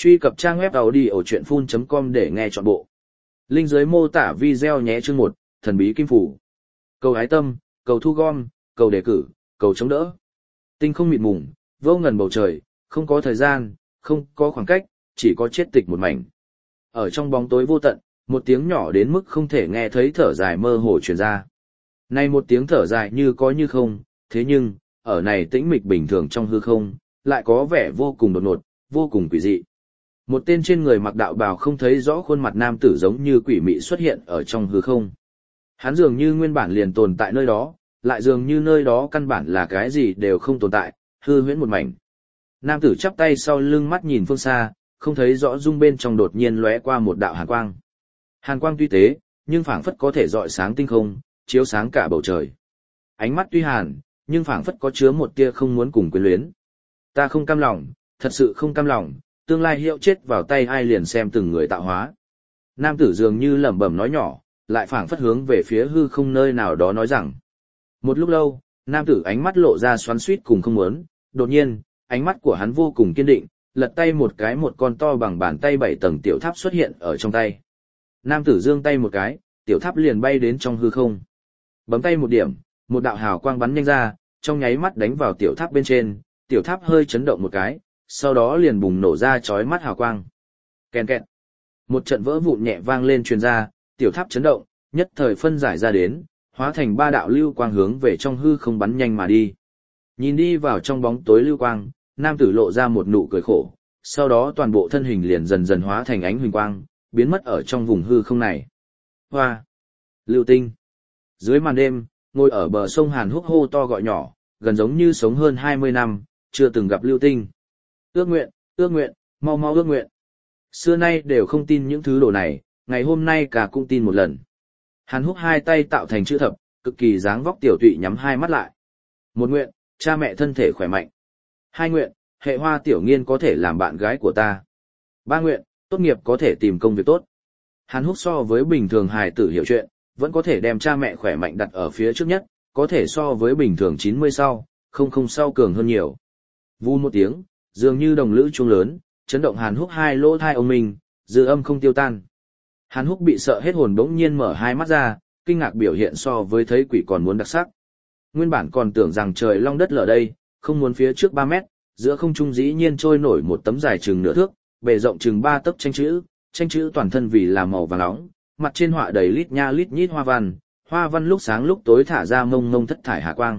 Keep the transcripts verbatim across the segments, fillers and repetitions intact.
Truy cập trang web audiochuyenphun chấm com để nghe trọn bộ. Link dưới mô tả video nhé. Chương một, thần bí kim phủ. Cầu ái tâm, cầu thu gom, cầu đề cử, cầu chống đỡ. Tinh không mịt mùng, vô ngần bầu trời, không có thời gian, không có khoảng cách, chỉ có chết tịch một mảnh. Ở trong bóng tối vô tận, một tiếng nhỏ đến mức không thể nghe thấy thở dài mơ hồ truyền ra. Này một tiếng thở dài như có như không, thế nhưng, ở này tĩnh mịch bình thường trong hư không, lại có vẻ vô cùng đột ngột, vô cùng quỷ dị. Một tên trên người mặc đạo bào không thấy rõ khuôn mặt nam tử giống như quỷ mị xuất hiện ở trong hư không. Hắn dường như nguyên bản liền tồn tại nơi đó, lại dường như nơi đó căn bản là cái gì đều không tồn tại, hư huyễn một mảnh. Nam tử chắp tay sau lưng mắt nhìn phương xa, không thấy rõ dung bên trong đột nhiên lóe qua một đạo hàn quang. Hàn quang tuy tế, nhưng phảng phất có thể rọi sáng tinh không, chiếu sáng cả bầu trời. Ánh mắt tuy hàn, nhưng phảng phất có chứa một tia không muốn cùng quyến luyến. Ta không cam lòng, thật sự không cam lòng, tương lai hiệu chết vào tay ai liền xem từng người tạo hóa. Nam tử dường như lẩm bẩm nói nhỏ, lại phảng phất hướng về phía hư không nơi nào đó nói rằng. Một lúc lâu, nam tử ánh mắt lộ ra xoắn xuýt cùng không muốn, đột nhiên, ánh mắt của hắn vô cùng kiên định, lật tay một cái một con to bằng bàn tay bảy tầng tiểu tháp xuất hiện ở trong tay. Nam tử giương tay một cái, tiểu tháp liền bay đến trong hư không. Bấm tay một điểm, một đạo hào quang bắn nhanh ra, trong nháy mắt đánh vào tiểu tháp bên trên, tiểu tháp hơi chấn động một cái, sau đó liền bùng nổ ra chói mắt hào quang. Kèn kẹt. Một trận vỡ vụn nhẹ vang lên truyền ra, tiểu tháp chấn động, nhất thời phân giải ra đến, hóa thành ba đạo lưu quang hướng về trong hư không bắn nhanh mà đi. Nhìn đi vào trong bóng tối lưu quang, nam tử lộ ra một nụ cười khổ, sau đó toàn bộ thân hình liền dần dần hóa thành ánh huỳnh quang, biến mất ở trong vùng hư không này. Hoa! Lưu tinh! Dưới màn đêm, ngồi ở bờ sông Hàn Húc hô to gọi nhỏ, gần giống như sống hơn hai mươi năm, chưa từng gặp lưu tinh. Ước nguyện, ước nguyện, mau mau ước nguyện. Xưa nay đều không tin những thứ đồ này, ngày hôm nay cả cũng tin một lần. Hàn Húc hai tay tạo thành chữ thập, cực kỳ dáng vóc tiểu tụy nhắm hai mắt lại. Một nguyện, cha mẹ thân thể khỏe mạnh. Hai nguyện, hệ hoa tiểu nghiên có thể làm bạn gái của ta. Ba nguyện, tốt nghiệp có thể tìm công việc tốt. Hàn Húc so với bình thường hài tử hiểu chuyện, vẫn có thể đem cha mẹ khỏe mạnh đặt ở phía trước nhất, có thể so với bình thường chín mươi sau, không không sau cường hơn nhiều. Vù một tiếng, dường như đồng lữ chuông lớn, chấn động Hàn Húc hai lỗ thai ông mình, dư âm không tiêu tan. Hàn Húc bị sợ hết hồn bỗng nhiên mở hai mắt ra, kinh ngạc biểu hiện so với thấy quỷ còn muốn đặc sắc. Nguyên bản còn tưởng rằng trời long đất lở đây, không muốn phía trước ba mét, giữa không trung dĩ nhiên trôi nổi một tấm dài chừng nửa thước, bề rộng chừng ba tấc tranh chữ, tranh chữ toàn thân vì là màu vàng nóng, mặt trên họa đầy lít nha lít nhít hoa văn, hoa văn lúc sáng lúc tối thả ra mông mông thất thải hà quang.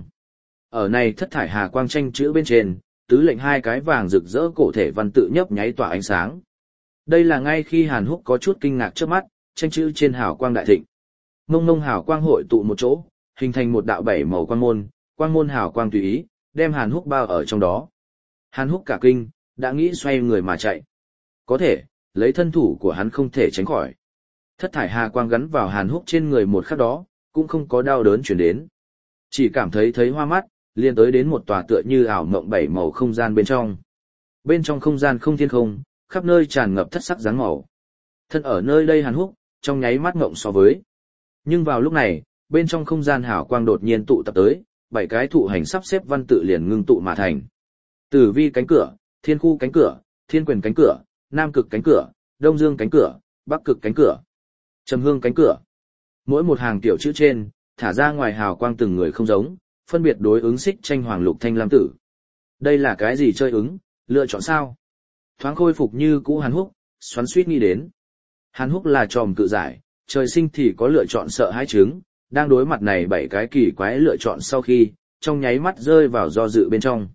Ở này thất thải hà quang tranh chữ bên trên, tứ lệnh hai cái vàng rực rỡ cổ thể văn tự nhấp nháy tỏa ánh sáng. Đây là ngay khi Hàn Húc có chút kinh ngạc trước mắt, tranh chữ trên hào quang đại thịnh. Mông mông hào quang hội tụ một chỗ, hình thành một đạo bảy màu quang môn, quang môn hào quang tùy ý, đem Hàn Húc bao ở trong đó. Hàn Húc cả kinh, đã nghĩ xoay người mà chạy. Có thể, lấy thân thủ của hắn không thể tránh khỏi. Thất thải hà quang gắn vào Hàn Húc trên người một khắc đó, cũng không có đau đớn chuyển đến. Chỉ cảm thấy thấy hoa mắt, liền tới đến một tòa tựa như ảo mộng bảy màu không gian bên trong. Bên trong không gian không thiên không, khắp nơi tràn ngập thất sắc dáng màu. Thân ở nơi đây Hàn Húc, trong nháy mắt ngộng so với. Nhưng vào lúc này, bên trong không gian hào quang đột nhiên tụ tập tới, bảy cái thụ hành sắp xếp văn tự liền ngưng tụ mà thành. Tử vi cánh cửa, thiên khu cánh cửa, thiên quyền cánh cửa, nam cực cánh cửa, đông dương cánh cửa, bắc cực cánh cửa, trầm hương cánh cửa. Mỗi một hàng tiểu chữ trên, thả ra ngoài hào quang từng người không giống, phân biệt đối ứng xích tranh hoàng lục thanh lam tử. Đây là cái gì chơi ứng, lựa chọn sao? Thoáng khôi phục như cũ Hàn Húc, xoắn suýt nghĩ đến. Hàn Húc là tròm cự giải, trời sinh thì có lựa chọn sợ hãi chứng, đang đối mặt này bảy cái kỳ quái lựa chọn sau khi, trong nháy mắt rơi vào do dự bên trong.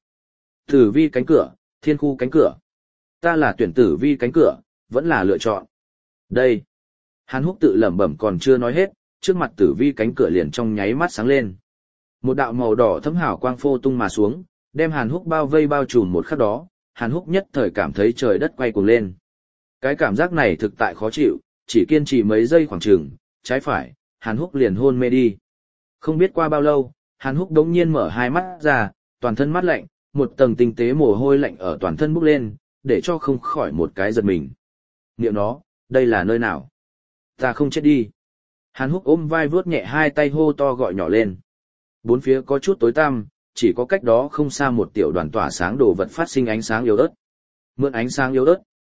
Tử vi cánh cửa, thiên khu cánh cửa. Ta là tuyển tử vi cánh cửa, vẫn là lựa chọn. Đây. Hàn Húc tự lẩm bẩm còn chưa nói hết, trước mặt tử vi cánh cửa liền trong nháy mắt sáng lên. Một đạo màu đỏ thấm hào quang phô tung mà xuống, đem Hàn Húc bao vây bao trùm một khắc đó, Hàn Húc nhất thời cảm thấy trời đất quay cuồng lên. Cái cảm giác này thực tại khó chịu, chỉ kiên trì mấy giây khoảng chừng, trái phải, Hàn Húc liền hôn mê đi. Không biết qua bao lâu, Hàn Húc đống nhiên mở hai mắt ra, toàn thân mát lạnh, một tầng tinh tế mồ hôi lạnh ở toàn thân bốc lên, để cho không khỏi một cái giật mình. Niệm nó, đây là nơi nào? Ta không chết đi. Hàn Húc ôm vai vuốt nhẹ hai tay hô to gọi nhỏ lên. Bốn phía có chút tối tăm, chỉ có cách đó không xa một tiểu đoàn tỏa sáng đồ vật phát sinh ánh sáng yếu ớt. Mượn ánh sáng yếu ớt,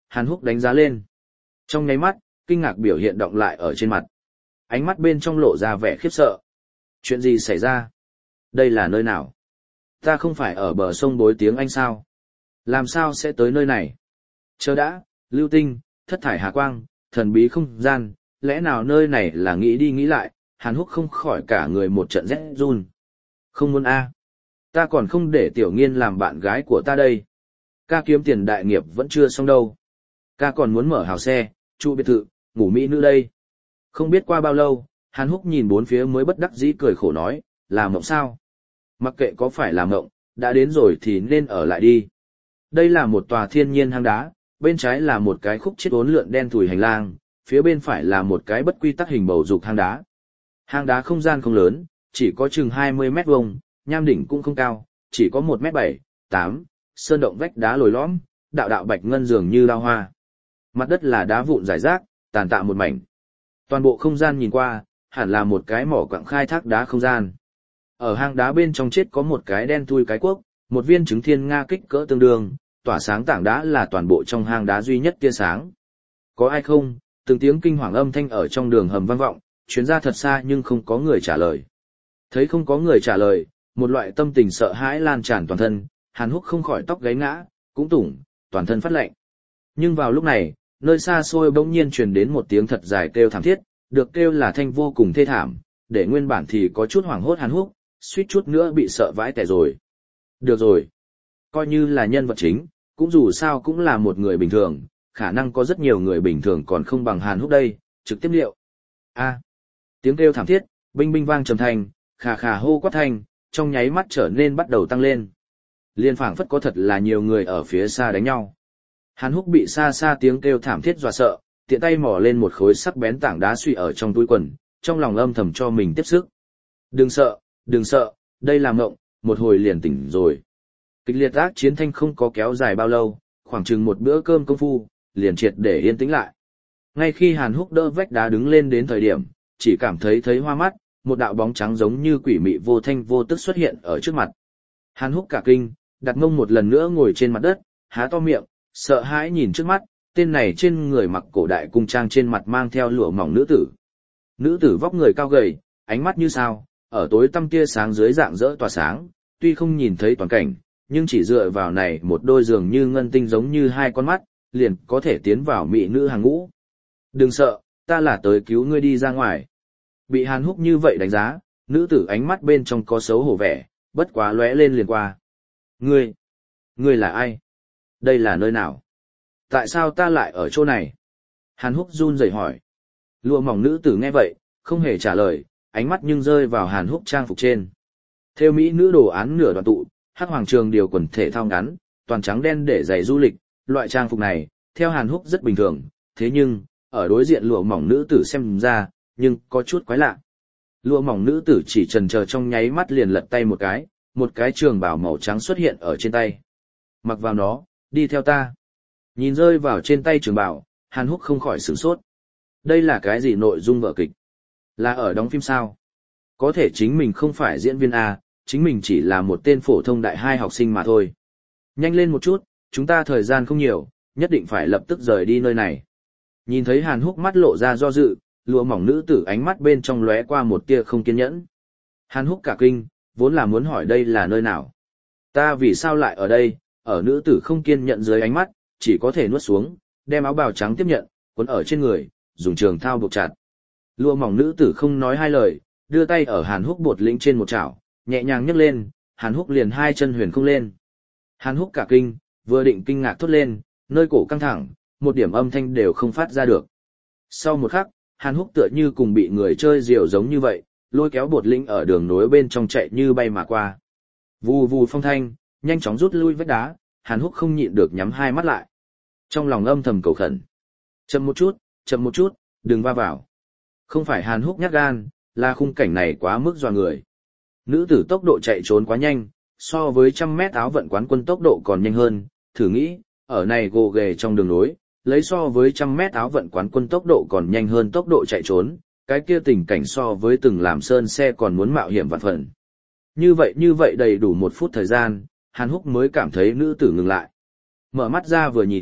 Hàn Húc đánh giá lên. Trong nháy mắt, kinh ngạc biểu hiện động lại ở trên mặt. Ánh mắt bên trong lộ ra vẻ khiếp sợ. Chuyện gì xảy ra? Đây là nơi nào? Ta không phải ở bờ sông Bối Tiếng Anh sao? Làm sao sẽ tới nơi này? Chờ đã, lưu tinh, thất thải hà quang, thần bí không gian, lẽ nào nơi này là nghĩ đi nghĩ lại, Hàn Húc không khỏi cả người một trận rét run. Không muốn a, ta còn không để Tiểu Nghiên làm bạn gái của ta đây. Ca kiếm tiền đại nghiệp vẫn chưa xong đâu. Ca còn muốn mở hào xe, trụ biệt thự, ngủ mỹ nữ đây. Không biết qua bao lâu, Hàn Húc nhìn bốn phía mới bất đắc dĩ cười khổ nói, là mộng sao? Mặc kệ có phải là mộng, đã đến rồi thì nên ở lại đi. Đây là một tòa thiên nhiên hang đá, bên trái là một cái khúc chết uốn lượn đen thùi hành lang, phía bên phải là một cái bất quy tắc hình bầu dục hang đá. Hang đá không gian không lớn, chỉ có chừng hai mươi mét vuông, nham đỉnh cũng không cao, chỉ có một mét bảy, tám, sơn động vách đá lồi lõm, đạo đạo bạch ngân dường như lao hoa. Mặt đất là đá vụn rải rác, tàn tạ một mảnh. Toàn bộ không gian nhìn qua, hẳn là một cái mỏ quặng khai thác đá không gian. Ở hang đá bên trong chết có một cái đen thui cái cuốc, một viên trứng thiên nga kích cỡ tương đương, tỏa sáng tảng đá là toàn bộ trong hang đá duy nhất tia sáng. Có ai không? Từng tiếng kinh hoàng âm thanh ở trong đường hầm vang vọng, truyền ra thật xa nhưng không có người trả lời. Thấy không có người trả lời, một loại tâm tình sợ hãi lan tràn toàn thân, Hàn Húc không khỏi tóc gáy ngã, cũng tủng, toàn thân phát lạnh. Nhưng vào lúc này, nơi xa xôi bỗng nhiên truyền đến một tiếng thật dài kêu thảm thiết, được kêu là thanh vô cùng thê thảm, để nguyên bản thì có chút hoảng hốt Hàn Húc, suýt chút nữa bị sợ vãi tẻ rồi. Được rồi, coi như là nhân vật chính, cũng dù sao cũng là một người bình thường, khả năng có rất nhiều người bình thường còn không bằng Hàn Húc đây, trực tiếp liệu. A, tiếng kêu thảm thiết, binh binh vang trầm thành, khà khà hô quát thanh, trong nháy mắt trở nên bắt đầu tăng lên. Liên phảng phất có thật là nhiều người ở phía xa đánh nhau. Hàn Húc bị xa xa tiếng kêu thảm thiết dọa sợ, tiện tay mò lên một khối sắc bén tảng đá suy ở trong túi quần, trong lòng âm thầm cho mình tiếp sức. Đừng sợ, đừng sợ, đây là mộng, một hồi liền tỉnh rồi. Kịch liệt ác chiến thanh không có kéo dài bao lâu, khoảng chừng một bữa cơm công phu, liền triệt để yên tĩnh lại. Ngay khi Hàn Húc đỡ vách đá đứng lên đến thời điểm, chỉ cảm thấy thấy hoa mắt, một đạo bóng trắng giống như quỷ mị vô thanh vô tức xuất hiện ở trước mặt. Hàn Húc cả kinh, đặt mông một lần nữa ngồi trên mặt đất, há to miệng, sợ hãi nhìn trước mắt, tên này trên người mặc cổ đại cung trang trên mặt mang theo lụa mỏng nữ tử. Nữ tử vóc người cao gầy, ánh mắt như sao, ở tối tăm tia sáng dưới dạng rỡ tỏa sáng, tuy không nhìn thấy toàn cảnh, nhưng chỉ dựa vào này một đôi giường như ngân tinh giống như hai con mắt, liền có thể tiến vào mỹ nữ hàng ngũ. Đừng sợ, ta là tới cứu ngươi đi ra ngoài. Bị Hàn Húc như vậy đánh giá, nữ tử ánh mắt bên trong có xấu hổ vẻ, bất quá lóe lên liền qua. Ngươi, ngươi là ai? Đây là nơi nào? Tại sao ta lại ở chỗ này? Hàn Húc run rẩy hỏi. Lụa mỏng nữ tử nghe vậy, không hề trả lời, ánh mắt nhưng rơi vào Hàn Húc trang phục trên. Thêu mỹ nữ đồ án nửa đoạn tụ, hắc hoàng trường điều quần thể thao ngắn, toàn trắng đen để giày du lịch, loại trang phục này, theo Hàn Húc rất bình thường, thế nhưng, ở đối diện lụa mỏng nữ tử xem ra, nhưng có chút quái lạ. Lụa mỏng nữ tử chỉ chần chờ trong nháy mắt liền lật tay một cái, một cái trường bào màu trắng xuất hiện ở trên tay. Mặc vào nó, đi theo ta. Nhìn rơi vào trên tay trường bào, Hàn Húc không khỏi sửng sốt. Đây là cái gì nội dung vở kịch? Là ở đóng phim sao? Có thể chính mình không phải diễn viên A, chính mình chỉ là một tên phổ thông đại hai học sinh mà thôi. Nhanh lên một chút, chúng ta thời gian không nhiều, nhất định phải lập tức rời đi nơi này. Nhìn thấy Hàn Húc mắt lộ ra do dự, lụa mỏng nữ tử ánh mắt bên trong lóe qua một tia không kiên nhẫn. Hàn Húc cả kinh, vốn là muốn hỏi đây là nơi nào. Ta vì sao lại ở đây, ở nữ tử không kiên nhẫn dưới ánh mắt, chỉ có thể nuốt xuống, đem áo bào trắng tiếp nhận, quấn ở trên người, dùng trường thao buộc chặt. Lụa mỏng nữ tử không nói hai lời, đưa tay ở Hàn Húc bột lĩnh trên một chảo, nhẹ nhàng nhấc lên, Hàn Húc liền hai chân huyền không lên. Hàn Húc cả kinh, vừa định kinh ngạc thốt lên, nơi cổ căng thẳng, một điểm âm thanh đều không phát ra được. Sau một khắc, Hàn Húc tựa như cùng bị người chơi diều giống như vậy, lôi kéo bột lĩnh ở đường nối bên trong chạy như bay mà qua. Vù vù phong thanh, nhanh chóng rút lui vách đá, Hàn Húc không nhịn được nhắm hai mắt lại. Trong lòng âm thầm cầu khẩn. Chậm một chút, chậm một chút, đừng va vào. Không phải Hàn Húc nhát gan, là khung cảnh này quá mức dọa người. Nữ tử tốc độ chạy trốn quá nhanh, so với trăm mét áo vận quán quân tốc độ còn nhanh hơn, thử nghĩ, ở này gồ ghề trong đường nối, lấy so với trăm mét áo vận quán quân tốc độ còn nhanh hơn tốc độ chạy trốn, cái kia tình cảnh so với từng làm sơn xe còn muốn mạo hiểm vạn phần. Như vậy như vậy đầy đủ một phút thời gian, Hàn Húc mới cảm thấy nữ tử ngừng lại. Mở mắt ra vừa nhìn,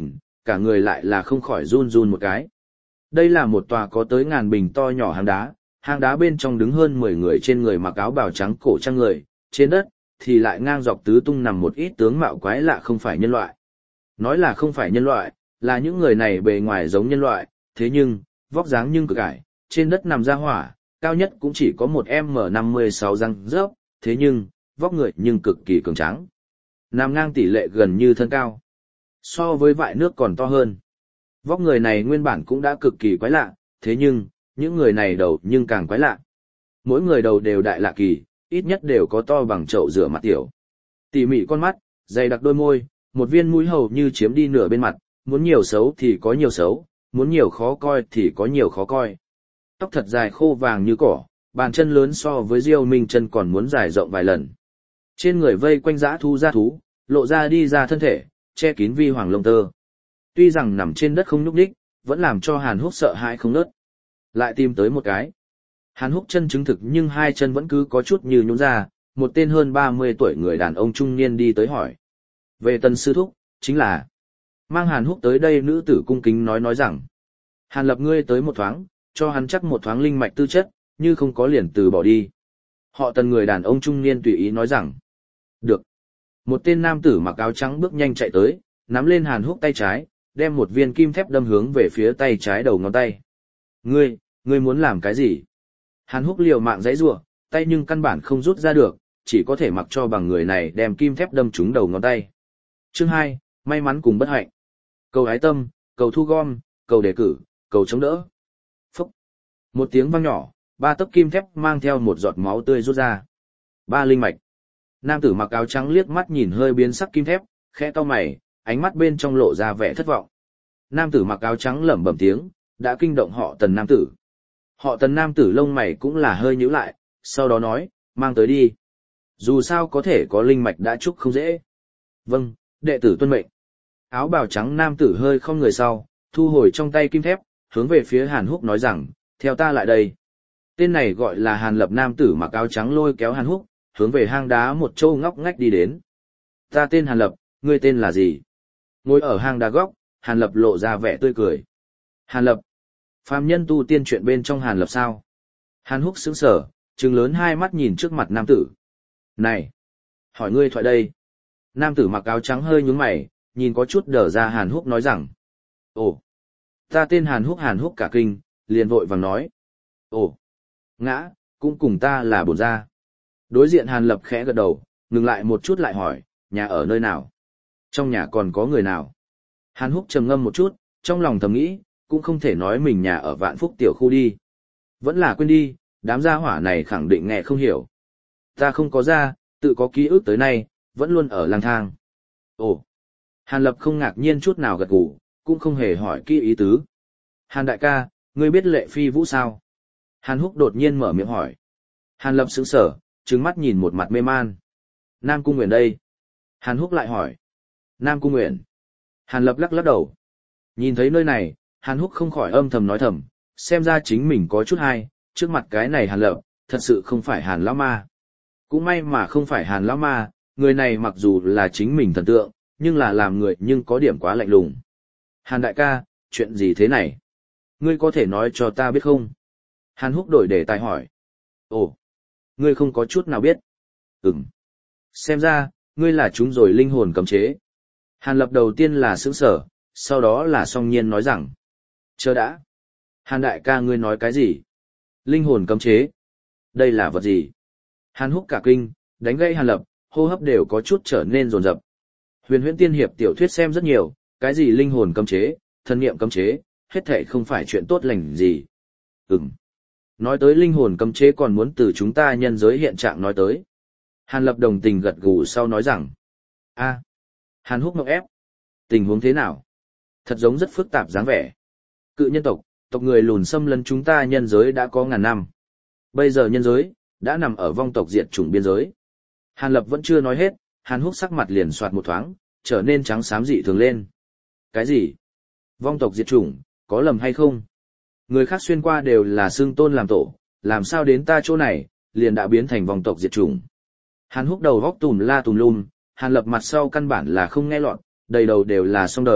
cả người lại là không khỏi run run một cái. Đây là một tòa có tới ngàn bình to nhỏ hang đá, hang đá bên trong đứng hơn mười người trên người mặc áo bào trắng cổ trang người, trên đất thì lại ngang dọc tứ tung nằm một ít tướng mạo quái lạ không phải nhân loại. Nói là không phải nhân loại, là những người này bề ngoài giống nhân loại, thế nhưng, vóc dáng nhưng cực ải, trên đất nằm ra hỏa, cao nhất cũng chỉ có một M năm mươi sáu răng rớp, thế nhưng, vóc người nhưng cực kỳ cường tráng. Nằm ngang tỷ lệ gần như thân cao. So với vại nước còn to hơn. Vóc người này nguyên bản cũng đã cực kỳ quái lạ, thế nhưng, những người này đầu nhưng càng quái lạ. Mỗi người đầu đều đại lạ kỳ, ít nhất đều có to bằng chậu rửa mặt tiểu. Tỉ mỉ con mắt, dày đặc đôi môi, một viên mũi hầu như chiếm đi nửa bên mặt, muốn nhiều xấu thì có nhiều xấu, muốn nhiều khó coi thì có nhiều khó coi. Tóc thật dài khô vàng như cỏ, bàn chân lớn so với Diêu Minh chân còn muốn dài rộng vài lần. Trên người vây quanh dã thú da thú, lộ ra đi ra thân thể, che kín vi hoàng lông tơ. Tuy rằng nằm trên đất không nhúc nhích, vẫn làm cho Hàn Húc sợ hãi không ngớt. Lại tìm tới một cái. Hàn Húc chân chứng thực nhưng hai chân vẫn cứ có chút như nhũn ra, một tên hơn ba mươi tuổi người đàn ông trung niên đi tới hỏi. Về Tần sư thúc, chính là mang Hàn Húc tới đây. Nữ tử cung kính nói nói rằng, Hàn Lập ngươi tới một thoáng, cho hắn chắc một thoáng linh mạch tư chất, như không có liền từ bỏ đi. Họ Tần người đàn ông trung niên tùy ý nói rằng, được. Một tên nam tử mặc áo trắng bước nhanh chạy tới, nắm lên Hàn Húc tay trái, đem một viên kim thép đâm hướng về phía tay trái đầu ngón tay. Ngươi, ngươi muốn làm cái gì? Hàn Húc liều mạng giãy giụa, tay nhưng căn bản không rút ra được, chỉ có thể mặc cho bằng người này đem kim thép đâm trúng đầu ngón tay. Chương hai, may mắn cùng bất hạnh. Cầu ái tâm, cầu thu gom, cầu đề cử, cầu chống đỡ. Phúc. Một tiếng vang nhỏ, ba tấc kim thép mang theo một giọt máu tươi rút ra. Ba linh mạch. Nam tử mặc áo trắng liếc mắt nhìn hơi biến sắc kim thép, khẽ cau mày, ánh mắt bên trong lộ ra vẻ thất vọng. Nam tử mặc áo trắng lẩm bẩm tiếng, đã kinh động họ Tần nam tử. Họ Tần nam tử lông mày cũng là hơi nhíu lại, sau đó nói, mang tới đi. Dù sao có thể có linh mạch đã chúc không dễ. Vâng, đệ tử tuân mệnh. Áo bào trắng nam tử hơi không người sau, thu hồi trong tay kim thép, hướng về phía Hàn Húc nói rằng, theo ta lại đây. Tên này gọi là Hàn Lập nam tử mặc áo trắng lôi kéo Hàn Húc, hướng về hang đá một châu ngóc ngách đi đến. Ta tên Hàn Lập, ngươi tên là gì? Ngồi ở hang đá góc, Hàn Lập lộ ra vẻ tươi cười. Hàn Lập. Phàm nhân tu tiên chuyện bên trong Hàn Lập sao? Hàn Húc sững sờ, trừng lớn hai mắt nhìn trước mặt nam tử. Này! Hỏi ngươi thoại đây. Nam tử mặc áo trắng hơi nhướng mày, nhìn có chút đờ ra Hàn Húc nói rằng. Ồ! Ta tên Hàn Húc. Hàn Húc cả kinh, liền vội vàng nói. Ồ! Ngã, cũng cùng ta là bổn gia. Đối diện Hàn Lập khẽ gật đầu, ngừng lại một chút lại hỏi, nhà ở nơi nào? Trong nhà còn có người nào? Hàn Húc trầm ngâm một chút, trong lòng thầm nghĩ, cũng không thể nói mình nhà ở Vạn Phúc tiểu khu đi. Vẫn là quên đi, đám gia hỏa này khẳng định nghe không hiểu. Ta không có gia, tự có ký ức tới nay, vẫn luôn ở lang thang. Ồ! Hàn Lập không ngạc nhiên chút nào gật gù, cũng không hề hỏi kỹ ý tứ. Hàn đại ca, ngươi biết Lệ Phi Vũ sao? Hàn Húc đột nhiên mở miệng hỏi. Hàn Lập sững sờ, trừng mắt nhìn một mặt mê man. Nam Cung Nguyện đây. Hàn Húc lại hỏi. Nam Cung Nguyện. Hàn Lập lắc lắc đầu. Nhìn thấy nơi này, Hàn Húc không khỏi âm thầm nói thầm, xem ra chính mình có chút hay, trước mặt cái này Hàn Lập, thật sự không phải Hàn Lão Ma. Cũng may mà không phải Hàn Lão Ma, người này mặc dù là chính mình thần tượng, nhưng là làm người nhưng có điểm quá lạnh lùng. Hàn đại ca, chuyện gì thế này? Ngươi có thể nói cho ta biết không? Hàn Húc đổi đề tài hỏi. Ồ, ngươi không có chút nào biết. Ừm. Xem ra, ngươi là chúng rồi linh hồn cấm chế. Hàn Lập đầu tiên là sững sờ, sau đó là song nhiên nói rằng. Chờ đã. Hàn đại ca ngươi nói cái gì? Linh hồn cấm chế. Đây là vật gì? Hàn Húc cả kinh, đánh gãy Hàn Lập, hô hấp đều có chút trở nên rồn rập. Huyền huyễn tiên hiệp tiểu thuyết xem rất nhiều, cái gì linh hồn cấm chế, thân niệm cấm chế, hết thảy không phải chuyện tốt lành gì. Ừm. Nói tới linh hồn cấm chế còn muốn từ chúng ta nhân giới hiện trạng nói tới. Hàn Lập đồng tình gật gù sau nói rằng. a Hàn Húc ngọc ép. Tình huống thế nào? Thật giống rất phức tạp dáng vẻ. Cự nhân tộc, tộc người lùn xâm lấn chúng ta nhân giới đã có ngàn năm. Bây giờ nhân giới, đã nằm ở vong tộc diệt chủng biên giới. Hàn Lập vẫn chưa nói hết, Hàn Húc sắc mặt liền soạt một thoáng, trở nên trắng xám dị thường lên. Cái gì? Vong tộc diệt chủng, có lầm hay không? Người khác xuyên qua đều là xương tôn làm tổ, làm sao đến ta chỗ này, liền đã biến thành vong tộc diệt chủng. Hàn Húc đầu góc tùm la tùm lum, Hàn Lập mặt sau căn bản là không nghe lọt, đầy đầu đều là xong đời,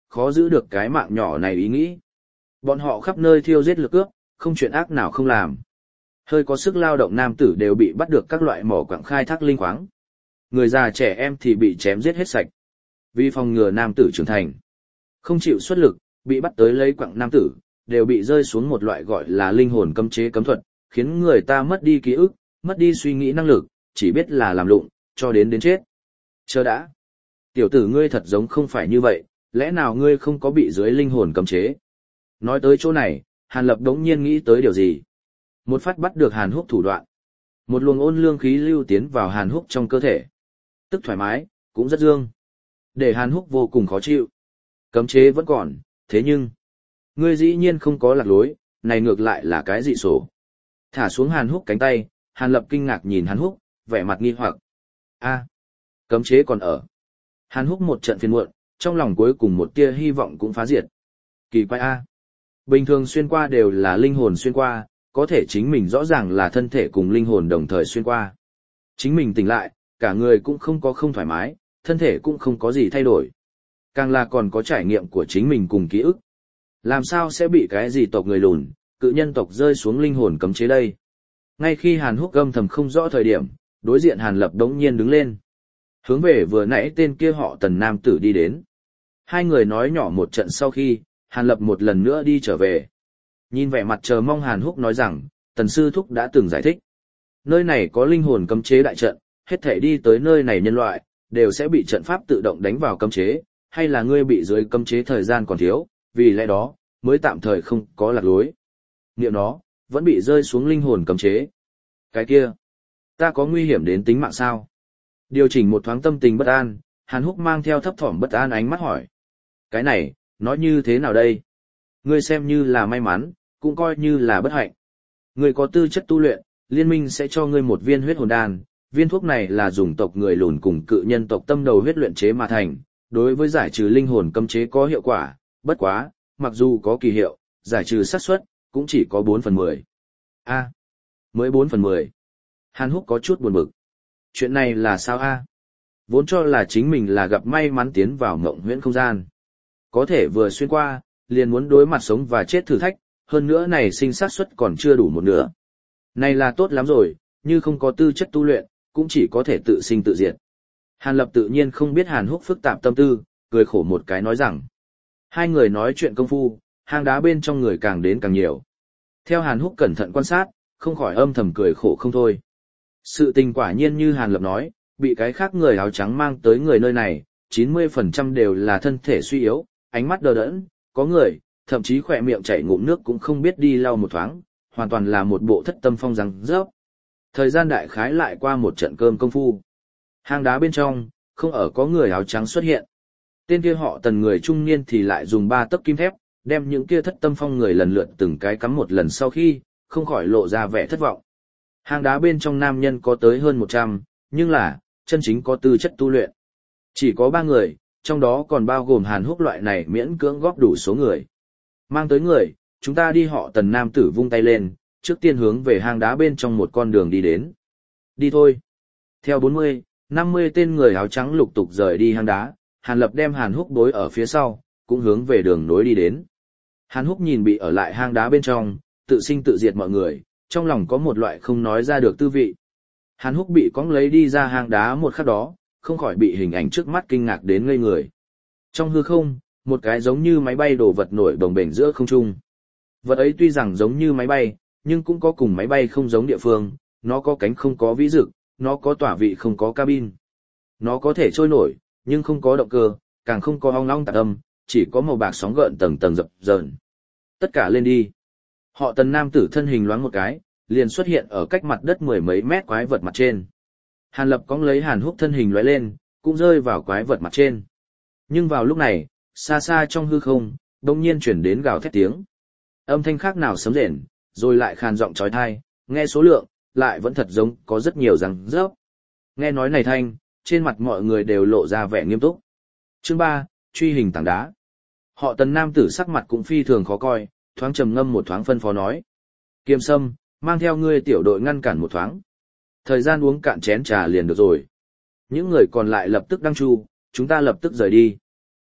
khó giữ được cái mạng nhỏ này ý nghĩ. Bọn họ khắp nơi thiêu giết lược cướp, không chuyện ác nào không làm. Hơi có sức lao động nam tử đều bị bắt được các loại mỏ quặng khai thác linh khoáng. Người già trẻ em thì bị chém giết hết sạch. Vì phòng ngừa nam tử trưởng thành, không chịu xuất lực, bị bắt tới lấy quặng nam tử, đều bị rơi xuống một loại gọi là linh hồn cấm chế cấm thuật, khiến người ta mất đi ký ức, mất đi suy nghĩ năng lực, chỉ biết là làm lụng, cho đến đến chết. Chờ đã. Tiểu tử ngươi thật giống không phải như vậy, lẽ nào ngươi không có bị dưới linh hồn cấm chế? Nói tới chỗ này, Hàn Lập đống nhiên nghĩ tới điều gì? Một phát bắt được Hàn Húc thủ đoạn. Một luồng ôn lương khí lưu tiến vào Hàn Húc trong cơ thể. Tức thoải mái, cũng rất dương. Để Hàn Húc vô cùng khó chịu. Cấm chế vẫn còn, thế nhưng... Ngươi dĩ nhiên không có lạc lối, này ngược lại là cái dị sổ. Thả xuống Hàn Húc cánh tay, Hàn Lập kinh ngạc nhìn Hàn Húc, vẻ mặt nghi hoặc. A, cấm chế còn ở. Hàn Húc một trận phiền muộn, trong lòng cuối cùng một tia hy vọng cũng phá diệt. Kỳ quái A. Bình thường xuyên qua đều là linh hồn xuyên qua, có thể chính mình rõ ràng là thân thể cùng linh hồn đồng thời xuyên qua. Chính mình tỉnh lại, cả người cũng không có không thoải mái, thân thể cũng không có gì thay đổi. Càng là còn có trải nghiệm của chính mình cùng ký ức. Làm sao sẽ bị cái gì tộc người lùn, cự nhân tộc rơi xuống linh hồn cấm chế đây? Ngay khi Hàn Húc âm thầm không rõ thời điểm, đối diện Hàn Lập đống nhiên đứng lên. Hướng về vừa nãy tên kia họ Tần nam tử đi đến. Hai người nói nhỏ một trận sau khi, Hàn Lập một lần nữa đi trở về. Nhìn vẻ mặt chờ mong Hàn Húc nói rằng, Tần sư thúc đã từng giải thích. Nơi này có linh hồn cấm chế đại trận, hết thể đi tới nơi này nhân loại, đều sẽ bị trận pháp tự động đánh vào cấm chế, hay là ngươi bị dưới cấm chế thời gian còn thiếu, vì lẽ đó, mới tạm thời không có lạc lối. Niệm nó, vẫn bị rơi xuống linh hồn cấm chế. Cái kia, ta có nguy hiểm đến tính mạng sao? Điều chỉnh một thoáng tâm tình bất an, Hàn Húc mang theo thấp thỏm bất an ánh mắt hỏi. Cái này, nói như thế nào đây? Ngươi xem như là may mắn, cũng coi như là bất hạnh. Ngươi có tư chất tu luyện, liên minh sẽ cho ngươi một viên huyết hồn đan, viên thuốc này là dùng tộc người lùn cùng cự nhân tộc tâm đầu huyết luyện chế mà thành, đối với giải trừ linh hồn cấm chế có hiệu quả, bất quá, mặc dù có kỳ hiệu, giải trừ xác suất cũng chỉ có bốn phần mười. A, mới bốn phần mười. Hàn Húc có chút buồn bực. Chuyện này là sao a? Vốn cho là chính mình là gặp may mắn tiến vào mộng huyễn không gian. Có thể vừa xuyên qua, liền muốn đối mặt sống và chết thử thách, hơn nữa này sinh xác suất còn chưa đủ một nửa. Này là tốt lắm rồi, như không có tư chất tu luyện, cũng chỉ có thể tự sinh tự diệt. Hàn Lập tự nhiên không biết Hàn Húc phức tạp tâm tư, cười khổ một cái nói rằng. Hai người nói chuyện công phu, hang đá bên trong người càng đến càng nhiều. Theo Hàn Húc cẩn thận quan sát, không khỏi âm thầm cười khổ không thôi. Sự tình quả nhiên như Hàn Lập nói, bị cái khác người áo trắng mang tới người nơi này, chín mươi phần trăm đều là thân thể suy yếu, ánh mắt đờ đẫn, có người, thậm chí khỏe miệng chảy ngụm nước cũng không biết đi lau một thoáng, hoàn toàn là một bộ thất tâm phong răng rớp. Thời gian đại khái lại qua một trận cơm công phu. Hang đá bên trong, không ở có người áo trắng xuất hiện. Tên kia họ Tần người trung niên thì lại dùng ba tấc kim thép, đem những kia thất tâm phong người lần lượt từng cái cắm một lần sau khi, không khỏi lộ ra vẻ thất vọng. Hang đá bên trong nam nhân có tới hơn một trăm, nhưng là, chân chính có tư chất tu luyện. Chỉ có ba người, trong đó còn bao gồm Hàn Húc loại này miễn cưỡng góp đủ số người. Mang tới người, chúng ta đi họ Tần nam tử vung tay lên, trước tiên hướng về hang đá bên trong một con đường đi đến. Đi thôi. Theo bốn mươi, năm mươi tên người áo trắng lục tục rời đi hang đá, Hàn Lập đem Hàn Húc đối ở phía sau, cũng hướng về đường nối đi đến. Hàn Húc nhìn bị ở lại hang đá bên trong, tự sinh tự diệt mọi người, trong lòng có một loại không nói ra được tư vị. Hàn Húc bị cõng lấy đi ra hang đá một khắc đó, không khỏi bị hình ảnh trước mắt kinh ngạc đến ngây người. Trong hư không, một cái giống như máy bay đồ vật nổi bồng bềnh giữa không trung. Vật ấy tuy rằng giống như máy bay, nhưng cũng có cùng máy bay không giống địa phương, nó có cánh không có vĩ dực, nó có tỏa vị không có cabin. Nó có thể trôi nổi, nhưng không có động cơ, càng không có ong long tạc âm, chỉ có màu bạc sóng gợn tầng tầng dập dờn. Tất cả lên đi. Họ Tần nam tử thân hình loáng một cái, liền xuất hiện ở cách mặt đất mười mấy mét quái vật mặt trên. Hàn Lập cõng lấy Hàn Húc thân hình lóe lên, cũng rơi vào quái vật mặt trên. Nhưng vào lúc này, xa xa trong hư không, đột nhiên chuyển đến gào thét tiếng. Âm thanh khác nào sấm rền, rồi lại khàn giọng chói tai, nghe số lượng, lại vẫn thật giống có rất nhiều răng rớp. Nghe nói này thanh, trên mặt mọi người đều lộ ra vẻ nghiêm túc. Chương ba, truy hình tảng đá. Họ Tần nam tử sắc mặt cũng phi thường khó coi, thoáng trầm ngâm một thoáng phân phó nói. Kiêm Sâm, mang theo ngươi tiểu đội ngăn cản một thoáng. Thời gian uống cạn chén trà liền được rồi. Những người còn lại lập tức đăng chu, chúng ta lập tức rời đi.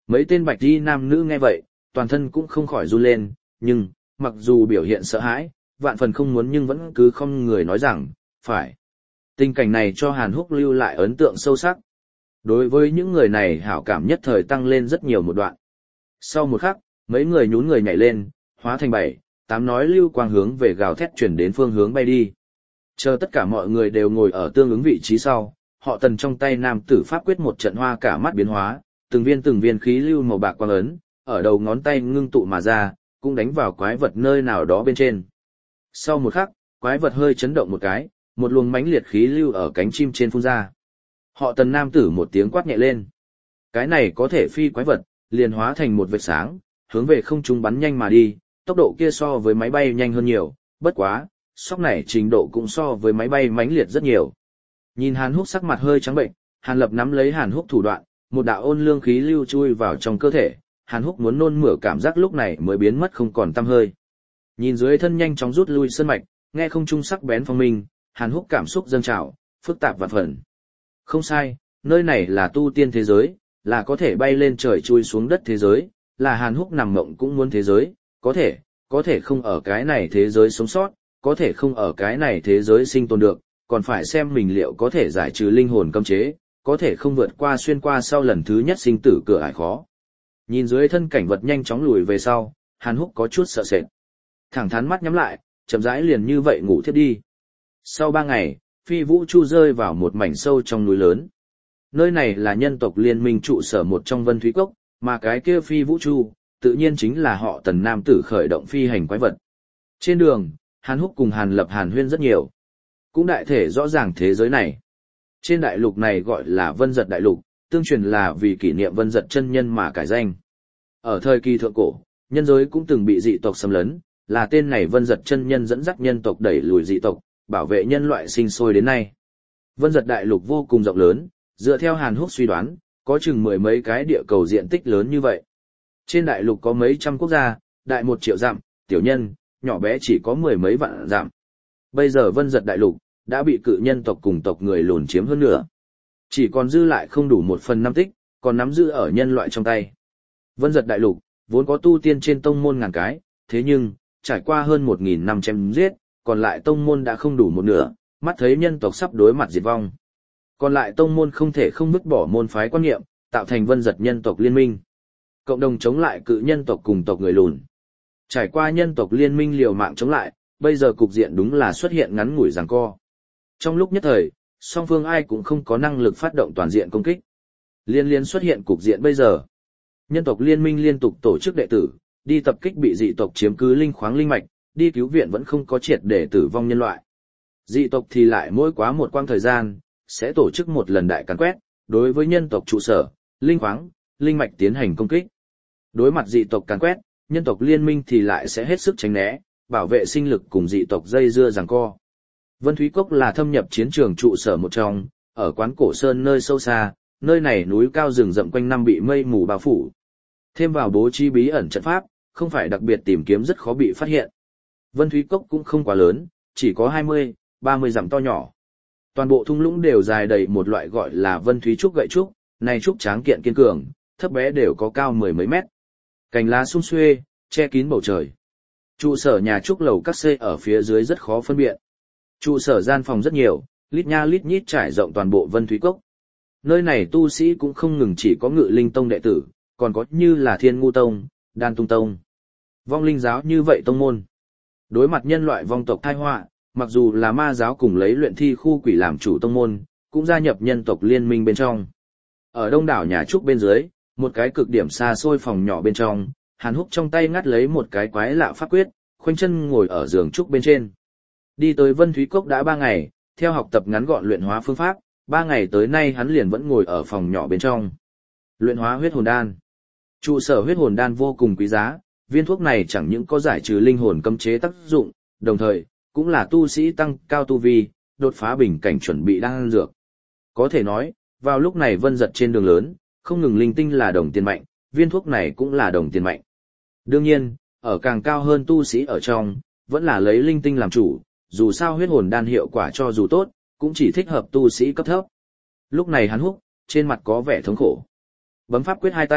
Mấy tên bạch y nam nữ nghe vậy, toàn thân cũng không khỏi run lên, nhưng, mặc dù biểu hiện sợ hãi, vạn phần không muốn nhưng vẫn cứ không người nói rằng, phải. Tình cảnh này cho Hàn Húc lưu lại ấn tượng sâu sắc. Đối với những người này hảo cảm nhất thời tăng lên rất nhiều một đoạn. Sau một khắc, mấy người nhún người nhảy lên, hóa thành bảy, tám nói lưu quang hướng về gào thét chuyển đến phương hướng bay đi. Chờ tất cả mọi người đều ngồi ở tương ứng vị trí sau, họ Tần trong tay nam tử pháp quyết một trận hoa cả mắt biến hóa, từng viên từng viên khí lưu màu bạc quang ấn, ở đầu ngón tay ngưng tụ mà ra, cũng đánh vào quái vật nơi nào đó bên trên. Sau một khắc, quái vật hơi chấn động một cái, một luồng mãnh liệt khí lưu ở cánh chim trên phun ra. Họ Tần nam tử một tiếng quát nhẹ lên. Cái này có thể phi quái vật, liền hóa thành một vệt sáng, hướng về không trung bắn nhanh mà đi, tốc độ kia so với máy bay nhanh hơn nhiều, bất quá, sóc này trình độ cũng so với máy bay mãnh liệt rất nhiều. Nhìn Hàn Húc sắc mặt hơi trắng bệnh, Hàn Lập nắm lấy Hàn Húc thủ đoạn, một đạo ôn lương khí lưu chui vào trong cơ thể, Hàn Húc muốn nôn mửa cảm giác lúc này mới biến mất không còn tăm hơi. Nhìn dưới thân nhanh chóng rút lui sơn mạch, nghe không trung sắc bén phong minh, Hàn Húc cảm xúc dâng trào, phức tạp vạn phần. Không sai, nơi này là tu tiên thế giới, là có thể bay lên trời chui xuống đất thế giới, là Hàn Húc nằm mộng cũng muốn thế giới, có thể, có thể không ở cái này thế giới sống sót, có thể không ở cái này thế giới sinh tồn được, còn phải xem mình liệu có thể giải trừ linh hồn cấm chế, có thể không vượt qua xuyên qua sau lần thứ nhất sinh tử cửa ải khó. Nhìn dưới thân cảnh vật nhanh chóng lùi về sau, Hàn Húc có chút sợ sệt. Thẳng thắn mắt nhắm lại, chậm rãi liền như vậy ngủ thiếp đi. Sau ba ngày, Phi Vũ Chu rơi vào một mảnh sâu trong núi lớn. Nơi này là nhân tộc liên minh trụ sở một trong Vân Thúy Cốc, mà cái kia Phi Vũ Chu, tự nhiên chính là họ Tần nam tử khởi động phi hành quái vật. Trên đường, Hàn Húc cùng Hàn Lập hàn huyên rất nhiều. Cũng đại thể rõ ràng thế giới này. Trên đại lục này gọi là Vân Giật Đại Lục, tương truyền là vì kỷ niệm Vân Giật chân nhân mà cải danh. Ở thời kỳ thượng cổ, nhân giới cũng từng bị dị tộc xâm lấn, là tên này Vân Giật chân nhân dẫn dắt nhân tộc đẩy lùi dị tộc, bảo vệ nhân loại sinh sôi đến nay. Vân Giật Đại Lục vô cùng rộng lớn, dựa theo Hàn Húc suy đoán, có chừng mười mấy cái địa cầu diện tích lớn như vậy. Trên đại lục có mấy trăm quốc gia, đại một triệu dặm, tiểu nhân, nhỏ bé chỉ có mười mấy vạn dặm. Bây giờ Vân Giật Đại Lục đã bị cự nhân tộc cùng tộc người lùn chiếm hơn nữa. Chỉ còn dư lại không đủ một phần năm tích, còn nắm giữ ở nhân loại trong tay. Vân Giật Đại Lục vốn có tu tiên trên tông môn ngàn cái, thế nhưng trải qua hơn một nghìn năm chém giết, còn lại tông môn đã không đủ một nửa, mắt thấy nhân tộc sắp đối mặt diệt vong. Còn lại tông môn không thể không vứt bỏ môn phái quan niệm, tạo thành Vân Giật nhân tộc liên minh. Cộng đồng chống lại cự nhân tộc cùng tộc người lùn. Trải qua nhân tộc liên minh liều mạng chống lại, bây giờ cục diện đúng là xuất hiện ngắn ngủi giằng co. Trong lúc nhất thời, song phương ai cũng không có năng lực phát động toàn diện công kích. Liên liên xuất hiện cục diện bây giờ. Nhân tộc liên minh liên tục tổ chức đệ tử, đi tập kích bị dị tộc chiếm cứ linh khoáng linh mạch, đi cứu viện vẫn không có triệt để tử vong nhân loại. Dị tộc thì lại mỗi quá một quãng thời gian, sẽ tổ chức một lần đại càn quét, đối với nhân tộc trụ sở, linh khoáng, linh mạch tiến hành công kích. Đối mặt dị tộc càn quét, nhân tộc liên minh thì lại sẽ hết sức tránh né, bảo vệ sinh lực cùng dị tộc dây dưa giằng co. Vân Thúy Cốc là thâm nhập chiến trường trụ sở một trong, ở quán cổ sơn nơi sâu xa, nơi này núi cao rừng rậm quanh năm bị mây mù bao phủ. Thêm vào bố trí bí ẩn trận pháp, không phải đặc biệt tìm kiếm rất khó bị phát hiện. Vân Thúy Cốc cũng không quá lớn, chỉ có hai mươi, ba mươi dặm to nhỏ. Toàn bộ thung lũng đều dài đầy một loại gọi là Vân Thúy trúc gậy trúc, này trúc tráng kiện kiên cường, thấp bé đều có cao mười mấy mét. Cành lá sum xuê, che kín bầu trời. Trụ sở nhà trúc lầu các xê ở phía dưới rất khó phân biệt. Trụ sở gian phòng rất nhiều, lít nha lít nhít trải rộng toàn bộ Vân Thúy Cốc. Nơi này tu sĩ cũng không ngừng chỉ có Ngự Linh Tông đệ tử, còn có như là Thiên Ngu Tông, Đan Tung Tông, Vong Linh giáo như vậy tông môn. Đối mặt nhân loại vong tộc tai họa, mặc dù là ma giáo cùng lấy luyện thi khu quỷ làm chủ tông môn, cũng gia nhập nhân tộc liên minh bên trong. Ở đông đảo nhà trúc bên dưới, một cái cực điểm xa xôi phòng nhỏ bên trong, Hàn Húc trong tay ngắt lấy một cái quái lạ pháp quyết, khoanh chân ngồi ở giường trúc bên trên. Đi tới Vân Thúy Cốc đã ba ngày, theo học tập ngắn gọn luyện hóa phương pháp, ba ngày tới nay hắn liền vẫn ngồi ở phòng nhỏ bên trong. Luyện hóa huyết hồn đan. Trụ sở huyết hồn đan vô cùng quý giá, viên thuốc này chẳng những có giải trừ linh hồn cấm chế tác dụng, đồng thời cũng là tu sĩ tăng cao tu vi, đột phá bình cảnh chuẩn bị đan dược. Có thể nói, vào lúc này Vân Giật trên đường lớn, không ngừng linh tinh là đồng tiền mạnh, viên thuốc này cũng là đồng tiền mạnh. Đương nhiên, ở càng cao hơn tu sĩ ở trong, vẫn là lấy linh tinh làm chủ, dù sao huyết hồn đan hiệu quả cho dù tốt, cũng chỉ thích hợp tu sĩ cấp thấp. Lúc này Hàn Húc, trên mặt có vẻ thống khổ. Bấm pháp quyết hai tay,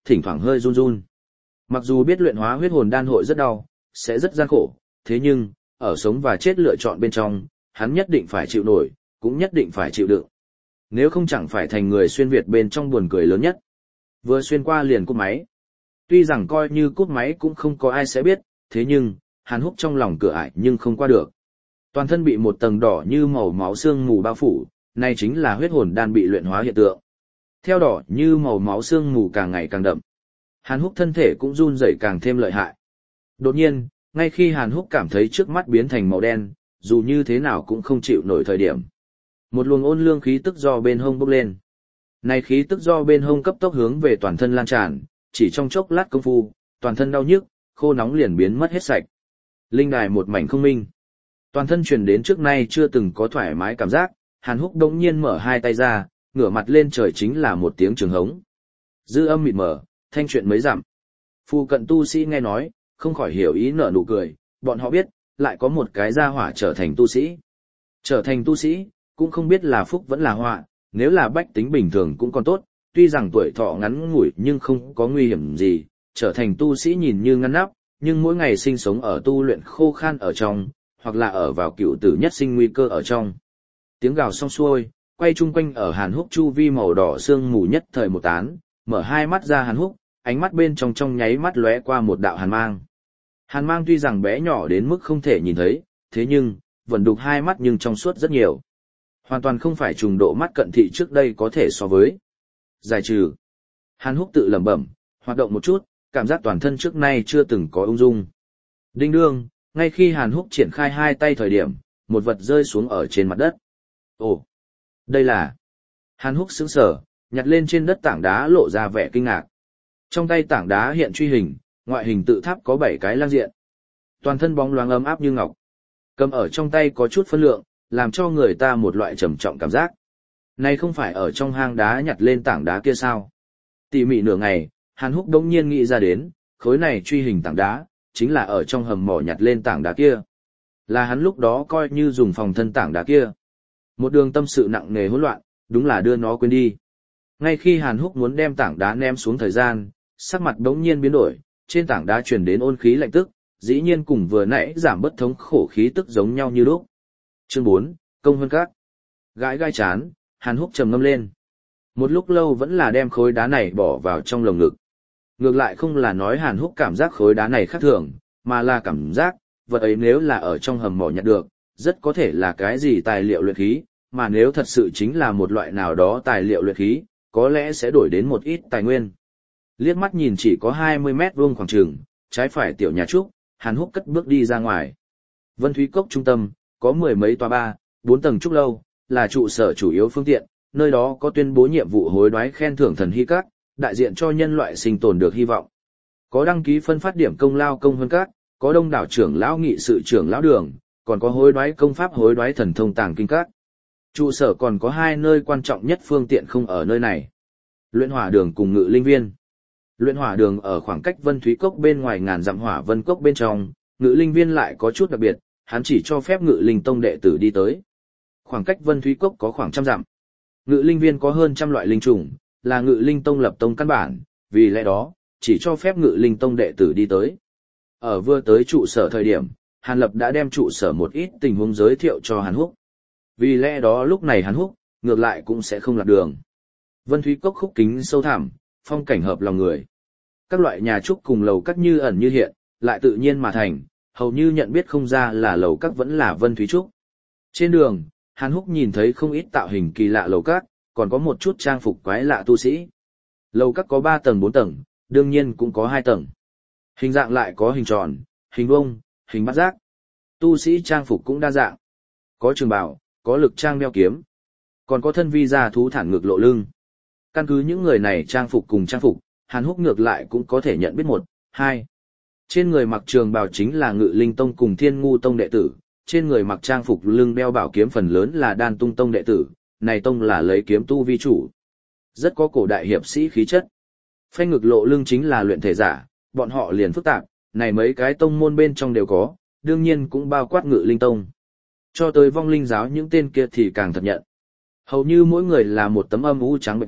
thỉnh thoảng hơi run run. Mặc dù biết luyện hóa huyết hồn đan hội rất đau, sẽ rất gian khổ, thế nhưng, ở sống và chết lựa chọn bên trong, hắn nhất định phải chịu nổi, cũng nhất định phải chịu đựng. Nếu không chẳng phải thành người xuyên Việt bên trong buồn cười lớn nhất. Vừa xuyên qua liền cúp máy. Tuy rằng coi như cúp máy cũng không có ai sẽ biết, thế nhưng, Hàn Húc trong lòng cửa ải nhưng không qua được. Toàn thân bị một tầng đỏ như màu máu xương mù bao phủ, này chính là huyết hồn đan bị luyện hóa hiện tượng. Theo đỏ như màu máu xương mù càng ngày càng đậm. Hàn Húc thân thể cũng run rẩy càng thêm lợi hại. Đột nhiên, ngay khi Hàn Húc cảm thấy trước mắt biến thành màu đen, dù như thế nào cũng không chịu nổi thời điểm. Một luồng ôn lương khí tức do bên hông bốc lên. Này khí tức do bên hông cấp tốc hướng về toàn thân lan tràn, chỉ trong chốc lát công phu, toàn thân đau nhức, khô nóng liền biến mất hết sạch. Linh đài một mảnh không minh. Toàn thân truyền đến trước nay chưa từng có thoải mái cảm giác, Hàn Húc đống nhiên mở hai tay ra, ngửa mặt lên trời chính là một tiếng trường hống. Dư âm mịt mờ, thanh chuyện mấy dặm. Phu cận tu sĩ nghe nói, không khỏi hiểu ý nở nụ cười, bọn họ biết, lại có một cái gia hỏa trở thành tu sĩ. Trở thành tu sĩ, cũng không biết là phúc vẫn là họa, nếu là bách tính bình thường cũng còn tốt, tuy rằng tuổi thọ ngắn ngủi nhưng không có nguy hiểm gì, trở thành tu sĩ nhìn như ngăn nắp, nhưng mỗi ngày sinh sống ở tu luyện khô khan ở trong, hoặc là ở vào cựu tử nhất sinh nguy cơ ở trong. Tiếng gào xong xuôi, quay chung quanh ở Hàn Húc chu vi màu đỏ sương mù nhất thời một tán, mở hai mắt ra Hàn Húc, ánh mắt bên trong trong nháy mắt lóe qua một đạo hàn mang. Hàn mang tuy rằng bé nhỏ đến mức không thể nhìn thấy, thế nhưng, vẫn đục hai mắt nhưng trong suốt rất nhiều. Hoàn toàn không phải trùng độ mắt cận thị trước đây có thể so với. Giải trừ. Hàn Húc tự lẩm bẩm, hoạt động một chút, cảm giác toàn thân trước nay chưa từng có ung dung. Đinh đương, ngay khi Hàn Húc triển khai hai tay thời điểm, một vật rơi xuống ở trên mặt đất. Ồ, đây là... Hàn Húc sững sờ, nhặt lên trên đất tảng đá lộ ra vẻ kinh ngạc. Trong tay tảng đá hiện truy hình, ngoại hình tự tháp có bảy cái lang diện. Toàn thân bóng loáng ấm áp như ngọc. Cầm ở trong tay có chút phân lượng, làm cho người ta một loại trầm trọng cảm giác. Này không phải ở trong hang đá nhặt lên tảng đá kia sao? Tỉ mỉ nửa ngày, Hàn Húc đống nhiên nghĩ ra đến, khối này truy hình tảng đá, chính là ở trong hầm mỏ nhặt lên tảng đá kia. Là hắn lúc đó coi như dùng phòng thân tảng đá kia. Một đường tâm sự nặng nề hỗn loạn, đúng là đưa nó quên đi. Ngay khi Hàn Húc muốn đem tảng đá ném xuống thời gian, sắc mặt đống nhiên biến đổi, trên tảng đá truyền đến ôn khí lạnh tức, dĩ nhiên cùng vừa nãy giảm bất thống khổ khí tức giống nhau như lúc. Chương bốn, Công Hơn Các. Gãi gai chán, Hàn Húc trầm ngâm lên. Một lúc lâu vẫn là đem khối đá này bỏ vào trong lồng ngực. Ngược lại không là nói Hàn Húc cảm giác khối đá này khác thường, mà là cảm giác, vật ấy nếu là ở trong hầm mỏ nhặt được, rất có thể là cái gì tài liệu luyện khí, mà nếu thật sự chính là một loại nào đó tài liệu luyện khí, có lẽ sẽ đổi đến một ít tài nguyên. Liếc mắt nhìn chỉ có hai mươi mét vuông khoảng trường, trái phải tiểu nhà trúc, Hàn Húc cất bước đi ra ngoài. Vân Thúy Cốc trung tâm, có mười mấy tòa ba, bốn tầng trúc lâu, là trụ sở chủ yếu phương tiện, nơi đó có tuyên bố nhiệm vụ hối đoái khen thưởng thần hy các, đại diện cho nhân loại sinh tồn được hy vọng. Có đăng ký phân phát điểm công lao công hơn các, có đông đảo trưởng lão nghị sự trưởng lão đường, còn có hối đoái công pháp hối đoái thần thông tàng kinh các. Trụ sở còn có hai nơi quan trọng nhất phương tiện không ở nơi này. Luyện hỏa đường cùng ngự linh viên. Luyện hỏa đường ở khoảng cách Vân Thúy Cốc bên ngoài ngàn dặm hỏa vân cốc bên trong, ngự linh viên lại có chút đặc biệt, hắn chỉ cho phép ngự linh tông đệ tử đi tới. Khoảng cách Vân Thúy Cốc có khoảng trăm dặm. Ngự linh viên có hơn trăm loại linh trùng, là ngự linh tông lập tông căn bản, vì lẽ đó, chỉ cho phép ngự linh tông đệ tử đi tới. Ở vừa tới trụ sở thời điểm, Hàn Lập đã đem trụ sở một ít tình huống giới thiệu cho Hàn Húc. Vì lẽ đó lúc này Hàn Húc, ngược lại cũng sẽ không lạc đường. Vân Thúy Cốc khúc kính sâu thẳm, phong cảnh hợp lòng người. Các loại nhà trúc cùng lầu các như ẩn như hiện, lại tự nhiên mà thành, hầu như nhận biết không ra là lầu các vẫn là Vân Thúy Trúc. Trên đường, Hàn Húc nhìn thấy không ít tạo hình kỳ lạ lầu các, còn có một chút trang phục quái lạ tu sĩ. Lầu các có ba tầng bốn tầng, đương nhiên cũng có hai tầng. Hình dạng lại có hình tròn, hình vuông, hình bát giác. Tu sĩ trang phục cũng đa dạng. Có trường bào, có lực trang đeo kiếm, còn có thân vi gia thú thản ngực lộ lưng. Căn cứ những người này trang phục cùng trang phục, Hàn Húc ngược lại cũng có thể nhận biết một, hai. Trên người mặc trường bào chính là Ngự Linh Tông cùng Thiên Ngu Tông đệ tử, trên người mặc trang phục lưng đeo bảo kiếm phần lớn là Đan Tung Tông đệ tử, này tông là lấy kiếm tu vi chủ. Rất có cổ đại hiệp sĩ khí chất. Phanh ngực lộ lưng chính là luyện thể giả, bọn họ liền phức tạp, này mấy cái tông môn bên trong đều có, đương nhiên cũng bao quát Ngự Linh Tông. Cho tới vong linh giáo những tên kia thì càng thật nhận. Hầu như mỗi người là một tấm âm u trắng bệ mặt,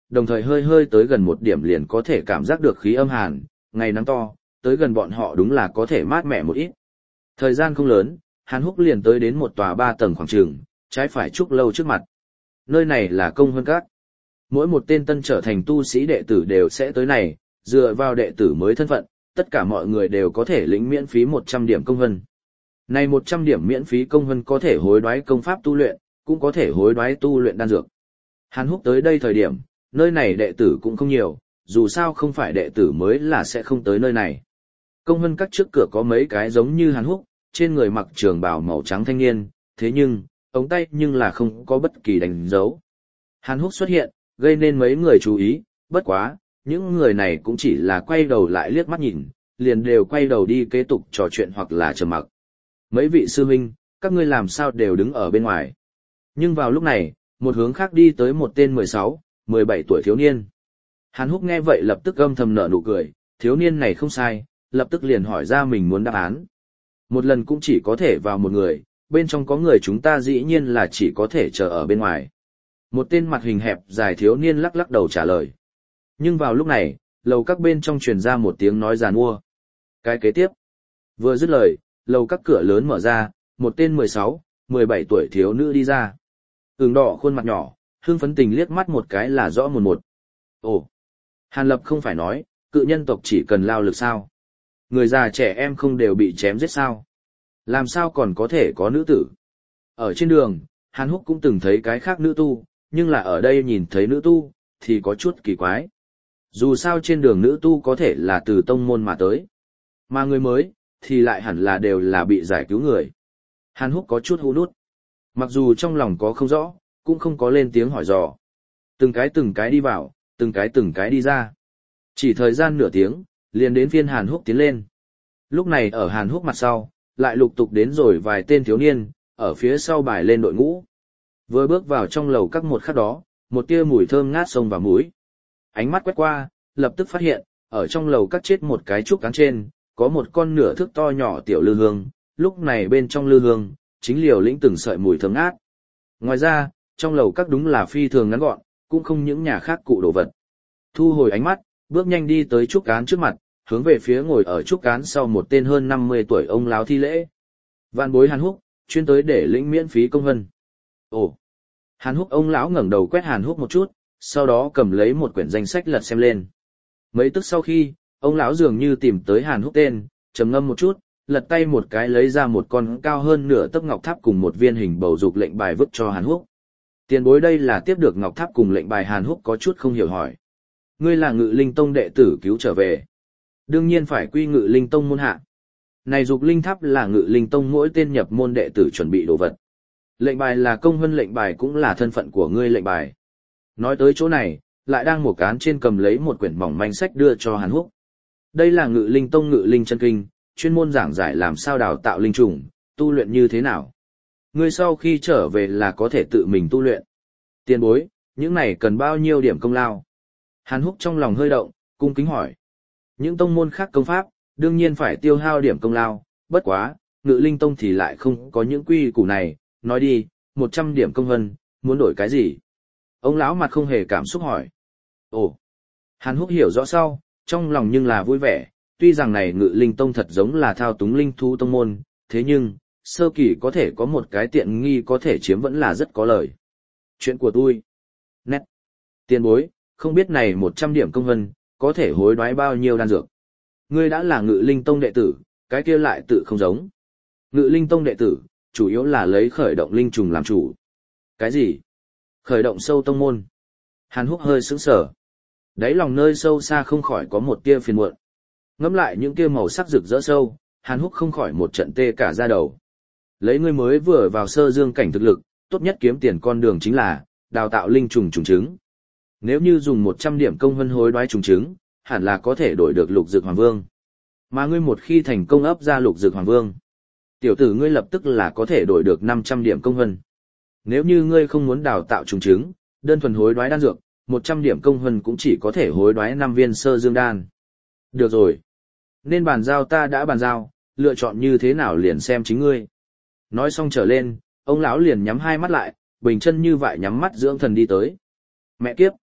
đồng thời hơi hơi tới gần một điểm liền có thể cảm giác được khí âm hàn, ngày nắng to, tới gần bọn họ đúng là có thể mát mẻ một ít. Thời gian không lớn, Hàn Húc liền tới đến một tòa ba tầng khoảng trường, trái phải trúc lâu trước mặt. Nơi này là công hơn các. Mỗi một tên tân trở thành tu sĩ đệ tử đều sẽ tới này, dựa vào đệ tử mới thân phận, tất cả mọi người đều có thể lĩnh miễn phí một trăm điểm công vân. Này một trăm điểm miễn phí công vân có thể hối đoái công pháp tu luyện, cũng có thể hối đoái tu luyện đan dược. Hàn Húc tới đây thời điểm, nơi này đệ tử cũng không nhiều, dù sao không phải đệ tử mới là sẽ không tới nơi này. Công vân các trước cửa có mấy cái giống như Hàn Húc, trên người mặc trường bào màu trắng thanh niên, thế nhưng, ống tay nhưng là không có bất kỳ đánh dấu. Hàn Húc xuất hiện, gây nên mấy người chú ý, bất quá, những người này cũng chỉ là quay đầu lại liếc mắt nhìn, liền đều quay đầu đi kế tục trò chuyện hoặc là trầm mặc. Mấy vị sư huynh, các ngươi làm sao đều đứng ở bên ngoài. Nhưng vào lúc này, một hướng khác đi tới một tên mười sáu, mười bảy tuổi thiếu niên. Hàn Húc nghe vậy lập tức âm thầm nở nụ cười, thiếu niên này không sai, lập tức liền hỏi ra mình muốn đáp án. Một lần cũng chỉ có thể vào một người, bên trong có người chúng ta dĩ nhiên là chỉ có thể chờ ở bên ngoài. Một tên mặt hình hẹp dài thiếu niên lắc lắc đầu trả lời. Nhưng vào lúc này, lầu các bên trong truyền ra một tiếng nói giàn mua. Cái kế tiếp. Vừa dứt lời, lầu các cửa lớn mở ra, một tên mười sáu, mười bảy tuổi thiếu nữ đi ra. Ửng đỏ khuôn mặt nhỏ, hương phấn tình liếc mắt một cái là rõ một một. Ồ, Hàn Lập không phải nói, cự nhân tộc chỉ cần lao lực sao? Người già trẻ em không đều bị chém giết sao? Làm sao còn có thể có nữ tử? Ở trên đường, Hàn Húc cũng từng thấy cái khác nữ tu, nhưng là ở đây nhìn thấy nữ tu, thì có chút kỳ quái. Dù sao trên đường nữ tu có thể là từ tông môn mà tới. Mà người mới, thì lại hẳn là đều là bị giải cứu người. Hàn Húc có chút hú nút. Mặc dù trong lòng có không rõ, cũng không có lên tiếng hỏi dò. Từng cái từng cái đi vào, từng cái từng cái đi ra. Chỉ thời gian nửa tiếng, liền đến phiên Hàn Húc tiến lên. Lúc này ở Hàn Húc mặt sau, lại lục tục đến rồi vài tên thiếu niên, ở phía sau bài lên đội ngũ. Vừa bước vào trong lầu các một khắc đó, một tia mùi thơm ngát xông vào mũi. Ánh mắt quét qua, lập tức phát hiện, ở trong lầu các chết một cái trúc cán trên, có một con nửa thước to nhỏ tiểu lư hương, lúc này bên trong lư hương, chính liều lĩnh từng sợi mùi thơm ngát. Ngoài ra, trong lầu các đúng là phi thường ngắn gọn, cũng không những nhà khác cụ đồ vật. Thu hồi ánh mắt, bước nhanh đi tới trúc cán trước mặt, hướng về phía ngồi ở trúc cán sau một tên hơn năm mươi tuổi ông lão thi lễ. Vạn bối Hàn Húc, chuyên tới để lĩnh miễn phí công vân. Ồ. Hàn Húc ông lão ngẩng đầu quét Hàn Húc một chút, sau đó cầm lấy một quyển danh sách lật xem lên. Mấy tức sau khi, ông lão dường như tìm tới Hàn Húc tên, trầm ngâm một chút, lật tay một cái lấy ra một con cao hơn nửa tấc ngọc tháp cùng một viên hình bầu dục lệnh bài vứt cho Hàn Húc. Tiền bối đây là tiếp được ngọc tháp cùng lệnh bài. Hàn Húc có chút không hiểu hỏi. Ngươi là Ngự Linh Tông đệ tử cứu trở về. Đương nhiên phải quy Ngự Linh Tông môn hạ. Này dục linh tháp là Ngự Linh Tông mỗi tên nhập môn đệ tử chuẩn bị đồ vật. Lệnh bài là công vân lệnh bài cũng là thân phận của ngươi lệnh bài. Nói tới chỗ này, lại đang một cán trên cầm lấy một quyển mỏng manh sách đưa cho Hàn Húc. Đây là Ngự Linh Tông Ngự Linh chân kinh, chuyên môn giảng giải làm sao đào tạo linh trùng, tu luyện như thế nào. Ngươi sau khi trở về là có thể tự mình tu luyện. Tiền bối, những này cần bao nhiêu điểm công lao? Hàn Húc trong lòng hơi động, cung kính hỏi. Những tông môn khác công pháp, đương nhiên phải tiêu hao điểm công lao, bất quá, Ngự Linh Tông thì lại không có những quy củ này, nói đi, một trăm điểm công vân, muốn đổi cái gì? Ông lão mặt không hề cảm xúc hỏi. Ồ, Hàn Húc hiểu rõ sau, trong lòng nhưng là vui vẻ, tuy rằng này Ngự Linh Tông thật giống là thao túng linh thú tông môn, thế nhưng, sơ kỳ có thể có một cái tiện nghi có thể chiếm vẫn là rất có lời. Chuyện của tôi. Nét. Tiền bối, không biết này một trăm điểm công vân, có thể hối đoái bao nhiêu đan dược. Ngươi đã là Ngự Linh Tông đệ tử, cái kia lại tự không giống. Ngự Linh Tông đệ tử, chủ yếu là lấy khởi động linh trùng làm chủ. Cái gì? Khởi động sâu tông môn. Hàn Húc hơi sững sờ. Đáy lòng nơi sâu xa không khỏi có một tia phiền muộn. Ngẫm lại những kia màu sắc rực rỡ sâu, Hàn Húc không khỏi một trận tê cả da đầu. Lấy ngươi mới vừa vào sơ dương cảnh thực lực, tốt nhất kiếm tiền con đường chính là đào tạo linh trùng trùng trứng. Nếu như dùng một trăm điểm công vân hối đoái trùng trứng, hẳn là có thể đổi được Lục Dược Hoàng Vương. Mà ngươi một khi thành công ấp ra Lục Dược Hoàng Vương, tiểu tử ngươi lập tức là có thể đổi được năm trăm điểm công vân. Nếu như ngươi không muốn đào tạo trùng trứng, đơn thuần hối đoái đan dược, một trăm điểm công vân cũng chỉ có thể hối đoái năm viên sơ dương đan. Được rồi. Nên bàn giao ta đã bàn giao, lựa chọn như thế nào liền xem chính ngươi. Nói xong trở lên, ông lão liền nhắm hai mắt lại, bình chân như vậy nhắm mắt dưỡng thần đi tới. Mẹ kiếp,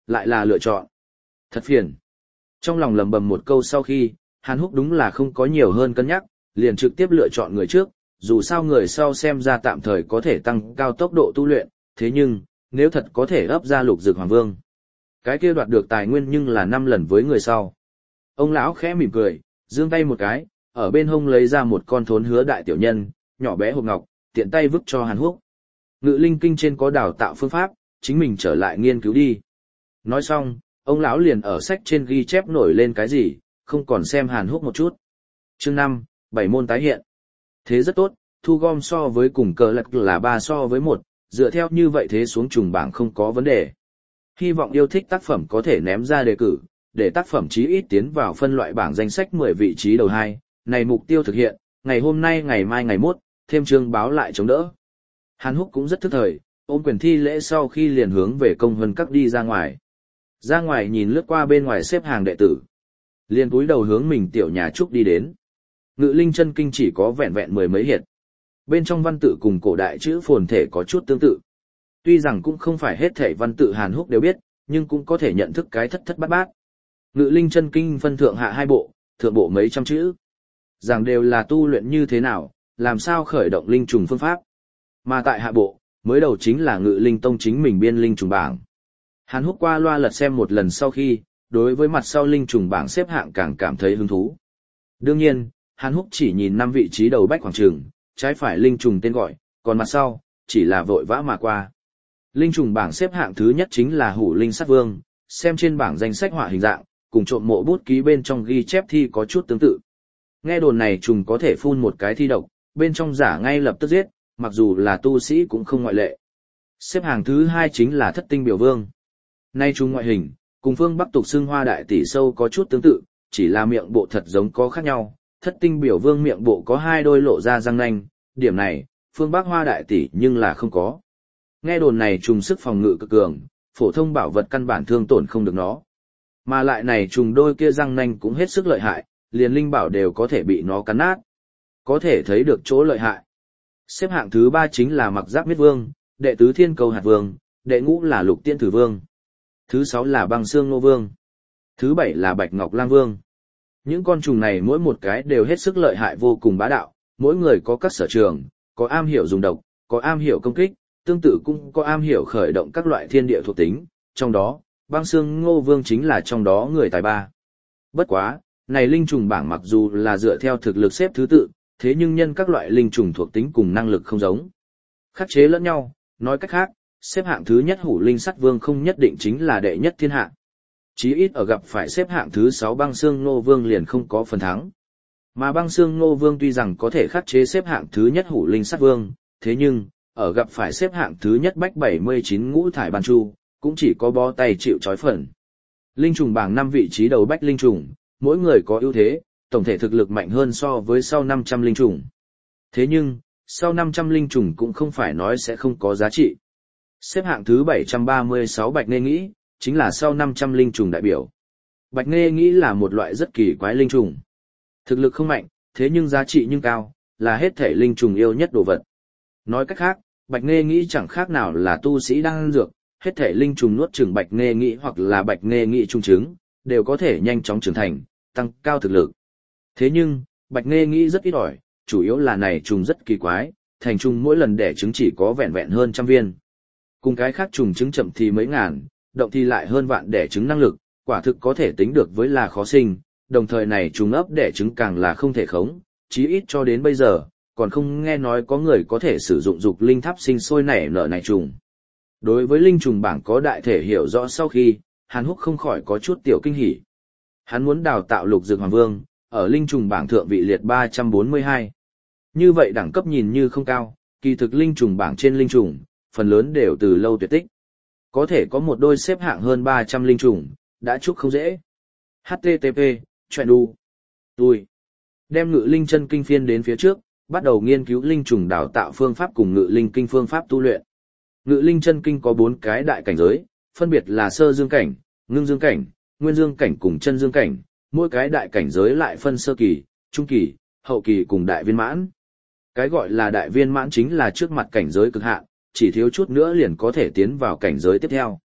lại là lựa chọn. Thật phiền. Trong lòng lầm bầm một câu sau khi, Hàn Húc đúng là không có nhiều hơn cân nhắc, liền trực tiếp lựa chọn người trước, dù sao người sau xem ra tạm thời có thể tăng cao tốc độ tu luyện, thế nhưng, nếu thật có thể ấp ra lục dược hoàng vương, cái kia đoạt được tài nguyên nhưng là năm lần với người sau. Ông lão khẽ mỉm cười, giương tay một cái, ở bên hông lấy ra một con thốn hứa đại tiểu nhân, nhỏ bé hộp ngọc, tiện tay vứt cho Hàn Húc. Ngự linh kinh trên có đào tạo phương pháp, chính mình trở lại nghiên cứu đi. Nói xong, ông lão liền ở sách trên ghi chép nổi lên cái gì, không còn xem Hàn Húc một chút. Chương năm, bảy môn tái hiện. Thế rất tốt, thu gom so với cùng cờ lật là ba so với một, dựa theo như vậy thế xuống trùng bảng không có vấn đề. Hy vọng yêu thích tác phẩm có thể ném ra đề cử, để tác phẩm chí ít tiến vào phân loại bảng danh sách mười vị trí đầu hai, này mục tiêu thực hiện, ngày hôm nay ngày mai ngày mốt, thêm chương báo lại chống đỡ. Hàn Húc cũng rất thức thời, ôm quyền thi lễ sau khi liền hướng về công vân các đi ra ngoài. Ra ngoài nhìn lướt qua bên ngoài xếp hàng đệ tử. Liền cúi đầu hướng mình tiểu nhà trúc đi đến. Ngự linh chân kinh chỉ có vẹn vẹn mười mấy hiệt. Bên trong văn tự cùng cổ đại chữ phồn thể có chút tương tự. Tuy rằng cũng không phải hết thể văn tự Hàn Húc đều biết, nhưng cũng có thể nhận thức cái thất thất bát bát. Ngự linh chân kinh phân thượng hạ hai bộ, thượng bộ mấy trăm chữ. Rằng đều là tu luyện như thế nào, làm sao khởi động linh trùng phương pháp. Mà tại hạ bộ, mới đầu chính là ngự linh tông chính mình biên linh trùng bảng. Hàn Húc qua loa lật xem một lần sau khi, đối với mặt sau linh trùng bảng xếp hạng càng cảm thấy hứng thú. Đương nhiên, Hàn Húc chỉ nhìn năm vị trí đầu bách khoảng trường, trái phải linh trùng tên gọi, còn mặt sau, chỉ là vội vã mà qua. Linh trùng bảng xếp hạng thứ nhất chính là Hủ Linh Sát Vương, xem trên bảng danh sách họa hình dạng, cùng trộm mộ bút ký bên trong ghi chép thi có chút tương tự. Nghe đồn này trùng có thể phun một cái thi độc, bên trong giả ngay lập tức giết, mặc dù là tu sĩ cũng không ngoại lệ. Xếp hàng thứ hai chính là Thất Tinh Biểu Vương. Nay trùng ngoại hình, cùng phương Bắc tục xưng Hoa Đại Tỷ Sâu có chút tương tự, chỉ là miệng bộ thật giống có khác nhau. Thất Tinh Biểu Vương miệng bộ có hai đôi lộ ra răng nanh, điểm này, phương Bắc Hoa Đại Tỷ nhưng là không có. Nghe đồn này trùng sức phòng ngự cực cường, phổ thông bảo vật căn bản thương tổn không được nó. Mà lại này trùng đôi kia răng nanh cũng hết sức lợi hại, liền linh bảo đều có thể bị nó cắn nát. Có thể thấy được chỗ lợi hại. Xếp hạng thứ ba chính là Mặc Giáp Miết Vương, đệ tứ Thiên Cầu Hạt Vương, đệ ngũ là Lục Tiên Tử Vương. Thứ sáu là Băng Xương Nô Vương. Thứ bảy là Bạch Ngọc Lang Vương. Những con trùng này mỗi một cái đều hết sức lợi hại vô cùng bá đạo, mỗi người có các sở trường, có am hiểu dùng độc, có am hiểu công kích, tương tự cũng có am hiểu khởi động các loại thiên địa thuộc tính, trong đó, Băng Xương Ngô Vương chính là trong đó người tài ba. Bất quá, này linh trùng bảng mặc dù là dựa theo thực lực xếp thứ tự, thế nhưng nhân các loại linh trùng thuộc tính cùng năng lực không giống. Khắc chế lẫn nhau, nói cách khác, xếp hạng thứ nhất Hủ Linh Sắt Vương không nhất định chính là đệ nhất thiên hạ. Chí ít ở gặp phải xếp hạng thứ sáu Băng Xương Ngô Vương liền không có phần thắng. Mà Băng Xương Ngô Vương tuy rằng có thể khắc chế xếp hạng thứ nhất Hủ Linh Sắt Vương, thế nhưng, ở gặp phải xếp hạng thứ nhất Bách bảy mươi chín Ngũ Thải Ban Chu, cũng chỉ có bó tay chịu trói phần. Linh trùng bảng năm vị trí đầu Bách linh trùng, mỗi người có ưu thế, tổng thể thực lực mạnh hơn so với sau năm trăm linh trùng. Thế nhưng, sau năm trăm linh trùng cũng không phải nói sẽ không có giá trị. Xếp hạng thứ bảy trăm ba mươi sáu Bạch Nghê Nghĩ, chính là sau năm trăm linh trùng đại biểu. Bạch Nghê Nghĩ là một loại rất kỳ quái linh trùng. Thực lực không mạnh, thế nhưng giá trị nhưng cao, là hết thể linh trùng yêu nhất đồ vật. Nói cách khác, Bạch Nghê Nghĩ chẳng khác nào là tu sĩ đang ăn dược, hết thể linh trùng nuốt chửng Bạch Nghê Nghĩ hoặc là Bạch Nghê Nghĩ trung trứng, đều có thể nhanh chóng trưởng thành, tăng cao thực lực. Thế nhưng, Bạch Nghê Nghĩ rất ít ỏi, chủ yếu là này trùng rất kỳ quái, thành trùng mỗi lần đẻ trứng chỉ có vẹn vẹn hơn trăm viên. Cùng cái khác trùng trứng chậm thì mấy ngàn, động thì lại hơn vạn đẻ trứng năng lực, quả thực có thể tính được với là khó sinh, đồng thời này trùng ấp đẻ trứng càng là không thể khống, chí ít cho đến bây giờ, còn không nghe nói có người có thể sử dụng dục linh tháp sinh sôi nảy nở này trùng. Đối với linh trùng bảng có đại thể hiểu rõ sau khi, Hàn Húc không khỏi có chút tiểu kinh hỉ. Hắn muốn đào tạo Lục Dược Hoàng Vương, ở linh trùng bảng thượng vị liệt ba trăm bốn mươi hai. Như vậy đẳng cấp nhìn như không cao, kỳ thực linh trùng bảng trên linh trùng, phần lớn đều từ lâu tuyệt tích. Có thể có một đôi xếp hạng hơn ba trăm linh trùng, đã chúc không dễ. H T T P, chuyện đu. Tôi đem ngự linh chân kinh phiên đến phía trước, bắt đầu nghiên cứu linh trùng đào tạo phương pháp cùng ngự linh kinh phương pháp tu luyện. Ngự linh chân kinh có bốn cái đại cảnh giới, phân biệt là sơ dương cảnh, ngưng dương cảnh, nguyên dương cảnh cùng chân dương cảnh, mỗi cái đại cảnh giới lại phân sơ kỳ, trung kỳ, hậu kỳ cùng đại viên mãn. Cái gọi là đại viên mãn chính là trước mặt cảnh giới cực hạn, chỉ thiếu chút nữa liền có thể tiến vào cảnh giới tiếp theo.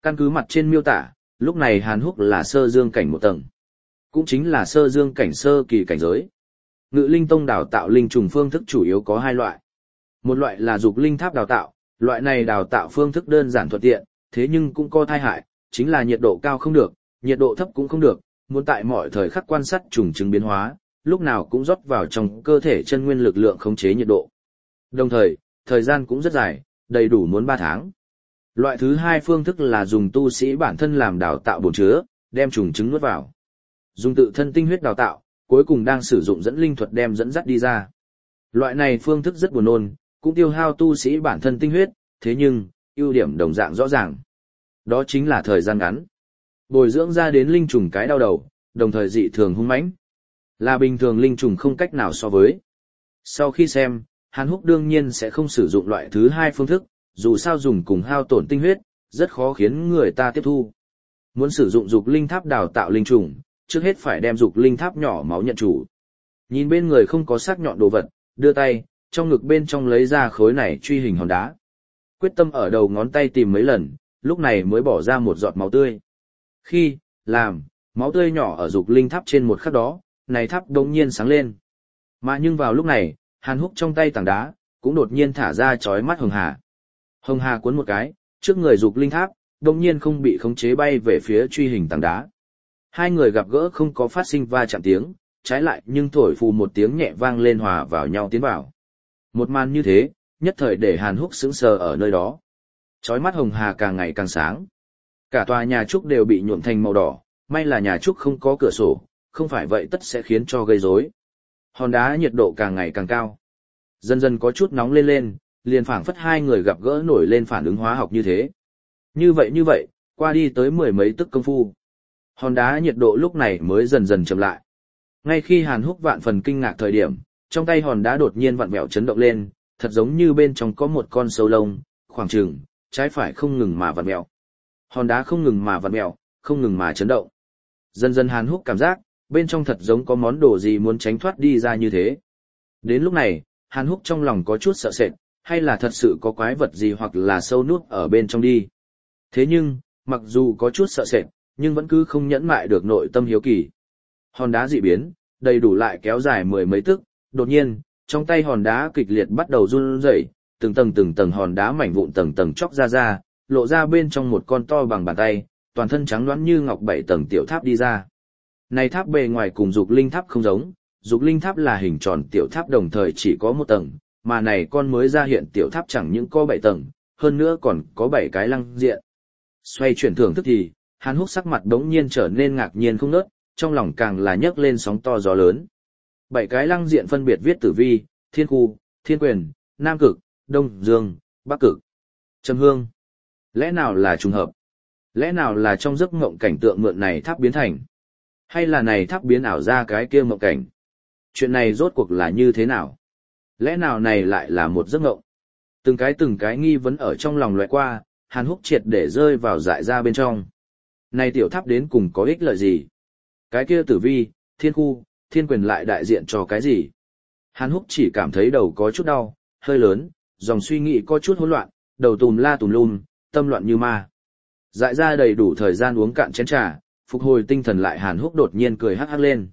Căn cứ mặt trên miêu tả, lúc này Hàn Húc là sơ dương cảnh một tầng. Cũng chính là sơ dương cảnh sơ kỳ cảnh giới. Ngự linh tông đào tạo linh trùng phương thức chủ yếu có hai loại. Một loại là dục linh tháp đào tạo, loại này đào tạo phương thức đơn giản thuận tiện, thế nhưng cũng có tai hại, chính là nhiệt độ cao không được, nhiệt độ thấp cũng không được, muốn tại mọi thời khắc quan sát trùng chứng biến hóa, lúc nào cũng rót vào trong cơ thể chân nguyên lực lượng khống chế nhiệt độ. Đồng thời, thời gian cũng rất dài, đầy đủ muốn ba tháng. Loại thứ hai phương thức là dùng tu sĩ bản thân làm đào tạo bồn chứa, đem trùng trứng nuốt vào. Dùng tự thân tinh huyết đào tạo, cuối cùng đang sử dụng dẫn linh thuật đem dẫn dắt đi ra. Loại này phương thức rất buồn nôn, cũng tiêu hao tu sĩ bản thân tinh huyết, thế nhưng, ưu điểm đồng dạng rõ ràng. Đó chính là thời gian ngắn. Bồi dưỡng ra đến linh trùng cái đau đầu, đồng thời dị thường hung mãnh. Là bình thường linh trùng không cách nào so với. Sau khi xem, Hàn Húc đương nhiên sẽ không sử dụng loại thứ hai phương thức, dù sao dùng cùng hao tổn tinh huyết, rất khó khiến người ta tiếp thu. Muốn sử dụng dục linh tháp đào tạo linh trùng, trước hết phải đem dục linh tháp nhỏ máu nhận chủ. Nhìn bên người không có sắc nhọn đồ vật, đưa tay, trong ngực bên trong lấy ra khối này truy hình hòn đá. Quyết tâm ở đầu ngón tay tìm mấy lần, lúc này mới bỏ ra một giọt máu tươi. Khi, làm, máu tươi nhỏ ở dục linh tháp trên một khắc đó, này tháp đống nhiên sáng lên. Mà nhưng vào lúc này, Hàn Húc trong tay tảng đá, cũng đột nhiên thả ra chói mắt hồng hà. Hồng hà cuốn một cái, trước người dục linh tháp, đống nhiên không bị khống chế bay về phía truy hình tảng đá. Hai người gặp gỡ không có phát sinh va chạm tiếng, trái lại nhưng thổi phù một tiếng nhẹ vang lên hòa vào nhau tiến vào. Một màn như thế, nhất thời để Hàn Húc sững sờ ở nơi đó. Chói mắt hồng hà càng ngày càng sáng. Cả tòa nhà trúc đều bị nhuộm thành màu đỏ, may là nhà trúc không có cửa sổ, không phải vậy tất sẽ khiến cho gây rối. Hòn đá nhiệt độ càng ngày càng cao. Dần dần có chút nóng lên lên, liền phảng phất hai người gặp gỡ nổi lên phản ứng hóa học như thế. Như vậy như vậy, qua đi tới mười mấy tức công phu. Hòn đá nhiệt độ lúc này mới dần dần chậm lại. Ngay khi Hàn Húc vạn phần kinh ngạc thời điểm, trong tay hòn đá đột nhiên vặn vẹo chấn động lên, thật giống như bên trong có một con sâu lông, khoảng chừng, trái phải không ngừng mà vặn vẹo. Hòn đá không ngừng mà vặn vẹo, không ngừng mà chấn động. Dần dần Hàn Húc cảm giác, bên trong thật giống có món đồ gì muốn tránh thoát đi ra như thế. Đến lúc này, Hàn Húc trong lòng có chút sợ sệt, hay là thật sự có quái vật gì hoặc là sâu nút ở bên trong đi. Thế nhưng, mặc dù có chút sợ sệt, nhưng vẫn cứ không nhẫn mại được nội tâm hiếu kỳ. Hòn đá dị biến, đầy đủ lại kéo dài mười mấy tức, đột nhiên, trong tay hòn đá kịch liệt bắt đầu run rẩy, từng tầng từng tầng hòn đá mảnh vụn tầng tầng chóc ra ra, lộ ra bên trong một con to bằng bàn tay, toàn thân trắng nõn như ngọc bảy tầng tiểu tháp đi ra. Này tháp bề ngoài cùng dục linh tháp không giống, dục linh tháp là hình tròn tiểu tháp đồng thời chỉ có một tầng, mà này con mới ra hiện tiểu tháp chẳng những có bảy tầng, hơn nữa còn có bảy cái lăng diện. Xoay chuyển thưởng thức thì, Hàn Húc sắc mặt đống nhiên trở nên ngạc nhiên không nớt, trong lòng càng là nhấc lên sóng to gió lớn. Bảy cái lăng diện phân biệt viết tử vi, thiên khu, thiên quyền, nam cực, đông dương, bắc cực, trầm hương. Lẽ nào là trùng hợp? Lẽ nào là trong giấc mộng cảnh tượng mượn này tháp biến thành? Hay là này tháp biến ảo ra cái kia mộng cảnh? Chuyện này rốt cuộc là như thế nào? Lẽ nào này lại là một giấc mộng? Từng cái từng cái nghi vấn ở trong lòng loại qua, Hàn Húc triệt để rơi vào dại ra bên trong. Này tiểu tháp đến cùng có ích lợi gì? Cái kia tử vi, thiên khu, thiên quyền lại đại diện cho cái gì? Hàn Húc chỉ cảm thấy đầu có chút đau, hơi lớn, dòng suy nghĩ có chút hỗn loạn, đầu tùm la tùm lum, tâm loạn như ma. Dại ra đầy đủ thời gian uống cạn chén trà, phục hồi tinh thần lại Hàn Húc đột nhiên cười hắc hắc lên.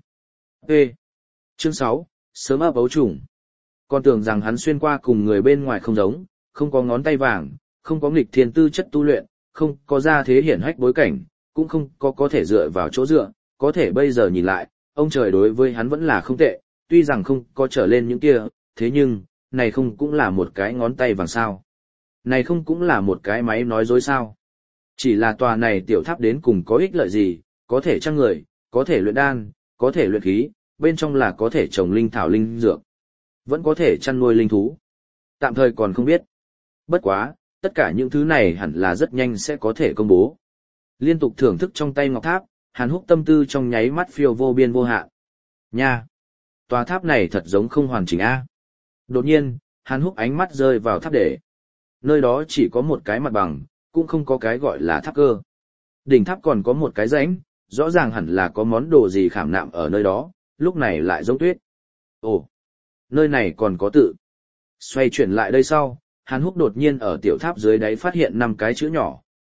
Ê! Chương sáu, sớm ấp ấu trùng. Con tưởng rằng hắn xuyên qua cùng người bên ngoài không giống, không có ngón tay vàng, không có nghịch thiên tư chất tu luyện, không có gia thế hiển hách bối cảnh, cũng không có có thể dựa vào chỗ dựa, có thể bây giờ nhìn lại, ông trời đối với hắn vẫn là không tệ, tuy rằng không có trở lên những kia, thế nhưng, này không cũng là một cái ngón tay vàng sao. Này không cũng là một cái máy nói dối sao. Chỉ là tòa này tiểu tháp đến cùng có ích lợi gì, có thể trang người, có thể luyện đan, có thể luyện khí, bên trong là có thể trồng linh thảo linh dược, vẫn có thể chăn nuôi linh thú. Tạm thời còn không biết. Bất quá, tất cả những thứ này hẳn là rất nhanh sẽ có thể công bố. Liên tục thưởng thức trong tay ngọc tháp, Hàn Húc tâm tư trong nháy mắt phiêu vô biên vô hạn. Nha! Tòa tháp này thật giống không hoàn chỉnh a. Đột nhiên, Hàn Húc ánh mắt rơi vào tháp để. Nơi đó chỉ có một cái mặt bằng, cũng không có cái gọi là tháp cơ. Đỉnh tháp còn có một cái rãnh, rõ ràng hẳn là có món đồ gì khảm nạm ở nơi đó, lúc này lại giống tuyết. Ồ! Nơi này còn có tự. Xoay chuyển lại đây sau, Hàn Húc đột nhiên ở tiểu tháp dưới đáy phát hiện năm cái chữ nhỏ,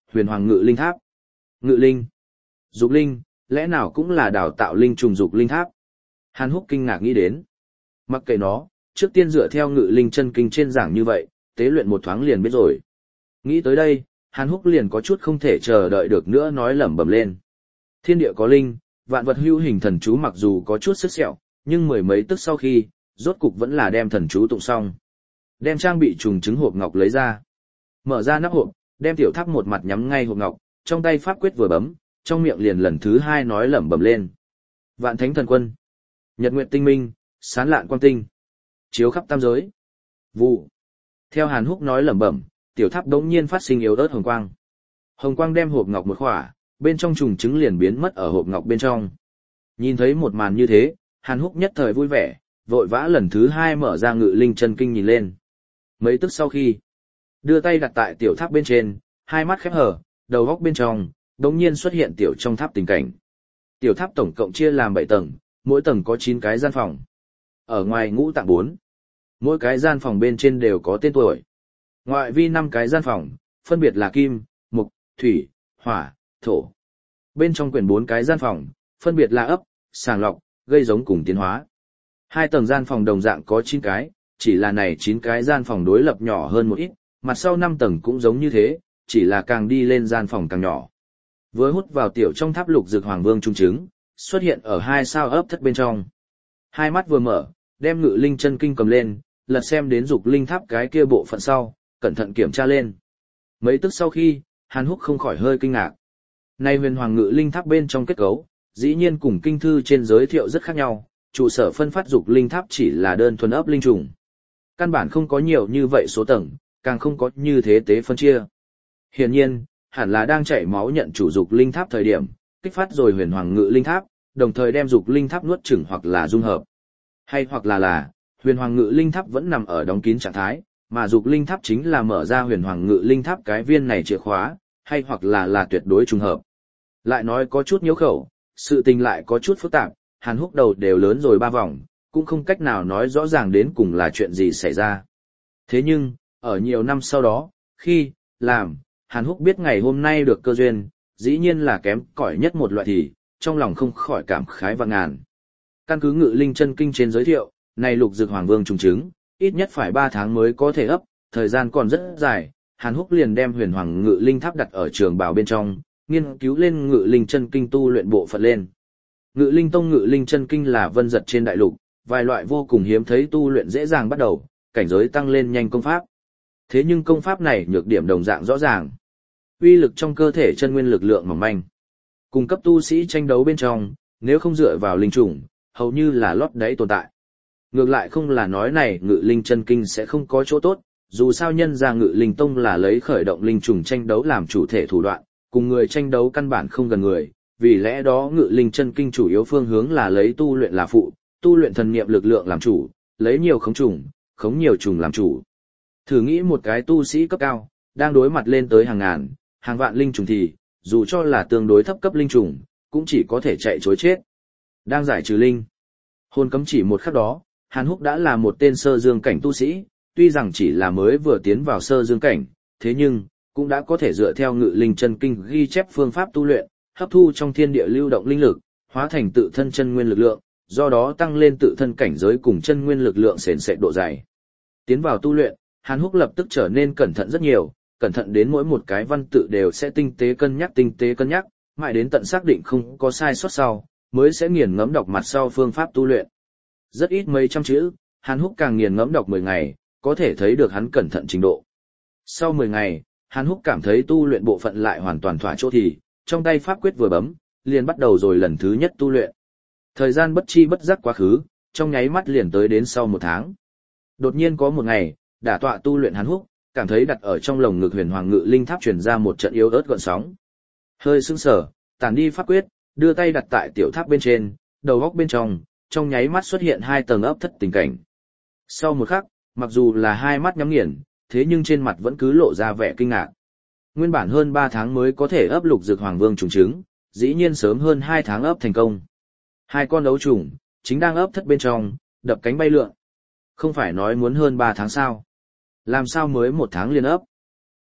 huyền hoàng ngự linh tháp. Ngự linh, dục linh, lẽ nào cũng là đào tạo linh trùng dục linh tháp? Hàn Húc kinh ngạc nghĩ đến. Mặc kệ nó, trước tiên dựa theo ngự linh chân kinh trên giảng như vậy, tế luyện một thoáng liền biết rồi. Nghĩ tới đây, Hàn Húc liền có chút không thể chờ đợi được nữa nói lẩm bẩm lên. Thiên địa có linh, vạn vật hữu hình thần chú mặc dù có chút sức sẹo, nhưng mười mấy tức sau khi, rốt cục vẫn là đem thần chú tụng xong. Đem trang bị trùng trứng hộp ngọc lấy ra. Mở ra nắp hộp, đem tiểu tháp một mặt nhắm ngay hộp ngọc, trong tay pháp quyết vừa bấm, trong miệng liền lần thứ hai nói lẩm bẩm lên. Vạn thánh thần quân, nhật nguyệt tinh minh, sán lạn quang tinh, chiếu khắp tam giới. Vụ. Theo Hàn Húc nói lẩm bẩm, tiểu tháp đống nhiên phát sinh yếu ớt hồng quang. Hồng quang đem hộp ngọc một khỏa, bên trong trùng trứng liền biến mất ở hộp ngọc bên trong. Nhìn thấy một màn như thế, Hàn Húc nhất thời vui vẻ, vội vã lần thứ hai mở ra ngự linh chân kinh nhìn lên. Mấy tức sau khi, đưa tay đặt tại tiểu tháp bên trên, hai mắt khép hở, đầu góc bên trong, đống nhiên xuất hiện tiểu trong tháp tình cảnh. Tiểu tháp tổng cộng chia làm bảy tầng, mỗi tầng có chín cái gian phòng. Ở ngoài ngũ tạng bốn, mỗi cái gian phòng bên trên đều có tên tuổi. Ngoại vi năm cái gian phòng, phân biệt là kim, mộc, thủy, hỏa, thổ. Bên trong quyển bốn cái gian phòng, phân biệt là ấp, sàng lọc, gây giống cùng tiến hóa. Hai tầng gian phòng đồng dạng có chín cái, chỉ là này chín cái gian phòng đối lập nhỏ hơn một ít, mặt sau năm tầng cũng giống như thế, chỉ là càng đi lên gian phòng càng nhỏ. Vừa hút vào tiểu trong tháp lục dược hoàng vương trung trứng, xuất hiện ở hai sao ấp thất bên trong. Hai mắt vừa mở, đem ngự linh chân kinh cầm lên, lật xem đến dục linh tháp cái kia bộ phận sau, cẩn thận kiểm tra lên. Mấy tức sau khi, Hàn Húc không khỏi hơi kinh ngạc. Này huyền hoàng ngự linh tháp bên trong kết cấu, dĩ nhiên cùng kinh thư trên giới thiệu rất khác nhau, trụ sở phân phát dục linh tháp chỉ là đơn thuần ấp linh trùng. Căn bản không có nhiều như vậy số tầng, càng không có như thế tế phân chia. Hiển nhiên, hẳn là đang chảy máu nhận chủ dục linh tháp thời điểm, kích phát rồi huyền hoàng ngự linh tháp, đồng thời đem dục linh tháp nuốt chửng hoặc là dung hợp. Hay hoặc là là, huyền hoàng ngự linh tháp vẫn nằm ở đóng kín trạng thái, mà dục linh tháp chính là mở ra huyền hoàng ngự linh tháp cái viên này chìa khóa, hay hoặc là là tuyệt đối trùng hợp. Lại nói có chút nhiễu khẩu, sự tình lại có chút phức tạp, Hàn Húc đầu đều lớn rồi ba vòng, cũng không cách nào nói rõ ràng đến cùng là chuyện gì xảy ra. Thế nhưng, ở nhiều năm sau đó, khi, làm, Hàn Húc biết ngày hôm nay được cơ duyên, dĩ nhiên là kém cỏi nhất một loại thì, trong lòng không khỏi cảm khái và ngàn. Căn cứ ngự linh chân kinh trên giới thiệu, này lục dược hoàng vương trùng trứng, ít nhất phải ba tháng mới có thể ấp, thời gian còn rất dài, Hàn Húc liền đem huyền hoàng ngự linh tháp đặt ở trường bảo bên trong, nghiên cứu lên ngự linh chân kinh tu luyện bộ phận lên. Ngự linh tông ngự linh chân kinh là vân giật trên đại lục, vài loại vô cùng hiếm thấy tu luyện dễ dàng bắt đầu, cảnh giới tăng lên nhanh công pháp. Thế nhưng công pháp này nhược điểm đồng dạng rõ ràng. Uy lực trong cơ thể chân nguyên lực lượng mỏng manh. Cùng cấp tu sĩ tranh đấu bên trong, nếu không dựa vào linh trùng, hầu như là lót đáy tồn tại. Ngược lại không là nói này ngự linh chân kinh sẽ không có chỗ tốt, dù sao nhân ra ngự linh tông là lấy khởi động linh trùng tranh đấu làm chủ thể thủ đoạn, cùng người tranh đấu căn bản không gần người, vì lẽ đó ngự linh chân kinh chủ yếu phương hướng là lấy tu luyện là phụ, tu luyện thần niệm lực lượng làm chủ, lấy nhiều khống trùng, khống nhiều trùng làm chủ. Thử nghĩ một cái tu sĩ cấp cao, đang đối mặt lên tới hàng ngàn, hàng vạn linh trùng thì, dù cho là tương đối thấp cấp linh trùng, cũng chỉ có thể chạy chối chết. Đang giải trừ linh hồn cấm chỉ một khắc đó, Hàn Húc đã là một tên sơ dương cảnh tu sĩ, tuy rằng chỉ là mới vừa tiến vào sơ dương cảnh, thế nhưng, cũng đã có thể dựa theo ngự linh chân kinh ghi chép phương pháp tu luyện, hấp thu trong thiên địa lưu động linh lực, hóa thành tự thân chân nguyên lực lượng, do đó tăng lên tự thân cảnh giới cùng chân nguyên lực lượng sền sệt độ dày. Tiến vào tu luyện, Hàn Húc lập tức trở nên cẩn thận rất nhiều, cẩn thận đến mỗi một cái văn tự đều sẽ tinh tế cân nhắc tinh tế cân nhắc, mãi đến tận xác định không có sai sót sau, mới sẽ nghiền ngẫm đọc mặt sau phương pháp tu luyện. Rất ít mấy trăm chữ, Hàn Húc càng nghiền ngẫm đọc mười ngày, có thể thấy được hắn cẩn thận trình độ. Sau mười ngày, Hàn Húc cảm thấy tu luyện bộ phận lại hoàn toàn thỏa chỗ thì, trong tay pháp quyết vừa bấm, liền bắt đầu rồi lần thứ nhất tu luyện. Thời gian bất chi bất giác quá khứ, trong nháy mắt liền tới đến sau một tháng. Đột nhiên có một ngày, đả tọa tu luyện Hàn Húc, cảm thấy đặt ở trong lồng ngực huyền hoàng ngự linh tháp truyền ra một trận yếu ớt gợn sóng. Hơi sững sờ, tản đi pháp quyết, đưa tay đặt tại tiểu tháp bên trên, đầu góc bên trong, trong nháy mắt xuất hiện hai tầng ấp thất tình cảnh. Sau một khắc, mặc dù là hai mắt nhắm nghiền, thế nhưng trên mặt vẫn cứ lộ ra vẻ kinh ngạc. Nguyên bản hơn ba tháng mới có thể ấp lục dược hoàng vương trùng trứng, dĩ nhiên sớm hơn hai tháng ấp thành công. Hai con ấu trùng, chính đang ấp thất bên trong, đập cánh bay lượn. Không phải nói muốn hơn ba tháng sao? Làm sao mới một tháng liền ấp?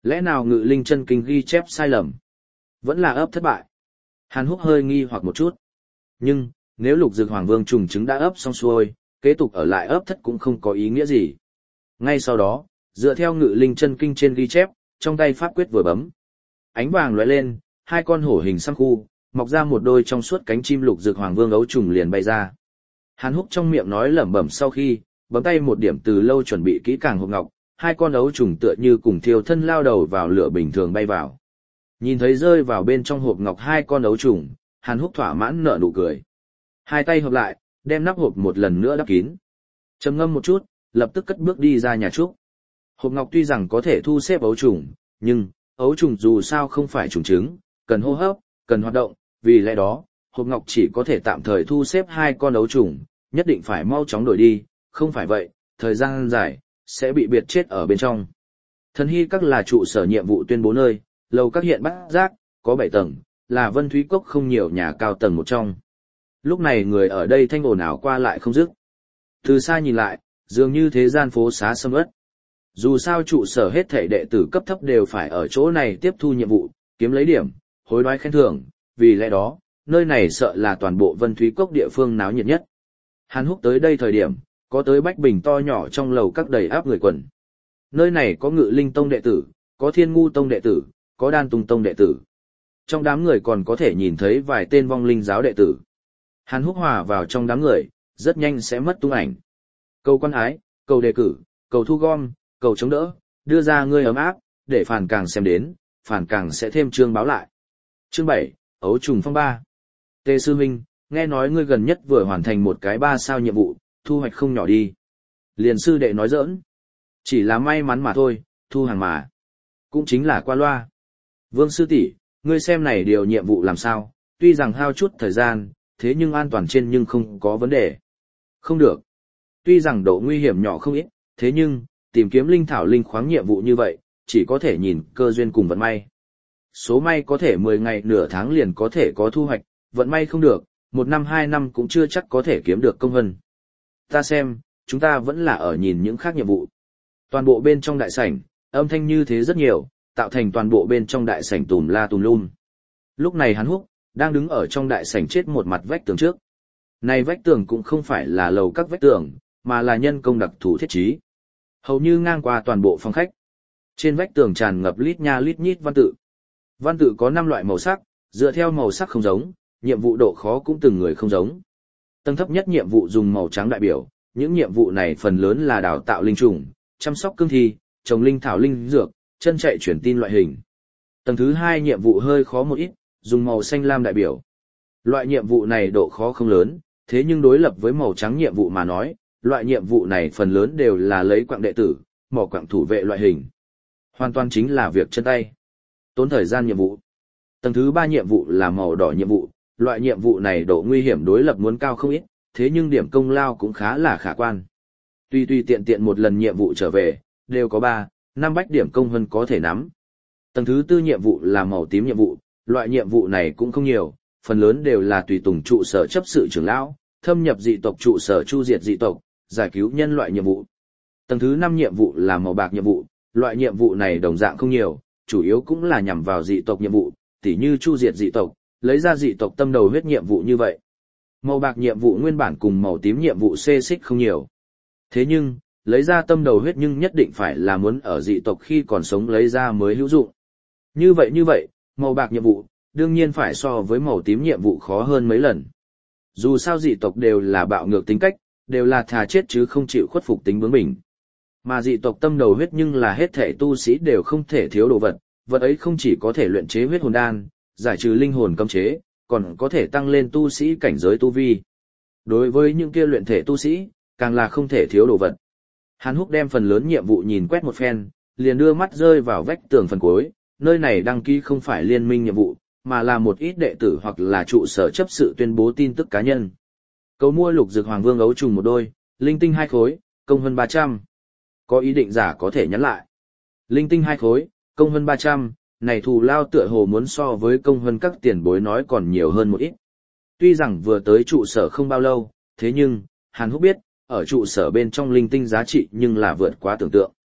Lẽ nào Ngự Linh chân kinh ghi chép sai lầm? Vẫn là ấp thất bại? Hàn Húc hơi nghi hoặc một chút. Nhưng, nếu Lục Dực Hoàng Vương trùng trứng đã ấp xong xuôi, kế tục ở lại ấp thất cũng không có ý nghĩa gì. Ngay sau đó, dựa theo Ngự Linh chân kinh trên ghi chép, trong tay pháp quyết vừa bấm. Ánh vàng lóe lên, hai con hổ hình xăm khu, mọc ra một đôi trong suốt cánh chim Lục Dực Hoàng Vương ấu trùng liền bay ra. Hàn Húc trong miệng nói lẩm bẩm sau khi, bấm tay một điểm từ lâu chuẩn bị kỹ càng hộp ngọc, hai con ấu trùng tựa như cùng thiêu thân lao đầu vào lửa bình thường bay vào. Nhìn thấy rơi vào bên trong hộp ngọc hai con ấu trùng, Hàn Húc thỏa mãn nở nụ cười. Hai tay hợp lại, đem nắp hộp một lần nữa đắp kín. Trầm ngâm một chút, lập tức cất bước đi ra nhà trúc. Hộp ngọc tuy rằng có thể thu xếp ấu trùng, nhưng ấu trùng dù sao không phải trùng trứng, cần hô hấp, cần hoạt động, vì lẽ đó, hộp ngọc chỉ có thể tạm thời thu xếp hai con ấu trùng, nhất định phải mau chóng đổi đi, không phải vậy, thời gian dài sẽ bị biệt chết ở bên trong. Thần Hy các là trụ sở nhiệm vụ tuyên bố nơi, lầu các hiện Bát Giác, có bảy tầng, là Vân Thúy Cốc không nhiều nhà cao tầng một trong. Lúc này người ở đây thanh ồn ào qua lại không dứt. Từ xa nhìn lại, dường như thế gian phố xá sầm uất. Dù sao trụ sở hết thảy đệ tử cấp thấp đều phải ở chỗ này tiếp thu nhiệm vụ, kiếm lấy điểm, hối đoái khen thưởng, vì lẽ đó, nơi này sợ là toàn bộ Vân Thúy Cốc địa phương náo nhiệt nhất. Hàn Húc tới đây thời điểm, có tới bách bình to nhỏ trong lầu các đầy áp người quần. Nơi này có Ngự Linh tông đệ tử, có Thiên Ngu tông đệ tử, có Đan Tùng tông đệ tử. Trong đám người còn có thể nhìn thấy vài tên vong linh giáo đệ tử. Hàn Húc hòa vào trong đám người, rất nhanh sẽ mất tung ảnh. Cầu quan ái, cầu đề cử, cầu thu gom, cầu chống đỡ, đưa ra ngươi ấm áp, để phản càng xem đến, phản càng sẽ thêm chương báo lại. Chương bảy, ấu trùng phong ba. Tề sư huynh, nghe nói ngươi gần nhất vừa hoàn thành một cái ba sao nhiệm vụ, thu hoạch không nhỏ đi. Liền sư đệ nói giỡn. Chỉ là may mắn mà thôi, thu hàng mà. Cũng chính là qua loa. Vương sư tỷ, ngươi xem này điều nhiệm vụ làm sao, tuy rằng hao chút thời gian, thế nhưng an toàn trên nhưng không có vấn đề. Không được. Tuy rằng độ nguy hiểm nhỏ không ít, thế nhưng, tìm kiếm linh thảo linh khoáng nhiệm vụ như vậy, chỉ có thể nhìn cơ duyên cùng vận may. Số may có thể mười ngày nửa tháng liền có thể có thu hoạch, vận may không được, một năm hai năm cũng chưa chắc có thể kiếm được công vân. Ta xem, chúng ta vẫn là ở nhìn những khác nhiệm vụ. Toàn bộ bên trong đại sảnh, âm thanh như thế rất nhiều, tạo thành toàn bộ bên trong đại sảnh tùm la tùm lum. Lúc này Hàn Húc đang đứng ở trong đại sảnh chết một mặt vách tường trước. Này vách tường cũng không phải là lầu các vách tường, mà là nhân công đặc thù thiết trí. Hầu như ngang qua toàn bộ phòng khách. Trên vách tường tràn ngập lít nha lít nhít văn tự. Văn tự có năm loại màu sắc, dựa theo màu sắc không giống, nhiệm vụ độ khó cũng từng người không giống. Tầng thấp nhất nhiệm vụ dùng màu trắng đại biểu, những nhiệm vụ này phần lớn là đào tạo linh trùng, chăm sóc cương thi, trồng linh thảo linh dược, chân chạy truyền tin loại hình. Tầng thứ hai nhiệm vụ hơi khó một ít, dùng màu xanh lam đại biểu. Loại nhiệm vụ này độ khó không lớn, thế nhưng đối lập với màu trắng nhiệm vụ mà nói, loại nhiệm vụ này phần lớn đều là lấy quặng đệ tử, mỏ quặng thủ vệ loại hình. Hoàn toàn chính là việc chân tay. Tốn thời gian nhiệm vụ. Tầng thứ ba nhiệm vụ là màu đỏ nhiệm vụ, loại nhiệm vụ này độ nguy hiểm đối lập muốn cao không ít, thế nhưng điểm công lao cũng khá là khả quan. Tuy tuy tiện tiện một lần nhiệm vụ trở về, đều có ba, năm bách điểm công hơn có thể nắm. Tầng thứ tư nhiệm vụ là màu tím nhiệm vụ, loại nhiệm vụ này cũng không nhiều, phần lớn đều là tùy tùng trụ sở chấp sự trưởng lão, thâm nhập dị tộc trụ sở chu diệt dị tộc, giải cứu nhân loại nhiệm vụ. Tầng thứ năm nhiệm vụ là màu bạc nhiệm vụ, loại nhiệm vụ này đồng dạng không nhiều, chủ yếu cũng là nhằm vào dị tộc nhiệm vụ, tỉ như chu diệt dị tộc, lấy ra dị tộc tâm đầu huyết nhiệm vụ như vậy. Màu bạc nhiệm vụ nguyên bản cùng màu tím nhiệm vụ xê xích không nhiều. Thế nhưng, lấy ra tâm đầu huyết nhưng nhất định phải là muốn ở dị tộc khi còn sống lấy ra mới hữu dụng. Như vậy như vậy, màu bạc nhiệm vụ, đương nhiên phải so với màu tím nhiệm vụ khó hơn mấy lần. Dù sao dị tộc đều là bạo ngược tính cách, đều là thà chết chứ không chịu khuất phục tính bướng bỉnh. Mà dị tộc tâm đầu huyết nhưng là hết thể tu sĩ đều không thể thiếu đồ vật, vật ấy không chỉ có thể luyện chế huyết hồn đan, giải trừ linh hồn cấm chế, còn có thể tăng lên tu sĩ cảnh giới tu vi. Đối với những kia luyện thể tu sĩ, càng là không thể thiếu đồ vật. Hàn Húc đem phần lớn nhiệm vụ nhìn quét một phen, liền đưa mắt rơi vào vách tường phần cuối, nơi này đăng ký không phải liên minh nhiệm vụ, mà là một ít đệ tử hoặc là trụ sở chấp sự tuyên bố tin tức cá nhân. Cầu mua Lục Dực Hoàng Vương ấu trùng một đôi, linh tinh hai khối, công hơn ba trăm. Có ý định giả có thể nhắn lại. Linh tinh hai khối, công hơn ba trăm, này thù lao tựa hồ muốn so với công hơn các tiền bối nói còn nhiều hơn một ít. Tuy rằng vừa tới trụ sở không bao lâu, thế nhưng, Hàn Húc biết, ở trụ sở bên trong linh tinh giá trị nhưng là vượt quá tưởng tượng.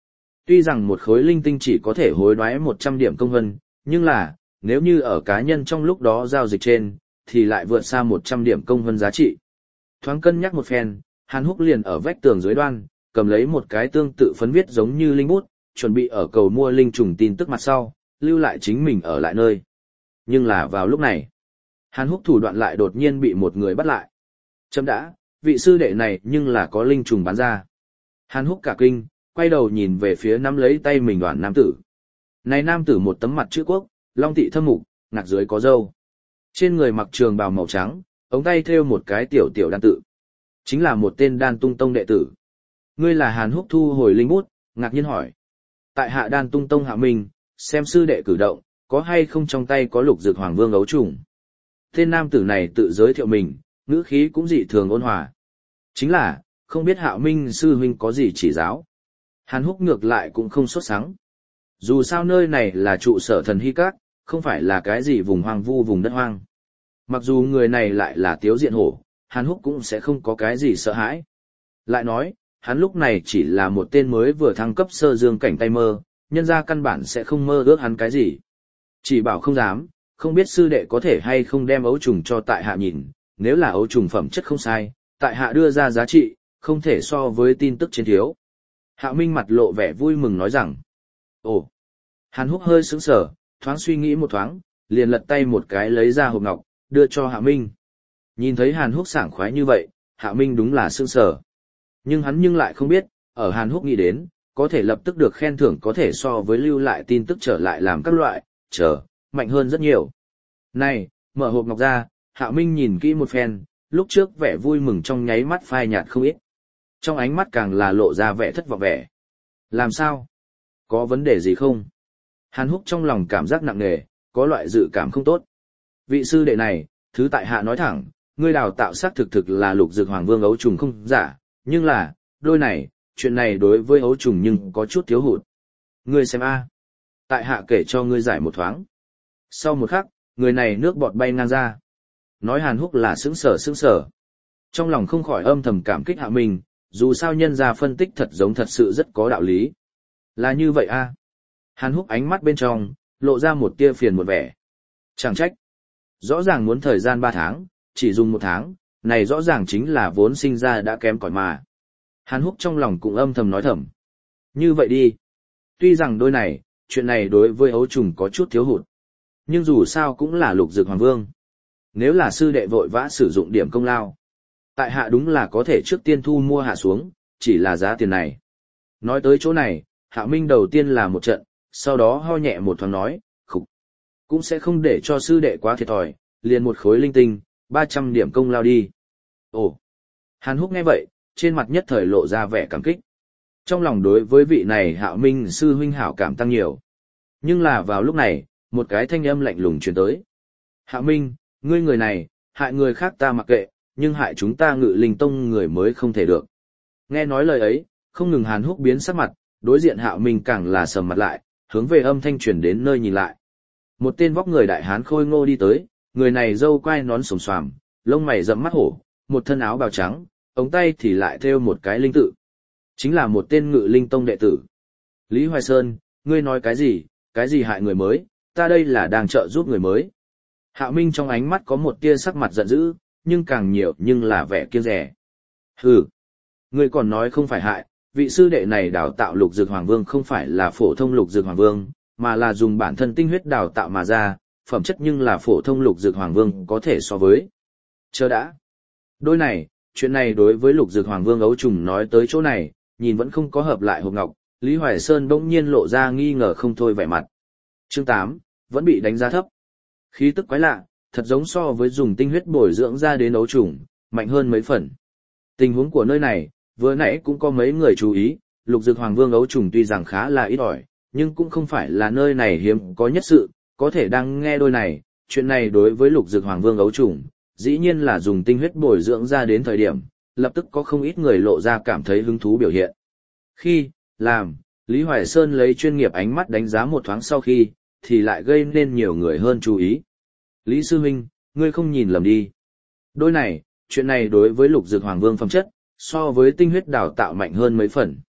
Tuy rằng một khối linh tinh chỉ có thể hối đoái một trăm điểm công hân, nhưng là, nếu như ở cá nhân trong lúc đó giao dịch trên, thì lại vượt xa một trăm điểm công hân giá trị. Thoáng cân nhắc một phen, Hàn Húc liền ở vách tường dưới đoan, cầm lấy một cái tương tự phấn viết giống như linh bút, chuẩn bị ở cầu mua linh trùng tin tức mặt sau, lưu lại chính mình ở lại nơi. Nhưng là vào lúc này, Hàn Húc thủ đoạn lại đột nhiên bị một người bắt lại. Chấm đã, vị sư đệ này nhưng là có linh trùng bán ra. Hàn Húc cả kinh, quay đầu nhìn về phía nắm lấy tay mình đoàn nam tử. Này nam tử một tấm mặt chữ quốc, long tị thâm mục, ngạc dưới có râu. Trên người mặc trường bào màu trắng, ống tay thêu một cái tiểu tiểu đan tự. Chính là một tên đan tung tông đệ tử. Ngươi là Hàn Húc thu hồi linh bút, ngạc nhiên hỏi. Tại hạ đan tung tông Hạ Minh, xem sư đệ cử động, có hay không trong tay có lục dược hoàng vương ấu trùng. Tên nam tử này tự giới thiệu mình, ngữ khí cũng dị thường ôn hòa. Chính là, không biết Hạ Minh sư huynh có gì chỉ giáo. Hàn Húc ngược lại cũng không sốt sắng. Dù sao nơi này là trụ sở thần hy các, không phải là cái gì vùng hoang vu vùng đất hoang. Mặc dù người này lại là Tiếu Diện Hổ, Hàn Húc cũng sẽ không có cái gì sợ hãi. Lại nói, hắn lúc này chỉ là một tên mới vừa thăng cấp sơ dương cảnh tay mơ, nhân ra căn bản sẽ không mơ ước hắn cái gì. Chỉ bảo không dám, không biết sư đệ có thể hay không đem ấu trùng cho tại hạ nhìn, nếu là ấu trùng phẩm chất không sai, tại hạ đưa ra giá trị, không thể so với tin tức trên thiếu. Hạ Minh mặt lộ vẻ vui mừng nói rằng, ồ, Hàn Húc hơi sững sờ, thoáng suy nghĩ một thoáng, liền lật tay một cái lấy ra hộp ngọc, đưa cho Hạ Minh. Nhìn thấy Hàn Húc sảng khoái như vậy, Hạ Minh đúng là sững sờ. Nhưng hắn nhưng lại không biết, ở Hàn Húc nghĩ đến, có thể lập tức được khen thưởng có thể so với lưu lại tin tức trở lại làm các loại, chờ, mạnh hơn rất nhiều. Này, mở hộp ngọc ra, Hạ Minh nhìn kỹ một phen, lúc trước vẻ vui mừng trong nháy mắt phai nhạt không ít. Trong ánh mắt càng là lộ ra vẻ thất vọng vẻ. Làm sao? Có vấn đề gì không? Hàn Húc trong lòng cảm giác nặng nề, có loại dự cảm không tốt. Vị sư đệ này, thứ tại hạ nói thẳng, ngươi đào tạo xác thực thực là lục dược hoàng vương ấu trùng không giả, nhưng là, đôi này, chuyện này đối với ấu trùng nhưng có chút thiếu hụt. Ngươi xem a, tại hạ kể cho ngươi giải một thoáng. Sau một khắc, người này nước bọt bay ngang ra. Nói Hàn Húc là sững sờ sững sờ. Trong lòng không khỏi âm thầm cảm kích Hạ Minh, dù sao nhân ra phân tích thật giống thật sự rất có đạo lý. Là như vậy a. Hàn Húc ánh mắt bên trong, lộ ra một tia phiền một vẻ. Chẳng trách. Rõ ràng muốn thời gian ba tháng, chỉ dùng một tháng, này rõ ràng chính là vốn sinh ra đã kém cỏi mà. Hàn Húc trong lòng cũng âm thầm nói thầm. Như vậy đi. Tuy rằng đôi này, chuyện này đối với ấu trùng có chút thiếu hụt. Nhưng dù sao cũng là lục dược hoàng vương. Nếu là sư đệ vội vã sử dụng điểm công lao, tại hạ đúng là có thể trước tiên thu mua hạ xuống, chỉ là giá tiền này. Nói tới chỗ này, Hạ Minh đầu tiên là một trận, sau đó ho nhẹ một thoáng nói, khục. Cũng sẽ không để cho sư đệ quá thiệt thòi, liền một khối linh tinh, ba trăm điểm công lao đi. Ồ. Hàn Húc nghe vậy, trên mặt nhất thời lộ ra vẻ cảm kích. Trong lòng đối với vị này Hạ Minh sư huynh hảo cảm tăng nhiều. Nhưng là vào lúc này, một cái thanh âm lạnh lùng truyền tới. Hạ Minh, ngươi người này, hại người khác ta mặc kệ, nhưng hại chúng ta Ngự Linh Tông người mới không thể được. Nghe nói lời ấy, không ngừng Hàn Húc biến sắc mặt, đối diện Hạ Minh càng là sầm mặt lại, hướng về âm thanh truyền đến nơi nhìn lại. Một tên vóc người đại hán khôi ngô đi tới, người này râu quai nón xồm xoàm, lông mày rậm mắt hổ, một thân áo bào trắng, ống tay thì lại thêu một cái linh tự. Chính là một tên Ngự Linh Tông đệ tử. Lý Hoài Sơn, ngươi nói cái gì, cái gì hại người mới, ta đây là đang trợ giúp người mới. Hạ Minh trong ánh mắt có một tia sắc mặt giận dữ, nhưng càng nhiều nhưng là vẻ kiêng dè. Hừ, ngươi còn nói không phải hại, vị sư đệ này đào tạo lục dược hoàng vương không phải là phổ thông lục dược hoàng vương, mà là dùng bản thân tinh huyết đào tạo mà ra, phẩm chất nhưng là phổ thông lục dược hoàng vương có thể so với. Chờ đã. Đôi này, chuyện này đối với lục dược hoàng vương ấu trùng nói tới chỗ này, nhìn vẫn không có hợp lại hộp ngọc, Lý Hoài Sơn bỗng nhiên lộ ra nghi ngờ không thôi vẻ mặt. Chương tám, vẫn bị đánh giá thấp. Khí tức quái lạ, thật giống so với dùng tinh huyết bồi dưỡng ra đến ấu trùng, mạnh hơn mấy phần. Tình huống của nơi này, vừa nãy cũng có mấy người chú ý, lục dược hoàng vương ấu trùng tuy rằng khá là ít ỏi, nhưng cũng không phải là nơi này hiếm có nhất sự, có thể đang nghe đôi này, chuyện này đối với lục dược hoàng vương ấu trùng, dĩ nhiên là dùng tinh huyết bồi dưỡng ra đến thời điểm, lập tức có không ít người lộ ra cảm thấy hứng thú biểu hiện. Khi, làm, Lý Hoài Sơn lấy chuyên nghiệp ánh mắt đánh giá một thoáng sau khi, thì lại gây nên nhiều người hơn chú ý. Lý Sư Huynh, ngươi không nhìn lầm đi. Đôi này, chuyện này đối với lục dược hoàng vương phẩm chất, so với tinh huyết đào tạo mạnh hơn mấy phần.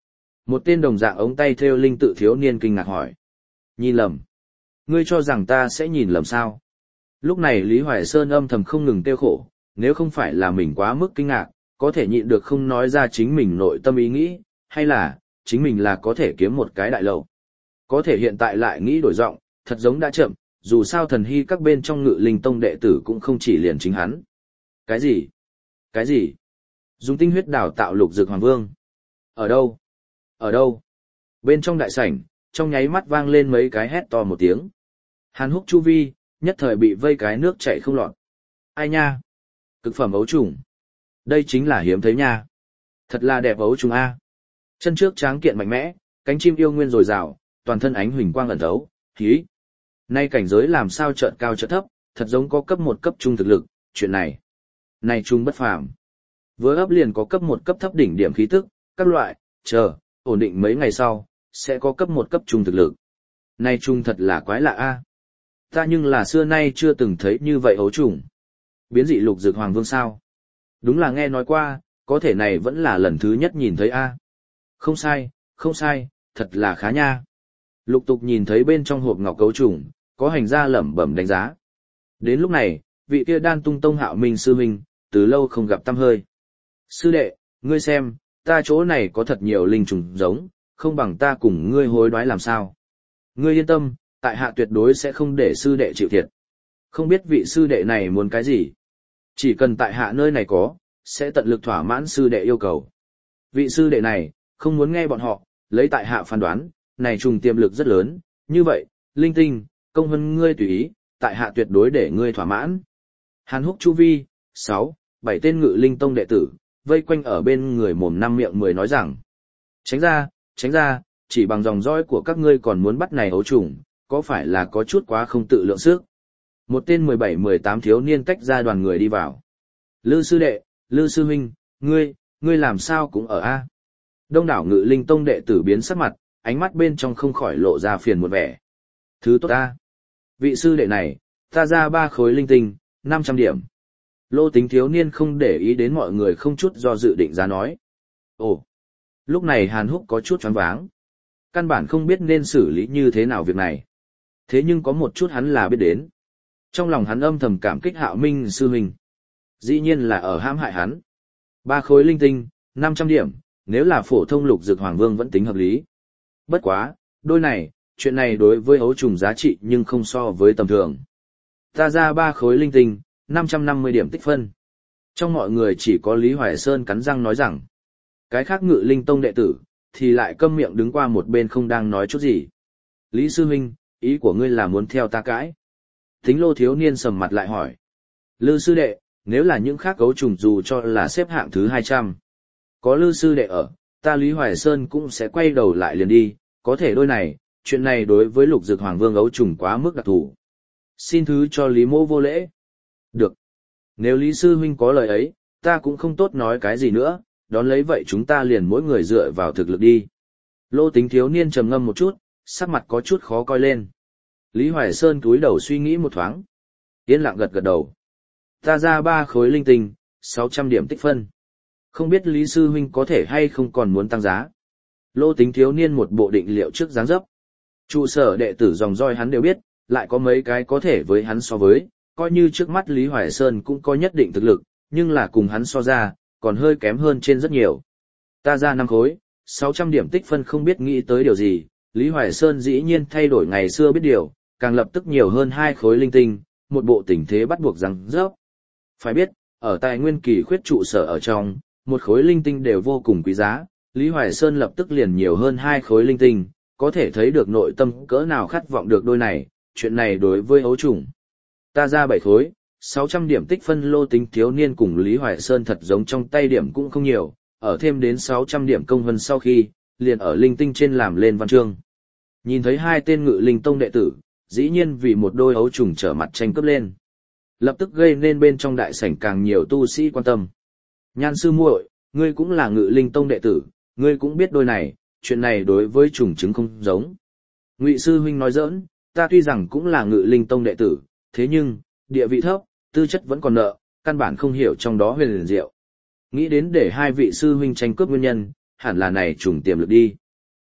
Một tên đồng dạng ống tay thêu linh tự thiếu niên kinh ngạc hỏi. Nhìn lầm. Ngươi cho rằng ta sẽ nhìn lầm sao? Lúc này Lý Hoài Sơn âm thầm không ngừng tiêu khổ, nếu không phải là mình quá mức kinh ngạc, có thể nhịn được không nói ra chính mình nội tâm ý nghĩ, hay là, chính mình là có thể kiếm một cái đại lầu. Có thể hiện tại lại nghĩ đổi giọng, thật giống đã chậm, dù sao thần hy các bên trong ngự linh tông đệ tử cũng không chỉ liền chính hắn. Cái gì? Cái gì? Dùng tinh huyết đào tạo lục dược hoàng vương. Ở đâu? Ở đâu? Bên trong đại sảnh, trong nháy mắt vang lên mấy cái hét to một tiếng. Hàn Húc chu vi, nhất thời bị vây cái nước chảy không lọt. Ai nha? Cực phẩm ấu trùng. Đây chính là hiếm thấy nha. Thật là đẹp ấu trùng A. Chân trước tráng kiện mạnh mẽ, cánh chim yêu nguyên dồi dào, toàn thân ánh huỳnh quang ẩn thấu, hí. Nay cảnh giới làm sao chợt cao chợt thấp, thật giống có cấp một cấp trung thực lực, chuyện này. Này trung bất phàm. Với ấp liền có cấp một cấp thấp đỉnh điểm khí tức, các loại, chờ, ổn định mấy ngày sau, sẽ có cấp một cấp trung thực lực. Này trung thật là quái lạ a. Ta nhưng là xưa nay chưa từng thấy như vậy ấu trùng. Biến dị lục dược hoàng vương sao? Đúng là nghe nói qua, có thể này vẫn là lần thứ nhất nhìn thấy a. Không sai, không sai, thật là khá nha. Lục tục nhìn thấy bên trong hộp ngọc cấu trùng, có hành gia lẩm bẩm đánh giá. Đến lúc này, vị kia đan tung tông Hạo Minh sư huynh, từ lâu không gặp tăm hơi. Sư đệ, ngươi xem, ta chỗ này có thật nhiều linh trùng giống, không bằng ta cùng ngươi hối đoái làm sao. Ngươi yên tâm, tại hạ tuyệt đối sẽ không để sư đệ chịu thiệt. Không biết vị sư đệ này muốn cái gì. Chỉ cần tại hạ nơi này có, sẽ tận lực thỏa mãn sư đệ yêu cầu. Vị sư đệ này, không muốn nghe bọn họ, lấy tại hạ phán đoán, này trùng tiềm lực rất lớn, như vậy, linh tinh, công hân ngươi tùy ý, tại hạ tuyệt đối để ngươi thỏa mãn. Hàn Húc chu vi, sáu, bảy tên ngự linh tông đệ tử, vây quanh ở bên người mồm năm miệng mười nói rằng. Tránh ra, tránh ra, chỉ bằng dòng dõi của các ngươi còn muốn bắt này ấu trùng, có phải là có chút quá không tự lượng sức. Một tên mười bảy mười tám thiếu niên tách ra đoàn người đi vào. Lư sư đệ, Lư sư huynh, ngươi, ngươi làm sao cũng ở a? Đông đảo ngự linh tông đệ tử biến sắc mặt, ánh mắt bên trong không khỏi lộ ra phiền một vẻ. Thứ tốt ta. Vị sư đệ này, ta ra ba khối linh tinh, năm trăm điểm. Lô Tính thiếu niên không để ý đến mọi người không chút do dự định giá nói. Ồ, lúc này Hàn Húc có chút choáng váng. Căn bản không biết nên xử lý như thế nào việc này. Thế nhưng có một chút hắn là biết đến. Trong lòng hắn âm thầm cảm kích Hạo Minh sư huynh. Dĩ nhiên là ở hãm hại hắn. Ba khối linh tinh, năm trăm điểm, nếu là phổ thông lục dược hoàng vương vẫn tính hợp lý. Bất quá, đôi này, chuyện này đối với ấu trùng giá trị nhưng không so với tầm thường. Ta ra ba khối linh tinh, năm trăm năm mươi điểm tích phân. Trong mọi người chỉ có Lý Hoài Sơn cắn răng nói rằng, cái khác ngự linh tông đệ tử, thì lại câm miệng đứng qua một bên không đang nói chút gì. Lý sư huynh, ý của ngươi là muốn theo ta cãi? Thính Lô thiếu niên sầm mặt lại hỏi. Lư sư đệ, nếu là những khác cấu trùng dù cho là xếp hạng thứ hai trăm. Có Lư sư đệ ở, ta Lý Hoài Sơn cũng sẽ quay đầu lại liền đi, có thể đôi này, chuyện này đối với lục dược hoàng vương ấu trùng quá mức đặc thù. Xin thứ cho Lý mô vô lễ. Được. Nếu Lý sư huynh có lời ấy, ta cũng không tốt nói cái gì nữa, đón lấy vậy chúng ta liền mỗi người dựa vào thực lực đi. Lô Tính thiếu niên trầm ngâm một chút, sắc mặt có chút khó coi lên. Lý Hoài Sơn cúi đầu suy nghĩ một thoáng. Yên lặng gật gật đầu. Ta ra ba khối linh tinh, sáu trăm điểm tích phân. Không biết Lý sư huynh có thể hay không còn muốn tăng giá. Lô Tính thiếu niên một bộ định liệu trước dáng dấp. Trụ sở đệ tử dòng roi hắn đều biết, lại có mấy cái có thể với hắn so với, coi như trước mắt Lý Hoài Sơn cũng có nhất định thực lực, nhưng là cùng hắn so ra, còn hơi kém hơn trên rất nhiều. Ta ra năm khối, sáu trăm điểm tích phân không biết nghĩ tới điều gì, Lý Hoài Sơn dĩ nhiên thay đổi ngày xưa biết điều, càng lập tức nhiều hơn hai khối linh tinh, một bộ tình thế bắt buộc rằng rớp. Phải biết, ở tài nguyên kỳ khuyết trụ sở ở trong, một khối linh tinh đều vô cùng quý giá, Lý Hoài Sơn lập tức liền nhiều hơn hai khối linh tinh, có thể thấy được nội tâm cỡ nào khát vọng được đôi này, chuyện này đối với ấu trùng. Ta ra bảy khối, sáu trăm điểm tích phân. Lô Tính thiếu niên cùng Lý Hoài Sơn thật giống trong tay điểm cũng không nhiều, ở thêm đến sáu trăm điểm công vân sau khi, liền ở linh tinh trên làm lên văn chương. Nhìn thấy hai tên ngự linh tông đệ tử, dĩ nhiên vì một đôi ấu trùng trở mặt tranh cướp lên. Lập tức gây nên bên trong đại sảnh càng nhiều tu sĩ quan tâm. Nhan sư muội, ngươi cũng là ngự linh tông đệ tử, ngươi cũng biết đôi này, chuyện này đối với trùng chứng không giống. Ngụy sư huynh nói giỡn, ta tuy rằng cũng là ngự linh tông đệ tử, thế nhưng, địa vị thấp, tư chất vẫn còn nợ, căn bản không hiểu trong đó huyền liền diệu. Nghĩ đến để hai vị sư huynh tranh cướp nguyên nhân, hẳn là này trùng tiềm lực đi.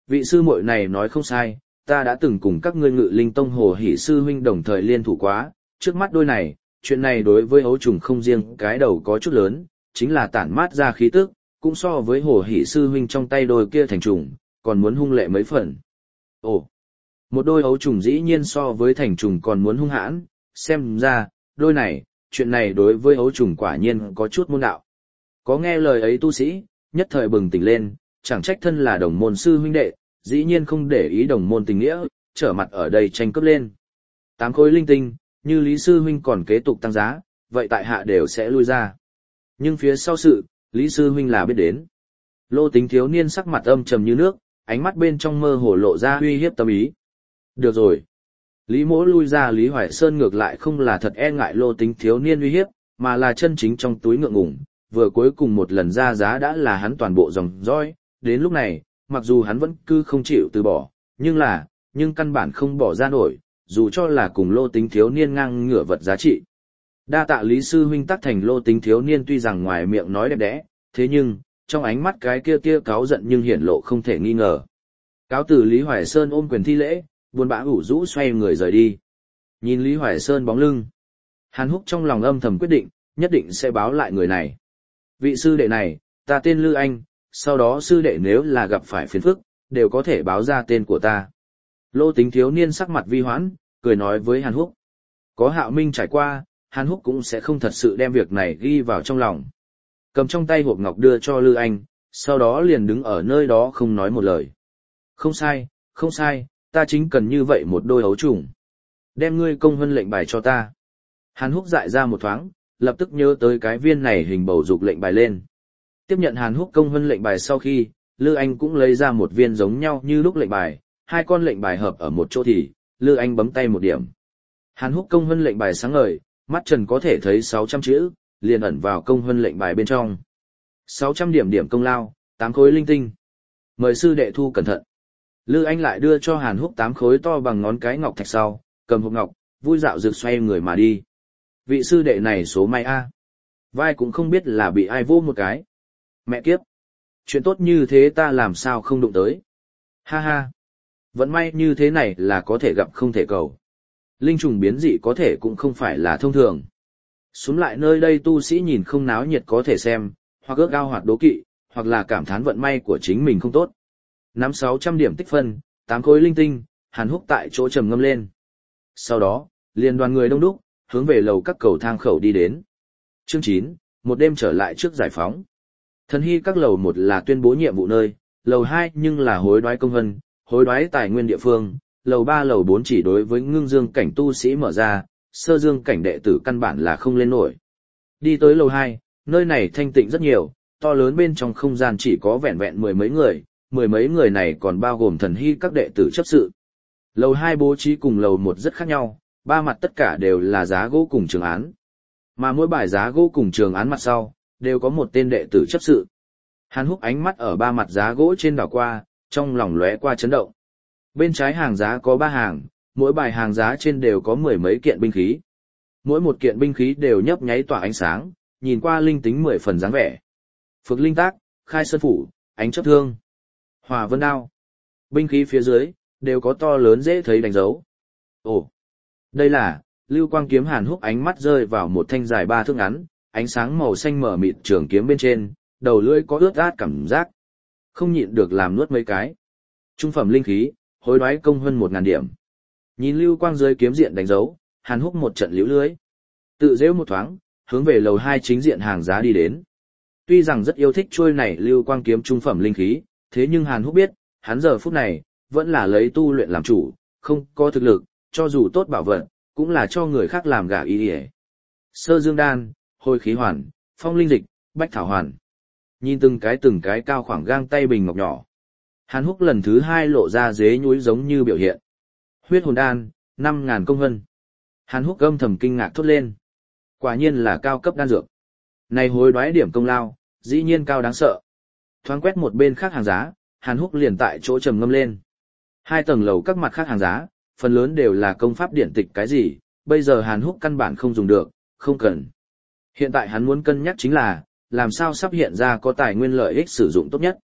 Vị sư muội này nói không sai, ta đã từng cùng các ngươi Ngự Linh Tông Hồ Hỷ sư huynh đồng thời liên thủ quá, trước mắt đôi này, chuyện này đối với ấu trùng không riêng cái đầu có chút lớn, chính là tản mát ra khí tức, cũng so với Hồ Hỷ sư huynh trong tay đôi kia thành trùng, còn muốn hung lệ mấy phần. Ồ, một đôi ấu trùng dĩ nhiên so với thành trùng còn muốn hung hãn, xem ra, đôi này, chuyện này đối với ấu trùng quả nhiên có chút môn đạo. Có nghe lời ấy tu sĩ, nhất thời bừng tỉnh lên, chẳng trách thân là đồng môn sư huynh đệ, dĩ nhiên không để ý đồng môn tình nghĩa, trở mặt ở đây tranh cướp lên. Tám khối linh tinh, như Lý sư huynh còn kế tục tăng giá, vậy tại hạ đều sẽ lui ra. Nhưng phía sau sự, Lý sư huynh là biết đến. Lô Tính thiếu niên sắc mặt âm trầm như nước, ánh mắt bên trong mơ hồ lộ ra uy hiếp tâm ý. Được rồi. Lý Mỗ lui ra, Lý Hoài Sơn ngược lại không là thật e ngại Lô Tính thiếu niên uy hiếp, mà là chân chính trong túi ngượng ngùng, vừa cuối cùng một lần ra giá đã là hắn toàn bộ dòng dõi, đến lúc này, mặc dù hắn vẫn cứ không chịu từ bỏ, nhưng là, nhưng căn bản không bỏ ra nổi, dù cho là cùng Lô Tính thiếu niên ngang ngửa vật giá trị. Đa tạ Lý sư huynh tác thành Lô Tính thiếu niên tuy rằng ngoài miệng nói đẹp đẽ, thế nhưng, trong ánh mắt cái kia kia cáu giận nhưng hiển lộ không thể nghi ngờ. Cáo từ Lý Hoài Sơn ôm quyền thi lễ, buồn bã ủ rũ xoay người rời đi. Nhìn Lý Hoài Sơn bóng lưng, Hàn Húc trong lòng âm thầm quyết định, nhất định sẽ báo lại người này. Vị sư đệ này, ta tên Lư Anh, sau đó sư đệ nếu là gặp phải phiền phức, đều có thể báo ra tên của ta. Lô Tính thiếu niên sắc mặt vi hoãn, cười nói với Hàn Húc. Có Hạo Minh trải qua, Hàn Húc cũng sẽ không thật sự đem việc này ghi vào trong lòng. Cầm trong tay hộp ngọc đưa cho Lư Anh, sau đó liền đứng ở nơi đó không nói một lời. Không sai, không sai, ta chính cần như vậy một đôi ấu trùng. Đem ngươi công huân lệnh bài cho ta. Hàn Húc dại ra một thoáng, lập tức nhớ tới cái viên này hình bầu dục lệnh bài lên. Tiếp nhận Hàn Húc công huân lệnh bài sau khi, Lư Anh cũng lấy ra một viên giống nhau như lúc lệnh bài, hai con lệnh bài hợp ở một chỗ thì, Lư Anh bấm tay một điểm. Hàn Húc công huân lệnh bài sáng ngời, mắt trần có thể thấy sáu trăm chữ, liền ẩn vào công huân lệnh bài bên trong. sáu trăm điểm điểm công lao, tám khối linh tinh. Mời sư đệ thu cẩn thận. Lư Anh lại đưa cho Hàn Húc tám khối to bằng ngón cái ngọc thạch sau, cầm hộp ngọc, vui dạo rực xoay người mà đi. Vị sư đệ này số may a. Vai cũng không biết là bị ai vô một cái. Mẹ kiếp. Chuyện tốt như thế ta làm sao không đụng tới. Ha ha. Vẫn may như thế này là có thể gặp không thể cầu. Linh trùng biến dị có thể cũng không phải là thông thường. Xuống lại nơi đây tu sĩ nhìn không náo nhiệt có thể xem, hoặc ước ao hoặc đố kỵ, hoặc là cảm thán vận may của chính mình không tốt. Nắm sáu trăm điểm tích phân, tám khối linh tinh, Hàn Húc tại chỗ trầm ngâm lên. Sau đó, liền đoàn người đông đúc, hướng về lầu các cầu thang khẩu đi đến. Chương chín, một đêm trở lại trước giải phóng. Thần hy các lầu một là tuyên bố nhiệm vụ nơi, lầu hai nhưng là hối đoái công vân, hối đoái tài nguyên địa phương, lầu ba lầu bốn chỉ đối với ngưng dương cảnh tu sĩ mở ra, sơ dương cảnh đệ tử căn bản là không lên nổi. Đi tới lầu hai, nơi này thanh tịnh rất nhiều, to lớn bên trong không gian chỉ có vẹn vẹn mười mấy người, mười mấy người này còn bao gồm thần hy các đệ tử chấp sự. Lầu hai bố trí cùng lầu một rất khác nhau, ba mặt tất cả đều là giá gỗ cùng trường án. Mà mỗi bài giá gỗ cùng trường án mặt sau, đều có một tên đệ tử chấp sự. Hàn Húc ánh mắt ở ba mặt giá gỗ trên đảo qua, trong lòng lóe qua chấn động. Bên trái hàng giá có ba hàng, mỗi bài hàng giá trên đều có mười mấy kiện binh khí. Mỗi một kiện binh khí đều nhấp nháy tỏa ánh sáng, nhìn qua linh tính mười phần dáng vẻ. Phược linh tác, khai sơn phủ, ánh chớp thương, hỏa vân đao. Binh khí phía dưới, đều có to lớn dễ thấy đánh dấu. Ồ, đây là, lưu quang kiếm. Hàn Húc ánh mắt rơi vào một thanh dài ba thước ngắn, ánh sáng màu xanh mở mịt trường kiếm bên trên, đầu lưỡi có ướt át cảm giác. Không nhịn được làm nuốt mấy cái. Trung phẩm linh khí, hối đoái công hơn một ngàn điểm. Nhìn lưu quang dưới kiếm diện đánh dấu, Hàn Húc một trận liễu lưới. Tự dễu một thoáng, hướng về lầu hai chính diện hàng giá đi đến. Tuy rằng rất yêu thích trôi này lưu quang kiếm trung phẩm linh khí, thế nhưng Hàn Húc biết, hắn giờ phút này, vẫn là lấy tu luyện làm chủ, không có thực lực, cho dù tốt bảo vật, cũng là cho người khác làm gà ý ỉa. Sơ dương đan, hồi khí hoàn, phong linh dịch, bách thảo hoàn. Nhìn từng cái từng cái cao khoảng gang tay bình ngọc nhỏ. Hàn Húc lần thứ hai lộ ra dế nhúi giống như biểu hiện. Huyết hồn đan, năm ngàn công vân. Hàn Húc âm thầm kinh ngạc thốt lên. Quả nhiên là cao cấp đan dược. Này hối đoái điểm công lao, dĩ nhiên cao đáng sợ. Thoáng quét một bên khác hàng giá, Hàn Húc liền tại chỗ trầm ngâm lên. Hai tầng lầu các mặt khác hàng giá, phần lớn đều là công pháp điển tịch cái gì, bây giờ Hàn Húc căn bản không dùng được, không cần. Hiện tại hắn muốn cân nhắc chính là, làm sao sắp hiện ra có tài nguyên lợi ích sử dụng tốt nhất.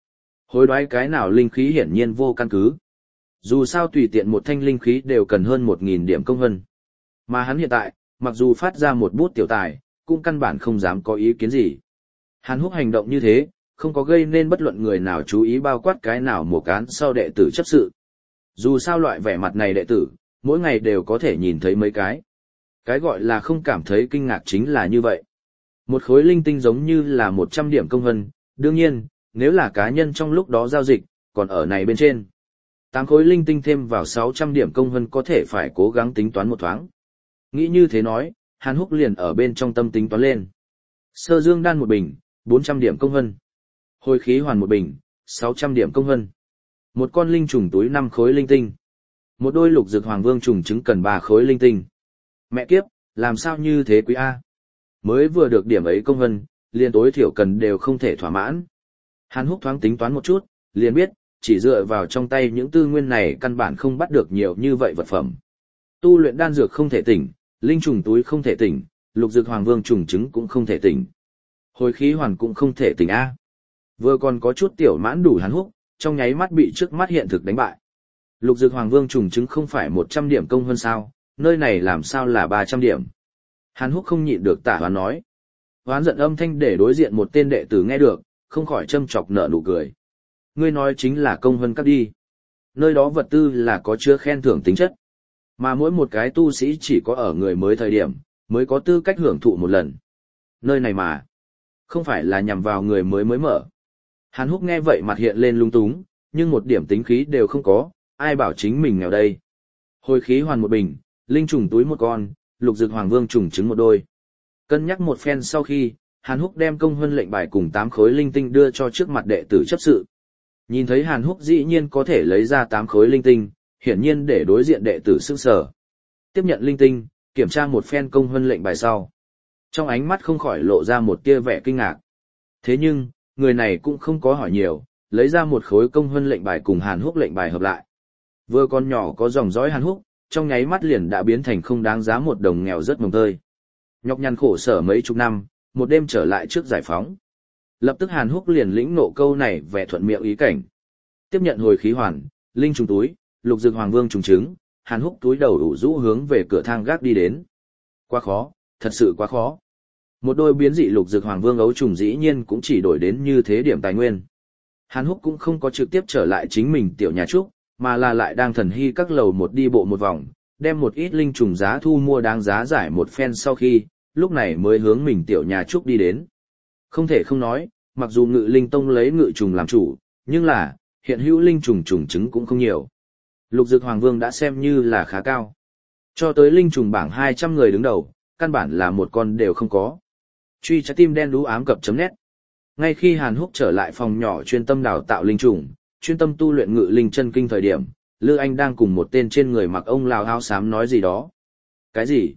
Hối đoái cái nào linh khí hiển nhiên vô căn cứ. Dù sao tùy tiện một thanh linh khí đều cần hơn một nghìn điểm công hân. Mà hắn hiện tại, mặc dù phát ra một bút tiểu tài, cũng căn bản không dám có ý kiến gì. Hàn Húc hành động như thế, không có gây nên bất luận người nào chú ý bao quát cái nào một cán sau đệ tử chấp sự. Dù sao loại vẻ mặt này đệ tử, mỗi ngày đều có thể nhìn thấy mấy cái. Cái gọi là không cảm thấy kinh ngạc chính là như vậy. Một khối linh tinh giống như là một trăm điểm công hân, đương nhiên, nếu là cá nhân trong lúc đó giao dịch, còn ở này bên trên. tám khối linh tinh thêm vào sáu trăm điểm công hân có thể phải cố gắng tính toán một thoáng. Nghĩ như thế nói, Hàn Húc liền ở bên trong tâm tính toán lên. Sơ dương đan một bình, bốn trăm điểm công hân. Hồi khí hoàn một bình, sáu trăm điểm công hân. Một con linh trùng túi năm khối linh tinh. Một đôi lục dược hoàng vương trùng trứng cần ba khối linh tinh. Mẹ kiếp, làm sao như thế quý A? Mới vừa được điểm ấy công hân, liền tối thiểu cần đều không thể thỏa mãn. Hàn Húc thoáng tính toán một chút, liền biết, chỉ dựa vào trong tay những tư nguyên này căn bản không bắt được nhiều như vậy vật phẩm. Tu luyện đan dược không thể tỉnh, linh trùng túi không thể tỉnh, lục dược hoàng vương trùng trứng cũng không thể tỉnh. Hồi khí hoàn cũng không thể tỉnh A. Vừa còn có chút tiểu mãn đủ Hàn Húc, trong nháy mắt bị trước mắt hiện thực đánh bại. Lục dược hoàng vương trùng trứng không phải một trăm điểm công hơn sao, nơi này làm sao là ba trăm điểm. Hàn Húc không nhịn được tả hoán nói. Hoán giận âm thanh để đối diện một tên đệ tử nghe được, không khỏi châm chọc nở nụ cười. Ngươi nói chính là công hơn cắt đi. Nơi đó vật tư là có chứa khen thưởng tính chất. Mà mỗi một cái tu sĩ chỉ có ở người mới thời điểm, mới có tư cách hưởng thụ một lần. Nơi này mà, không phải là nhằm vào người mới mới mở. Hàn Húc nghe vậy mặt hiện lên lung túng, nhưng một điểm tính khí đều không có, ai bảo chính mình nghèo đây. Hồi khí hoàn một bình, linh trùng túi một con, lục dược hoàng vương trùng trứng một đôi. Cân nhắc một phen sau khi, Hàn Húc đem công huân lệnh bài cùng tám khối linh tinh đưa cho trước mặt đệ tử chấp sự. Nhìn thấy Hàn Húc dĩ nhiên có thể lấy ra tám khối linh tinh, hiển nhiên để đối diện đệ tử sững sờ. Tiếp nhận linh tinh, kiểm tra một phen công huân lệnh bài sau. Trong ánh mắt không khỏi lộ ra một tia vẻ kinh ngạc. Thế nhưng, người này cũng không có hỏi nhiều, lấy ra một khối công huân lệnh bài cùng Hàn Húc lệnh bài hợp lại. Vừa con nhỏ có dòng dõi Hàn Húc, trong nháy mắt liền đã biến thành không đáng giá một đồng nghèo rất mồng tơi. Nhọc nhằn khổ sở mấy chục năm, một đêm trở lại trước giải phóng. Lập tức Hàn Húc liền lĩnh nộ câu này vẻ thuận miệng ý cảnh. Tiếp nhận hồi khí hoàn, linh trùng túi, lục dược hoàng vương trùng trứng, Hàn Húc túi đầu ủ rũ hướng về cửa thang gác đi đến. Quá khó, thật sự quá khó. Một đôi biến dị lục dược hoàng vương ấu trùng dĩ nhiên cũng chỉ đổi đến như thế điểm tài nguyên. Hàn Húc cũng không có trực tiếp trở lại chính mình tiểu nhà trúc, mà là lại đang thần hy các lầu một đi bộ một vòng, đem một ít linh trùng giá thu mua đáng giá giải một phen sau khi, lúc này mới hướng mình tiểu nhà trúc đi đến. Không thể không nói, mặc dù ngự linh tông lấy ngự trùng làm chủ, nhưng là, hiện hữu linh trùng trùng trứng cũng không nhiều. Lục dược hoàng vương đã xem như là khá cao. Cho tới linh trùng bảng hai trăm người đứng đầu, căn bản là một con đều không có. Truy trái tim đen đú ám cập chấm net. Ngay khi Hàn Húc trở lại phòng nhỏ chuyên tâm đào tạo linh trùng, chuyên tâm tu luyện ngự linh chân kinh thời điểm, Lư Anh đang cùng một tên trên người mặc ông lão áo xám nói gì đó. Cái gì?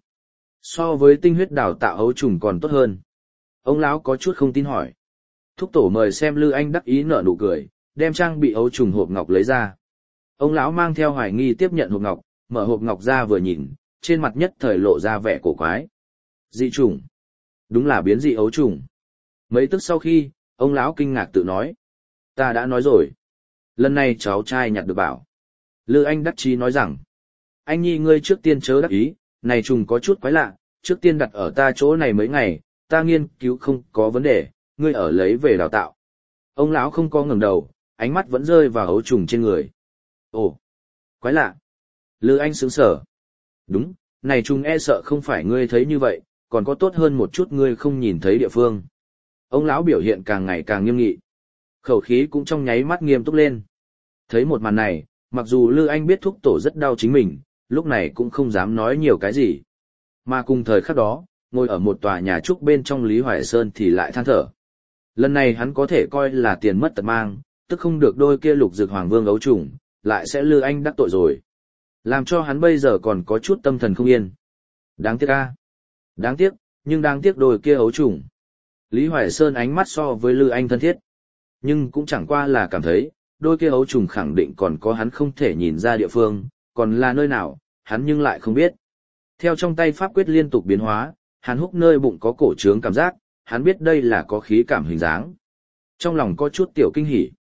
So với tinh huyết đào tạo ấu trùng còn tốt hơn. Ông lão có chút không tin hỏi. Thúc tổ mời xem Lư Anh đắc ý nở nụ cười, đem trang bị ấu trùng hộp ngọc lấy ra. Ông lão mang theo hoài nghi tiếp nhận hộp ngọc, mở hộp ngọc ra vừa nhìn, trên mặt nhất thời lộ ra vẻ cổ quái. Dị trùng. Đúng là biến dị ấu trùng. Mấy tức sau khi, ông lão kinh ngạc tự nói. Ta đã nói rồi. Lần này cháu trai nhặt được bảo. Lư Anh đắc chí nói rằng. Anh nhi ngươi trước tiên chớ đắc ý, này trùng có chút quái lạ, trước tiên đặt ở ta chỗ này mấy ngày, ta nghiên cứu không có vấn đề, ngươi ở lấy về đào tạo. Ông lão không có ngẩng đầu, ánh mắt vẫn rơi vào ấu trùng trên người. Ồ, quái lạ. Lư Anh sững sờ. Đúng, này trùng e sợ không phải ngươi thấy như vậy, còn có tốt hơn một chút ngươi không nhìn thấy địa phương. Ông lão biểu hiện càng ngày càng nghiêm nghị. Khẩu khí cũng trong nháy mắt nghiêm túc lên. Thấy một màn này, mặc dù Lư Anh biết thúc tổ rất đau chính mình, lúc này cũng không dám nói nhiều cái gì. Mà cùng thời khắc đó, ngồi ở một tòa nhà trúc bên trong Lý Hoài Sơn thì lại than thở. Lần này hắn có thể coi là tiền mất tật mang, tức không được đôi kia lục dược hoàng vương ấu trùng, lại sẽ Lư Anh đắc tội rồi. Làm cho hắn bây giờ còn có chút tâm thần không yên. Đáng tiếc a, đáng tiếc, nhưng đáng tiếc đôi kia ấu trùng. Lý Hoài Sơn ánh mắt so với Lư Anh thân thiết. Nhưng cũng chẳng qua là cảm thấy, đôi kia ấu trùng khẳng định còn có hắn không thể nhìn ra địa phương, còn là nơi nào, hắn nhưng lại không biết. Theo trong tay pháp quyết liên tục biến hóa, Hàn Húc nơi bụng có cổ trướng cảm giác, hắn biết đây là có khí cảm hình dáng. Trong lòng có chút tiểu kinh hỉ.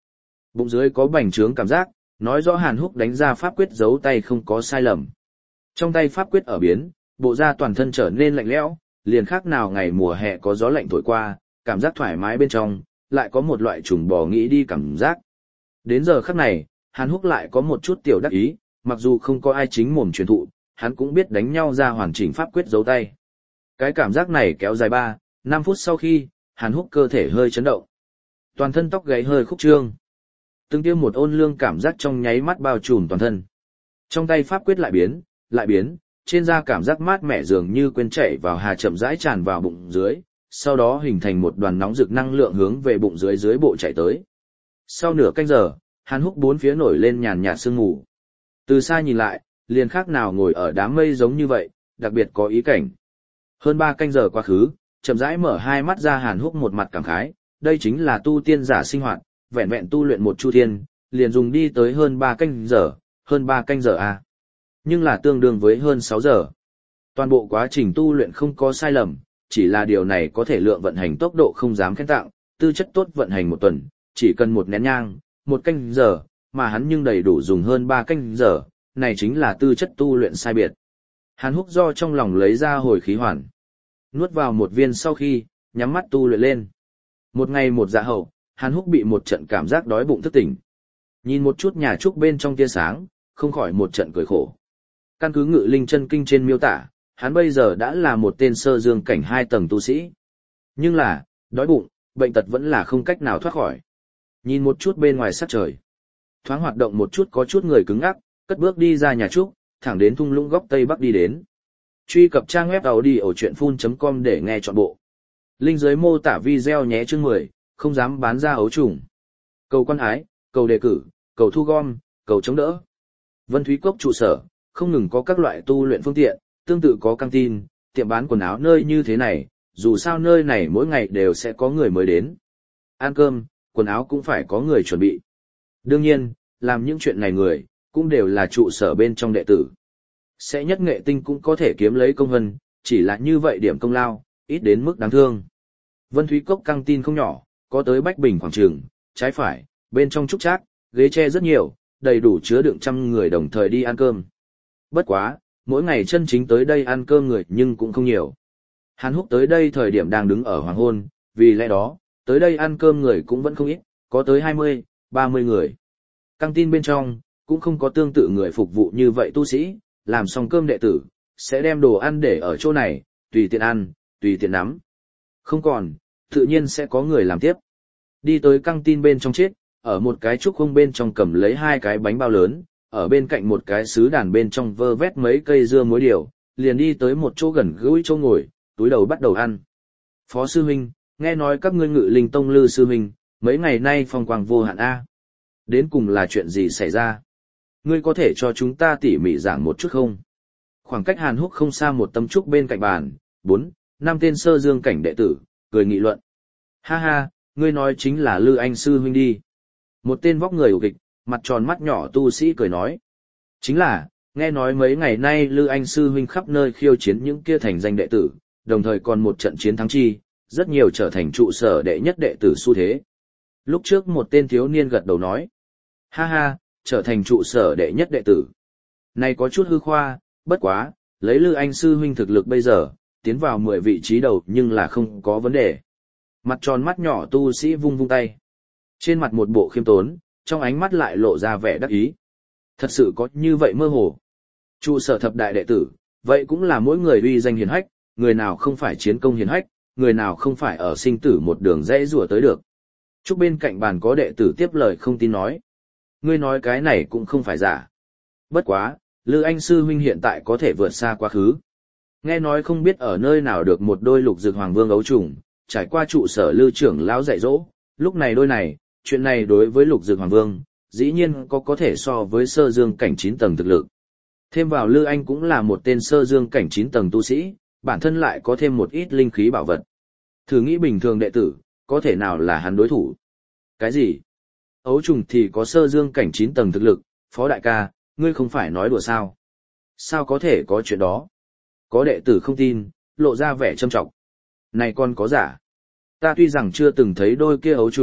Bụng dưới có bành trướng cảm giác, nói rõ Hàn Húc đánh ra pháp quyết giấu tay không có sai lầm. Trong tay pháp quyết ở biến, bộ da toàn thân trở nên lạnh lẽo, liền khác nào ngày mùa hè có gió lạnh thổi qua, cảm giác thoải mái bên trong, lại có một loại trùng bò nghĩ đi cảm giác. Đến giờ khắc này, Hàn Húc lại có một chút tiểu đắc ý, mặc dù không có ai chính mồm truyền thụ, hắn cũng biết đánh nhau ra hoàn chỉnh pháp quyết giấu tay. Cái cảm giác này kéo dài ba, năm phút sau khi, Hàn Húc cơ thể hơi chấn động. Toàn thân tóc gáy hơi khúc trương. Từng tiêm một ôn lương cảm giác trong nháy mắt bao trùm toàn thân. Trong tay pháp quyết lại biến, lại biến, trên da cảm giác mát mẻ dường như quên chảy vào hà chậm rãi tràn vào bụng dưới, sau đó hình thành một đoàn nóng rực năng lượng hướng về bụng dưới dưới bộ chạy tới. Sau nửa canh giờ, Hàn Húc bốn phía nổi lên nhàn nhạt sương mù. Từ xa nhìn lại, liền khác nào ngồi ở đám mây giống như vậy, đặc biệt có ý cảnh. Hơn ba canh giờ quá khứ, chậm rãi mở hai mắt ra Hàn Húc một mặt cảm khái, đây chính là tu tiên giả sinh hoạt, vẹn vẹn tu luyện một chu thiên, liền dùng đi tới hơn ba canh giờ, hơn ba canh giờ à. Nhưng là tương đương với hơn sáu giờ. Toàn bộ quá trình tu luyện không có sai lầm, chỉ là điều này có thể lượng vận hành tốc độ không dám khen tặng, tư chất tốt vận hành một tuần, chỉ cần một nén nhang, một canh giờ, mà hắn nhưng đầy đủ dùng hơn ba canh giờ, này chính là tư chất tu luyện sai biệt. Hàn Húc do trong lòng lấy ra hồi khí hoàn, nuốt vào một viên sau khi, nhắm mắt tu luyện lên. Một ngày một dạ hậu, Hàn Húc bị một trận cảm giác đói bụng thức tỉnh. Nhìn một chút nhà trúc bên trong tia sáng, không khỏi một trận cười khổ. Căn cứ Ngự Linh Chân Kinh trên miêu tả, hắn bây giờ đã là một tên sơ dương cảnh hai tầng tu sĩ. Nhưng là, đói bụng, bệnh tật vẫn là không cách nào thoát khỏi. Nhìn một chút bên ngoài sắc trời. Thoáng hoạt động một chút có chút người cứng ngắc, cất bước đi ra nhà trúc, thẳng đến thung lũng góc Tây Bắc đi đến. Truy cập trang web audiochuyenphun chấm com để nghe trọn bộ. Link dưới mô tả video nhé chương mười, không dám bán ra ấu trùng. Cầu quan ái, cầu đề cử, cầu thu gom, cầu chống đỡ. Vân Thúy Cốc trụ sở, không ngừng có các loại tu luyện phương tiện, tương tự có căng tin, tiệm bán quần áo nơi như thế này, dù sao nơi này mỗi ngày đều sẽ có người mới đến. Ăn cơm, quần áo cũng phải có người chuẩn bị. Đương nhiên, làm những chuyện này người, cũng đều là trụ sở bên trong đệ tử. Sẽ nhất nghệ tinh cũng có thể kiếm lấy công vân, chỉ là như vậy điểm công lao, ít đến mức đáng thương. Vân Thúy Cốc căng tin không nhỏ, có tới bách bình khoảng trường, trái phải, bên trong trúc trác, ghế tre rất nhiều, đầy đủ chứa đựng trăm người đồng thời đi ăn cơm. Bất quá, mỗi ngày chân chính tới đây ăn cơm người nhưng cũng không nhiều. Hàn Húc tới đây thời điểm đang đứng ở hoàng hôn, vì lẽ đó, tới đây ăn cơm người cũng vẫn không ít, có tới hai mươi, ba mươi người. Căng tin bên trong, cũng không có tương tự người phục vụ như vậy tu sĩ, làm xong cơm đệ tử, sẽ đem đồ ăn để ở chỗ này, tùy tiện ăn, tùy tiện nắm. Không còn, tự nhiên sẽ có người làm tiếp. Đi tới căng tin bên trong chết, ở một cái trúc không bên trong cầm lấy hai cái bánh bao lớn, ở bên cạnh một cái sứ đàn bên trong vơ vét mấy cây dưa muối điều, liền đi tới một chỗ gần gũi chỗ ngồi, túi đầu bắt đầu ăn. Phó sư huynh, nghe nói các ngươi Ngự Linh Tông Lư sư huynh, mấy ngày nay phong quang vô hạn a. Đến cùng là chuyện gì xảy ra? Ngươi có thể cho chúng ta tỉ mỉ giảng một chút không? Khoảng cách Hàn Húc không xa một tấm trúc bên cạnh bàn, bốn, năm tên sơ dương cảnh đệ tử, cười nghị luận. Ha ha, ngươi nói chính là Lư Anh sư huynh đi. Một tên vóc người ủ kịch, mặt tròn mắt nhỏ tu sĩ cười nói. Chính là, nghe nói mấy ngày nay Lư Anh sư huynh khắp nơi khiêu chiến những kia thành danh đệ tử, đồng thời còn một trận chiến thắng chi, rất nhiều trở thành trụ sở đệ nhất đệ tử xu thế. Lúc trước một tên thiếu niên gật đầu nói. Ha ha, trở thành trụ sở đệ nhất đệ tử. Này có chút hư khoa, bất quá, lấy Lư Anh sư huynh thực lực bây giờ, tiến vào mười vị trí đầu nhưng là không có vấn đề. Mặt tròn mắt nhỏ tu sĩ vung vung tay. Trên mặt một bộ khiêm tốn, trong ánh mắt lại lộ ra vẻ đắc ý. Thật sự có như vậy mơ hồ. Trụ sở thập đại đệ tử, vậy cũng là mỗi người uy danh hiển hách, người nào không phải chiến công hiển hách, người nào không phải ở sinh tử một đường dễ rùa tới được. Chúc bên cạnh bàn có đệ tử tiếp lời không tin nói. Ngươi nói cái này cũng không phải giả. Bất quá, Lư Anh sư huynh hiện tại có thể vượt xa quá khứ. Nghe nói không biết ở nơi nào được một đôi lục dược hoàng vương ấu trùng, trải qua trụ sở Lư trưởng lão dạy dỗ, lúc này đôi này, chuyện này đối với lục dược hoàng vương, dĩ nhiên có có thể so với sơ dương cảnh chín tầng thực lực. Thêm vào Lư Anh cũng là một tên sơ dương cảnh chín tầng tu sĩ, bản thân lại có thêm một ít linh khí bảo vật. Thử nghĩ bình thường đệ tử, có thể nào là hắn đối thủ? Cái gì? Ấu trùng thì có sơ dương cảnh chín tầng thực lực, Phó đại ca, ngươi không phải nói đùa sao? Sao có thể có chuyện đó? Có đệ tử không tin, lộ ra vẻ châm trọng. Này con có giả. Ta tuy rằng chưa từng thấy đôi kia ấu trùng,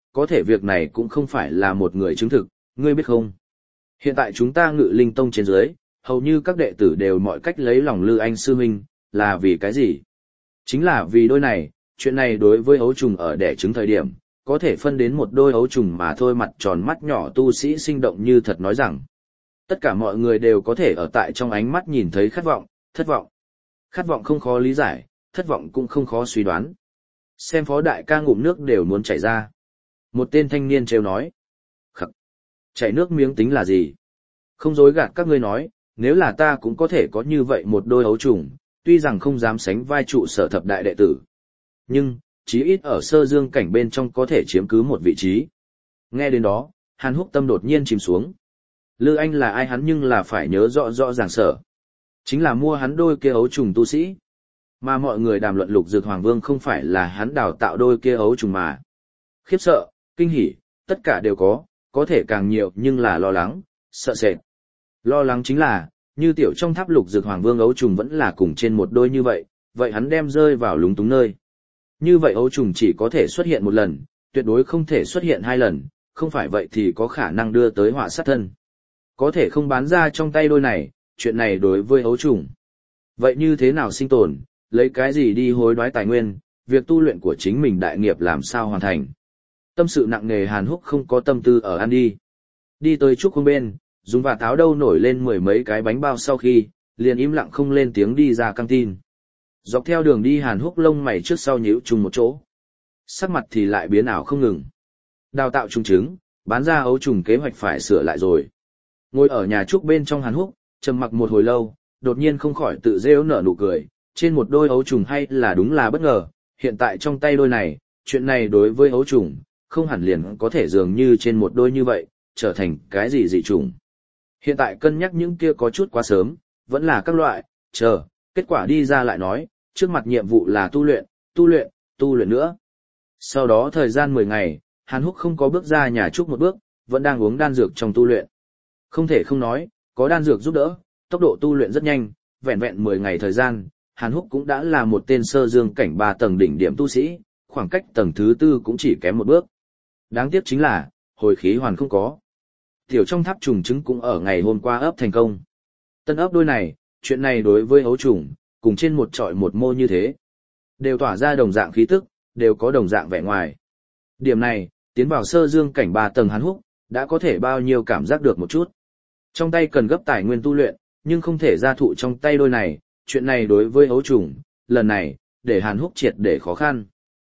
có thể việc này cũng không phải là một người chứng thực, ngươi biết không? Hiện tại chúng ta Ngự Linh Tông trên dưới, hầu như các đệ tử đều mọi cách lấy lòng Lư Anh sư huynh, là vì cái gì? Chính là vì đôi này, chuyện này đối với ấu trùng ở đẻ trứng thời điểm, có thể phân đến một đôi ấu trùng mà thôi. Mặt tròn mắt nhỏ tu sĩ sinh động như thật nói rằng, tất cả mọi người đều có thể ở tại trong ánh mắt nhìn thấy khát vọng, thất vọng. Khát vọng không khó lý giải, thất vọng cũng không khó suy đoán. Xem phó đại ca ngụm nước đều muốn chảy ra. Một tên thanh niên trêu nói, khắc, chảy nước miếng tính là gì? Không dối gạt các ngươi nói, nếu là ta cũng có thể có như vậy một đôi ấu trùng, tuy rằng không dám sánh vai trụ sở thập đại đệ tử. Nhưng, chí ít ở sơ dương cảnh bên trong có thể chiếm cứ một vị trí. Nghe đến đó, Hàn Húc tâm đột nhiên chìm xuống. Lư Anh là ai hắn nhưng là phải nhớ rõ rõ ràng sở. Chính là mua hắn đôi kia ấu trùng tu sĩ. Mà mọi người đàm luận Lục Dược Hoàng Vương không phải là hắn đào tạo đôi kia ấu trùng mà. Khiếp sợ, kinh hỉ, tất cả đều có, có thể càng nhiều nhưng là lo lắng, sợ sệt. Lo lắng chính là, như tiểu trong tháp Lục Dược Hoàng Vương ấu trùng vẫn là cùng trên một đôi như vậy, vậy hắn đem rơi vào lúng túng nơi. Như vậy ấu trùng chỉ có thể xuất hiện một lần, tuyệt đối không thể xuất hiện hai lần, không phải vậy thì có khả năng đưa tới họa sát thân. Có thể không bán ra trong tay đôi này, chuyện này đối với ấu trùng. Vậy như thế nào sinh tồn, lấy cái gì đi hối đoái tài nguyên, việc tu luyện của chính mình đại nghiệp làm sao hoàn thành. Tâm sự nặng nề Hàn Húc không có tâm tư ở ăn đi. Đi tới trúc không bên, dùng và táo đâu nổi lên mười mấy cái bánh bao sau khi, liền im lặng không lên tiếng đi ra căng tin. Dọc theo đường đi Hàn Húc lông mày trước sau nhíu chung một chỗ. Sắc mặt thì lại biến ảo không ngừng. Đào tạo trùng trứng, bán ra ấu trùng kế hoạch phải sửa lại rồi. Ngồi ở nhà trúc bên trong Hàn Húc, trầm mặc một hồi lâu, đột nhiên không khỏi tự rêu nở nụ cười, trên một đôi ấu trùng hay là đúng là bất ngờ, hiện tại trong tay đôi này, chuyện này đối với ấu trùng, không hẳn liền có thể dường như trên một đôi như vậy, trở thành cái gì dị trùng. Hiện tại cân nhắc những kia có chút quá sớm, vẫn là các loại, chờ, kết quả đi ra lại nói, trước mặt nhiệm vụ là tu luyện, tu luyện, tu luyện nữa. Sau đó thời gian mười ngày, Hàn Húc không có bước ra nhà trúc một bước, vẫn đang uống đan dược trong tu luyện. Không thể không nói, có đan dược giúp đỡ, tốc độ tu luyện rất nhanh, vẹn vẹn mười ngày thời gian, Hàn Húc cũng đã là một tên sơ dương cảnh ba tầng đỉnh điểm tu sĩ, khoảng cách tầng thứ tư cũng chỉ kém một bước. Đáng tiếc chính là, hồi khí hoàn không có. Tiểu trong tháp trùng trứng cũng ở ngày hôm qua ấp thành công. Tân ấp đôi này, chuyện này đối với ấu trùng, cùng trên một trọi một mô như thế. Đều tỏa ra đồng dạng khí tức, đều có đồng dạng vẻ ngoài. Điểm này, tiến vào sơ dương cảnh ba tầng Hàn Húc, đã có thể bao nhiêu cảm giác được một chút. Trong tay cần gấp tài nguyên tu luyện, nhưng không thể ra thụ trong tay đôi này, chuyện này đối với ấu trùng, lần này, để Hàn Húc triệt để khó khăn.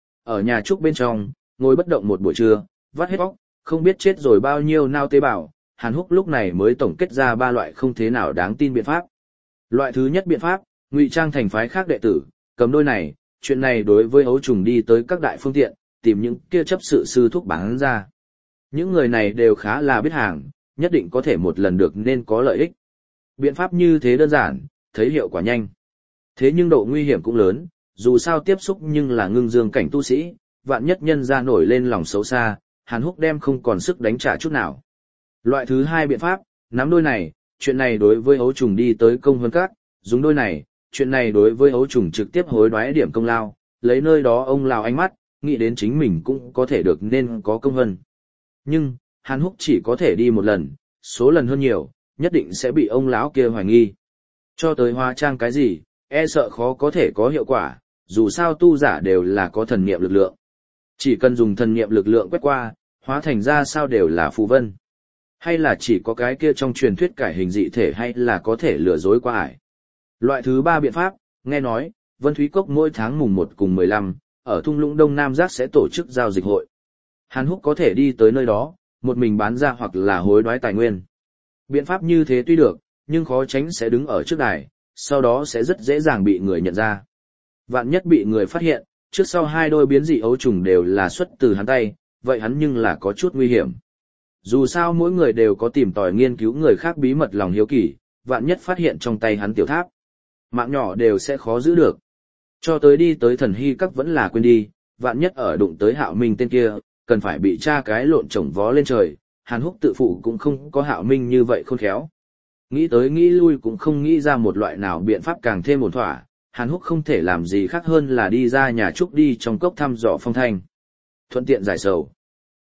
Ở nhà trúc bên trong, ngồi bất động một buổi trưa, vắt hết óc, không biết chết rồi bao nhiêu nao tế bào, Hàn Húc lúc này mới tổng kết ra ba loại không thế nào đáng tin biện pháp. Loại thứ nhất biện pháp, ngụy trang thành phái khác đệ tử, cầm đôi này, chuyện này đối với ấu trùng đi tới các đại phương tiện, tìm những kia chấp sự sư thúc bán ra. Những người này đều khá là biết hàng, nhất định có thể một lần được nên có lợi ích. Biện pháp như thế đơn giản, thấy hiệu quả nhanh. Thế nhưng độ nguy hiểm cũng lớn, dù sao tiếp xúc nhưng là ngưng dương cảnh tu sĩ, vạn nhất nhân ra nổi lên lòng xấu xa, Hàn Húc đem không còn sức đánh trả chút nào. Loại thứ hai biện pháp, nắm đôi này, chuyện này đối với ấu trùng đi tới công hơn các, dùng đôi này, chuyện này đối với ấu trùng trực tiếp hối đoái điểm công lao, lấy nơi đó ông lao ánh mắt, nghĩ đến chính mình cũng có thể được nên có công vân. Nhưng, Hàn Húc chỉ có thể đi một lần, số lần hơn nhiều, nhất định sẽ bị ông lão kia hoài nghi. Cho tới hóa trang cái gì, e sợ khó có thể có hiệu quả, dù sao tu giả đều là có thần niệm lực lượng. Chỉ cần dùng thần niệm lực lượng quét qua, hóa thành ra sao đều là phù vân. Hay là chỉ có cái kia trong truyền thuyết cải hình dị thể hay là có thể lừa dối qua ải. Loại thứ ba biện pháp, nghe nói, Vân Thúy Cốc mỗi tháng mùng một cùng mười lăm, ở thung lũng Đông Nam Giác sẽ tổ chức giao dịch hội. Hàn Húc có thể đi tới nơi đó, một mình bán ra hoặc là hối đoái tài nguyên. Biện pháp như thế tuy được, nhưng khó tránh sẽ đứng ở trước đài, sau đó sẽ rất dễ dàng bị người nhận ra. Vạn nhất bị người phát hiện, trước sau hai đôi biến dị ấu trùng đều là xuất từ hắn tay, vậy hắn nhưng là có chút nguy hiểm. Dù sao mỗi người đều có tìm tòi nghiên cứu người khác bí mật lòng hiếu kỳ, vạn nhất phát hiện trong tay hắn tiểu tháp, mạng nhỏ đều sẽ khó giữ được. Cho tới đi tới thần hy các vẫn là quên đi, vạn nhất ở đụng tới Hạo Minh tên kia, cần phải bị tra cái lộn chồng vó lên trời, Hàn Húc tự phụ cũng không có Hạo Minh như vậy khôn khéo. Nghĩ tới nghĩ lui cũng không nghĩ ra một loại nào biện pháp càng thêm ổn thỏa, Hàn Húc không thể làm gì khác hơn là đi ra nhà trúc đi trong cốc thăm dò phong thanh. Thuận tiện giải sầu.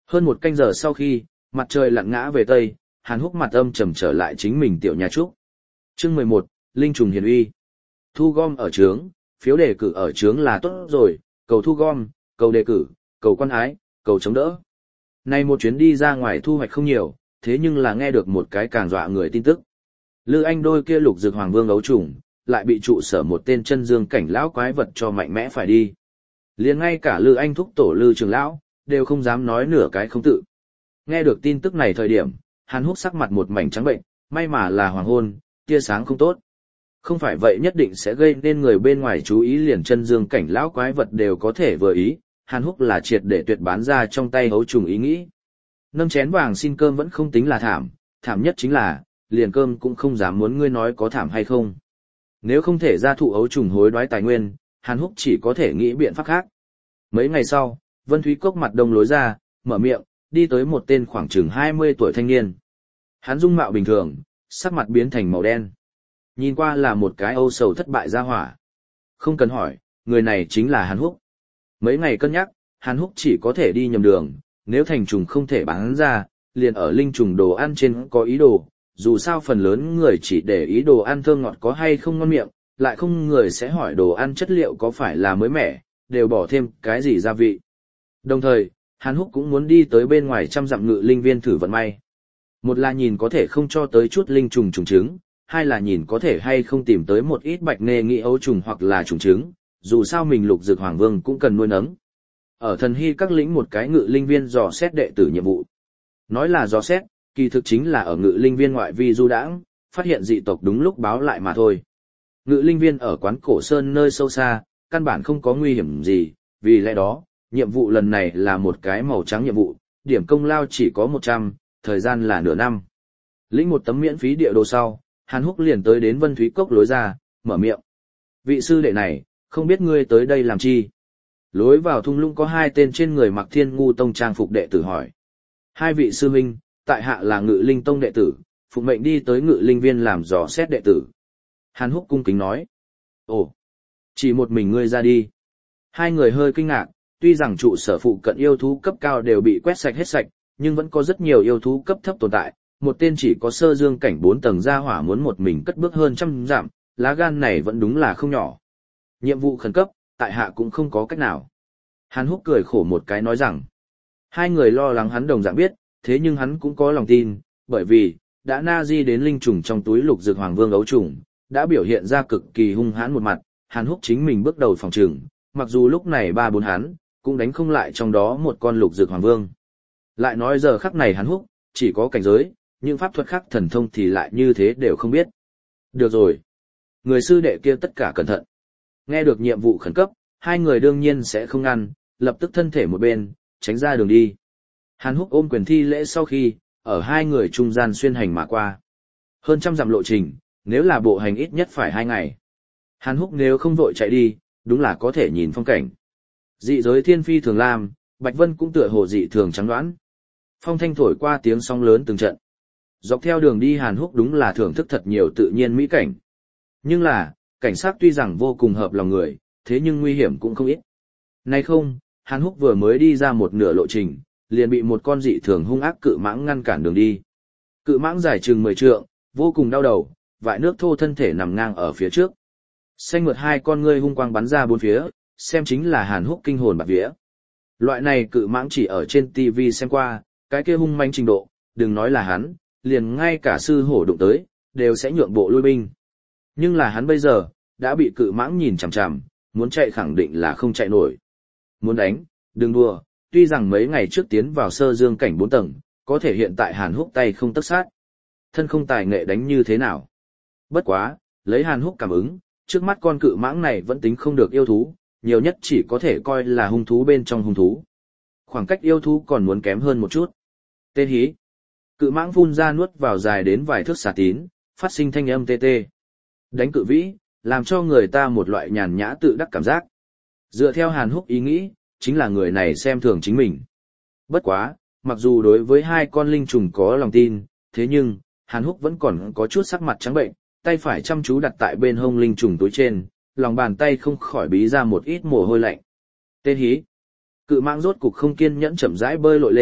Hơn một canh giờ sau khi, mặt trời lặn ngã về Tây, Hàn Húc mặt âm trầm trở lại chính mình tiểu nhà trúc. Chương mười một, Linh trùng hiền uy. Thu gom ở trướng, phiếu đề cử ở trướng là tốt rồi, cầu thu gom, cầu đề cử, cầu quan ái, cầu chống đỡ. Này một chuyến đi ra ngoài thu hoạch không nhiều, thế nhưng là nghe được một cái càng dọa người tin tức. Lư Anh đôi kia lục dược hoàng vương ấu trùng, lại bị trụ sở một tên chân dương cảnh lão quái vật cho mạnh mẽ phải đi. Liền ngay cả Lư Anh thúc tổ Lư Trường lão, đều không dám nói nửa cái không tự. Nghe được tin tức này thời điểm, Hàn Húc sắc mặt một mảnh trắng bệnh, may mà là hoàng hôn, tia sáng không tốt. Không phải vậy nhất định sẽ gây nên người bên ngoài chú ý, liền chân dương cảnh lão quái vật đều có thể vừa ý, Hàn Húc là triệt để tuyệt bán ra trong tay ấu trùng ý nghĩ. Nâng chén vàng xin cơm vẫn không tính là thảm, thảm nhất chính là, liền cơm cũng không dám muốn ngươi nói có thảm hay không. Nếu không thể ra thụ ấu trùng hối đoái tài nguyên, Hàn Húc chỉ có thể nghĩ biện pháp khác. Mấy ngày sau, Vân Thúy Cốc mặt đông lối ra, mở miệng, đi tới một tên khoảng chừng hai mươi tuổi thanh niên. Hắn dung mạo bình thường, sắc mặt biến thành màu đen. Nhìn qua là một cái âu sầu thất bại ra hỏa. Không cần hỏi, người này chính là Hàn Húc. Mấy ngày cân nhắc, Hàn Húc chỉ có thể đi nhầm đường, nếu thành trùng không thể bán ra, liền ở linh trùng đồ ăn trên có ý đồ, dù sao phần lớn người chỉ để ý đồ ăn thơm ngọt có hay không ngon miệng, lại không người sẽ hỏi đồ ăn chất liệu có phải là mới mẻ, đều bỏ thêm cái gì gia vị. Đồng thời, Hàn Húc cũng muốn đi tới bên ngoài trăm dặm ngự linh viên thử vận may. Một là nhìn có thể không cho tới chút linh trùng trùng trứng, hai là nhìn có thể hay không tìm tới một ít bạch nê nghĩ ấu trùng hoặc là trùng trứng, dù sao mình lục dược hoàng vương cũng cần nuôi nấng. Ở thần hy các lĩnh một cái ngự linh viên dò xét đệ tử nhiệm vụ. Nói là dò xét, kỳ thực chính là ở ngự linh viên ngoại vi du đãng, phát hiện dị tộc đúng lúc báo lại mà thôi. Ngự linh viên ở quán cổ sơn nơi sâu xa, căn bản không có nguy hiểm gì, vì lẽ đó, nhiệm vụ lần này là một cái màu trắng nhiệm vụ, điểm công lao chỉ có một trăm, thời gian là nửa năm. Lĩnh một tấm miễn phí địa đồ sau, Hàn Húc liền tới đến Vân Thúy Cốc lối ra, mở miệng. Vị sư đệ này, không biết ngươi tới đây làm chi? Lối vào thung lũng có hai tên trên người mặc Thiên Ngu Tông trang phục đệ tử hỏi. Hai vị sư huynh, tại hạ là Ngự Linh Tông đệ tử, phụng mệnh đi tới Ngự Linh Viên làm dò xét đệ tử. Hàn Húc cung kính nói. Ồ, chỉ một mình ngươi ra đi. Hai người hơi kinh ngạc, tuy rằng trụ sở phụ cận yêu thú cấp cao đều bị quét sạch hết sạch, nhưng vẫn có rất nhiều yêu thú cấp thấp tồn tại. Một tên chỉ có sơ dương cảnh bốn tầng gia hỏa muốn một mình cất bước hơn trăm dặm, lá gan này vẫn đúng là không nhỏ. Nhiệm vụ khẩn cấp, tại hạ cũng không có cách nào. Hàn Húc cười khổ một cái nói rằng, hai người lo lắng hắn đồng dạng biết, thế nhưng hắn cũng có lòng tin, bởi vì, đã na di đến linh trùng trong túi lục dược hoàng vương ấu trùng, đã biểu hiện ra cực kỳ hung hãn một mặt, Hàn Húc chính mình bước đầu phòng trừng, mặc dù lúc này ba bốn hắn, cũng đánh không lại trong đó một con lục dược hoàng vương. Lại nói giờ khắc này Hàn Húc, chỉ có cảnh giới, những pháp thuật khác thần thông thì lại như thế đều không biết. Được rồi. Người sư đệ kia tất cả cẩn thận. Nghe được nhiệm vụ khẩn cấp, hai người đương nhiên sẽ không ngăn, lập tức thân thể một bên, tránh ra đường đi. Hàn Húc ôm quyền thi lễ sau khi, ở hai người trung gian xuyên hành mà qua. Hơn trăm dặm lộ trình, nếu là bộ hành ít nhất phải hai ngày. Hàn Húc nếu không vội chạy đi, đúng là có thể nhìn phong cảnh. Dị giới thiên phi thường lam, Bạch Vân cũng tựa hồ dị thường trắng đoán. Phong thanh thổi qua tiếng sóng lớn từng trận. Dọc theo đường đi Hàn Húc đúng là thưởng thức thật nhiều tự nhiên mỹ cảnh. Nhưng là, cảnh sát tuy rằng vô cùng hợp lòng người, thế nhưng nguy hiểm cũng không ít. Nay không, Hàn Húc vừa mới đi ra một nửa lộ trình, liền bị một con dị thường hung ác cự mãng ngăn cản đường đi. Cự mãng dài chừng mười trượng, vô cùng đau đầu, vại nước thô thân thể nằm ngang ở phía trước. Xanh mượt hai con ngươi hung quang bắn ra bốn phía, xem chính là Hàn Húc kinh hồn bạt vía. Loại này cự mãng chỉ ở trên ti vi xem qua, cái kia hung manh trình độ, đừng nói là hắn, liền ngay cả sư hổ đụng tới, đều sẽ nhượng bộ lui binh. Nhưng là hắn bây giờ, đã bị cự mãng nhìn chằm chằm, muốn chạy khẳng định là không chạy nổi. Muốn đánh, đừng đùa, tuy rằng mấy ngày trước tiến vào sơ dương cảnh bốn tầng, có thể hiện tại Hàn Húc tay không tất sát. Thân không tài nghệ đánh như thế nào. Bất quá, lấy Hàn Húc cảm ứng, trước mắt con cự mãng này vẫn tính không được yêu thú, nhiều nhất chỉ có thể coi là hung thú bên trong hung thú. Khoảng cách yêu thú còn muốn kém hơn một chút. Tên hí. Cự mãng phun ra nuốt vào dài đến vài thước xà tín, phát sinh thanh âm tê tê. Đánh cự vĩ, làm cho người ta một loại nhàn nhã tự đắc cảm giác. Dựa theo Hàn Húc ý nghĩ, chính là người này xem thường chính mình. Bất quá, mặc dù đối với hai con linh trùng có lòng tin, thế nhưng, Hàn Húc vẫn còn có chút sắc mặt trắng bệnh, tay phải chăm chú đặt tại bên hông linh trùng túi trên, lòng bàn tay không khỏi bí ra một ít mồ hôi lạnh. Tên hí. Cự mãng rốt cục không kiên nhẫn chậm rãi bơi lội lên,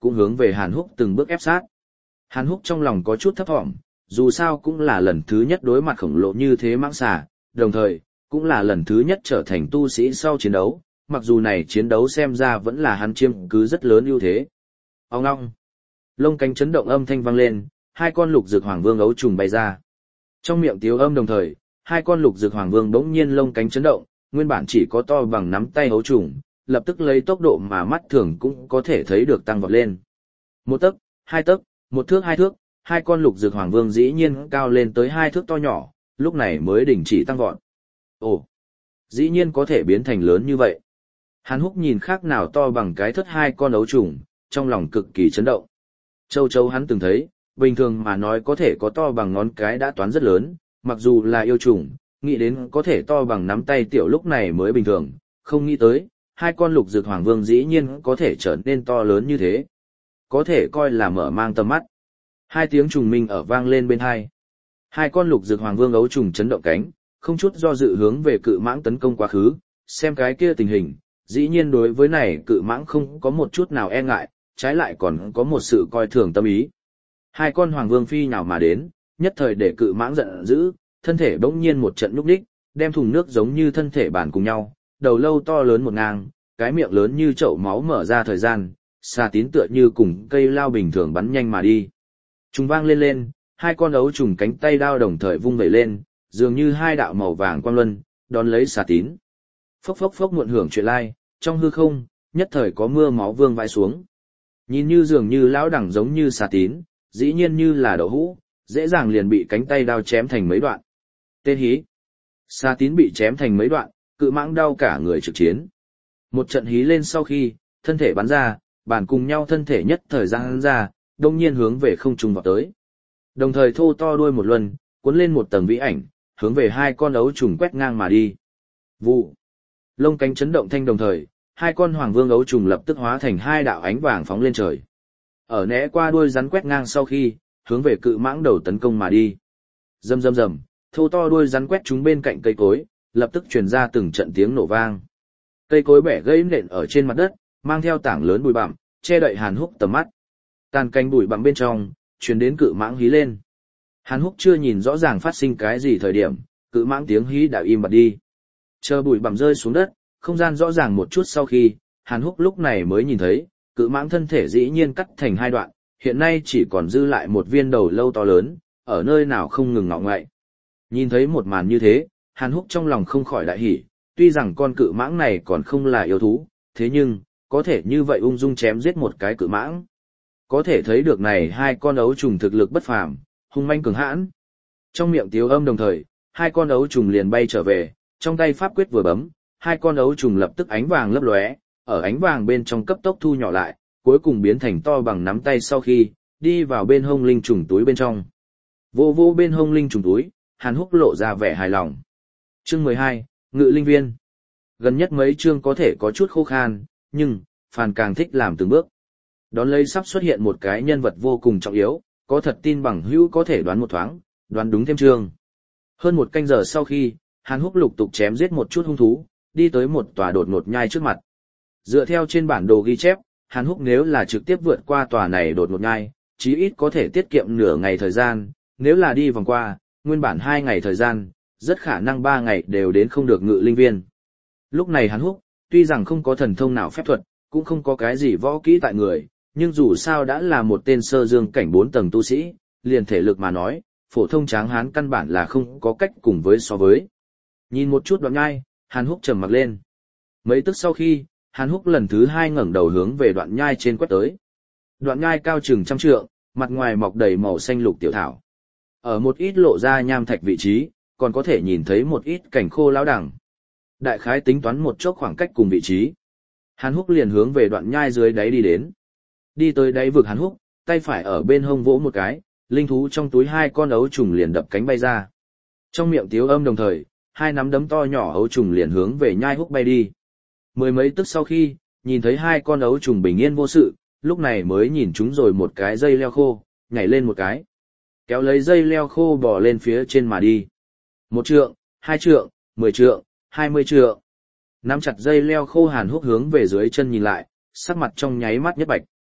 cũng hướng về Hàn Húc từng bước ép sát. Hàn Húc trong lòng có chút thấp thỏm, dù sao cũng là lần thứ nhất đối mặt khổng lồ như thế mãng xà, đồng thời, cũng là lần thứ nhất trở thành tu sĩ sau chiến đấu, mặc dù này chiến đấu xem ra vẫn là hắn chiếm cứ rất lớn ưu thế. Ông ngong, lông cánh chấn động âm thanh vang lên, hai con lục dược hoàng vương ấu trùng bay ra. Trong miệng tiếu âm đồng thời, hai con lục dược hoàng vương bỗng nhiên lông cánh chấn động, nguyên bản chỉ có to bằng nắm tay ấu trùng, lập tức lấy tốc độ mà mắt thường cũng có thể thấy được tăng vọt lên. Một tấc, hai tấc, một thước hai thước, hai con lục dược hoàng vương dĩ nhiên cao lên tới hai thước to nhỏ, lúc này mới đình chỉ tăng vọt. Ồ, dĩ nhiên có thể biến thành lớn như vậy. Hàn Húc nhìn khác nào to bằng cái thất hai con ấu trùng, trong lòng cực kỳ chấn động. Châu châu hắn từng thấy, bình thường mà nói có thể có to bằng ngón cái đã toán rất lớn, mặc dù là yêu trùng, nghĩ đến có thể to bằng nắm tay tiểu lúc này mới bình thường, không nghĩ tới, hai con lục dược hoàng vương dĩ nhiên có thể trở nên to lớn như thế. Có thể coi là mở mang tầm mắt. Hai tiếng trùng minh ở vang lên bên hai. Hai con lục dược hoàng vương ấu trùng chấn động cánh, không chút do dự hướng về cự mãng tấn công quá khứ, xem cái kia tình hình, dĩ nhiên đối với này cự mãng không có một chút nào e ngại, trái lại còn có một sự coi thường tâm ý. Hai con hoàng vương phi nhào mà đến, nhất thời để cự mãng giận dữ, thân thể bỗng nhiên một trận núp đích, đem thùng nước giống như thân thể bản cùng nhau, đầu lâu to lớn một ngang, cái miệng lớn như chậu máu mở ra thời gian, xà tín tựa như cùng cây lao bình thường bắn nhanh mà đi. Trùng vang lên lên, hai con ấu trùng cánh tay đao đồng thời vung vẩy lên, dường như hai đạo màu vàng quang luân, đón lấy xà tín. Phốc phốc phốc muộn hưởng chuyện lai, trong hư không, nhất thời có mưa máu vương vãi xuống. Nhìn như dường như lão đẳng giống như xà tín, dĩ nhiên như là đậu hũ, dễ dàng liền bị cánh tay đao chém thành mấy đoạn. Tên hí. Xà tín bị chém thành mấy đoạn, cự mãng đau cả người trực chiến. Một trận hí lên sau khi, thân thể bắn ra, bàn cùng nhau thân thể nhất thời gian ra, đông nhiên hướng về không trung vào tới. Đồng thời thô to đuôi một luân, cuốn lên một tầng vĩ ảnh, hướng về hai con ấu trùng quét ngang mà đi. Vụ. Lông cánh chấn động thanh đồng thời, hai con hoàng vương ấu trùng lập tức hóa thành hai đạo ánh vàng phóng lên trời. Ở né qua đuôi rắn quét ngang sau khi, hướng về cự mãng đầu tấn công mà đi. Rầm rầm rầm, thô to đuôi rắn quét chúng bên cạnh cây cối, lập tức truyền ra từng trận tiếng nổ vang. Cây cối bẻ gãy nện ở trên mặt đất, mang theo tảng lớn bụi bặm, che đậy Hàn Húc tầm mắt. Tàn cánh bụi bặm bên trong, truyền đến cự mãng hí lên. Hàn Húc chưa nhìn rõ ràng phát sinh cái gì thời điểm, cự mãng tiếng hí đã im bặt đi. Chờ bụi bặm rơi xuống đất, không gian rõ ràng một chút sau khi, Hàn Húc lúc này mới nhìn thấy, cự mãng thân thể dĩ nhiên cắt thành hai đoạn, hiện nay chỉ còn dư lại một viên đầu lâu to lớn, ở nơi nào không ngừng ngọ ngậy. Nhìn thấy một màn như thế, Hàn Húc trong lòng không khỏi đại hỉ, tuy rằng con cự mãng này còn không là yêu thú, thế nhưng, có thể như vậy ung dung chém giết một cái cự mãng. Có thể thấy được này hai con ấu trùng thực lực bất phàm, hung manh cường hãn. Trong miệng tiếu âm đồng thời, hai con ấu trùng liền bay trở về, trong tay pháp quyết vừa bấm, hai con ấu trùng lập tức ánh vàng lấp lóe, ở ánh vàng bên trong cấp tốc thu nhỏ lại, cuối cùng biến thành to bằng nắm tay sau khi đi vào bên hông linh trùng túi bên trong. Vô vô bên hông linh trùng túi, Hàn Húc lộ ra vẻ hài lòng. Chương mười hai, Ngự Linh Viên. Gần nhất mấy chương có thể có chút khô khan, nhưng Phàn càng thích làm từng bước. Đón lấy sắp xuất hiện một cái nhân vật vô cùng trọng yếu, có thật tin bằng hữu có thể đoán một thoáng, đoán đúng thêm chương. Hơn một canh giờ sau khi, Hàn Húc lục tục chém giết một chút hung thú, đi tới một tòa đột ngột nhai trước mặt. Dựa theo trên bản đồ ghi chép, Hàn Húc nếu là trực tiếp vượt qua tòa này đột ngột nhai, chí ít có thể tiết kiệm nửa ngày thời gian, nếu là đi vòng qua, nguyên bản hai ngày thời gian, rất khả năng ba ngày đều đến không được Ngự Linh Viên. Lúc này Hàn Húc, tuy rằng không có thần thông nào phép thuật, cũng không có cái gì võ kỹ tại người, nhưng dù sao đã là một tên sơ dương cảnh bốn tầng tu sĩ, liền thể lực mà nói, phổ thông tráng hán căn bản là không có cách cùng với so với. Nhìn một chút đoạn nhai, Hàn Húc trầm mặc lên. Mấy tức sau khi, Hàn Húc lần thứ hai ngẩng đầu hướng về đoạn nhai trên quét tới. Đoạn nhai cao chừng trăm trượng, mặt ngoài mọc đầy màu xanh lục tiểu thảo. Ở một ít lộ ra nham thạch vị trí, còn có thể nhìn thấy một ít cảnh khô lão đẳng. Đại khái tính toán một chốc khoảng cách cùng vị trí. Hàn Húc liền hướng về đoạn nhai dưới đáy đi đến. Đi tới đáy vực Hàn Húc, tay phải ở bên hông vỗ một cái, linh thú trong túi hai con ấu trùng liền đập cánh bay ra. Trong miệng tiếu âm đồng thời, hai nắm đấm to nhỏ ấu trùng liền hướng về nhai Húc bay đi. Mười mấy tức sau khi, nhìn thấy hai con ấu trùng bình yên vô sự, lúc này mới nhìn chúng rồi một cái dây leo khô, nhảy lên một cái. Kéo lấy dây leo khô bò lên phía trên mà đi. Một trượng, hai trượng, mười trượng, hai mươi trượng. Nắm chặt dây leo khô Hàn Húc hướng về dưới chân nhìn lại, sắc mặt trong nháy mắt nhất bạch.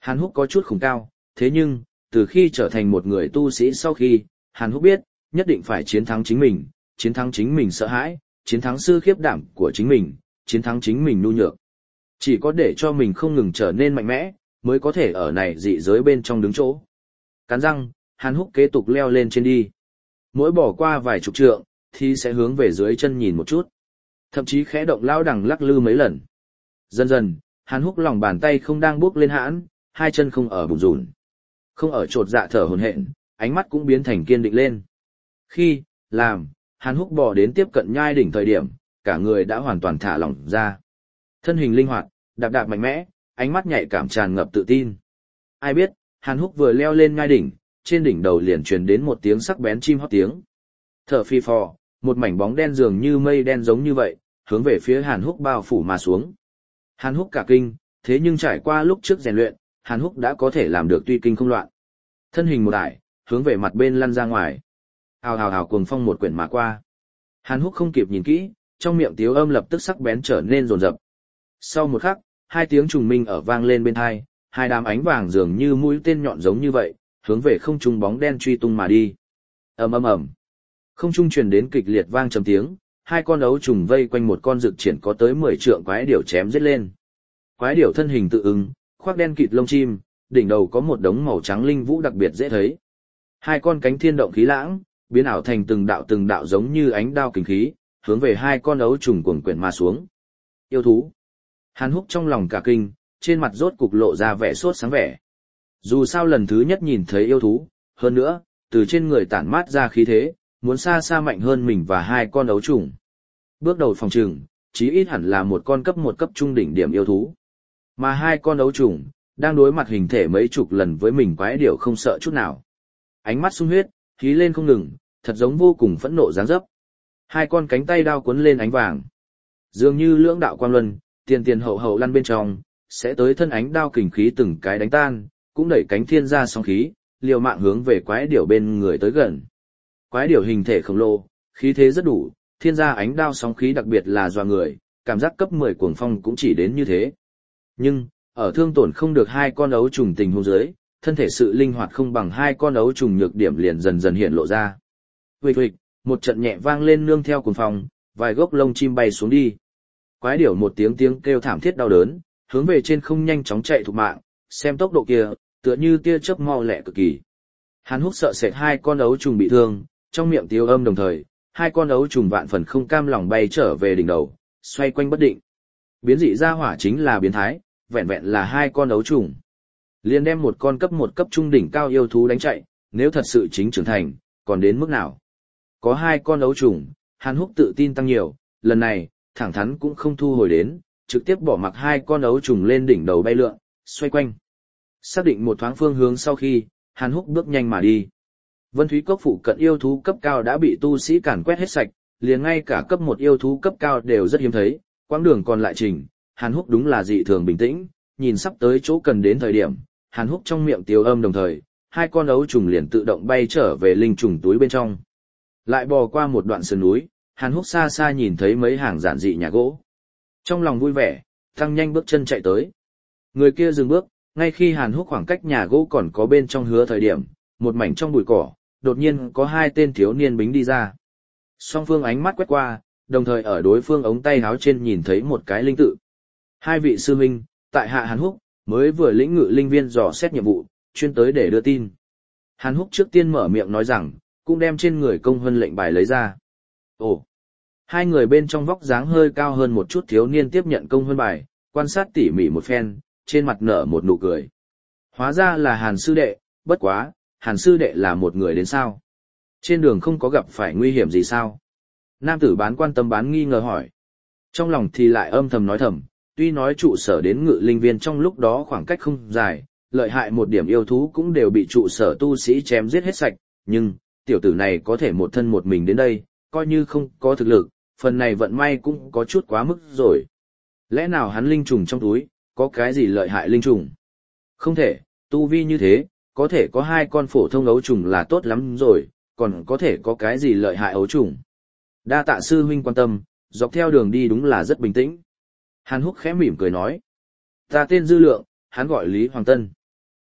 Hàn Húc có chút khủng cao, thế nhưng, từ khi trở thành một người tu sĩ sau khi, Hàn Húc biết, nhất định phải chiến thắng chính mình, chiến thắng chính mình sợ hãi, chiến thắng sự khiếp đảm của chính mình, chiến thắng chính mình nhu nhược. Chỉ có để cho mình không ngừng trở nên mạnh mẽ, mới có thể ở này dị giới bên trong đứng chỗ. Cắn răng, Hàn Húc kế tục leo lên trên đi. Mỗi bỏ qua vài chục trượng, thì sẽ hướng về dưới chân nhìn một chút. Thậm chí khẽ động lao đằng lắc lư mấy lần. Dần dần, Hàn Húc lòng bàn tay không đang bước lên hãn, hai chân không ở bùn rùn. Không ở trột dạ thở hổn hển, ánh mắt cũng biến thành kiên định lên. Khi, làm, Hàn Húc bò đến tiếp cận nhai đỉnh thời điểm, cả người đã hoàn toàn thả lỏng ra. Thân hình linh hoạt, đạp đạp mạnh mẽ, ánh mắt nhạy cảm tràn ngập tự tin. Ai biết, Hàn Húc vừa leo lên nhai đỉnh, trên đỉnh đầu liền truyền đến một tiếng sắc bén chim hót tiếng. Thở phi phò, một mảnh bóng đen dường như mây đen giống như vậy, hướng về phía Hàn Húc bao phủ mà xuống. Hàn Húc cả kinh, thế nhưng trải qua lúc trước rèn luyện, Hàn Húc đã có thể làm được tuy kinh không loạn. Thân hình một đại, hướng về mặt bên lăn ra ngoài. Hào hào hào cuồng phong một quyển mà qua. Hàn Húc không kịp nhìn kỹ, trong miệng tiếu âm lập tức sắc bén trở nên rồn rập. Sau một khắc, hai tiếng trùng minh ở vang lên bên tai, hai đám ánh vàng dường như mũi tên nhọn giống như vậy, hướng về không trung bóng đen truy tung mà đi. Ầm ầm ầm. Không trung truyền đến kịch liệt vang trầm tiếng, hai con ấu trùng vây quanh một con rực triển có tới mười trượng quái điểu chém giết lên. Quái điểu thân hình tự ứng, khoác đen kịt lông chim, đỉnh đầu có một đống màu trắng linh vũ đặc biệt dễ thấy. Hai con cánh thiên động khí lãng, biến ảo thành từng đạo từng đạo giống như ánh đao kình khí, hướng về hai con ấu trùng cuồng quyển mà xuống. Yêu thú. Hàn Húc trong lòng cả kinh, trên mặt rốt cục lộ ra vẻ sốt sáng vẻ. Dù sao lần thứ nhất nhìn thấy yêu thú, hơn nữa, từ trên người tản mát ra khí thế, muốn xa xa mạnh hơn mình và hai con ấu trùng. Bước đầu phòng trừng, chí ít hẳn là một con cấp một cấp trung đỉnh điểm yêu thú. Mà hai con ấu trùng, đang đối mặt hình thể mấy chục lần với mình quái điểu không sợ chút nào. Ánh mắt sung huyết, khí lên không ngừng, thật giống vô cùng phẫn nộ dáng dấp. Hai con cánh tay đao cuốn lên ánh vàng. Dường như lưỡng đạo quang luân, tiền tiền hậu hậu lăn bên trong, sẽ tới thân ánh đao kình khí từng cái đánh tan, cũng đẩy cánh thiên ra sóng khí, liều mạng hướng về quái điểu bên người tới gần. Quái điểu hình thể khổng lồ, khí thế rất đủ, thiên gia ánh đao sóng khí đặc biệt là dọa người, cảm giác cấp mười cuồng phong cũng chỉ đến như thế. Nhưng, ở thương tổn không được hai con ấu trùng tình huống dưới, thân thể sự linh hoạt không bằng hai con ấu trùng nhược điểm liền dần dần hiện lộ ra. Huỵch huỵch, một trận nhẹ vang lên nương theo cuồng phong, vài gốc lông chim bay xuống đi. Quái điểu một tiếng tiếng kêu thảm thiết đau đớn, hướng về trên không nhanh chóng chạy thục mạng, xem tốc độ kia, tựa như tia chớp mau lẹ cực kỳ. Hàn Húc sợ sệt hai con ấu trùng bị thương, trong miệng tiêu âm đồng thời, hai con ấu trùng vạn phần không cam lòng bay trở về đỉnh đầu, xoay quanh bất định. Biến dị ra hỏa chính là biến thái, vẹn vẹn là hai con ấu trùng. Liền đem một con cấp một cấp trung đỉnh cao yêu thú đánh chạy, nếu thật sự chính trưởng thành, còn đến mức nào? Có hai con ấu trùng, Hàn Húc tự tin tăng nhiều, lần này, thẳng thắn cũng không thu hồi đến, trực tiếp bỏ mặc hai con ấu trùng lên đỉnh đầu bay lượn, xoay quanh. Xác định một thoáng phương hướng sau khi, Hàn Húc bước nhanh mà đi. Vân Thúy Cốc phụ cận yêu thú cấp cao đã bị tu sĩ càn quét hết sạch, liền ngay cả cấp một yêu thú cấp cao đều rất hiếm thấy, quãng đường còn lại trình, Hàn Húc đúng là dị thường bình tĩnh, nhìn sắp tới chỗ cần đến thời điểm, Hàn Húc trong miệng tiêu âm đồng thời, hai con ấu trùng liền tự động bay trở về linh trùng túi bên trong. Lại bò qua một đoạn sườn núi, Hàn Húc xa xa nhìn thấy mấy hàng giản dị nhà gỗ. Trong lòng vui vẻ, tăng nhanh bước chân chạy tới. Người kia dừng bước, ngay khi Hàn Húc khoảng cách nhà gỗ còn có bên trong hứa thời điểm, một mảnh trong bụi cỏ, đột nhiên có hai tên thiếu niên bính đi ra. Song phương ánh mắt quét qua, đồng thời ở đối phương ống tay áo trên nhìn thấy một cái linh tự. Hai vị sư minh, tại hạ Hàn Húc, mới vừa lĩnh ngự linh viên dò xét nhiệm vụ, chuyên tới để đưa tin. Hàn Húc trước tiên mở miệng nói rằng, cũng đem trên người công huân lệnh bài lấy ra. Ồ! Hai người bên trong vóc dáng hơi cao hơn một chút thiếu niên tiếp nhận công huân bài, quan sát tỉ mỉ một phen, trên mặt nở một nụ cười. Hóa ra là Hàn sư đệ, bất quá, Hàn sư đệ là một người đến sao? Trên đường không có gặp phải nguy hiểm gì sao? Nam tử bán quan tâm bán nghi ngờ hỏi. Trong lòng thì lại âm thầm nói thầm, tuy nói trụ sở đến ngự linh viên trong lúc đó khoảng cách không dài, lợi hại một điểm yêu thú cũng đều bị trụ sở tu sĩ chém giết hết sạch, nhưng, tiểu tử này có thể một thân một mình đến đây, coi như không có thực lực, phần này vận may cũng có chút quá mức rồi. Lẽ nào hắn linh trùng trong túi, có cái gì lợi hại linh trùng? Không thể, tu vi như thế, có thể có hai con phổ thông ấu trùng là tốt lắm rồi, còn có thể có cái gì lợi hại ấu trùng? Đa tạ sư huynh quan tâm, dọc theo đường đi đúng là rất bình tĩnh. Hàn Húc khẽ mỉm cười nói. Ta tên Dư Lượng, hắn gọi Lý Hoàng Tân.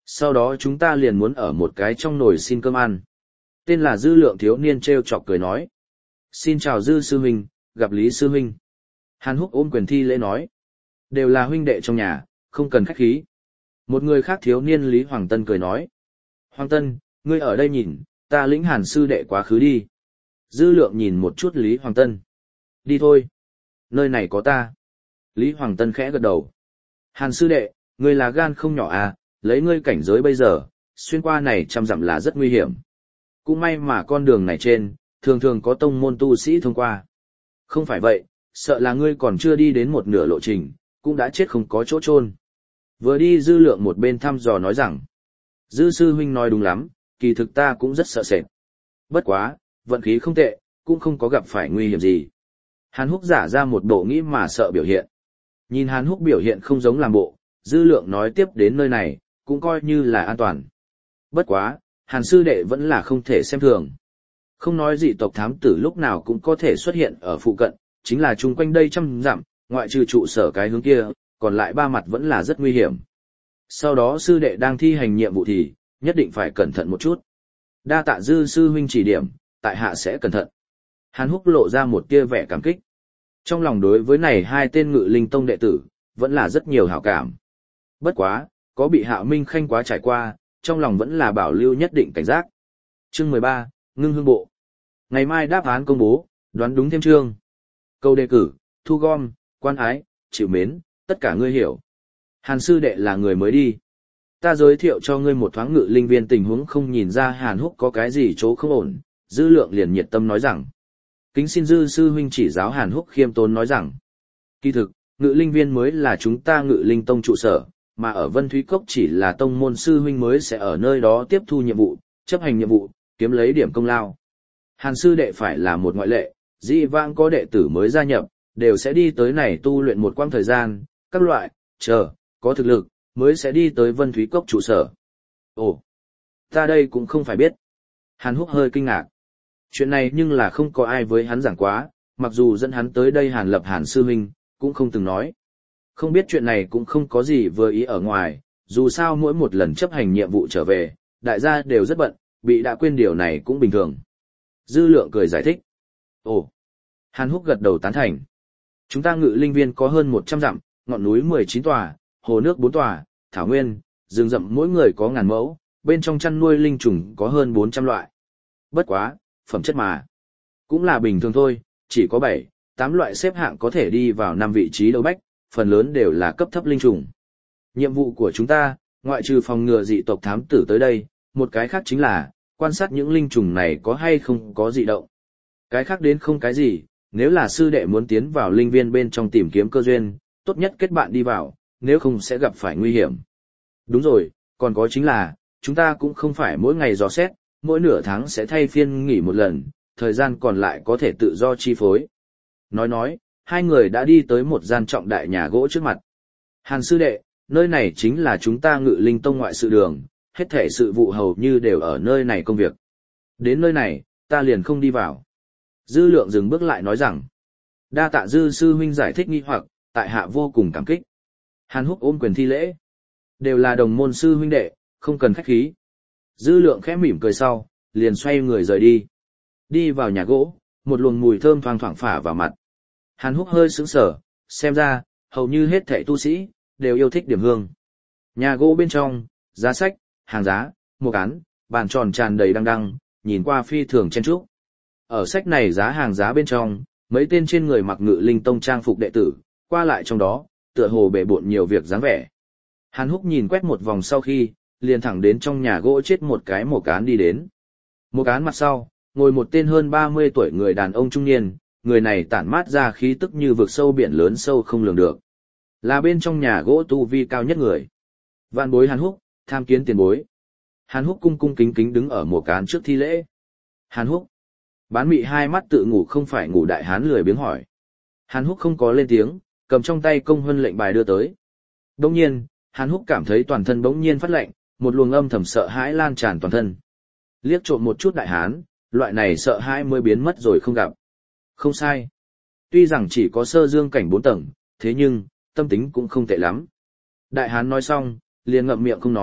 Sau đó chúng ta liền muốn ở một cái trong nồi xin cơm ăn. Tên là Dư Lượng thiếu niên treo chọc cười nói. Xin chào Dư sư huynh, gặp Lý sư huynh. Hàn Húc ôm quyền thi lễ nói. Đều là huynh đệ trong nhà, không cần khách khí. Một người khác thiếu niên Lý Hoàng Tân cười nói. Hoàng Tân, ngươi ở đây nhìn, ta lĩnh Hàn sư đệ quá khứ đi. Dư Lượng nhìn một chút Lý Hoàng Tân. Đi thôi. Nơi này có ta. Lý Hoàng Tân khẽ gật đầu. Hàn sư đệ, ngươi là gan không nhỏ à, lấy ngươi cảnh giới bây giờ, xuyên qua này trăm dặm là rất nguy hiểm. Cũng may mà con đường này trên, thường thường có tông môn tu sĩ thông qua. Không phải vậy, sợ là ngươi còn chưa đi đến một nửa lộ trình, cũng đã chết không có chỗ chôn. Vừa đi Dư Lượng một bên thăm dò nói rằng, Dư sư huynh nói đúng lắm, kỳ thực ta cũng rất sợ sệt. Bất quá, vận khí không tệ, cũng không có gặp phải nguy hiểm gì. Hàn Húc giả ra một bộ nghĩ mà sợ biểu hiện. Nhìn Hàn Húc biểu hiện không giống làm bộ, Dư Lượng nói tiếp đến nơi này, cũng coi như là an toàn. Bất quá, Hàn sư đệ vẫn là không thể xem thường. Không nói dị tộc thám tử lúc nào cũng có thể xuất hiện ở phụ cận, chính là chung quanh đây trăm dặm, ngoại trừ trụ sở cái hướng kia, còn lại ba mặt vẫn là rất nguy hiểm. Sau đó sư đệ đang thi hành nhiệm vụ thì, nhất định phải cẩn thận một chút. Đa tạ Dư sư huynh chỉ điểm, tại hạ sẽ cẩn thận. Hàn Húc lộ ra một tia vẻ cảm kích. Trong lòng đối với này hai tên Ngự Linh Tông đệ tử, vẫn là rất nhiều hảo cảm. Bất quá, có bị Hạo Minh Khanh quá trải qua, trong lòng vẫn là bảo lưu nhất định cảnh giác. Chương mười ba, Ngưng Hương Bộ. Ngày mai đáp án công bố, đoán đúng thêm chương. Câu đề cử, thu gom, quan ái, chịu mến, tất cả ngươi hiểu. Hàn sư đệ là người mới đi. Ta giới thiệu cho ngươi một thoáng Ngự Linh viên tình huống, không nhìn ra Hàn Húc có cái gì chỗ không ổn, Dư Lượng liền nhiệt tâm nói rằng. Kính xin Dư sư huynh chỉ giáo. Hàn Húc khiêm tốn nói rằng. Kỳ thực, Ngự Linh viên mới là chúng ta Ngự Linh Tông trụ sở, mà ở Vân Thúy Cốc chỉ là tông môn sư huynh mới sẽ ở nơi đó tiếp thu nhiệm vụ, chấp hành nhiệm vụ, kiếm lấy điểm công lao. Hàn sư đệ phải là một ngoại lệ, dĩ vãng có đệ tử mới gia nhập, đều sẽ đi tới này tu luyện một quãng thời gian, các loại, chờ, có thực lực, mới sẽ đi tới Vân Thúy Cốc trụ sở. Ồ, ta đây cũng không phải biết. Hàn Húc hơi kinh ngạc. Chuyện này nhưng là không có ai với hắn giảng quá, mặc dù dẫn hắn tới đây Hàn Lập Hàn sư huynh, cũng không từng nói. Không biết chuyện này cũng không có gì vừa ý ở ngoài, dù sao mỗi một lần chấp hành nhiệm vụ trở về, đại gia đều rất bận, bị đã quên điều này cũng bình thường. Dư Lượng cười giải thích. Ồ, Hàn Húc gật đầu tán thành. Chúng ta Ngự Linh viên có hơn một trăm dặm, ngọn núi mười chín tòa, hồ nước bốn tòa, thảo nguyên, rừng rậm mỗi người có ngàn mẫu, bên trong chăn nuôi linh trùng có hơn bốn trăm loại. Bất quá, phẩm chất mà. Cũng là bình thường thôi, chỉ có bảy, tám loại xếp hạng có thể đi vào năm vị trí đầu bách, phần lớn đều là cấp thấp linh trùng. Nhiệm vụ của chúng ta, ngoại trừ phòng ngừa dị tộc thám tử tới đây, một cái khác chính là, quan sát những linh trùng này có hay không có dị động. Cái khác đến không cái gì, nếu là sư đệ muốn tiến vào linh viên bên trong tìm kiếm cơ duyên, tốt nhất kết bạn đi vào, nếu không sẽ gặp phải nguy hiểm. Đúng rồi, còn có chính là, chúng ta cũng không phải mỗi ngày dò xét, mỗi nửa tháng sẽ thay phiên nghỉ một lần, thời gian còn lại có thể tự do chi phối. Nói nói, hai người đã đi tới một gian trọng đại nhà gỗ trước mặt. Hàn sư đệ, nơi này chính là chúng ta Ngự Linh Tông ngoại sự đường, hết thể sự vụ hầu như đều ở nơi này công việc. Đến nơi này, ta liền không đi vào. Dư Lượng dừng bước lại nói rằng, đa tạ Dư sư huynh giải thích nghi hoặc, tại hạ vô cùng cảm kích. Hàn Húc ôm quyền thi lễ. Đều là đồng môn sư huynh đệ, không cần khách khí. Dư Lượng khẽ mỉm cười sau, liền xoay người rời đi. Đi vào nhà gỗ, một luồng mùi thơm thoang thoảng phả vào mặt. Hàn Húc hơi sững sờ, xem ra, hầu như hết thảy tu sĩ, đều yêu thích điểm hương. Nhà gỗ bên trong, giá sách, hàng giá, một án, bàn tròn tràn đầy đăng đăng, nhìn qua phi thường chen chúc. Ở sách này giá hàng giá bên trong, mấy tên trên người mặc Ngự Linh Tông trang phục đệ tử, qua lại trong đó, tựa hồ bể bộn nhiều việc dáng vẻ. Hàn Húc nhìn quét một vòng sau khi, liền thẳng đến trong nhà gỗ chết một cái một cán đi đến. Một cán mặt sau, ngồi một tên hơn ba mươi tuổi người đàn ông trung niên, người này tản mát ra khí tức như vực sâu biển lớn sâu không lường được. Là bên trong nhà gỗ tu vi cao nhất người. Vạn bối Hàn Húc, tham kiến tiền bối. Hàn Húc cung cung kính kính đứng ở một cán trước thi lễ. Hàn Húc. Bán mị hai mắt tự ngủ không phải ngủ đại hán lười biếng hỏi. Hàn Húc không có lên tiếng, cầm trong tay công huân lệnh bài đưa tới. Đông nhiên, Hàn Húc cảm thấy toàn thân bỗng nhiên phát lạnh, một luồng âm thầm sợ hãi lan tràn toàn thân. Liếc trộm một chút đại hán, loại này sợ hãi mới biến mất rồi không gặp. Không sai. Tuy rằng chỉ có sơ dương cảnh bốn tầng, thế nhưng, tâm tính cũng không tệ lắm. Đại hán nói xong, liền ngậm miệng không nói,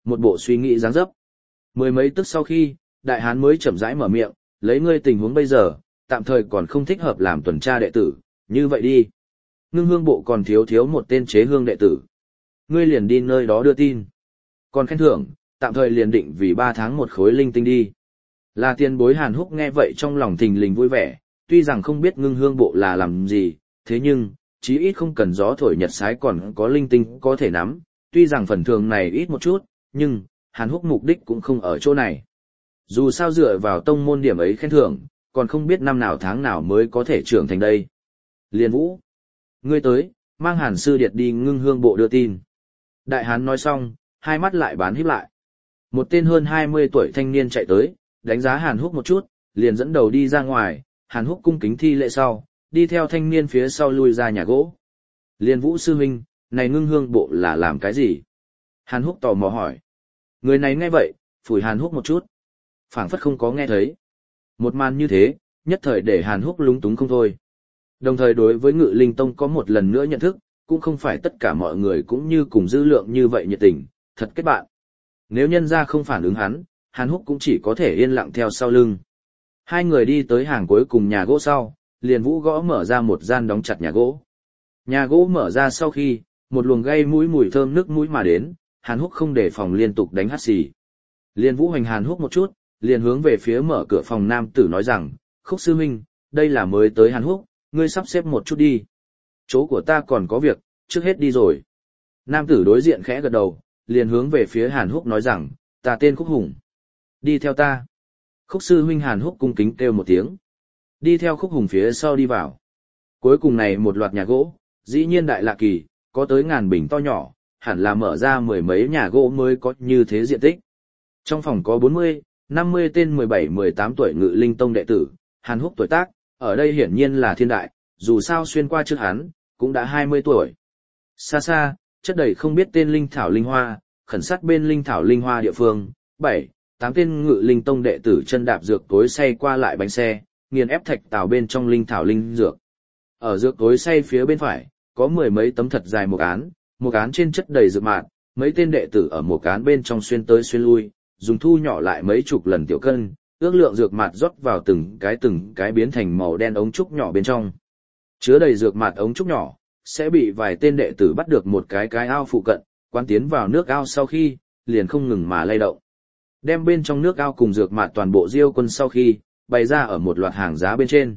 một bộ suy nghĩ dáng dấp. Mười mấy tức sau khi, đại hán mới chậm rãi mở miệng, lấy ngươi tình huống bây giờ, tạm thời còn không thích hợp làm tuần tra đệ tử, như vậy đi. Ngưng hương bộ còn thiếu thiếu một tên chế hương đệ tử. Ngươi liền đi nơi đó đưa tin. Còn khen thưởng, tạm thời liền định vì ba tháng một khối linh tinh đi. Là tiền bối Hàn Húc nghe vậy trong lòng thình lình vui vẻ, tuy rằng không biết ngưng hương bộ là làm gì, thế nhưng, chí ít không cần gió thổi nhật sái còn có linh tinh có thể nắm, tuy rằng phần thưởng này ít một chút, nhưng, Hàn Húc mục đích cũng không ở chỗ này. Dù sao dựa vào tông môn điểm ấy khen thưởng, còn không biết năm nào tháng nào mới có thể trưởng thành đây. Liên Vũ, ngươi tới, mang Hàn Sư Điệt đi ngưng hương bộ đưa tin. Đại hán nói xong, hai mắt lại bán híp lại. Một tên hơn hai mươi tuổi thanh niên chạy tới, đánh giá Hàn Húc một chút, liền dẫn đầu đi ra ngoài, Hàn Húc cung kính thi lễ sau, đi theo thanh niên phía sau lui ra nhà gỗ. Liên Vũ sư huynh, này ngưng hương bộ là làm cái gì? Hàn Húc tò mò hỏi. Người này nghe vậy, phủi Hàn Húc một chút. Phảng phất không có nghe thấy. Một màn như thế, nhất thời để Hàn Húc lúng túng không thôi. Đồng thời đối với Ngự Linh Tông có một lần nữa nhận thức, cũng không phải tất cả mọi người cũng như cùng dư lượng như vậy nhiệt tình, thật kết bạn. Nếu nhân ra không phản ứng hắn, Hàn Húc cũng chỉ có thể yên lặng theo sau lưng. Hai người đi tới hàng cuối cùng nhà gỗ sau, liền Vũ gõ mở ra một gian đóng chặt nhà gỗ. Nhà gỗ mở ra sau khi, một luồng gây mũi mùi thơm nước mũi mà đến, Hàn Húc không để phòng liên tục đánh hắt xì. Liên Vũ hành Hàn Húc một chút, liền hướng về phía mở cửa phòng nam tử nói rằng, Khúc sư huynh, đây là mới tới Hàn Húc, ngươi sắp xếp một chút đi. Chỗ của ta còn có việc, trước hết đi rồi. Nam tử đối diện khẽ gật đầu, liền hướng về phía Hàn Húc nói rằng, ta tên Khúc Hùng. Đi theo ta. Khúc sư huynh Hàn Húc cung kính kêu một tiếng. Đi theo Khúc Hùng phía sau đi vào. Cuối cùng này một loạt nhà gỗ, dĩ nhiên đại lạ kỳ, có tới ngàn bình to nhỏ, hẳn là mở ra mười mấy nhà gỗ mới có như thế diện tích. Trong phòng có bốn mươi, năm mươi tên mười bảy mười tám tuổi Ngự Linh Tông đệ tử, Hàn Húc tuổi tác, ở đây hiển nhiên là thiên đại, dù sao xuyên qua trước hắn, cũng đã hai mươi tuổi. Xa xa, chất đầy không biết tên linh thảo linh hoa, khẩn sát bên linh thảo linh hoa địa phương, bảy, tám tên Ngự Linh Tông đệ tử chân đạp dược tối xay qua lại bánh xe, nghiền ép thạch tảo bên trong linh thảo linh dược. Ở dược tối xay phía bên phải, có mười mấy tấm thật dài một án, một án trên chất đầy dược mạt, mấy tên đệ tử ở một án bên trong xuyên tới xuyên lui, dùng thu nhỏ lại mấy chục lần tiểu cân, ước lượng dược mạt rót vào từng cái từng cái biến thành màu đen ống trúc nhỏ bên trong. Chứa đầy dược mạt ống trúc nhỏ, sẽ bị vài tên đệ tử bắt được một cái cái ao phụ cận, quán tiến vào nước ao sau khi, liền không ngừng mà lay động. Đem bên trong nước ao cùng dược mạt toàn bộ diêu quân sau khi, bày ra ở một loạt hàng giá bên trên.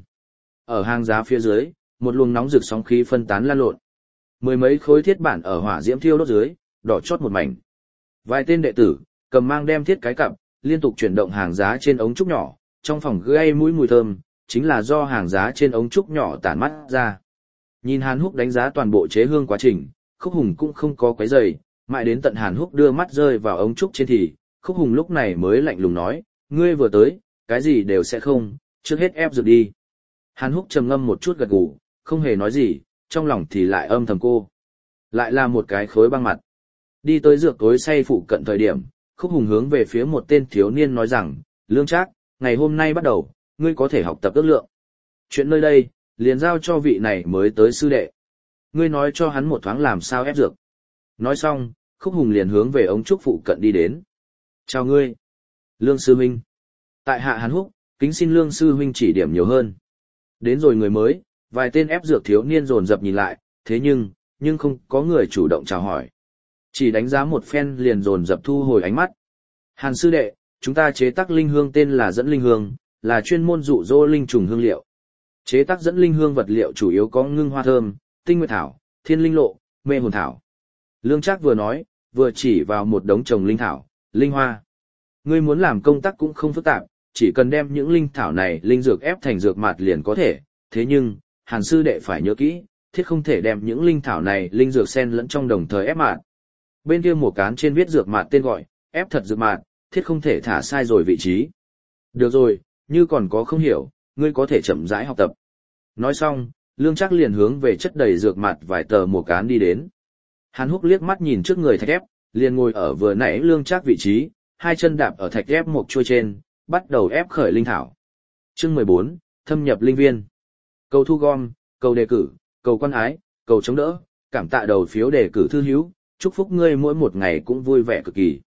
Ở hàng giá phía dưới, một luồng nóng rực sóng khí phân tán lan lộn. Mười mấy khối thiết bản ở hỏa diễm thiêu đốt dưới, đỏ chót một mảnh. Vài tên đệ tử, cầm mang đem thiết cái cặp, liên tục chuyển động hàng giá trên ống trúc nhỏ, trong phòng gây mũi mùi thơm, chính là do hàng giá trên ống trúc nhỏ tản mắt ra. Nhìn Hàn Húc đánh giá toàn bộ chế hương quá trình, Khúc Hùng cũng không có quấy rầy, mãi đến tận Hàn Húc đưa mắt rơi vào ống trúc trên thì, Khúc Hùng lúc này mới lạnh lùng nói, ngươi vừa tới, cái gì đều sẽ không, trước hết ép dược đi. Hàn Húc trầm ngâm một chút gật gù, không hề nói gì, trong lòng thì lại âm thầm cô. Lại là một cái khối băng mặt. Đi tới dược tối say phụ cận thời điểm, Khúc Hùng hướng về phía một tên thiếu niên nói rằng, Lương Trác, ngày hôm nay bắt đầu, ngươi có thể học tập ước lượng. Chuyện nơi đây, liền giao cho vị này mới tới sư đệ. Ngươi nói cho hắn một thoáng làm sao ép dược. Nói xong, Khúc Hùng liền hướng về ống trúc phụ cận đi đến. Chào ngươi. Lương sư huynh. Tại hạ Hàn Húc, kính xin Lương sư huynh chỉ điểm nhiều hơn. Đến rồi người mới, vài tên ép dược thiếu niên dồn dập nhìn lại, thế nhưng, nhưng không có người chủ động chào hỏi. Chỉ đánh giá một phen liền dồn dập thu hồi ánh mắt. Hàn sư đệ, chúng ta chế tác linh hương tên là dẫn linh hương, là chuyên môn dụ dỗ linh trùng hương liệu. Chế tác dẫn linh hương vật liệu chủ yếu có ngưng hoa thơm, tinh nguyệt thảo, thiên linh lộ, mê hồn thảo. Lương Trác vừa nói, vừa chỉ vào một đống trồng linh thảo, linh hoa. Ngươi muốn làm công tác cũng không phức tạp, chỉ cần đem những linh thảo này linh dược ép thành dược mạt liền có thể. Thế nhưng, Hàn sư đệ phải nhớ kỹ, thiết không thể đem những linh thảo này linh dược xen lẫn trong đồng thời ép mạt. Bên kia một cán trên viết dược mạt tên gọi, ép thật dược mạt, thiết không thể thả sai rồi vị trí. Được rồi, như còn có không hiểu, ngươi có thể chậm rãi học tập. Nói xong, Lương Trác liền hướng về chất đầy dược mạt vài tờ một cán đi đến. Hàn Húc liếc mắt nhìn trước người thạch ép, liền ngồi ở vừa nãy Lương Trác vị trí, hai chân đạp ở thạch ép một chuôi trên, bắt đầu ép khởi linh thảo. Chương mười bốn, thâm nhập linh viên. Cầu thu gom, cầu đề cử, cầu quan ái, cầu chống đỡ, cảm tạ đầu phiếu đề cử thư hữu, chúc phúc ngươi mỗi một ngày cũng vui vẻ cực kỳ.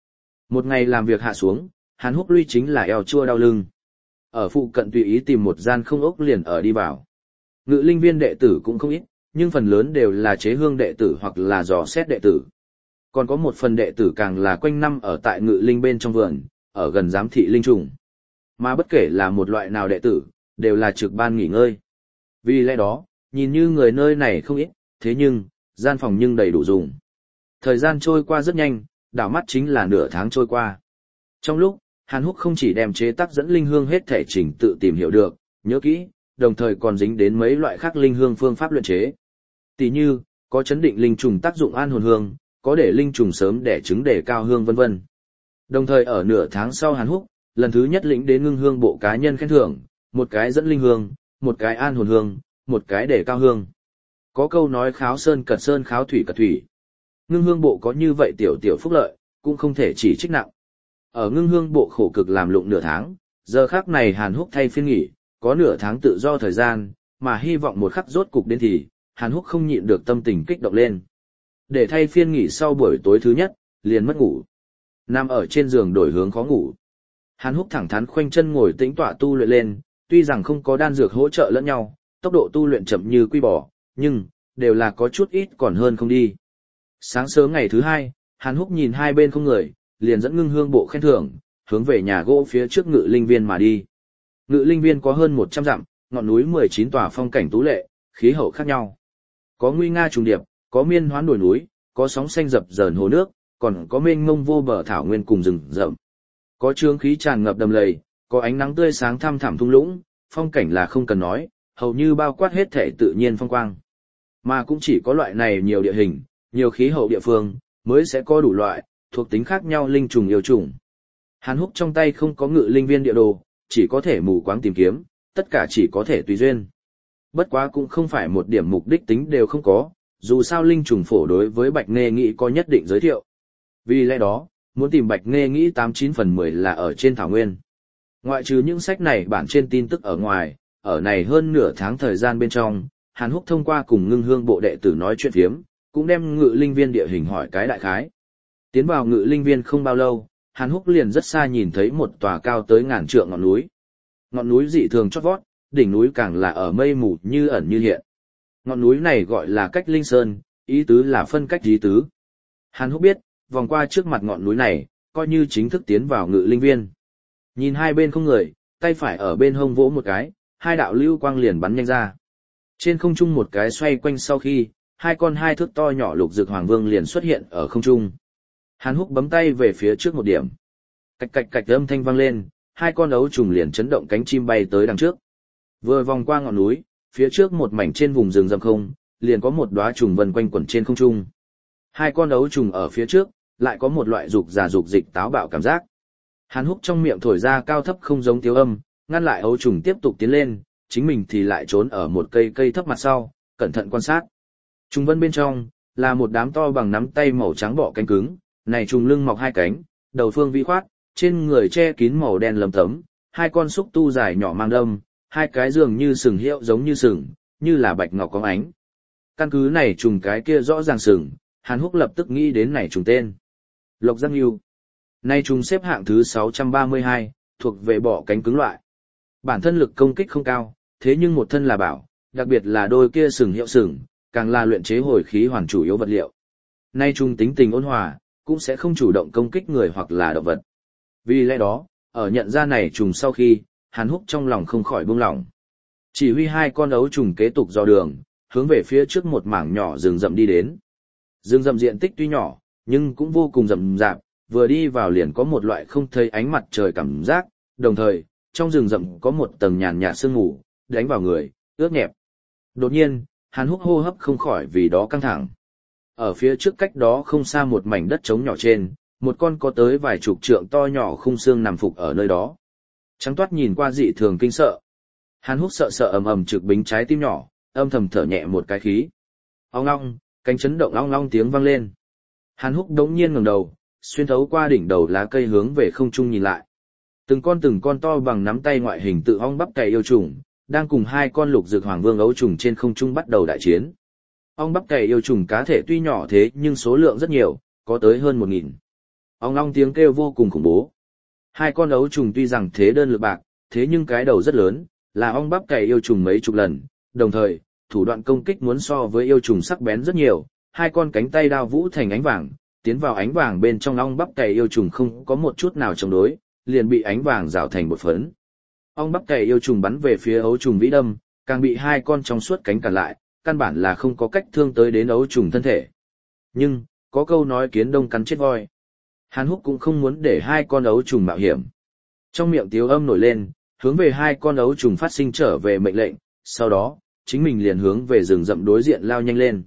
Một ngày làm việc hạ xuống, Hàn Húc Luy chính là eo chua đau lưng. Ở phụ cận tùy ý tìm một gian không ốc liền ở đi vào. Ngự linh viên đệ tử cũng không ít, nhưng phần lớn đều là chế hương đệ tử hoặc là dò xét đệ tử. Còn có một phần đệ tử càng là quanh năm ở tại ngự linh bên trong vườn, ở gần giám thị linh trùng. Mà bất kể là một loại nào đệ tử, đều là trực ban nghỉ ngơi. Vì lẽ đó, nhìn như người nơi này không ít, thế nhưng, gian phòng nhưng đầy đủ dùng. Thời gian trôi qua rất nhanh, đảo mắt chính là nửa tháng trôi qua. Trong lúc, Hàn Húc không chỉ đem chế tác dẫn linh hương hết thể trình tự tìm hiểu được, nhớ kỹ, đồng thời còn dính đến mấy loại khác linh hương phương pháp luyện chế. Tỷ như, có chấn định linh trùng tác dụng an hồn hương, có để linh trùng sớm đẻ trứng để cao hương vân vân. Đồng thời ở nửa tháng sau Hàn Húc, lần thứ nhất lĩnh đến ngưng hương bộ cá nhân khen thưởng, một cái dẫn linh hương, một cái an hồn hương, một cái để cao hương. Có câu nói kháo sơn cật sơn kháo thủy cật thủy. Ngưng hương bộ có như vậy tiểu tiểu phúc lợi, cũng không thể chỉ trích nặng. Ở ngưng hương bộ khổ cực làm lụng nửa tháng, giờ khắc này Hàn Húc thay phiên nghỉ, có nửa tháng tự do thời gian, mà hy vọng một khắc rốt cục đến thì, Hàn Húc không nhịn được tâm tình kích động lên. Để thay phiên nghỉ sau buổi tối thứ nhất, liền mất ngủ. Nằm ở trên giường đổi hướng khó ngủ. Hàn Húc thẳng thắn khoanh chân ngồi tĩnh tọa tu luyện lên, tuy rằng không có đan dược hỗ trợ lẫn nhau, tốc độ tu luyện chậm như quy bò, nhưng đều là có chút ít còn hơn không đi. Sáng sớm ngày thứ hai, Hàn Húc nhìn hai bên không người, liền dẫn ngưng hương bộ khen thưởng, hướng về nhà gỗ phía trước ngự linh viên mà đi. Ngự linh viên có hơn một trăm dặm, ngọn núi mười chín tòa phong cảnh tú lệ, khí hậu khác nhau. Có nguy nga trùng điệp, có miên hoán đồi núi, có sóng xanh dập dờn hồ nước, còn có mênh mông vô bờ thảo nguyên cùng rừng rậm. Có trướng khí tràn ngập đầm lầy, có ánh nắng tươi sáng thăm thẳm thung lũng, phong cảnh là không cần nói, hầu như bao quát hết thể tự nhiên phong quang. Mà cũng chỉ có loại này nhiều địa hình, nhiều khí hậu địa phương, mới sẽ có đủ loại, thuộc tính khác nhau linh trùng yêu trùng. Hàn Húc trong tay không có ngự linh viên địa đồ, chỉ có thể mù quáng tìm kiếm, tất cả chỉ có thể tùy duyên. Bất quá cũng không phải một điểm mục đích tính đều không có, dù sao linh trùng phổ đối với Bạch Nghê Nghĩ có nhất định giới thiệu. Vì lẽ đó, muốn tìm Bạch Nghê Nghĩ tám chín phần mười là ở trên thảo nguyên. Ngoại trừ những sách này bản trên tin tức ở ngoài, ở này hơn nửa tháng thời gian bên trong, Hàn Húc thông qua cùng ngưng hương bộ đệ tử nói chuyện phiếm, cũng đem ngự linh viên địa hình hỏi cái đại khái. Tiến vào ngự linh viên không bao lâu, Hàn Húc liền rất xa nhìn thấy một tòa cao tới ngàn trượng ngọn núi. Ngọn núi dị thường chót vót, đỉnh núi càng là ở mây mù như ẩn như hiện. Ngọn núi này gọi là Cách Linh Sơn, ý tứ là phân cách ý tứ. Hàn Húc biết, vòng qua trước mặt ngọn núi này, coi như chính thức tiến vào ngự linh viên. Nhìn hai bên không người, tay phải ở bên hông vỗ một cái, hai đạo lưu quang liền bắn nhanh ra. Trên không trung một cái xoay quanh sau khi, hai con hai thước to nhỏ lục dực hoàng vương liền xuất hiện ở không trung. Hàn Húc bấm tay về phía trước một điểm. Cạch cạch cạch âm thanh vang lên, hai con ấu trùng liền chấn động cánh chim bay tới đằng trước. Vừa vòng qua ngọn núi, phía trước một mảnh trên vùng rừng rậm không, liền có một đóa trùng vần quanh quẩn trên không trung. Hai con ấu trùng ở phía trước, lại có một loại dục giả dục dịch táo bạo cảm giác. Hàn Húc trong miệng thổi ra cao thấp không giống tiếng âm, ngăn lại ấu trùng tiếp tục tiến lên, chính mình thì lại trốn ở một cây cây thấp mặt sau, cẩn thận quan sát. Trùng vân bên trong, là một đám to bằng nắm tay màu trắng bọ cánh cứng, này trùng lưng mọc hai cánh, đầu phương vi khoát, trên người che kín màu đen lấm tấm, hai con xúc tu dài nhỏ mang đâm, hai cái dường như sừng hiệu giống như sừng, như là bạch ngọc có ánh. Căn cứ này trùng cái kia rõ ràng sừng, Hàn Húc lập tức nghĩ đến này trùng tên. Lộc Giác Ngưu. Này trùng xếp hạng thứ sáu trăm ba mươi hai, thuộc về bọ cánh cứng loại. Bản thân lực công kích không cao, thế nhưng một thân là bảo, đặc biệt là đôi kia sừng hiệu sừng, càng là luyện chế hồi khí hoàn chủ yếu vật liệu. Nay trùng tính tình ôn hòa, cũng sẽ không chủ động công kích người hoặc là động vật. Vì lẽ đó, ở nhận ra này trùng sau khi, Hàn Húc trong lòng không khỏi buông lỏng. Chỉ huy hai con ấu trùng kế tục dò đường, hướng về phía trước một mảng nhỏ rừng rậm đi đến. Rừng rậm diện tích tuy nhỏ, nhưng cũng vô cùng rậm rạp, vừa đi vào liền có một loại không thấy ánh mặt trời cảm giác, đồng thời, trong rừng rậm có một tầng nhàn nhạt sương mù, đánh vào người, ướt nhẹp. Đột nhiên, Hàn Húc hô hấp không khỏi vì đó căng thẳng. Ở phía trước cách đó không xa một mảnh đất trống nhỏ trên, một con có tới vài chục trượng to nhỏ khung xương nằm phục ở nơi đó. Trắng toát nhìn qua dị thường kinh sợ. Hàn Húc sợ sợ ầm ầm trực bính trái tim nhỏ, âm thầm thở nhẹ một cái khí. Ong ong, cánh chấn động ong ong tiếng vang lên. Hàn Húc đống nhiên ngẩng đầu, xuyên thấu qua đỉnh đầu lá cây hướng về không trung nhìn lại. Từng con từng con to bằng nắm tay ngoại hình tự ong bắp cày yêu trùng, đang cùng hai con lục dược hoàng vương ấu trùng trên không trung bắt đầu đại chiến. Ong bắp cày yêu trùng cá thể tuy nhỏ thế nhưng số lượng rất nhiều, có tới hơn một nghìn. Ong long tiếng kêu vô cùng khủng bố. Hai con ấu trùng tuy rằng thế đơn lực bạc, thế nhưng cái đầu rất lớn, là ong bắp cày yêu trùng mấy chục lần, đồng thời, thủ đoạn công kích muốn so với yêu trùng sắc bén rất nhiều, hai con cánh tay đao vũ thành ánh vàng, tiến vào ánh vàng bên trong ong bắp cày yêu trùng không có một chút nào chống đối, liền bị ánh vàng rào thành bột phấn. Ong bắp cày yêu trùng bắn về phía ấu trùng vĩ đâm, càng bị hai con trong suốt cánh cản lại, căn bản là không có cách thương tới đến ấu trùng thân thể. Nhưng, có câu nói kiến đông cắn chết voi. Hàn Húc cũng không muốn để hai con ấu trùng mạo hiểm. Trong miệng tiếu âm nổi lên, hướng về hai con ấu trùng phát sinh trở về mệnh lệnh, sau đó, chính mình liền hướng về rừng rậm đối diện lao nhanh lên.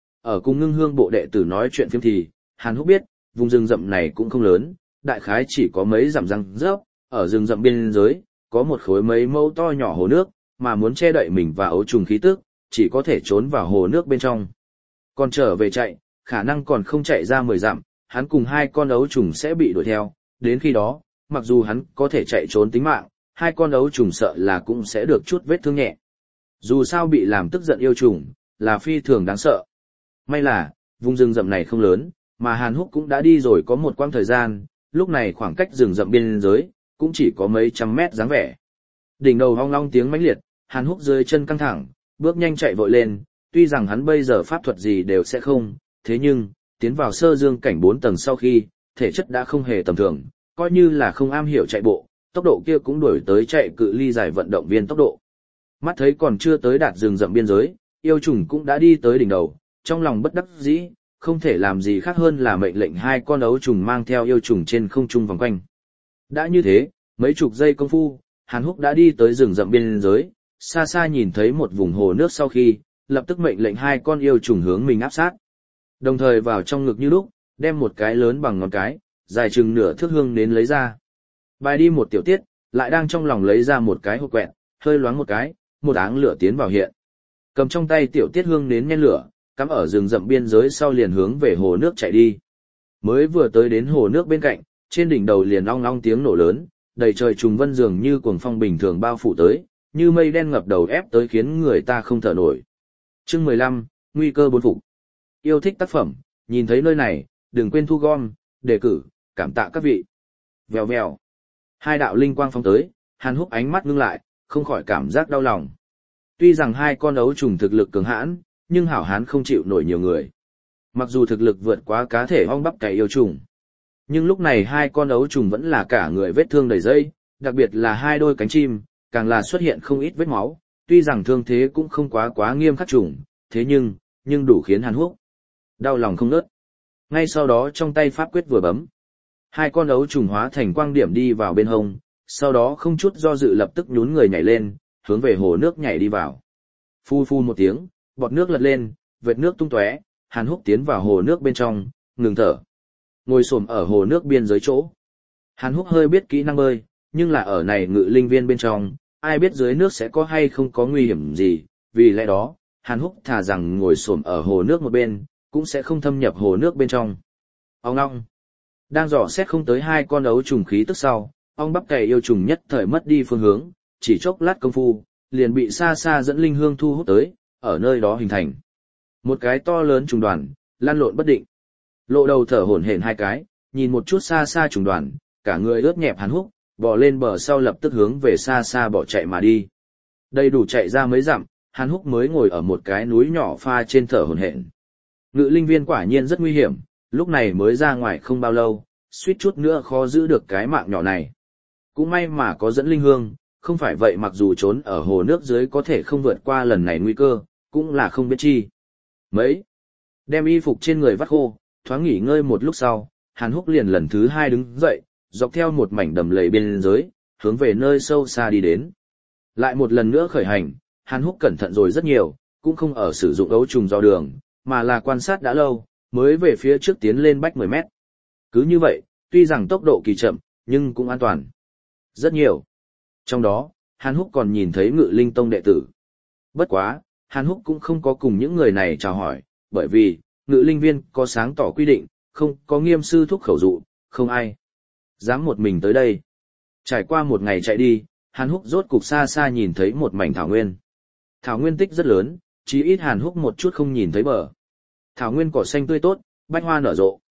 Ở cùng Ngưng Hương bộ đệ tử nói chuyện phiếm thì, Hàn Húc biết, vùng rừng rậm này cũng không lớn, đại khái chỉ có mấy dặm răng rớp, ở rừng rậm biên giới, có một khối mấy mẫu to nhỏ hồ nước, mà muốn che đậy mình và ấu trùng khí tức, chỉ có thể trốn vào hồ nước bên trong. Còn trở về chạy, khả năng còn không chạy ra mười dặm, hắn cùng hai con ấu trùng sẽ bị đuổi theo, đến khi đó, mặc dù hắn có thể chạy trốn tính mạng, hai con ấu trùng sợ là cũng sẽ được chút vết thương nhẹ. Dù sao bị làm tức giận yêu trùng, là phi thường đáng sợ. May là, vùng rừng rậm này không lớn, mà Hàn Húc cũng đã đi rồi có một quãng thời gian, lúc này khoảng cách rừng rậm biên giới, cũng chỉ có mấy trăm mét dáng vẻ. Đỉnh đầu hoang long tiếng mãnh liệt, Hàn Húc dưới chân căng thẳng, bước nhanh chạy vội lên, tuy rằng hắn bây giờ pháp thuật gì đều sẽ không, thế nhưng, tiến vào sơ dương cảnh bốn tầng sau khi, thể chất đã không hề tầm thường, coi như là không am hiểu chạy bộ, tốc độ kia cũng đuổi tới chạy cự ly giải vận động viên tốc độ. Mắt thấy còn chưa tới đạt rừng rậm biên giới, yêu trùng cũng đã đi tới đỉnh đầu, trong lòng bất đắc dĩ, không thể làm gì khác hơn là mệnh lệnh hai con ấu trùng mang theo yêu trùng trên không trung vòng quanh. Đã như thế, mấy chục giây công phu, Hàn Húc đã đi tới rừng rậm biên giới, xa xa nhìn thấy một vùng hồ nước sau khi, lập tức mệnh lệnh hai con yêu trùng hướng mình áp sát. Đồng thời vào trong ngực như lúc, đem một cái lớn bằng ngón cái, dài chừng nửa thước hương nến lấy ra. Bài đi một tiểu tiết, lại đang trong lòng lấy ra một cái hộp quẹt, hơi loáng một cái, một áng lửa tiến vào hiện. Cầm trong tay tiểu tiết hương nến nhen lửa, cắm ở rừng rậm biên giới sau liền hướng về hồ nước chạy đi. Mới vừa tới đến hồ nước bên cạnh, trên đỉnh đầu liền ong ong tiếng nổ lớn, đầy trời trùng vân dường như cuồng phong bình thường bao phủ tới, như mây đen ngập đầu ép tới khiến người ta không thở nổi. Chương mười lăm, nguy cơ bốn phục. Yêu thích tác phẩm, nhìn thấy nơi này, đừng quên thu gom, đề cử, cảm tạ các vị. Vèo vèo. Hai đạo linh quang phong tới, Hàn Húc ánh mắt ngưng lại, không khỏi cảm giác đau lòng. Tuy rằng hai con ấu trùng thực lực cường hãn, nhưng hảo hán không chịu nổi nhiều người. Mặc dù thực lực vượt quá cá thể ong bắp cày yêu trùng, nhưng lúc này hai con ấu trùng vẫn là cả người vết thương đầy dây, đặc biệt là hai đôi cánh chim, càng là xuất hiện không ít vết máu, tuy rằng thương thế cũng không quá quá nghiêm khắc trùng, thế nhưng, nhưng đủ khiến Hàn Húc đau lòng không ngớt. Ngay sau đó trong tay pháp quyết vừa bấm, hai con ấu trùng hóa thành quang điểm đi vào bên hông, sau đó không chút do dự lập tức nhún người nhảy lên, hướng về hồ nước nhảy đi vào. Phu phu một tiếng, bọt nước lật lên, vệt nước tung tóe, Hàn Húc tiến vào hồ nước bên trong, ngừng thở. Ngồi xổm ở hồ nước biên giới chỗ. Hàn Húc hơi biết kỹ năng bơi, nhưng là ở này ngự linh viên bên trong, ai biết dưới nước sẽ có hay không có nguy hiểm gì, vì lẽ đó, Hàn Húc thà rằng ngồi xổm ở hồ nước một bên, cũng sẽ không thâm nhập hồ nước bên trong. Ong ong. Đang dò xét không tới hai con ấu trùng khí tức sau, ong bắp cày yêu trùng nhất thời mất đi phương hướng, chỉ chốc lát công phu, liền bị xa xa dẫn linh hương thu hút tới, ở nơi đó hình thành một cái to lớn trùng đoàn, lăn lộn bất định. Lộ đầu thở hổn hển hai cái, nhìn một chút xa xa trùng đoàn, cả người ướt nhẹp Hàn Húc, bò lên bờ sau lập tức hướng về xa xa bỏ chạy mà đi. Đầy đủ chạy ra mấy dặm, Hàn Húc mới ngồi ở một cái núi nhỏ pha trên thở hổn hển. Ngự linh viên quả nhiên rất nguy hiểm, lúc này mới ra ngoài không bao lâu, suýt chút nữa khó giữ được cái mạng nhỏ này. Cũng may mà có dẫn linh hương, không phải vậy mặc dù trốn ở hồ nước dưới có thể không vượt qua lần này nguy cơ, cũng là không biết chi. Mấy, đem y phục trên người vắt khô, thoáng nghỉ ngơi một lúc sau, Hàn Húc liền lần thứ hai đứng dậy, dọc theo một mảnh đầm lầy biên giới, hướng về nơi sâu xa đi đến. Lại một lần nữa khởi hành, Hàn Húc cẩn thận rồi rất nhiều, cũng không ở sử dụng ấu trùng dò đường, mà là quan sát đã lâu, mới về phía trước tiến lên bách mười mét. Cứ như vậy, tuy rằng tốc độ kỳ chậm, nhưng cũng an toàn. Rất nhiều. Trong đó, Hàn Húc còn nhìn thấy Ngự Linh Tông đệ tử. Bất quá, Hàn Húc cũng không có cùng những người này chào hỏi, bởi vì, Ngự Linh Viên có sáng tỏ quy định, không có nghiêm sư thúc khẩu dụ, không ai dám một mình tới đây. Trải qua một ngày chạy đi, Hàn Húc rốt cục xa xa nhìn thấy một mảnh thảo nguyên. Thảo nguyên tích rất lớn, chí ít Hàn Húc một chút không nhìn thấy bờ. Thảo nguyên cỏ xanh tươi tốt, bách hoa nở rộ.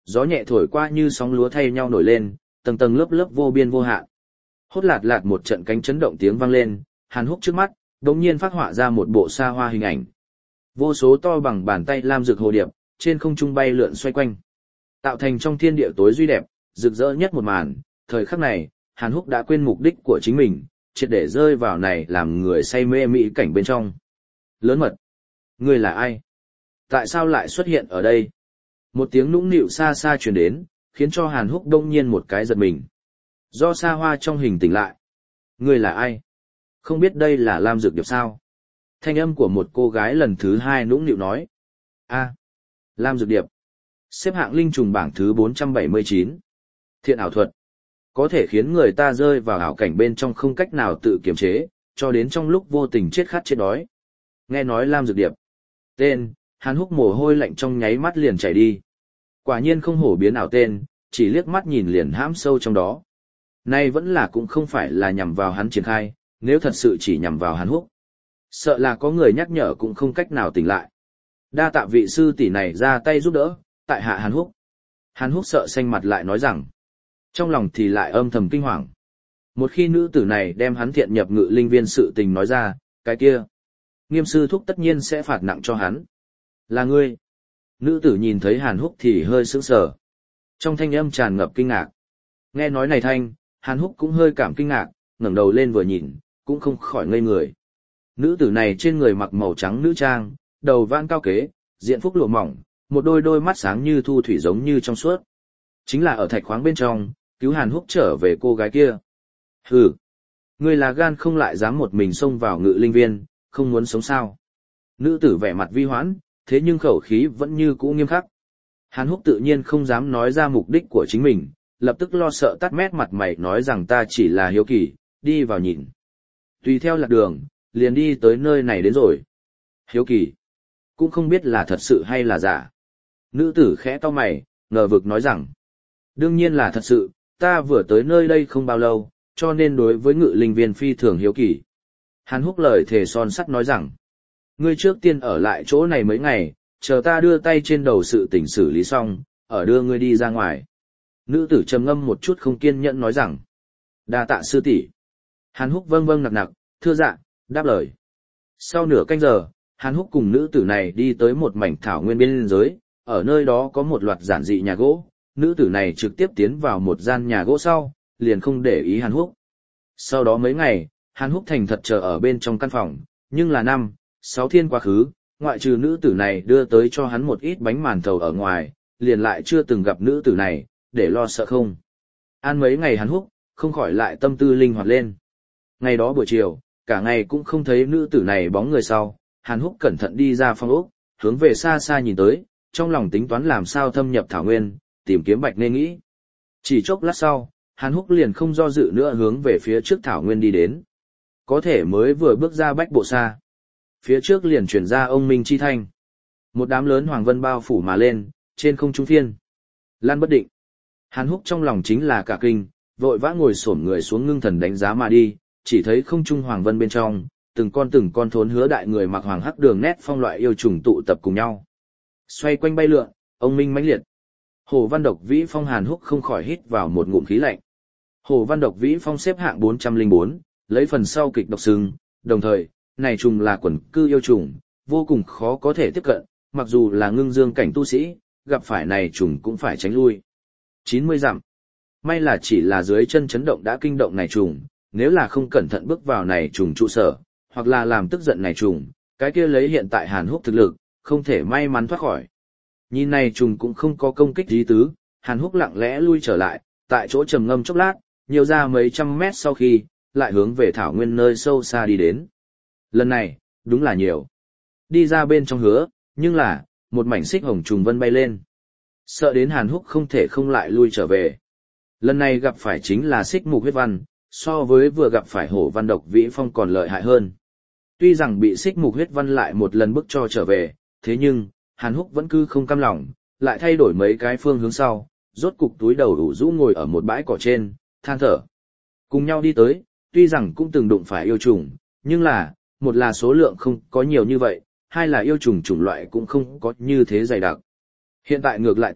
Gió nhẹ thổi qua như sóng lúa thay nhau nổi lên, tầng tầng lớp lớp vô biên vô hạn. Hốt lạt lạt một trận cánh chấn động tiếng vang lên, Hàn Húc trước mắt, đột nhiên phát họa ra một bộ xa hoa hình ảnh. Vô số to bằng bàn tay lam rực hồ điệp, trên không trung bay lượn xoay quanh, tạo thành trong thiên địa tối duy đẹp, rực rỡ nhất một màn. Thời khắc này, Hàn Húc đã quên mục đích của chính mình, triệt để rơi vào này làm người say mê mỹ cảnh bên trong. Lớn mật, ngươi là ai? Tại sao lại xuất hiện ở đây? Một tiếng nũng nịu xa xa truyền đến, khiến cho Hàn Húc đông nhiên một cái giật mình. Do xa hoa trong hình tỉnh lại. Ngươi là ai? Không biết đây là Lam Dược Điệp sao? Thanh âm của một cô gái lần thứ hai nũng nịu nói. A, Lam Dược Điệp. Xếp hạng linh trùng bảng thứ bốn trăm bảy mươi chín. Thiện ảo thuật. Có thể khiến người ta rơi vào ảo cảnh bên trong không cách nào tự kiềm chế, cho đến trong lúc vô tình chết khát chết đói. Nghe nói Lam Dược Điệp. Tên, Hàn Húc mồ hôi lạnh trong nháy mắt liền chảy đi. Quả nhiên không hổ biến ảo tên, chỉ liếc mắt nhìn liền hãm sâu trong đó. Nay vẫn là cũng không phải là nhằm vào hắn triển khai, nếu thật sự chỉ nhằm vào Hàn Húc. Sợ là có người nhắc nhở cũng không cách nào tỉnh lại. Đa tạ vị sư tỷ này ra tay giúp đỡ, tại hạ Hàn Húc. Hàn Húc sợ xanh mặt lại nói rằng, trong lòng thì lại âm thầm kinh hoàng. Một khi nữ tử này đem hắn thiện nhập ngự linh viên sự tình nói ra, cái kia, Nghiêm sư thúc tất nhiên sẽ phạt nặng cho hắn. Là ngươi. Nữ tử nhìn thấy Hàn Húc thì hơi sững sờ. Trong thanh âm tràn ngập kinh ngạc. Nghe nói này thanh, Hàn Húc cũng hơi cảm kinh ngạc, ngẩng đầu lên vừa nhìn, cũng không khỏi ngây người. Nữ tử này trên người mặc màu trắng nữ trang, đầu vãn cao kế, diện phúc lụa mỏng, một đôi đôi mắt sáng như thu thủy giống như trong suốt. Chính là ở thạch khoáng bên trong, cứu Hàn Húc trở về cô gái kia. Hừ, ngươi là gan không lại dám một mình xông vào ngự linh viên, không muốn sống sao? Nữ tử vẻ mặt vi hoãn, thế nhưng khẩu khí vẫn như cũ nghiêm khắc. Hàn Húc tự nhiên không dám nói ra mục đích của chính mình, lập tức lo sợ tắt mét mặt mày nói rằng ta chỉ là hiếu kỳ, đi vào nhìn. Tùy theo lạc đường, liền đi tới nơi này đến rồi. Hiếu kỳ, cũng không biết là thật sự hay là giả. Nữ tử khẽ cau mày, ngờ vực nói rằng, đương nhiên là thật sự, ta vừa tới nơi đây không bao lâu, cho nên đối với ngự linh viên phi thường hiếu kỳ. Hàn Húc lời thề son sắt nói rằng, ngươi trước tiên ở lại chỗ này mấy ngày, chờ ta đưa tay trên đầu sự tình xử lý xong, ở đưa ngươi đi ra ngoài. Nữ tử trầm ngâm một chút không kiên nhẫn nói rằng, đa tạ sư tỷ. Hàn Húc vâng vâng nặc nặc, thưa dạ, đáp lời. Sau nửa canh giờ, Hàn Húc cùng nữ tử này đi tới một mảnh thảo nguyên biên giới, ở nơi đó có một loạt giản dị nhà gỗ, nữ tử này trực tiếp tiến vào một gian nhà gỗ sau, liền không để ý Hàn Húc. Sau đó mấy ngày, Hàn Húc thành thật chờ ở bên trong căn phòng, nhưng là năm, sáu thiên quá khứ, ngoại trừ nữ tử này đưa tới cho hắn một ít bánh màn thầu ở ngoài, liền lại chưa từng gặp nữ tử này, để lo sợ không. An mấy ngày Hàn Húc, không khỏi lại tâm tư linh hoạt lên. Ngày đó buổi chiều, cả ngày cũng không thấy nữ tử này bóng người sau, Hàn Húc cẩn thận đi ra phòng ốc, hướng về xa xa nhìn tới, trong lòng tính toán làm sao thâm nhập thảo nguyên, tìm kiếm Bạch Nên Nghĩ. Chỉ chốc lát sau, Hàn Húc liền không do dự nữa hướng về phía trước thảo nguyên đi đến. Có thể mới vừa bước ra bách bộ xa, phía trước liền truyền ra ông minh chi thanh. Một đám lớn hoàng vân bao phủ mà lên, trên không trung phiên lan bất định. Hàn Húc trong lòng chính là cả kinh, vội vã ngồi xổm người xuống ngưng thần đánh giá mà đi, chỉ thấy không trung hoàng vân bên trong, từng con từng con thốn hứa đại người mặc hoàng hắc đường nét phong loại yêu trùng tụ tập cùng nhau. Xoay quanh bay lượn, ông minh mãnh liệt. Hồ Văn Độc Vĩ Phong Hàn Húc không khỏi hít vào một ngụm khí lạnh. Hồ Văn Độc Vĩ Phong xếp hạng bốn trăm lẻ bốn, lấy phần sau kịch độc sừng, đồng thời, này trùng là quần cư yêu trùng, vô cùng khó có thể tiếp cận, mặc dù là ngưng dương cảnh tu sĩ, gặp phải này trùng cũng phải tránh lui. chín mươi dặm. May là chỉ là dưới chân chấn động đã kinh động này trùng, nếu là không cẩn thận bước vào này trùng trụ sở, hoặc là làm tức giận này trùng, cái kia lấy hiện tại Hàn Húc thực lực, không thể may mắn thoát khỏi. Nhìn này trùng cũng không có công kích ý tứ, Hàn Húc lặng lẽ lui trở lại, tại chỗ trầm ngâm chốc lát, nhiều ra mấy trăm mét sau khi, lại hướng về thảo nguyên nơi sâu xa đi đến. Lần này, đúng là nhiều. Đi ra bên trong hứa, nhưng là, một mảnh xích hồng trùng vân bay lên. Sợ đến Hàn Húc không thể không lại lui trở về. Lần này gặp phải chính là xích mục huyết văn, so với vừa gặp phải Hổ Văn Độc Vĩ Phong còn lợi hại hơn. Tuy rằng bị xích mục huyết văn lại một lần bức cho trở về, thế nhưng, Hàn Húc vẫn cứ không cam lòng, lại thay đổi mấy cái phương hướng sau, rốt cục túi đầu đủ rũ ngồi ở một bãi cỏ trên, than thở. Cùng nhau đi tới, tuy rằng cũng từng đụng phải yêu trùng, nhưng là, một là số lượng không có nhiều như vậy, hai là yêu trùng chủng loại cũng không có như thế dày đặc. Hiện tại ngược lại tốt,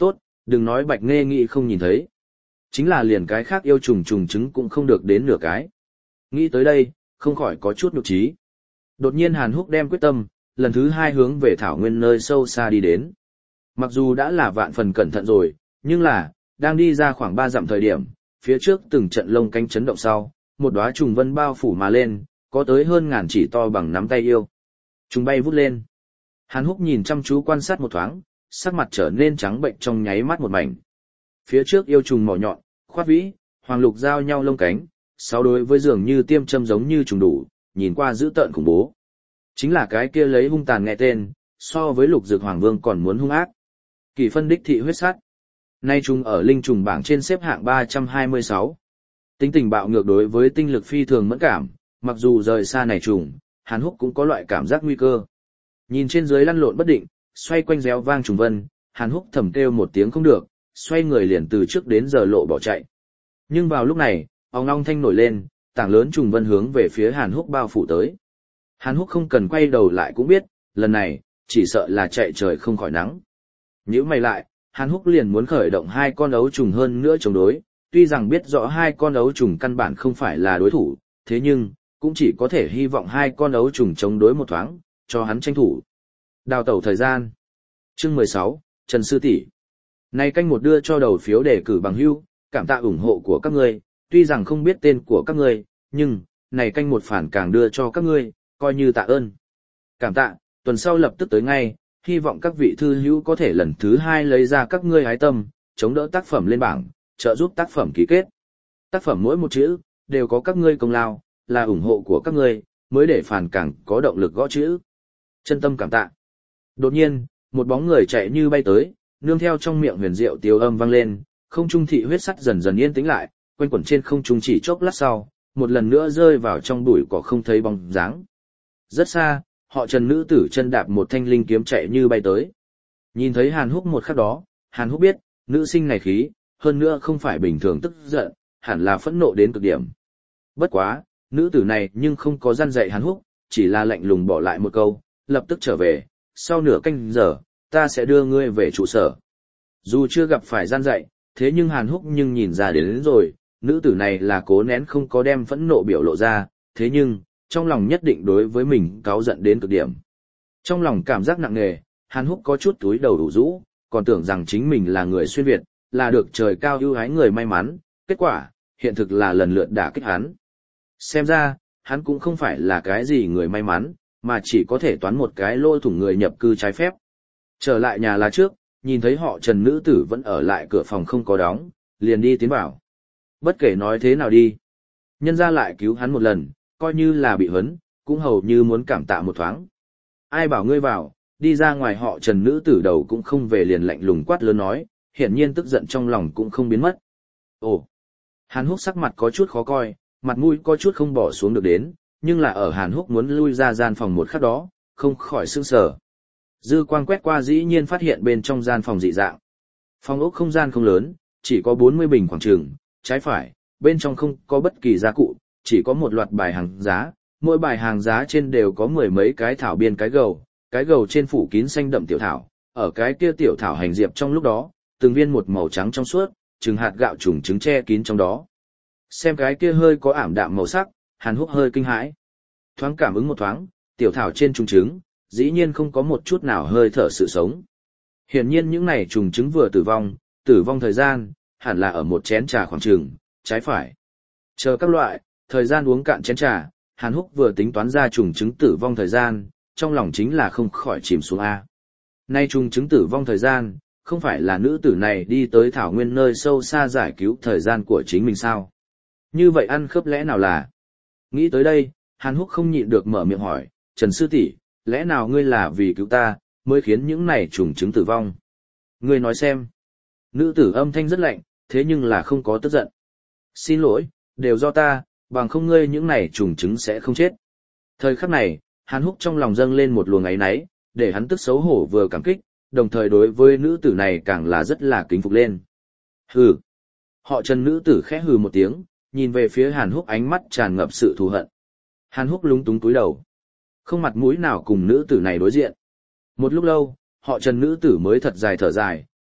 Đừng nói Bạch Nghê nghĩ không nhìn thấy. Chính là liền cái khác yêu trùng trùng trứng cũng không được đến nửa cái. Nghĩ tới đây, không khỏi có chút nhục trí. Đột nhiên Hàn Húc đem quyết tâm, lần thứ hai hướng về thảo nguyên nơi sâu xa đi đến. Mặc dù đã là vạn phần cẩn thận rồi, nhưng là, đang đi ra khoảng ba dặm thời điểm, phía trước từng trận lông cánh chấn động sau, một đóa trùng vân bao phủ mà lên, có tới hơn ngàn chỉ to bằng nắm tay yêu. Trùng bay vút lên. Hàn Húc nhìn chăm chú quan sát một thoáng, sắc mặt trở nên trắng bệnh trong nháy mắt một mảnh. Phía trước yêu trùng mỏ nhọn, khoát vĩ, hoàng lục giao nhau lông cánh, sáu đối với dường như tiêm châm giống như trùng đủ, nhìn qua dữ tợn khủng bố. Chính là cái kia lấy hung tàn nghe tên, so với lục dược hoàng vương còn muốn hung ác. Kỳ phân đích thị huyết sát. Nay trùng ở linh trùng bảng trên xếp hạng ba trăm hai mươi sáu. Tính tình bạo ngược đối với tinh lực phi thường mẫn cảm, mặc dù rời xa này trùng, Hàn Húc cũng có loại cảm giác nguy cơ. Nhìn trên dưới lăn lộn bất định, xoay quanh réo vang trùng vân, Hàn Húc thầm kêu một tiếng không được, xoay người liền từ trước đến giờ lộ bỏ chạy. Nhưng vào lúc này, ong ong thanh nổi lên, tảng lớn trùng vân hướng về phía Hàn Húc bao phủ tới. Hàn Húc không cần quay đầu lại cũng biết, lần này, chỉ sợ là chạy trời không khỏi nắng. Nhíu mày lại, Hàn Húc liền muốn khởi động hai con ấu trùng hơn nữa chống đối, tuy rằng biết rõ hai con ấu trùng căn bản không phải là đối thủ, thế nhưng, cũng chỉ có thể hy vọng hai con ấu trùng chống đối một thoáng, cho hắn tranh thủ. Đào tẩu thời gian. Chương mười sáu, Trần Sư tỷ. Nay canh một đưa cho đầu phiếu đề cử bằng hữu, cảm tạ ủng hộ của các ngươi, tuy rằng không biết tên của các ngươi, nhưng, này canh một phản càng đưa cho các ngươi, coi như tạ ơn. Cảm tạ, tuần sau lập tức tới ngay, hy vọng các vị thư hữu có thể lần thứ hai lấy ra các ngươi hái tâm, chống đỡ tác phẩm lên bảng, trợ giúp tác phẩm ký kết. Tác phẩm mỗi một chữ, đều có các ngươi công lao, là ủng hộ của các ngươi, mới để phản càng có động lực gõ chữ. Chân tâm cảm tạ. Đột nhiên, một bóng người chạy như bay tới, nương theo trong miệng huyền diệu tiêu âm vang lên, không trung thị huyết sắt dần dần yên tĩnh lại, quanh quẩn trên không trung chỉ chốc lát sau, một lần nữa rơi vào trong bụi cỏ không thấy bóng dáng. Rất xa, họ Trần nữ tử chân đạp một thanh linh kiếm chạy như bay tới. Nhìn thấy Hàn Húc một khắc đó, Hàn Húc biết, nữ sinh này khí, hơn nữa không phải bình thường tức giận, hẳn là phẫn nộ đến cực điểm. Bất quá, nữ tử này nhưng không có gian dạy Hàn Húc, chỉ là lạnh lùng bỏ lại một câu, lập tức trở về, sau nửa canh giờ, ta sẽ đưa ngươi về trụ sở. Dù chưa gặp phải gian dạy, thế nhưng Hàn Húc nhưng nhìn ra đến, đến rồi, nữ tử này là cố nén không có đem phẫn nộ biểu lộ ra, thế nhưng, trong lòng nhất định đối với mình cáu giận đến cực điểm. Trong lòng cảm giác nặng nề, Hàn Húc có chút túi đầu đủ rũ, còn tưởng rằng chính mình là người xuyên Việt, là được trời cao ưu ái người may mắn, kết quả, hiện thực là lần lượt đả kích hắn. Xem ra, hắn cũng không phải là cái gì người may mắn, mà chỉ có thể toán một cái lỗ thủng người nhập cư trái phép. Trở lại nhà là trước, nhìn thấy họ Trần nữ tử vẫn ở lại cửa phòng không có đóng, liền đi tiến vào. Bất kể nói thế nào đi, nhân ra lại cứu hắn một lần, coi như là bị hấn, cũng hầu như muốn cảm tạ một thoáng. Ai bảo ngươi vào, đi ra ngoài họ Trần nữ tử đầu cũng không về liền lạnh lùng quát lớn nói, hiển nhiên tức giận trong lòng cũng không biến mất. Ồ, Hàn Húc sắc mặt có chút khó coi, mặt mũi có chút không bỏ xuống được đến, nhưng là ở Hàn Húc muốn lui ra gian phòng một khắc đó, không khỏi sững sờ. Dư quang quét qua dĩ nhiên phát hiện bên trong gian phòng dị dạng. Phòng ốc không gian không lớn, chỉ có bốn mươi bình khoảng trường, trái phải, bên trong không có bất kỳ gia cụ, chỉ có một loạt bài hàng giá, mỗi bài hàng giá trên đều có mười mấy cái thảo biên cái gầu, cái gầu trên phủ kín xanh đậm tiểu thảo, ở cái kia tiểu thảo hành diệp trong lúc đó, từng viên một màu trắng trong suốt, trứng hạt gạo trùng trứng che kín trong đó. Xem cái kia hơi có ảm đạm màu sắc, Hàn Húc hơi kinh hãi. Thoáng cảm ứng một thoáng, tiểu thảo trên trùng trứng, dĩ nhiên không có một chút nào hơi thở sự sống. Hiển nhiên những này trùng trứng vừa tử vong, tử vong thời gian, hẳn là ở một chén trà khoảng trường, trái phải. Chờ các loại, thời gian uống cạn chén trà, Hàn Húc vừa tính toán ra trùng trứng tử vong thời gian, trong lòng chính là không khỏi chìm xuống A. Nay trùng trứng tử vong thời gian, không phải là nữ tử này đi tới thảo nguyên nơi sâu xa giải cứu thời gian của chính mình sao? Như vậy ăn khớp lẽ nào là? Nghĩ tới đây, Hàn Húc không nhịn được mở miệng hỏi, Trần Sư tỷ, lẽ nào ngươi là vì cứu ta, mới khiến những này trùng trứng tử vong? Ngươi nói xem. Nữ tử âm thanh rất lạnh, thế nhưng là không có tức giận. Xin lỗi, đều do ta, bằng không ngươi những này trùng trứng sẽ không chết. Thời khắc này, Hàn Húc trong lòng dâng lên một luồng áy náy, để hắn tức xấu hổ vừa cảm kích, đồng thời đối với nữ tử này càng là rất là kính phục lên. Hừ. Họ Trần nữ tử khẽ hừ một tiếng, nhìn về phía Hàn Húc ánh mắt tràn ngập sự thù hận. Hàn Húc lúng túng cúi đầu, không mặt mũi nào cùng nữ tử này đối diện. Một lúc lâu, họ Trần nữ tử mới thật dài thở dài,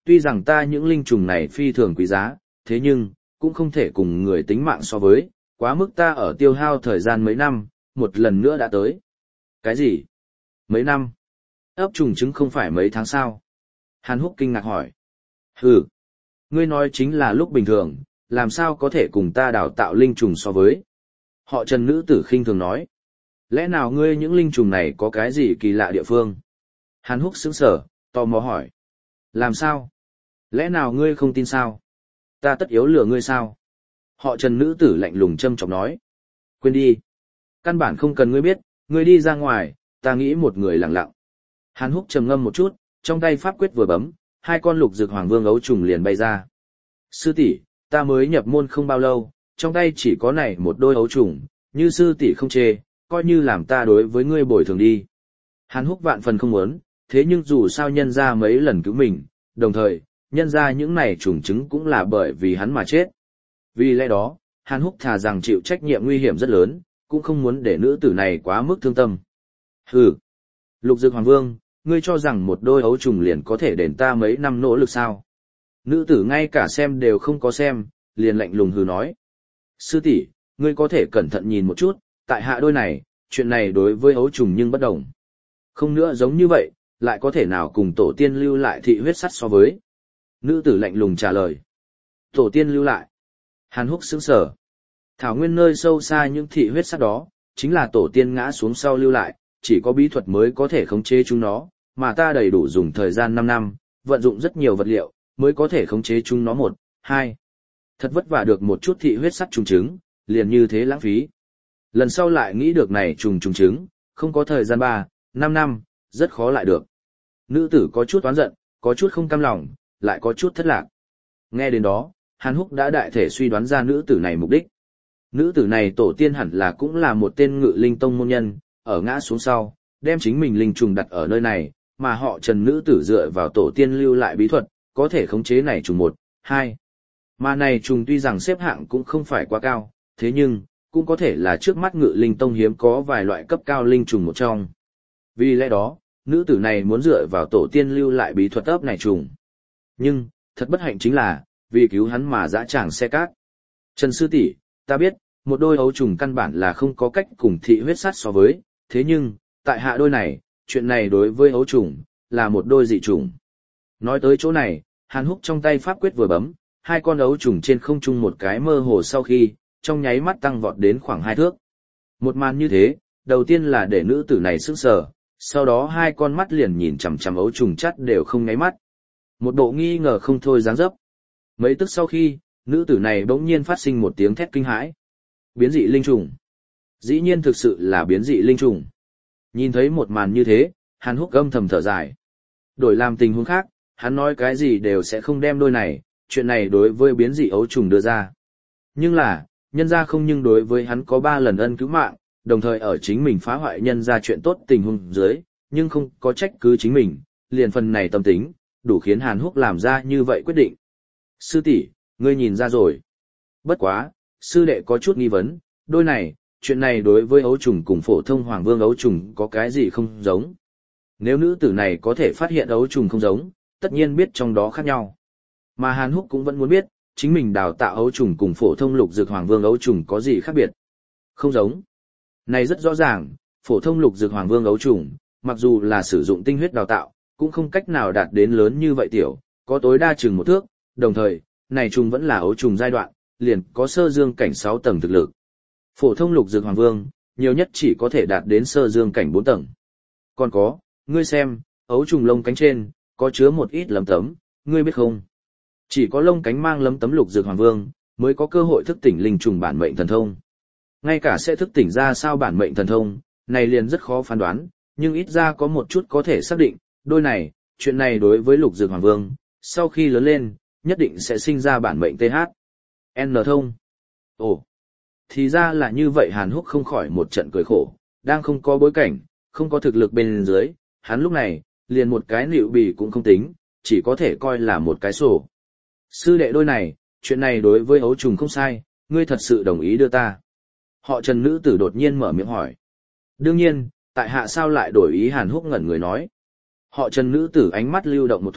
tuy rằng ta những linh trùng này phi thường quý giá, thế nhưng, cũng không thể cùng người tính mạng so với, quá mức ta ở tiêu hao thời gian mấy năm, một lần nữa đã tới. Cái gì? Mấy năm? Ấp trùng trứng không phải mấy tháng sao? Hàn Húc kinh ngạc hỏi. Hừ, ngươi nói chính là lúc bình thường, làm sao có thể cùng ta đào tạo linh trùng so với? Họ Trần nữ tử khinh thường nói. Lẽ nào ngươi những linh trùng này có cái gì kỳ lạ địa phương? Hàn Húc sững sờ, tò mò hỏi. Làm sao? Lẽ nào ngươi không tin sao? Ta tất yếu lừa ngươi sao? Họ Trần nữ tử lạnh lùng châm chọc nói. Quên đi. Căn bản không cần ngươi biết, ngươi đi ra ngoài, ta nghĩ một người lặng lặng. Hàn Húc trầm ngâm một chút, trong tay pháp quyết vừa bấm, hai con lục dược hoàng vương ấu trùng liền bay ra. Sư tỷ, ta mới nhập môn không bao lâu, trong tay chỉ có này một đôi ấu trùng, như sư tỷ không chê, coi như làm ta đối với ngươi bồi thường đi. Hàn Húc vạn phần không muốn, thế nhưng dù sao nhân ra mấy lần cứu mình, đồng thời, nhân ra những này trùng trứng cũng là bởi vì hắn mà chết. Vì lẽ đó, Hàn Húc thà rằng chịu trách nhiệm nguy hiểm rất lớn, cũng không muốn để nữ tử này quá mức thương tâm. Hừ, Lục Dược Hoàng Vương, ngươi cho rằng một đôi ấu trùng liền có thể đền ta mấy năm nỗ lực sao? Nữ tử ngay cả xem đều không có xem, liền lạnh lùng hừ nói. Sư tỷ, ngươi có thể cẩn thận nhìn một chút, tại hạ đôi này, chuyện này đối với ấu trùng nhưng bất đồng. Không nữa giống như vậy, lại có thể nào cùng tổ tiên lưu lại thị huyết sắt so với? Nữ tử lạnh lùng trả lời. Tổ tiên lưu lại. Hàn Húc sững sờ. Thảo nguyên nơi sâu xa những thị huyết sắt đó, chính là tổ tiên ngã xuống sau lưu lại, chỉ có bí thuật mới có thể khống chế chúng nó, mà ta đầy đủ dùng thời gian năm năm, vận dụng rất nhiều vật liệu, mới có thể khống chế chúng nó một, hai. Thật vất vả được một chút thị huyết sắt trùng trứng, liền như thế lãng phí. Lần sau lại nghĩ được này trùng trùng trứng, không có thời gian ba, năm năm, rất khó lại được. Nữ tử có chút oán giận, có chút không cam lòng, lại có chút thất lạc. Nghe đến đó, Hàn Húc đã đại thể suy đoán ra nữ tử này mục đích. Nữ tử này tổ tiên hẳn là cũng là một tên ngự linh tông môn nhân, ở ngã xuống sau, đem chính mình linh trùng đặt ở nơi này, mà họ Trần nữ tử dựa vào tổ tiên lưu lại bí thuật, có thể khống chế này trùng một, hai. Mà này trùng tuy rằng xếp hạng cũng không phải quá cao, thế nhưng, cũng có thể là trước mắt ngự linh tông hiếm có vài loại cấp cao linh trùng một trong. Vì lẽ đó, nữ tử này muốn dựa vào tổ tiên lưu lại bí thuật ấp này trùng. Nhưng, thật bất hạnh chính là, vì cứu hắn mà dã tràng xe cát. Trần sư tỷ, ta biết, một đôi ấu trùng căn bản là không có cách cùng thị huyết sắt so với, thế nhưng, tại hạ đôi này, chuyện này đối với ấu trùng, là một đôi dị trùng. Nói tới chỗ này, Hàn Húc trong tay pháp quyết vừa bấm, hai con ấu trùng trên không trung một cái mơ hồ sau khi, trong nháy mắt tăng vọt đến khoảng hai thước. Một màn như thế, đầu tiên là để nữ tử này sững sờ, sau đó hai con mắt liền nhìn chằm chằm ấu trùng chắt đều không nháy mắt. Một bộ nghi ngờ không thôi dáng dấp. Mấy tức sau khi, nữ tử này bỗng nhiên phát sinh một tiếng thét kinh hãi. Biến dị linh trùng. Dĩ nhiên thực sự là biến dị linh trùng. Nhìn thấy một màn như thế, Hàn Húc âm thầm thở dài. Đổi làm tình huống khác, hắn nói cái gì đều sẽ không đem đôi này, chuyện này đối với biến dị ấu trùng đưa ra. Nhưng là, nhân ra không nhưng đối với hắn có ba lần ân cứu mạng, đồng thời ở chính mình phá hoại nhân ra chuyện tốt tình huống dưới, nhưng không có trách cứ chính mình, liền phần này tâm tính, đủ khiến Hàn Húc làm ra như vậy quyết định. Sư tỷ, ngươi nhìn ra rồi. Bất quá, sư đệ có chút nghi vấn, đôi này, chuyện này đối với ấu trùng cùng phổ thông hoàng vương ấu trùng có cái gì không giống. Nếu nữ tử này có thể phát hiện ấu trùng không giống, tất nhiên biết trong đó khác nhau. Mà Hàn Húc cũng vẫn muốn biết, chính mình đào tạo ấu trùng cùng phổ thông lục dược hoàng vương ấu trùng có gì khác biệt. Không giống. Này rất rõ ràng, phổ thông lục dược hoàng vương ấu trùng, mặc dù là sử dụng tinh huyết đào tạo, cũng không cách nào đạt đến lớn như vậy tiểu, có tối đa chừng một thước, đồng thời, này trùng vẫn là ấu trùng giai đoạn, liền có sơ dương cảnh sáu tầng thực lực. Phổ thông lục dược hoàng vương, nhiều nhất chỉ có thể đạt đến sơ dương cảnh bốn tầng. Còn có, ngươi xem, ấu trùng lông cánh trên, có chứa một ít lấm tấm, ngươi biết không? Chỉ có lông cánh mang lấm tấm lục dược hoàng vương, mới có cơ hội thức tỉnh linh trùng bản mệnh thần thông. Ngay cả sẽ thức tỉnh ra sao bản mệnh thần thông, này liền rất khó phán đoán, nhưng ít ra có một chút có thể xác định, đôi này, chuyện này đối với lục dược hoàng vương, sau khi lớn lên, nhất định sẽ sinh ra bản mệnh tê hát. N thông. Ồ, thì ra là như vậy. Hàn Húc không khỏi một trận cười khổ, đang không có bối cảnh, không có thực lực bên dưới, hắn lúc này, liền một cái nịu bì cũng không tính, chỉ có thể coi là một cái sổ. Sư đệ đôi này, chuyện này đối với ấu trùng không sai, ngươi thật sự đồng ý đưa ta. Họ Trần nữ tử đột nhiên mở miệng hỏi. Đương nhiên, tại hạ sao lại đổi ý. Hàn Húc ngẩn người nói. Họ Trần nữ tử ánh mắt lưu động một thoáng,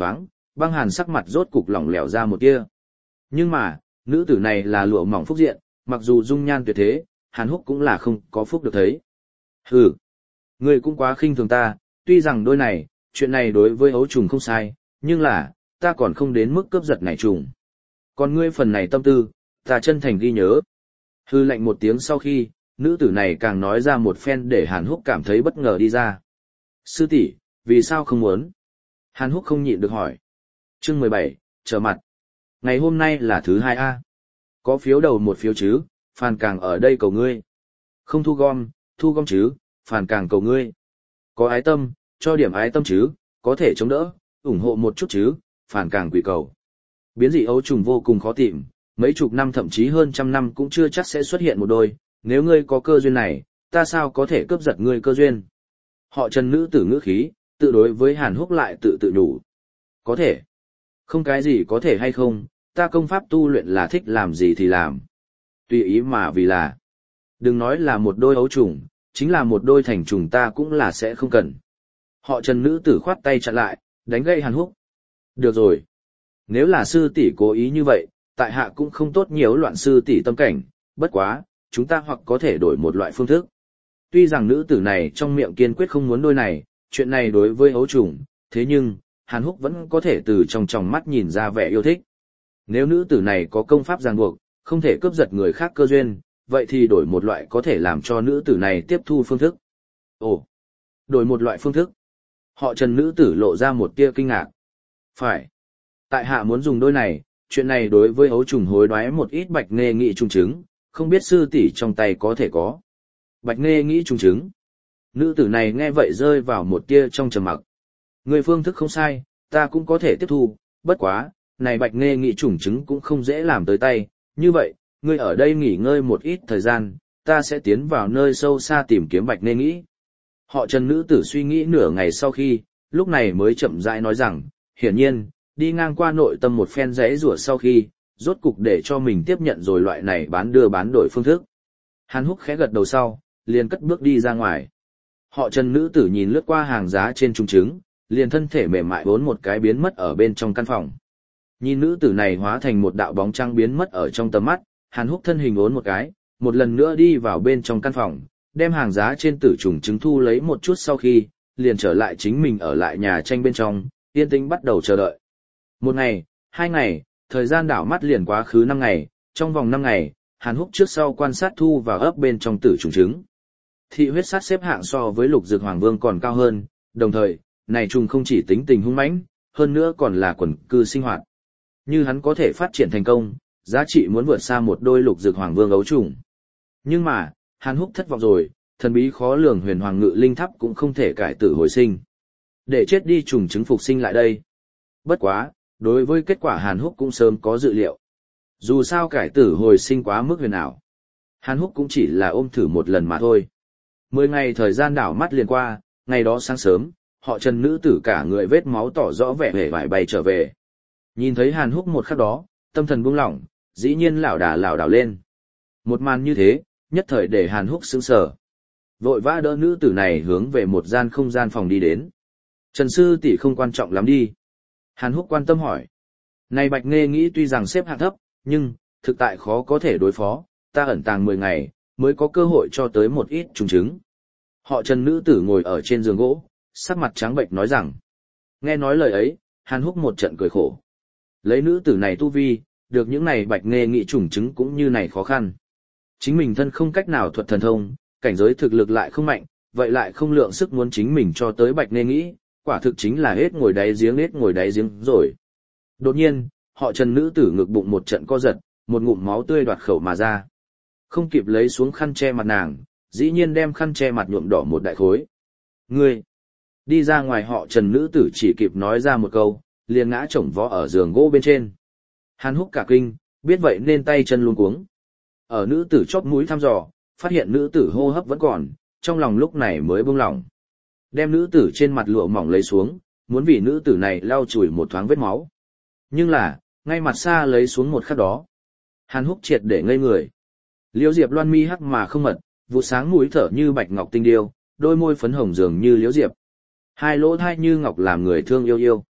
băng hàn sắc mặt rốt cục lỏng lẻo ra một tia. Nhưng mà, nữ tử này là lụa mỏng phúc diện, mặc dù dung nhan tuyệt thế, Hàn Húc cũng là không có phúc được thấy. Hừ, ngươi cũng quá khinh thường ta, tuy rằng đôi này, chuyện này đối với ấu trùng không sai, nhưng là, ta còn không đến mức cướp giật này trùng. Còn ngươi phần này tâm tư, ta chân thành ghi nhớ. Hư lạnh một tiếng sau khi, nữ tử này càng nói ra một phen để Hàn Húc cảm thấy bất ngờ đi ra. Sư tỷ, vì sao không muốn? Hàn Húc không nhịn được hỏi. Chương mười bảy, trở mặt. Ngày hôm nay là thứ hai A. Có phiếu đầu một phiếu chứ, phàn càng ở đây cầu ngươi. Không thu gom, thu gom chứ, phàn càng cầu ngươi. Có ái tâm, cho điểm ái tâm chứ, có thể chống đỡ, ủng hộ một chút chứ, phàn càng quỷ cầu. Biến dị ấu trùng vô cùng khó tìm, mấy chục năm thậm chí hơn trăm năm cũng chưa chắc sẽ xuất hiện một đôi, nếu ngươi có cơ duyên này, ta sao có thể cướp giật ngươi cơ duyên. Họ Trần nữ tử ngữ khí, tự đối với Hàn Húc lại tự tự đủ. Có thể. Không cái gì có thể hay không, ta công pháp tu luyện là thích làm gì thì làm. Tùy ý mà vì là. Đừng nói là một đôi ấu trùng, chính là một đôi thành trùng ta cũng là sẽ không cần. Họ Trần nữ tử khoát tay chặn lại, đánh gây Hàn Húc. Được rồi. Nếu là sư tỷ cố ý như vậy, tại hạ cũng không tốt nhiều loạn sư tỷ tâm cảnh, bất quá, chúng ta hoặc có thể đổi một loại phương thức. Tuy rằng nữ tử này trong miệng kiên quyết không muốn đôi này, chuyện này đối với ấu trùng, thế nhưng, Hàn Húc vẫn có thể từ trong tròng mắt nhìn ra vẻ yêu thích. Nếu nữ tử này có công pháp ràng buộc, không thể cướp giật người khác cơ duyên, vậy thì đổi một loại có thể làm cho nữ tử này tiếp thu phương thức. Ồ, đổi một loại phương thức. Họ Trần nữ tử lộ ra một tia kinh ngạc. Phải. Tại hạ muốn dùng đôi này, chuyện này đối với ấu trùng hối đoái một ít bạch nghe nghị trùng trứng, không biết sư tỷ trong tay có thể có. Bạch nghe nghĩ trùng trứng. Nữ tử này nghe vậy rơi vào một tia trong trầm mặc. Người phương thức không sai, ta cũng có thể tiếp thu, bất quá, này bạch nghe nghị trùng trứng cũng không dễ làm tới tay, như vậy, ngươi ở đây nghỉ ngơi một ít thời gian, ta sẽ tiến vào nơi sâu xa tìm kiếm bạch nghe nghĩ. Họ Trần nữ tử suy nghĩ nửa ngày sau khi, lúc này mới chậm rãi nói rằng, hiển nhiên, đi ngang qua nội tâm một phen rẽ rủa sau khi, rốt cục để cho mình tiếp nhận rồi loại này bán đưa bán đổi phương thức. Hàn Húc khẽ gật đầu sau, liền cất bước đi ra ngoài. Họ Trần nữ tử nhìn lướt qua hàng giá trên trùng trứng, liền thân thể mềm mại vốn một cái biến mất ở bên trong căn phòng. Nhìn nữ tử này hóa thành một đạo bóng trắng biến mất ở trong tầm mắt, Hàn Húc thân hình ốn một cái, một lần nữa đi vào bên trong căn phòng, đem hàng giá trên tử trùng trứng thu lấy một chút sau khi, liền trở lại chính mình ở lại nhà tranh bên trong, yên tĩnh bắt đầu chờ đợi. Một ngày, hai ngày, thời gian đảo mắt liền quá khứ năm ngày, trong vòng năm ngày, Hàn Húc trước sau quan sát thu vào ấp bên trong tử trùng trứng. Thị huyết sát xếp hạng so với Lục Dược Hoàng Vương còn cao hơn, đồng thời, này trùng không chỉ tính tình hung mãnh, hơn nữa còn là quần cư sinh hoạt. Như hắn có thể phát triển thành công, giá trị muốn vượt xa một đôi Lục Dược Hoàng Vương ấu trùng. Nhưng mà, Hàn Húc thất vọng rồi, thần bí khó lường Huyền Hoàng Ngự Linh Tháp cũng không thể cải tử hồi sinh. Để chết đi trùng trứng phục sinh lại đây. Bất quá, đối với kết quả Hàn Húc cũng sớm có dự liệu. Dù sao cải tử hồi sinh quá mức huyền ảo. Hàn Húc cũng chỉ là ôm thử một lần mà thôi. Mười ngày thời gian đảo mắt liền qua, ngày đó sáng sớm, họ Trần nữ tử cả người vết máu tỏ rõ vẻ hề vải bay trở về. Nhìn thấy Hàn Húc một khắc đó, tâm thần buông lỏng, dĩ nhiên lảo đà lảo đảo lên. Một màn như thế, nhất thời để Hàn Húc sững sờ. Vội vã đỡ nữ tử này hướng về một gian không gian phòng đi đến. Trần sư tỷ không quan trọng lắm đi. Hàn Húc quan tâm hỏi. Này Bạch Nghê nghĩ tuy rằng xếp hạng thấp, nhưng, thực tại khó có thể đối phó, ta ẩn tàng mười ngày, mới có cơ hội cho tới một ít trùng trứng. Họ Trần nữ tử ngồi ở trên giường gỗ, sắc mặt trắng bệnh nói rằng. Nghe nói lời ấy, Hàn Húc một trận cười khổ. Lấy nữ tử này tu vi, được những này Bạch Nghê nghĩ trùng trứng cũng như này khó khăn. Chính mình thân không cách nào thuật thần thông, cảnh giới thực lực lại không mạnh, vậy lại không lượng sức muốn chính mình cho tới Bạch Nghê nghĩ, quả thực chính là hết ngồi đáy giếng hết ngồi đáy giếng rồi. Đột nhiên, họ Trần nữ tử ngực bụng một trận co giật, một ngụm máu tươi đoạt khẩu mà ra. Không kịp lấy xuống khăn che mặt nàng, dĩ nhiên đem khăn che mặt nhuộm đỏ một đại khối. Ngươi! Đi ra ngoài họ Trần nữ tử chỉ kịp nói ra một câu, liền ngã chồng vó ở giường gỗ bên trên. Hàn Húc cả kinh, biết vậy nên tay chân luống cuống. Ở nữ tử chóp mũi thăm dò, phát hiện nữ tử hô hấp vẫn còn, trong lòng lúc này mới buông lỏng. Đem nữ tử trên mặt lụa mỏng lấy xuống, muốn vì nữ tử này lau chùi một thoáng vết máu. Nhưng là, ngay mặt xa lấy xuống một khắc đó. Hàn Húc triệt để ngây người. Liễu Diệp Loan mi hắc mà không mật, vụ sáng mũi thở như bạch ngọc tinh điêu, đôi môi phấn hồng dường như liễu diệp. Hai lỗ thai như ngọc làm người thương yêu yêu.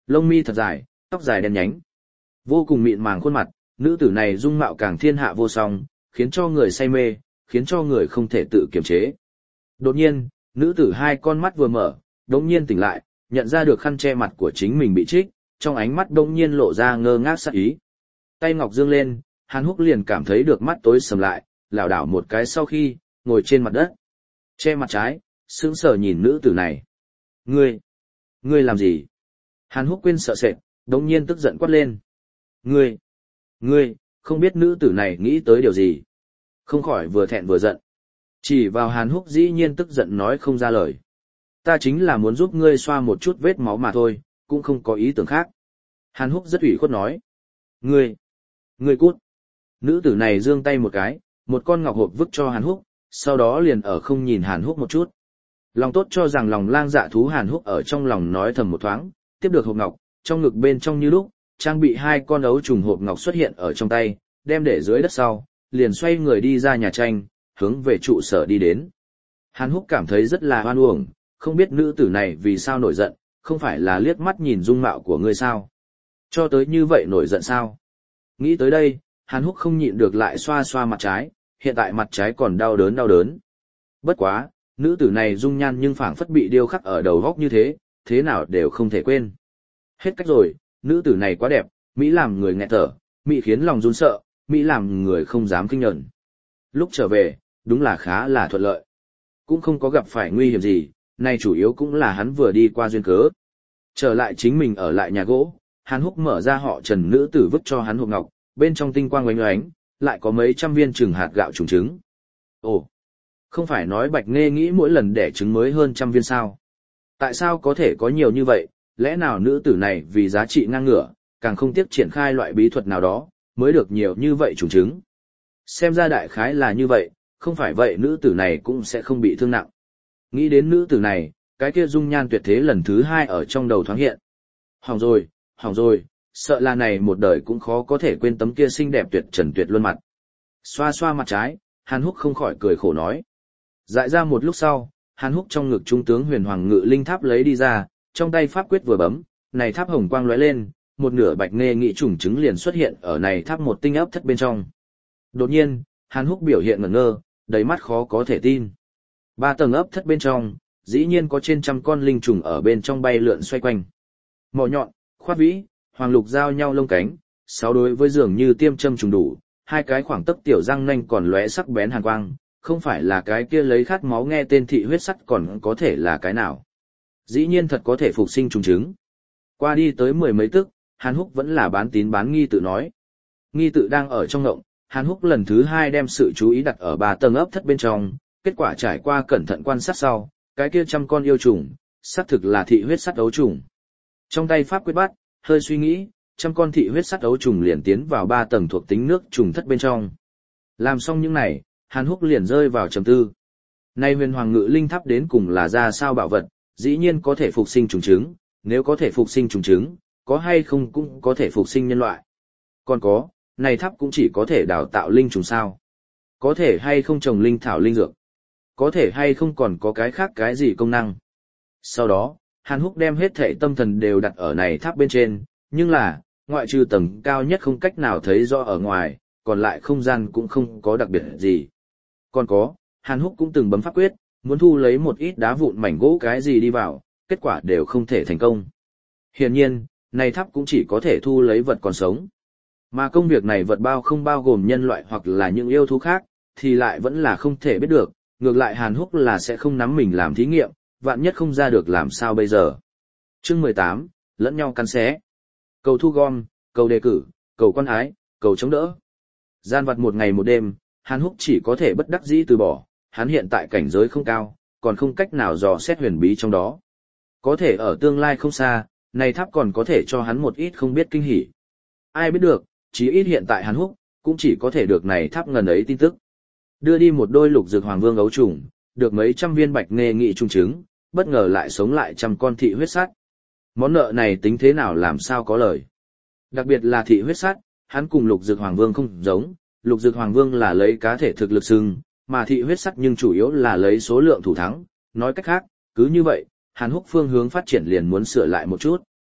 lông mi thật dài, tóc dài đen nhánh. Vô cùng mịn màng khuôn mặt, nữ tử này dung mạo càng thiên hạ vô song, khiến cho người say mê, khiến cho người không thể tự kiềm chế. Đột nhiên, nữ tử hai con mắt vừa mở, đống nhiên tỉnh lại, nhận ra được khăn che mặt của chính mình bị trích, trong ánh mắt đống nhiên lộ ra ngơ ngác sắc ý. Tay ngọc dương lên, Hàn Húc liền cảm thấy được mắt tối sầm lại, lảo đảo một cái sau khi, ngồi trên mặt đất. Che mặt trái, sững sờ nhìn nữ tử này. Ngươi, ngươi làm gì? Hàn Húc quên sợ sệt, đống nhiên tức giận quát lên. Ngươi, ngươi, không biết nữ tử này nghĩ tới điều gì. Không khỏi vừa thẹn vừa giận. Chỉ vào Hàn Húc dĩ nhiên tức giận nói không ra lời. Ta chính là muốn giúp ngươi xoa một chút vết máu mà thôi, cũng không có ý tưởng khác. Hàn Húc rất ủy khuất nói. Ngươi, ngươi cút. Nữ tử này giương tay một cái, một con ngọc hộp vứt cho Hàn Húc, sau đó liền ở không nhìn Hàn Húc một chút. Lòng tốt cho rằng lòng lang dạ thú Hàn Húc ở trong lòng nói thầm một thoáng, tiếp được hộp ngọc, trong ngực bên trong như lúc, trang bị hai con ấu trùng hộp ngọc xuất hiện ở trong tay, đem để dưới đất sau, liền xoay người đi ra nhà tranh, hướng về trụ sở đi đến. Hàn Húc cảm thấy rất là hoan uổng, không biết nữ tử này vì sao nổi giận, không phải là liếc mắt nhìn dung mạo của ngươi sao? Cho tới như vậy nổi giận sao? Nghĩ tới đây, Hàn Húc không nhịn được lại xoa xoa mặt trái, hiện tại mặt trái còn đau đớn đau đớn. Bất quá, nữ tử này dung nhan nhưng phảng phất bị điêu khắc ở đầu góc như thế, thế nào đều không thể quên. Hết cách rồi, nữ tử này quá đẹp, Mỹ làm người nghẹt thở, Mỹ khiến lòng run sợ, Mỹ làm người không dám kinh nhẫn. Lúc trở về, đúng là khá là thuận lợi. Cũng không có gặp phải nguy hiểm gì, nay chủ yếu cũng là hắn vừa đi qua duyên cớ. Trở lại chính mình ở lại nhà gỗ, Hàn Húc mở ra họ Trần nữ tử vứt cho hắn hộp ngọc, bên trong tinh quang oánh oánh, lại có mấy trăm viên trứng hạt gạo trùng trứng. Ồ, không phải nói Bạch Nghê nghĩ mỗi lần đẻ trứng mới hơn trăm viên sao? Tại sao có thể có nhiều như vậy, lẽ nào nữ tử này vì giá trị ngang ngửa, càng không tiếc triển khai loại bí thuật nào đó, mới được nhiều như vậy trùng trứng. Xem ra đại khái là như vậy, không phải vậy nữ tử này cũng sẽ không bị thương nặng. Nghĩ đến nữ tử này, cái kia dung nhan tuyệt thế lần thứ hai ở trong đầu thoáng hiện. Hỏng rồi, hỏng rồi, sợ là này một đời cũng khó có thể quên tấm kia xinh đẹp tuyệt trần tuyệt luân mặt. Xoa xoa mặt trái, Hàn Húc không khỏi cười khổ nói. Dại ra một lúc sau, Hàn Húc trong ngực trung tướng huyền hoàng ngự linh tháp lấy đi ra, trong tay pháp quyết vừa bấm, này tháp hồng quang lóe lên, một nửa Bạch Nghê nghị trùng trứng liền xuất hiện ở này tháp một tinh ấp thất bên trong. Đột nhiên, Hàn Húc biểu hiện ngẩn ngơ, đầy mắt khó có thể tin. Ba tầng ấp thất bên trong, dĩ nhiên có trên trăm con linh trùng ở bên trong bay lượn xoay quanh. Mỏ nhọn, khoát vĩ, hoàng lục giao nhau lông cánh, sáu đối với dường như tiêm châm trùng đủ, hai cái khoảng tấc tiểu răng nanh còn lóe sắc bén hàn quang, không phải là cái kia lấy khát máu nghe tên thị huyết sắt còn có thể là cái nào. Dĩ nhiên thật có thể phục sinh trùng trứng. Qua đi tới mười mấy tức, Hàn Húc vẫn là bán tín bán nghi tự nói. Nghi tự đang ở trong ngộng, Hàn Húc lần thứ hai đem sự chú ý đặt ở ba tầng ấp thất bên trong, kết quả trải qua cẩn thận quan sát sau, cái kia trăm con yêu trùng, xác thực là thị huyết sắt ấu trùng. Trong tay pháp quyết bắt, hơi suy nghĩ, trăm con thị huyết sắt ấu trùng liền tiến vào ba tầng thuộc tính nước trùng thất bên trong. Làm xong những này, Hàn Húc liền rơi vào trầm tư. Nay huyền hoàng ngự linh tháp đến cùng là ra sao bảo vật, dĩ nhiên có thể phục sinh trùng trứng, nếu có thể phục sinh trùng trứng, có hay không cũng có thể phục sinh nhân loại. Còn có, này tháp cũng chỉ có thể đào tạo linh trùng sao. Có thể hay không trồng linh thảo linh dược. Có thể hay không còn có cái khác cái gì công năng. Sau đó, Hàn Húc đem hết thảy tâm thần đều đặt ở này tháp bên trên, nhưng là, ngoại trừ tầng cao nhất không cách nào thấy rõ ở ngoài, còn lại không gian cũng không có đặc biệt gì. Còn có, Hàn Húc cũng từng bấm pháp quyết, muốn thu lấy một ít đá vụn mảnh gỗ cái gì đi vào, kết quả đều không thể thành công. Hiển nhiên, này tháp cũng chỉ có thể thu lấy vật còn sống. Mà công việc này vật bao không bao gồm nhân loại hoặc là những yêu thú khác, thì lại vẫn là không thể biết được, ngược lại Hàn Húc là sẽ không nắm mình làm thí nghiệm, vạn nhất không ra được làm sao bây giờ. Chương mười tám, lẫn nhau cắn xé. Cầu thu gom, cầu đề cử, cầu quan ái, cầu chống đỡ. Gian vặt một ngày một đêm, Hàn Húc chỉ có thể bất đắc dĩ từ bỏ, hắn hiện tại cảnh giới không cao, còn không cách nào dò xét huyền bí trong đó. Có thể ở tương lai không xa, này tháp còn có thể cho hắn một ít không biết kinh hỉ. Ai biết được, chí ít hiện tại Hàn Húc, cũng chỉ có thể được này tháp ngần ấy tin tức. Đưa đi một đôi lục dược hoàng vương ấu trùng, được mấy trăm viên Bạch Nghê nghị trùng trứng, bất ngờ lại sống lại trăm con thị huyết sắt. Món nợ này tính thế nào làm sao có lời. Đặc biệt là thị huyết sắt, hắn cùng lục dược hoàng vương không giống, lục dược hoàng vương là lấy cá thể thực lực xưng, mà thị huyết sắt nhưng chủ yếu là lấy số lượng thủ thắng, nói cách khác, cứ như vậy, Hàn Húc phương hướng phát triển liền muốn sửa lại một chút.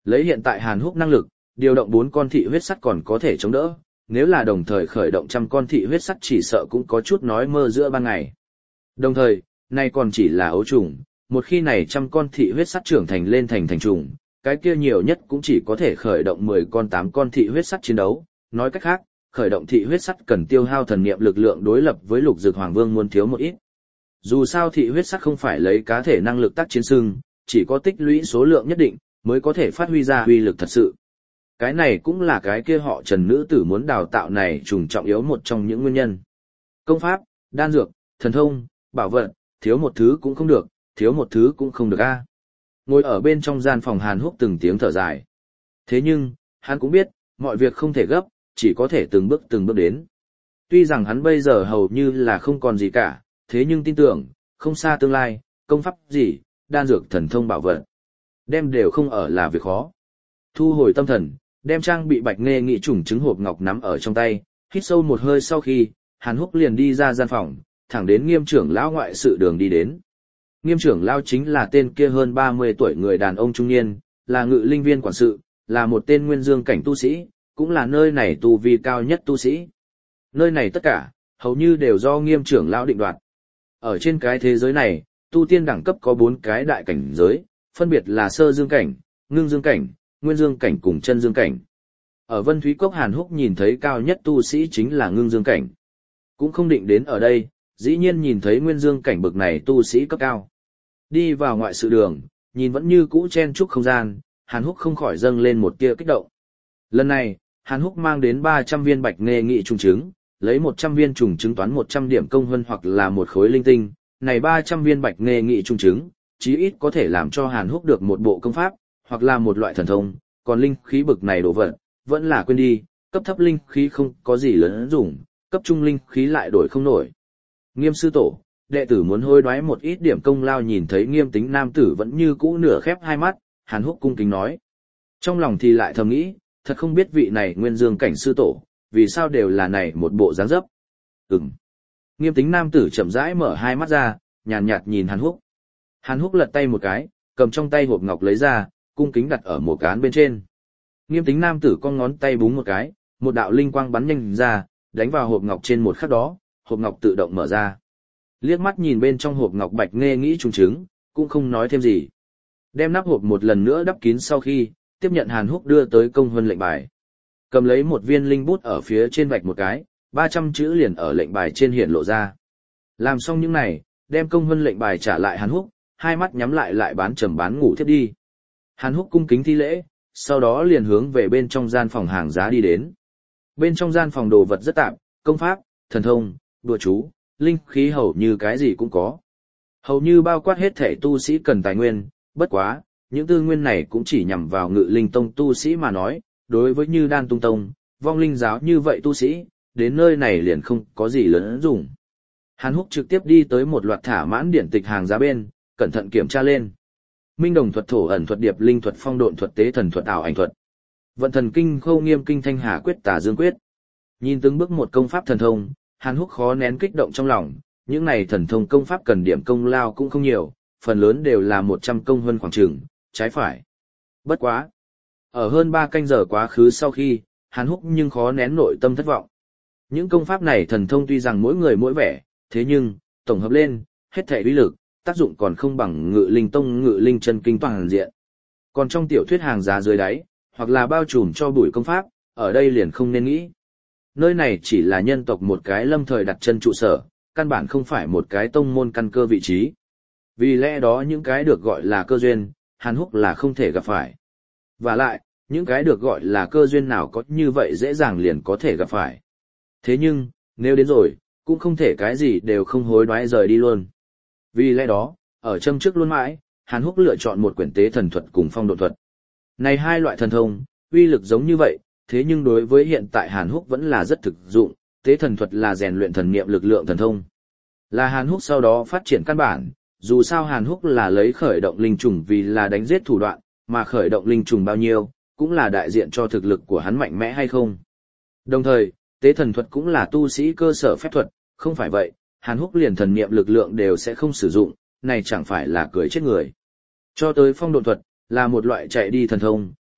Lấy hiện tại Hàn Húc năng lực, điều động bốn con thị huyết sắt còn có thể chống đỡ, nếu là đồng thời khởi động trăm con thị huyết sắt chỉ sợ cũng có chút nói mơ giữa ban ngày. Đồng thời, nay còn chỉ là ấu trùng, một khi này trăm con thị huyết sắt trưởng thành lên thành thành trùng, cái kia nhiều nhất cũng chỉ có thể khởi động mười con tám con thị huyết sắt chiến đấu, nói cách khác, khởi động thị huyết sắt cần tiêu hao thần niệm lực lượng đối lập với Lục Dực Hoàng Vương muốn thiếu một ít. Dù sao thị huyết sắt không phải lấy cá thể năng lực tác chiến sưng, chỉ có tích lũy số lượng nhất định mới có thể phát huy ra uy lực thật sự. Cái này cũng là cái kia họ Trần nữ tử muốn đào tạo này trùng trọng yếu một trong những nguyên nhân. Công pháp, đan dược, thần thông, bảo vật, thiếu một thứ cũng không được, thiếu một thứ cũng không được a. Ngồi ở bên trong gian phòng Hàn Húc từng tiếng thở dài. Thế nhưng, hắn cũng biết, mọi việc không thể gấp, chỉ có thể từng bước từng bước đến. Tuy rằng hắn bây giờ hầu như là không còn gì cả, thế nhưng tin tưởng, không xa tương lai, công pháp gì, đan dược thần thông bảo vật, đem đều không ở là việc khó. Thu hồi tâm thần, đem trang bị bạch nghe nghị trùng trứng hộp ngọc nắm ở trong tay, hít sâu một hơi sau khi, Hàn Húc liền đi ra gian phòng, thẳng đến Nghiêm trưởng lão ngoại sự đường đi đến. Nghiêm trưởng lão chính là tên kia hơn ba mươi tuổi người đàn ông trung niên, là ngự linh viên quản sự, là một tên nguyên dương cảnh tu sĩ, cũng là nơi này tu vi cao nhất tu sĩ. Nơi này tất cả, hầu như đều do Nghiêm trưởng lão định đoạt. Ở trên cái thế giới này, tu tiên đẳng cấp có bốn cái đại cảnh giới, phân biệt là sơ dương cảnh, ngưng dương cảnh, nguyên dương cảnh cùng chân dương cảnh. Ở Vân Thúy Cốc Hàn Húc nhìn thấy cao nhất tu sĩ chính là ngưng dương cảnh. Cũng không định đến ở đây, dĩ nhiên nhìn thấy nguyên dương cảnh bực này tu sĩ cấp cao. Đi vào ngoại sự đường, nhìn vẫn như cũ chen chúc không gian, Hàn Húc không khỏi dâng lên một tia kích động. Lần này, Hàn Húc mang đến ba trăm viên bạch nghê nghị trùng trứng, lấy một trăm viên trùng trứng toán một trăm điểm công hơn hoặc là một khối linh tinh, này ba trăm viên bạch nghê nghị trùng trứng, chí ít có thể làm cho Hàn Húc được một bộ công pháp, hoặc là một loại thần thông, còn linh khí bực này đồ vật, vẫn là quên đi, cấp thấp linh khí không có gì lớn dùng, cấp trung linh khí lại đổi không nổi. Nghiêm sư tổ, đệ tử muốn hối đoái một ít điểm công lao. Nhìn thấy Nghiêm tính nam tử vẫn như cũ nửa khép hai mắt, Hàn Húc cung kính nói. Trong lòng thì lại thầm nghĩ, thật không biết vị này nguyên dương cảnh sư tổ, vì sao đều là này một bộ dáng dấp. Ừm. Nghiêm tính nam tử chậm rãi mở hai mắt ra, nhàn nhạt, nhạt nhìn Hàn Húc. Hàn Húc lật tay một cái, cầm trong tay hộp ngọc lấy ra, cung kính đặt ở một cán bên trên. Nghiêm tính nam tử con ngón tay búng một cái, một đạo linh quang bắn nhanh ra, đánh vào hộp ngọc trên một khắc đó, hộp ngọc tự động mở ra. Liếc mắt nhìn bên trong hộp ngọc bạch nghe nghĩ trùng trứng, cũng không nói thêm gì. Đem nắp hộp một lần nữa đắp kín sau khi, tiếp nhận Hàn Húc đưa tới công huân lệnh bài. Cầm lấy một viên linh bút ở phía trên vạch một cái, ba trăm chữ liền ở lệnh bài trên hiện lộ ra. Làm xong những này, đem công huân lệnh bài trả lại Hàn Húc, hai mắt nhắm lại lại bán trầm bán ngủ thiếp đi. Hàn Húc cung kính thi lễ, sau đó liền hướng về bên trong gian phòng hàng giá đi đến. Bên trong gian phòng đồ vật rất tạp, công pháp, thần thông, đùa chú, linh khí hầu như cái gì cũng có. Hầu như bao quát hết thể tu sĩ cần tài nguyên, bất quá, những tư nguyên này cũng chỉ nhằm vào ngự linh tông tu sĩ mà nói, đối với như đan tung tông, vong linh giáo như vậy tu sĩ, đến nơi này liền không có gì lớn dùng. Hàn Húc trực tiếp đi tới một loạt thả mãn điển tịch hàng giá bên, cẩn thận kiểm tra lên. Minh đồng thuật, thổ ẩn thuật, điệp linh thuật, phong độn thuật, tế thần thuật, ảo ảnh thuật, vận thần kinh, khâu nghiêm kinh, thanh hà quyết, tà dương quyết. Nhìn từng bước một công pháp thần thông, Hàn Húc khó nén kích động trong lòng, những này thần thông công pháp cần điểm công lao cũng không nhiều, phần lớn đều là một trăm công hơn khoảng trường, trái phải. Bất quá. Ở hơn ba canh giờ quá khứ sau khi, Hàn Húc nhưng khó nén nội tâm thất vọng. Những công pháp này thần thông tuy rằng mỗi người mỗi vẻ, thế nhưng, tổng hợp lên, hết thể uy lực, tác dụng còn không bằng ngự linh tông ngự linh chân kinh toàn diện. Còn trong tiểu thuyết hàng giá dưới đáy, hoặc là bao trùm cho bụi công pháp, ở đây liền không nên nghĩ. Nơi này chỉ là nhân tộc một cái lâm thời đặt chân trụ sở, căn bản không phải một cái tông môn căn cơ vị trí. Vì lẽ đó những cái được gọi là cơ duyên, Hàn Húc là không thể gặp phải. Và lại, những cái được gọi là cơ duyên nào có như vậy dễ dàng liền có thể gặp phải. Thế nhưng, nếu đến rồi, cũng không thể cái gì đều không hối đoái rời đi luôn. Vì lẽ đó, ở châm trước luôn mãi, Hàn Húc lựa chọn một quyển tế thần thuật cùng phong độ thuật. Này hai loại thần thông, uy lực giống như vậy, thế nhưng đối với hiện tại Hàn Húc vẫn là rất thực dụng, tế thần thuật là rèn luyện thần niệm lực lượng thần thông. Là Hàn Húc sau đó phát triển căn bản, dù sao Hàn Húc là lấy khởi động linh trùng vì là đánh giết thủ đoạn, mà khởi động linh trùng bao nhiêu, cũng là đại diện cho thực lực của hắn mạnh mẽ hay không. Đồng thời, tế thần thuật cũng là tu sĩ cơ sở phép thuật, không phải vậy, Hàn Húc liền thần niệm lực lượng đều sẽ không sử dụng, này chẳng phải là cười chết người. Cho tới phong độn thuật, là một loại chạy đi thần thông,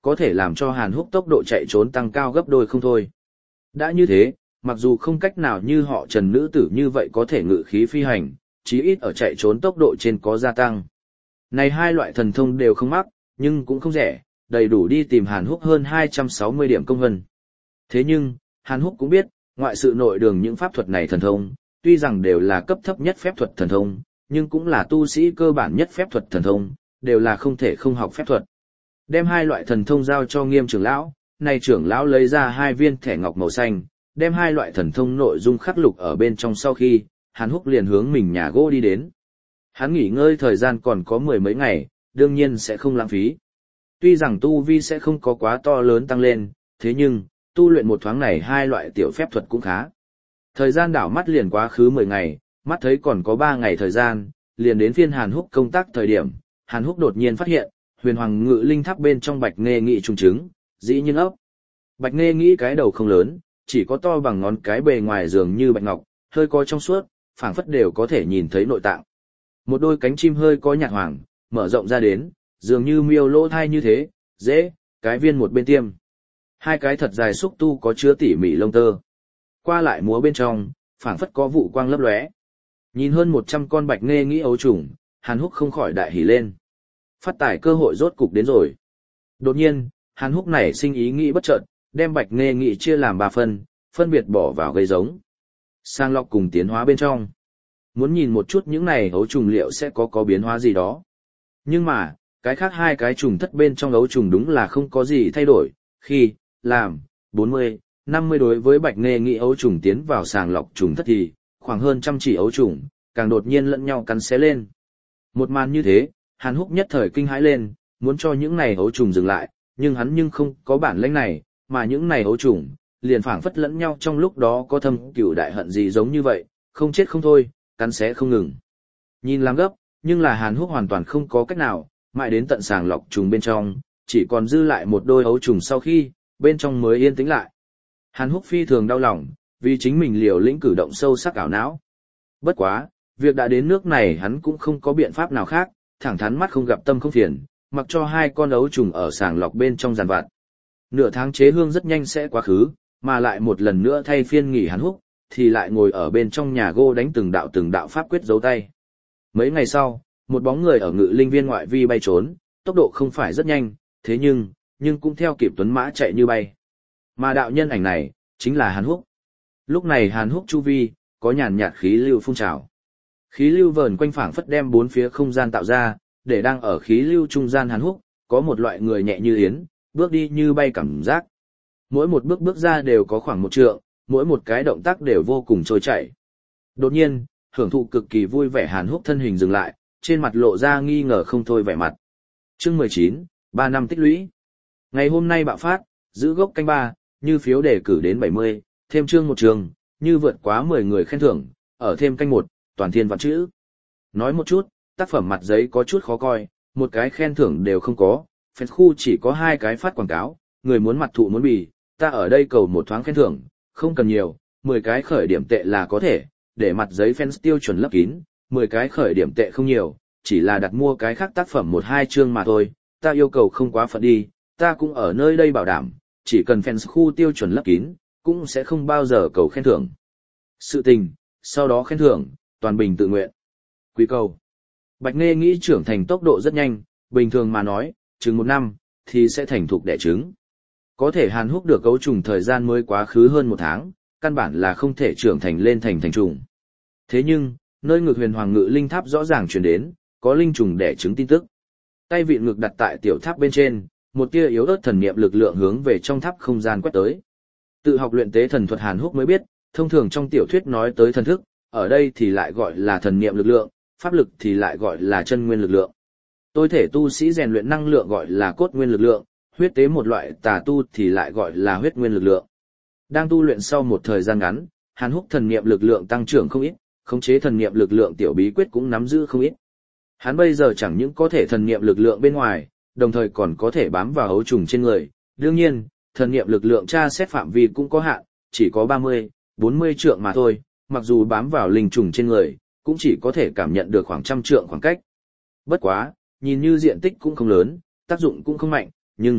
có thể làm cho Hàn Húc tốc độ chạy trốn tăng cao gấp đôi không thôi. Đã như thế, mặc dù không cách nào như họ Trần nữ tử như vậy có thể ngự khí phi hành, chí ít ở chạy trốn tốc độ trên có gia tăng. Này hai loại thần thông đều không mắc, nhưng cũng không rẻ, đầy đủ đi tìm Hàn Húc hơn hai trăm sáu mươi điểm công vân. Thế nhưng, Hàn Húc cũng biết, ngoại sự nội đường những pháp thuật này thần thông, tuy rằng đều là cấp thấp nhất phép thuật thần thông, nhưng cũng là tu sĩ cơ bản nhất phép thuật thần thông, đều là không thể không học phép thuật. Đem hai loại thần thông giao cho Nghiêm trưởng lão, này trưởng lão lấy ra hai viên thẻ ngọc màu xanh, đem hai loại thần thông nội dung khắc lục ở bên trong sau khi, Hàn Húc liền hướng mình nhà gỗ đi đến. Hắn nghỉ ngơi thời gian còn có mười mấy ngày, đương nhiên sẽ không lãng phí. Tuy rằng tu vi sẽ không có quá to lớn tăng lên, thế nhưng, tu luyện một thoáng này hai loại tiểu phép thuật cũng khá. Thời gian đảo mắt liền quá khứ mười ngày, mắt thấy còn có ba ngày thời gian, liền đến phiên Hàn Húc công tác thời điểm, Hàn Húc đột nhiên phát hiện, huyền hoàng ngự linh tháp bên trong bạch nghe nghị trùng trứng, dĩ nhiên ấp. Bạch nghe nghĩ cái đầu không lớn, chỉ có to bằng ngón cái bề ngoài dường như bạch ngọc, hơi có trong suốt, phảng phất đều có thể nhìn thấy nội tạng. Một đôi cánh chim hơi có nhạt hoàng, mở rộng ra đến, dường như miêu lỗ thai như thế, dễ, cái viên một bên tiêm. Hai cái thật dài xúc tu có chứa tỉ mỉ lông tơ. Qua lại múa bên trong, phảng phất có vụ quang lấp lóe. Nhìn hơn một trăm con bạch nghe nghĩ ấu trùng, Hàn Húc không khỏi đại hỉ lên. Phát tài cơ hội rốt cục đến rồi. Đột nhiên, Hàn Húc nảy sinh ý nghĩ bất chợt, đem bạch nghe nghĩ chia làm ba phần, phân biệt bỏ vào gây giống. Sang lọc cùng tiến hóa bên trong. Muốn nhìn một chút những này ấu trùng liệu sẽ có có biến hóa gì đó. Nhưng mà, cái khác hai cái trùng thất bên trong ấu trùng đúng là không có gì thay đổi, khi, làm, bốn mươi, năm mươi đối với bạch nghe nghĩ ấu trùng tiến vào sàng lọc trùng thất thì, khoảng hơn trăm chỉ ấu trùng, càng đột nhiên lẫn nhau cắn xé lên. Một màn như thế, Hàn Húc nhất thời kinh hãi lên, muốn cho những này ấu trùng dừng lại, nhưng hắn nhưng không có bản lĩnh này, mà những này ấu trùng, liền phảng phất lẫn nhau trong lúc đó có thâm cửu đại hận gì giống như vậy, không chết không thôi, cắn xé không ngừng. Nhìn làm gấp, nhưng là Hàn Húc hoàn toàn không có cách nào, mãi đến tận sàng lọc trùng bên trong, chỉ còn dư lại một đôi ấu trùng sau khi, bên trong mới yên tĩnh lại. Hàn Húc phi thường đau lòng, vì chính mình liều lĩnh cử động sâu sắc ảo não. Bất quá, việc đã đến nước này hắn cũng không có biện pháp nào khác, thẳng thắn mắt không gặp tâm không phiền, mặc cho hai con ấu trùng ở sàng lọc bên trong giàn vặt. Nửa tháng chế hương rất nhanh sẽ quá khứ, mà lại một lần nữa thay phiên nghỉ Hàn Húc, thì lại ngồi ở bên trong nhà gỗ đánh từng đạo từng đạo pháp quyết dấu tay. Mấy ngày sau, một bóng người ở ngự linh viên ngoại vi bay trốn, tốc độ không phải rất nhanh, thế nhưng, nhưng cũng theo kịp tuấn mã chạy như bay. Mà đạo nhân ảnh này, chính là Hàn Húc. Lúc này Hàn Húc chu vi, có nhàn nhạt khí lưu phun trào. Khí lưu vờn quanh phảng phất đem bốn phía không gian tạo ra, để đang ở khí lưu trung gian Hàn Húc, có một loại người nhẹ như yến, bước đi như bay cảm giác. Mỗi một bước bước ra đều có khoảng một trượng, mỗi một cái động tác đều vô cùng trôi chảy. Đột nhiên, hưởng thụ cực kỳ vui vẻ Hàn Húc thân hình dừng lại, trên mặt lộ ra nghi ngờ không thôi vẻ mặt. Chương mười chín, ba năm tích lũy. Ngày hôm nay bạo phát, giữ gốc canh ba, như phiếu đề cử đến bảy mươi, thêm chương một trường, như vượt quá mười người khen thưởng, ở thêm canh một, toàn thiên vạn chữ. Nói một chút, tác phẩm mặt giấy có chút khó coi, một cái khen thưởng đều không có, fan khu chỉ có hai cái phát quảng cáo, người muốn mặt thụ muốn bì, ta ở đây cầu một thoáng khen thưởng, không cần nhiều, mười cái khởi điểm tệ là có thể, để mặt giấy fans tiêu chuẩn lấp kín, mười cái khởi điểm tệ không nhiều, chỉ là đặt mua cái khác tác phẩm một hai chương mà thôi, ta yêu cầu không quá phận đi, ta cũng ở nơi đây bảo đảm, chỉ cần fans khu tiêu chuẩn lấp kín, cũng sẽ không bao giờ cầu khen thưởng. Sự tình, sau đó khen thưởng, toàn bình tự nguyện. Quý cầu. Bạch Nghê nghĩ trưởng thành tốc độ rất nhanh, bình thường mà nói, chừng một năm, thì sẽ thành thục đẻ trứng. Có thể Hàn Húc được cấu trùng thời gian mới quá khứ hơn một tháng, căn bản là không thể trưởng thành lên thành thành trùng. Thế nhưng, nơi ngực huyền hoàng ngự linh tháp rõ ràng truyền đến, có linh trùng đẻ trứng tin tức. Tay vịn ngực đặt tại tiểu tháp bên trên, một tia yếu ớt thần niệm lực lượng hướng về trong tháp không gian quét tới. Tự học luyện tế thần thuật Hàn Húc mới biết, thông thường trong tiểu thuyết nói tới thần thức, ở đây thì lại gọi là thần niệm lực lượng, pháp lực thì lại gọi là chân nguyên lực lượng. Tôi thể tu sĩ rèn luyện năng lượng gọi là cốt nguyên lực lượng, huyết tế một loại tà tu thì lại gọi là huyết nguyên lực lượng. Đang tu luyện sau một thời gian ngắn, Hàn Húc thần niệm lực lượng tăng trưởng không ít, khống chế thần niệm lực lượng tiểu bí quyết cũng nắm giữ không ít. Hắn bây giờ chẳng những có thể thần niệm lực lượng bên ngoài, đồng thời còn có thể bám vào ấu trùng trên người. Đương nhiên, thần niệm lực lượng tra xét phạm vi cũng có hạn, chỉ có ba mươi, bốn mươi trượng mà thôi, mặc dù bám vào linh trùng trên người, cũng chỉ có thể cảm nhận được khoảng trăm trượng khoảng cách. Bất quá, nhìn như diện tích cũng không lớn, tác dụng cũng không mạnh, nhưng,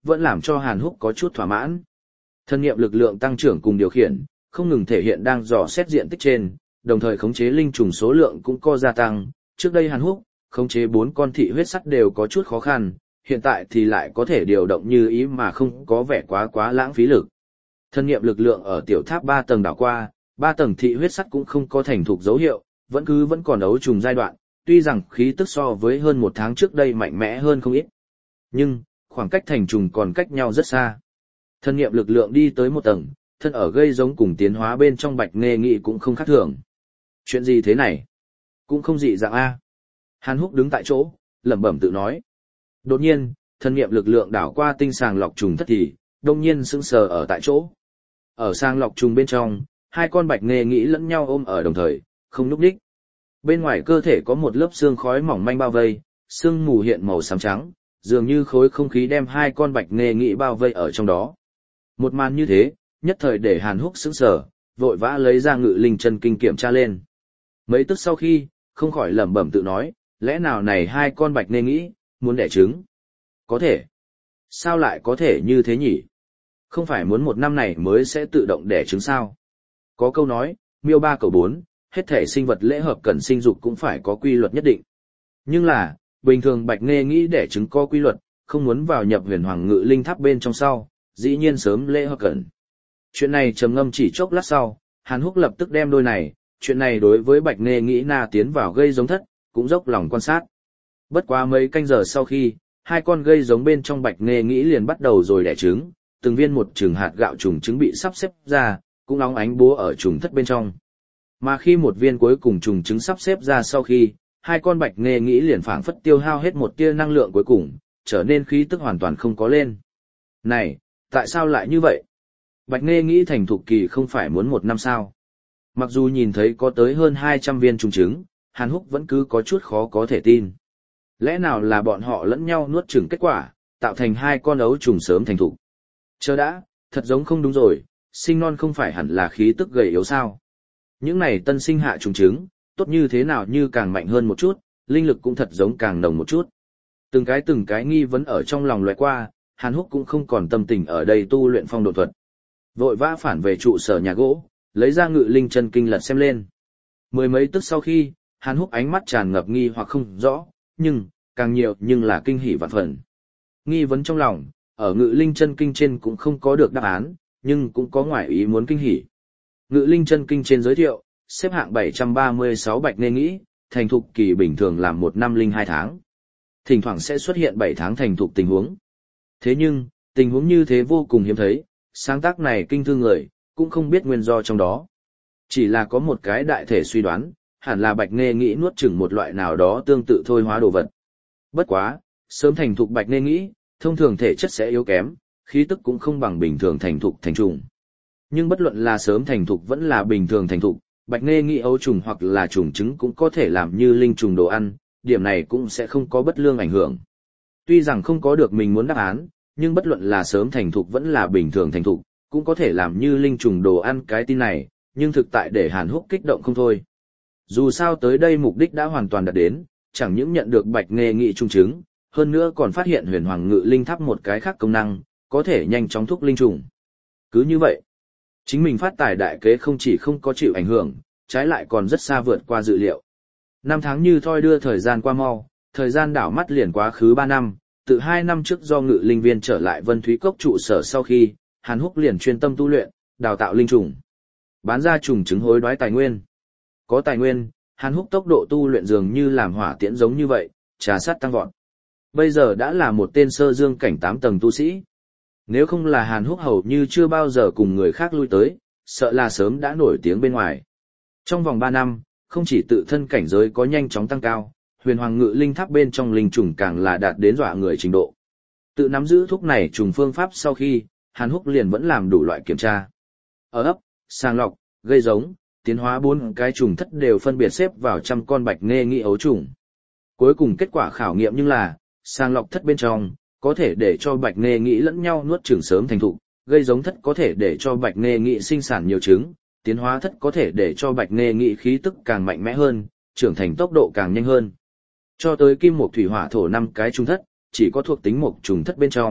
vẫn làm cho Hàn Húc có chút thỏa mãn. Thân nghiệm lực lượng tăng trưởng cùng điều khiển, không ngừng thể hiện đang dò xét diện tích trên, đồng thời khống chế linh trùng số lượng cũng có gia tăng. Trước đây Hàn Húc, khống chế bốn con thị huyết sắt đều có chút khó khăn, hiện tại thì lại có thể điều động như ý mà không có vẻ quá quá lãng phí lực. Thân nghiệm lực lượng ở tiểu tháp ba tầng đảo qua, ba tầng thị huyết sắt cũng không có thành thục dấu hiệu, vẫn cứ vẫn còn ấu trùng giai đoạn, tuy rằng khí tức so với hơn một tháng trước đây mạnh mẽ hơn không ít. Nhưng, khoảng cách thành trùng còn cách nhau rất xa. Thân nghiệm lực lượng đi tới một tầng, thân ở gây giống cùng tiến hóa bên trong Bạch Nghê Nghị cũng không khác thường. Chuyện gì thế này? Cũng không dị dạng A. Hàn Húc đứng tại chỗ, lẩm bẩm tự nói. Đột nhiên, thân nghiệm lực lượng đảo qua tinh sàng lọc trùng thất thì, đông nhiên sững sờ ở tại chỗ. Ở sàng lọc trùng bên trong, hai con Bạch Nghê Nghị lẫn nhau ôm ở đồng thời, không núp đích. Bên ngoài cơ thể có một lớp xương khói mỏng manh bao vây, xương mù hiện màu xám trắng, dường như khối không khí đem hai con Bạch Nghê Nghị bao vây ở trong đó. Một màn như thế, nhất thời để Hàn Húc sững sờ, vội vã lấy ra Ngự Linh Chân Kinh kiểm tra lên. Mấy tức sau khi, không khỏi lẩm bẩm tự nói, lẽ nào này hai con Bạch Nghê Nghị muốn đẻ trứng? Có thể. Sao lại có thể như thế nhỉ? Không phải muốn một năm này mới sẽ tự động đẻ trứng sao? Có câu nói, miêu ba cầu bốn, hết thể sinh vật lễ hợp cần sinh dục cũng phải có quy luật nhất định. Nhưng là, bình thường Bạch Nghê Nghị đẻ trứng có quy luật, không muốn vào nhập Huyền Hoàng Ngự Linh Tháp bên trong sau, dĩ nhiên sớm lễ hợp cần. Chuyện này trầm ngâm chỉ chốc lát sau, Hàn Húc lập tức đem đôi này, chuyện này đối với Bạch Nghê Nghị na tiến vào gây giống thất, cũng dốc lòng quan sát. Bất quá mấy canh giờ sau khi, hai con gây giống bên trong Bạch Nghê Nghị liền bắt đầu rồi đẻ trứng, từng viên một chừng hạt gạo trùng trứng bị sắp xếp ra, cũng óng ánh búa ở trùng thất bên trong. Mà khi một viên cuối cùng trùng trứng sắp xếp ra sau khi, hai con Bạch Nghê Nghị liền phảng phất tiêu hao hết một tia năng lượng cuối cùng, trở nên khí tức hoàn toàn không có lên. Này, tại sao lại như vậy? Bạch Nghê Nghị thành thục kỳ không phải muốn một năm sao? Mặc dù nhìn thấy có tới hơn hai trăm viên trùng trứng, Hàn Húc vẫn cứ có chút khó có thể tin. Lẽ nào là bọn họ lẫn nhau nuốt chửng kết quả, tạo thành hai con ấu trùng sớm thành thục? Chờ đã, thật giống không đúng rồi, sinh non không phải hẳn là khí tức gầy yếu sao? Những này tân sinh hạ trùng trứng, tốt như thế nào như càng mạnh hơn một chút, linh lực cũng thật giống càng nồng một chút. Từng cái từng cái nghi vấn ở trong lòng loại qua, Hàn Húc cũng không còn tâm tình ở đây tu luyện phong độ thuật. Vội vã phản về trụ sở nhà gỗ, lấy ra Ngự Linh Chân Kinh lật xem lên. Mười mấy tức sau khi, Hàn Húc ánh mắt tràn ngập nghi hoặc không rõ, nhưng, càng nhiều nhưng là kinh hỉ vạn phần. Nghi vấn trong lòng, ở Ngự Linh Chân Kinh trên cũng không có được đáp án, nhưng cũng có ngoại ý muốn kinh hỉ. Ngự Linh Chân Kinh trên giới thiệu, xếp hạng bảy trăm ba mươi sáu Bạch Nghê Nghị, thành thục kỳ bình thường làm một năm linh hai tháng. Thỉnh thoảng sẽ xuất hiện bảy tháng thành thục tình huống. Thế nhưng, tình huống như thế vô cùng hiếm thấy, sáng tác này kinh thư người, cũng không biết nguyên do trong đó. Chỉ là có một cái đại thể suy đoán, hẳn là Bạch Nghê Nghị nuốt chửng một loại nào đó tương tự thôi hóa đồ vật. Bất quá, sớm thành thục Bạch Nghê Nghị, thông thường thể chất sẽ yếu kém, khí tức cũng không bằng bình thường thành thục thành trùng. Nhưng bất luận là sớm thành thục vẫn là bình thường thành thục, Bạch Nghê Nghị ấu trùng hoặc là trùng trứng cũng có thể làm như linh trùng đồ ăn, điểm này cũng sẽ không có bất lương ảnh hưởng. Tuy rằng không có được mình muốn đáp án, nhưng bất luận là sớm thành thục vẫn là bình thường thành thục, cũng có thể làm như linh trùng đồ ăn cái tin này, nhưng thực tại để Hàn Húc kích động không thôi. Dù sao tới đây mục đích đã hoàn toàn đạt đến, chẳng những nhận được Bạch Nghê Nghị trùng trứng, hơn nữa còn phát hiện Huyền Hoàng Ngự Linh Tháp một cái khác công năng, có thể nhanh chóng thúc linh trùng. Cứ như vậy, chính mình phát tài đại kế không chỉ không có chịu ảnh hưởng, trái lại còn rất xa vượt qua dự liệu. Năm tháng như thoi đưa thời gian qua mau, thời gian đảo mắt liền quá khứ ba năm, từ hai năm trước do Ngự Linh Viên trở lại Vân Thúy Cốc trụ sở sau khi, Hàn Húc liền chuyên tâm tu luyện, đào tạo linh trùng, bán ra trùng trứng hối đoái tài nguyên. Có tài nguyên, Hàn Húc tốc độ tu luyện dường như làm hỏa tiễn giống như vậy, trà sát tăng vọt. Bây giờ đã là một tên sơ dương cảnh tám tầng tu sĩ. Nếu không là Hàn Húc hầu như chưa bao giờ cùng người khác lui tới, sợ là sớm đã nổi tiếng bên ngoài. Trong vòng ba năm, không chỉ tự thân cảnh giới có nhanh chóng tăng cao, Huyền Hoàng Ngự Linh Tháp bên trong linh trùng càng là đạt đến dọa người trình độ. Tự nắm giữ thuốc này trùng phương pháp sau khi, Hàn Húc liền vẫn làm đủ loại kiểm tra. Ở ấp, sàng lọc, gây giống, tiến hóa bốn cái trùng thất đều phân biệt xếp vào trăm con Bạch Nghê Nghị ấu trùng. Cuối cùng kết quả khảo nghiệm nhưng là, sàng lọc thất bên trong, có thể để cho Bạch Nghê Nghị lẫn nhau nuốt trứng sớm thành thục, gây giống thất có thể để cho Bạch Nghê Nghị sinh sản nhiều trứng, tiến hóa thất có thể để cho Bạch Nghê Nghị khí tức càng mạnh mẽ hơn, trưởng thành tốc độ càng nhanh hơn. Cho tới kim mộc thủy hỏa thổ năm cái trùng thất, chỉ có thuộc tính mộc trùng thất bên trong,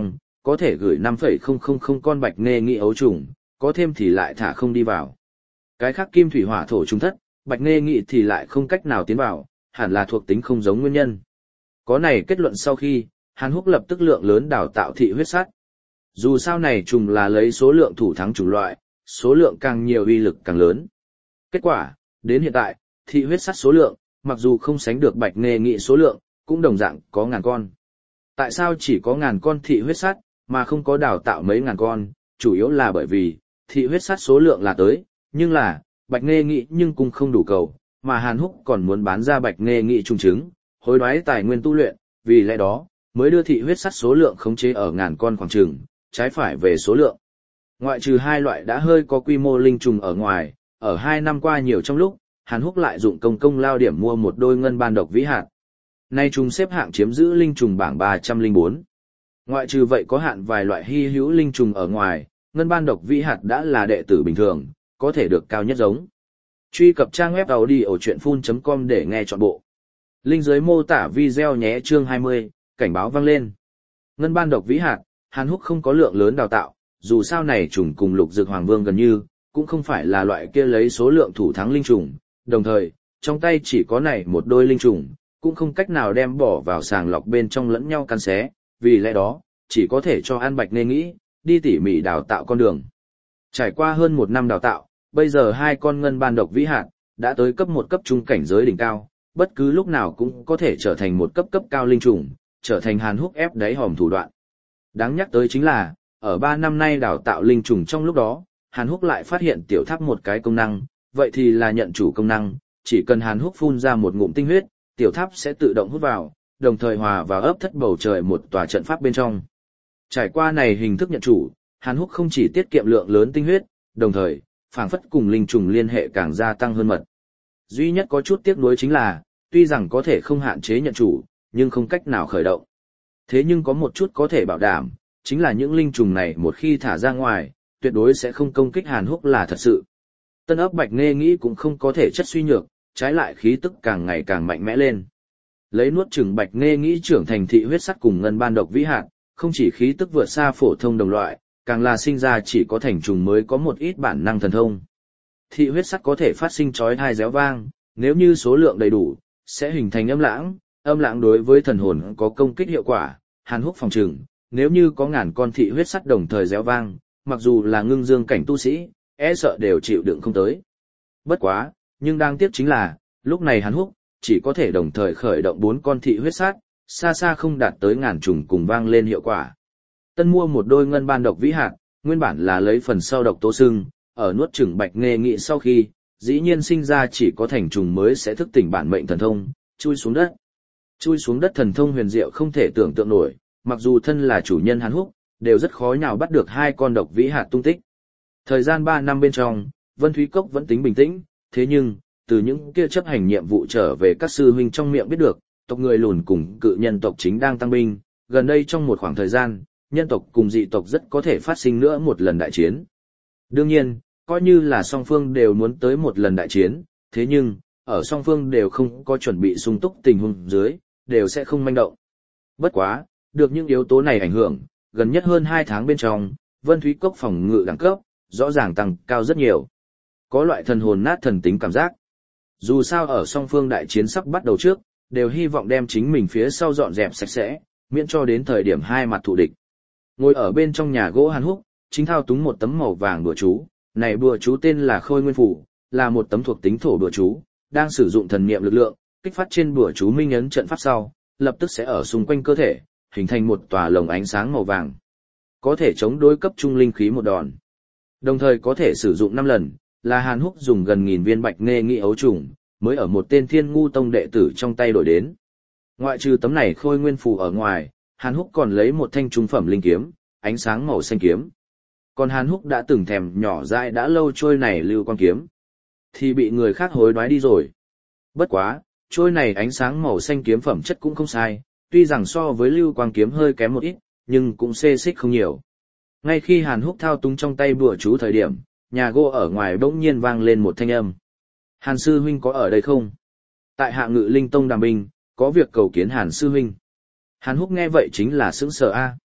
có thể gửi năm phẩy không không không con bạch nghe nghĩ ấu trùng, có thêm thì lại thả không đi vào. Cái khác kim thủy hỏa thổ trùng thất, bạch nghe nghĩ thì lại không cách nào tiến vào, hẳn là thuộc tính không giống nguyên nhân. Có này kết luận sau khi, Hàn Húc lập tức lượng lớn đào tạo thị huyết sắt. Dù sao này trùng là lấy số lượng thủ thắng chủng loại, số lượng càng nhiều uy lực càng lớn. Kết quả, đến hiện tại, thị huyết sắt số lượng, mặc dù không sánh được bạch nghe nghị số lượng, cũng đồng dạng có ngàn con. Tại sao chỉ có ngàn con thị huyết sắt, mà không có đào tạo mấy ngàn con, chủ yếu là bởi vì, thị huyết sắt số lượng là tới, nhưng là, bạch nghe nghị nhưng cũng không đủ cầu, mà Hàn Húc còn muốn bán ra bạch nghe nghị trùng trứng, hối đoái tài nguyên tu luyện, vì lẽ đó, mới đưa thị huyết sắt số lượng khống chế ở ngàn con khoảng chừng, trái phải về số lượng. Ngoại trừ hai loại đã hơi có quy mô linh trùng ở ngoài, ở hai năm qua nhiều trong lúc, Hàn Húc lại dụng công công lao điểm mua một đôi ngân ban độc vĩ hạt. Nay trùng xếp hạng chiếm giữ linh trùng bảng ba trăm lẻ bốn. Ngoại trừ vậy có hạn vài loại hy hữu linh trùng ở ngoài, ngân ban độc vĩ hạt đã là đệ tử bình thường, có thể được cao nhất giống. Truy cập trang web audiochuyenphun chấm com để nghe trọn bộ. Link dưới mô tả video nhé. Chương hai mươi, cảnh báo vang lên. Ngân ban độc vĩ hạt, Hàn Húc không có lượng lớn đào tạo, dù sao này trùng cùng lục dược hoàng vương gần như, cũng không phải là loại kia lấy số lượng thủ thắng linh trùng, đồng thời, trong tay chỉ có này một đôi linh trùng, cũng không cách nào đem bỏ vào sàng lọc bên trong lẫn nhau căn xé, vì lẽ đó, chỉ có thể cho An Bạch nên nghĩ, đi tỉ mỉ đào tạo con đường. Trải qua hơn một năm đào tạo, bây giờ hai con ngân ban độc vĩ hạt, đã tới cấp một cấp trung cảnh giới đỉnh cao, bất cứ lúc nào cũng có thể trở thành một cấp cấp cao linh trùng, trở thành Hàn Húc ép đáy hòm thủ đoạn. Đáng nhắc tới chính là, ở ba năm nay đào tạo linh trùng trong lúc đó, Hàn Húc lại phát hiện tiểu tháp một cái công năng, vậy thì là nhận chủ công năng, chỉ cần Hàn Húc phun ra một ngụm tinh huyết, tiểu tháp sẽ tự động hút vào, đồng thời hòa vào ấp thất bầu trời một tòa trận pháp bên trong. Trải qua này hình thức nhận chủ, Hàn Húc không chỉ tiết kiệm lượng lớn tinh huyết, đồng thời, phảng phất cùng linh trùng liên hệ càng gia tăng hơn mật. Duy nhất có chút tiếc nuối chính là, tuy rằng có thể không hạn chế nhận chủ, nhưng không cách nào khởi động. Thế nhưng có một chút có thể bảo đảm, chính là những linh trùng này một khi thả ra ngoài, tuyệt đối sẽ không công kích Hàn Húc là thật sự. Tân ấp Bạch Nghe nghĩ cũng không có thể chất suy nhược, trái lại khí tức càng ngày càng mạnh mẽ lên. Lấy nuốt chửng Bạch Nghe nghĩ trưởng thành thị huyết sắt cùng ngân ban độc vĩ hạt, không chỉ khí tức vượt xa phổ thông đồng loại, càng là sinh ra chỉ có thành trùng mới có một ít bản năng thần thông. Thị huyết sắt có thể phát sinh chói tai réo vang, nếu như số lượng đầy đủ, sẽ hình thành âm lãng, âm lãng đối với thần hồn có công kích hiệu quả. Hàn Húc phòng trừng, nếu như có ngàn con thị huyết sắt đồng thời réo vang, mặc dù là ngưng dương cảnh tu sĩ, e sợ đều chịu đựng không tới. Bất quá, nhưng đáng tiếc chính là, lúc này Hàn Húc chỉ có thể đồng thời khởi động bốn con thị huyết sắt, xa xa không đạt tới ngàn trùng cùng vang lên hiệu quả. Tân mua một đôi ngân ban độc vĩ hạt, nguyên bản là lấy phần sau độc tố sưng, ở nuốt chửng Bạch Nghe nghị sau khi, dĩ nhiên sinh ra chỉ có thành trùng mới sẽ thức tỉnh bản mệnh thần thông, chui xuống đất. Chui xuống đất thần thông huyền diệu không thể tưởng tượng nổi, mặc dù thân là chủ nhân Hàn Húc, đều rất khó nhào bắt được hai con độc vĩ hạt tung tích. Thời gian ba năm bên trong, Vân Thúy Cốc vẫn tính bình tĩnh, thế nhưng, từ những kia chấp hành nhiệm vụ trở về các sư huynh trong miệng biết được, tộc người lùn cùng cự nhân tộc chính đang tăng binh, gần đây trong một khoảng thời gian, nhân tộc cùng dị tộc rất có thể phát sinh nữa một lần đại chiến. Đương nhiên, coi như là song phương đều muốn tới một lần đại chiến, thế nhưng, ở song phương đều không có chuẩn bị sung túc tình huống dưới, đều sẽ không manh động. Bất quá, được những yếu tố này ảnh hưởng, gần nhất hơn hai tháng bên trong, Vân Thúy Cốc phòng ngự đẳng cấp, rõ ràng tăng cao rất nhiều. Có loại thần hồn nát thần tính cảm giác. Dù sao ở song phương đại chiến sắp bắt đầu trước, đều hy vọng đem chính mình phía sau dọn dẹp sạch sẽ, miễn cho đến thời điểm hai mặt thù địch. Ngồi ở bên trong nhà gỗ Hàn Húc, chính thao túng một tấm màu vàng bùa chú, này bùa chú tên là Khôi Nguyên Phủ, là một tấm thuộc tính thổ bùa chú, đang sử dụng thần niệm lực lượng, kích phát trên bùa chú minh ấn trận pháp sau, lập tức sẽ ở xung quanh cơ thể, hình thành một tòa lồng ánh sáng màu vàng. Có thể chống đối cấp trung linh khí một đòn. Đồng thời có thể sử dụng năm lần, là Hàn Húc dùng gần nghìn viên Bạch Nghe nghị ấu trùng, mới ở một tên Thiên Ngu Tông đệ tử trong tay đổi đến. Ngoại trừ tấm này Khôi Nguyên Phù ở ngoài, Hàn Húc còn lấy một thanh trung phẩm linh kiếm, ánh sáng màu xanh kiếm. Còn Hàn Húc đã từng thèm nhỏ dại đã lâu trôi này lưu quang kiếm, thì bị người khác hối đoái đi rồi. Bất quá, trôi này ánh sáng màu xanh kiếm phẩm chất cũng không sai, tuy rằng so với lưu quang kiếm hơi kém một ít, nhưng cũng xê xích không nhiều. Ngay khi Hàn Húc thao túng trong tay bùa chú thời điểm, nhà gỗ ở ngoài bỗng nhiên vang lên một thanh âm. Hàn sư huynh có ở đây không? Tại Hạ Ngự Linh Tông đàm binh, có việc cầu kiến Hàn sư huynh. Hàn Húc nghe vậy chính là sững sờ a.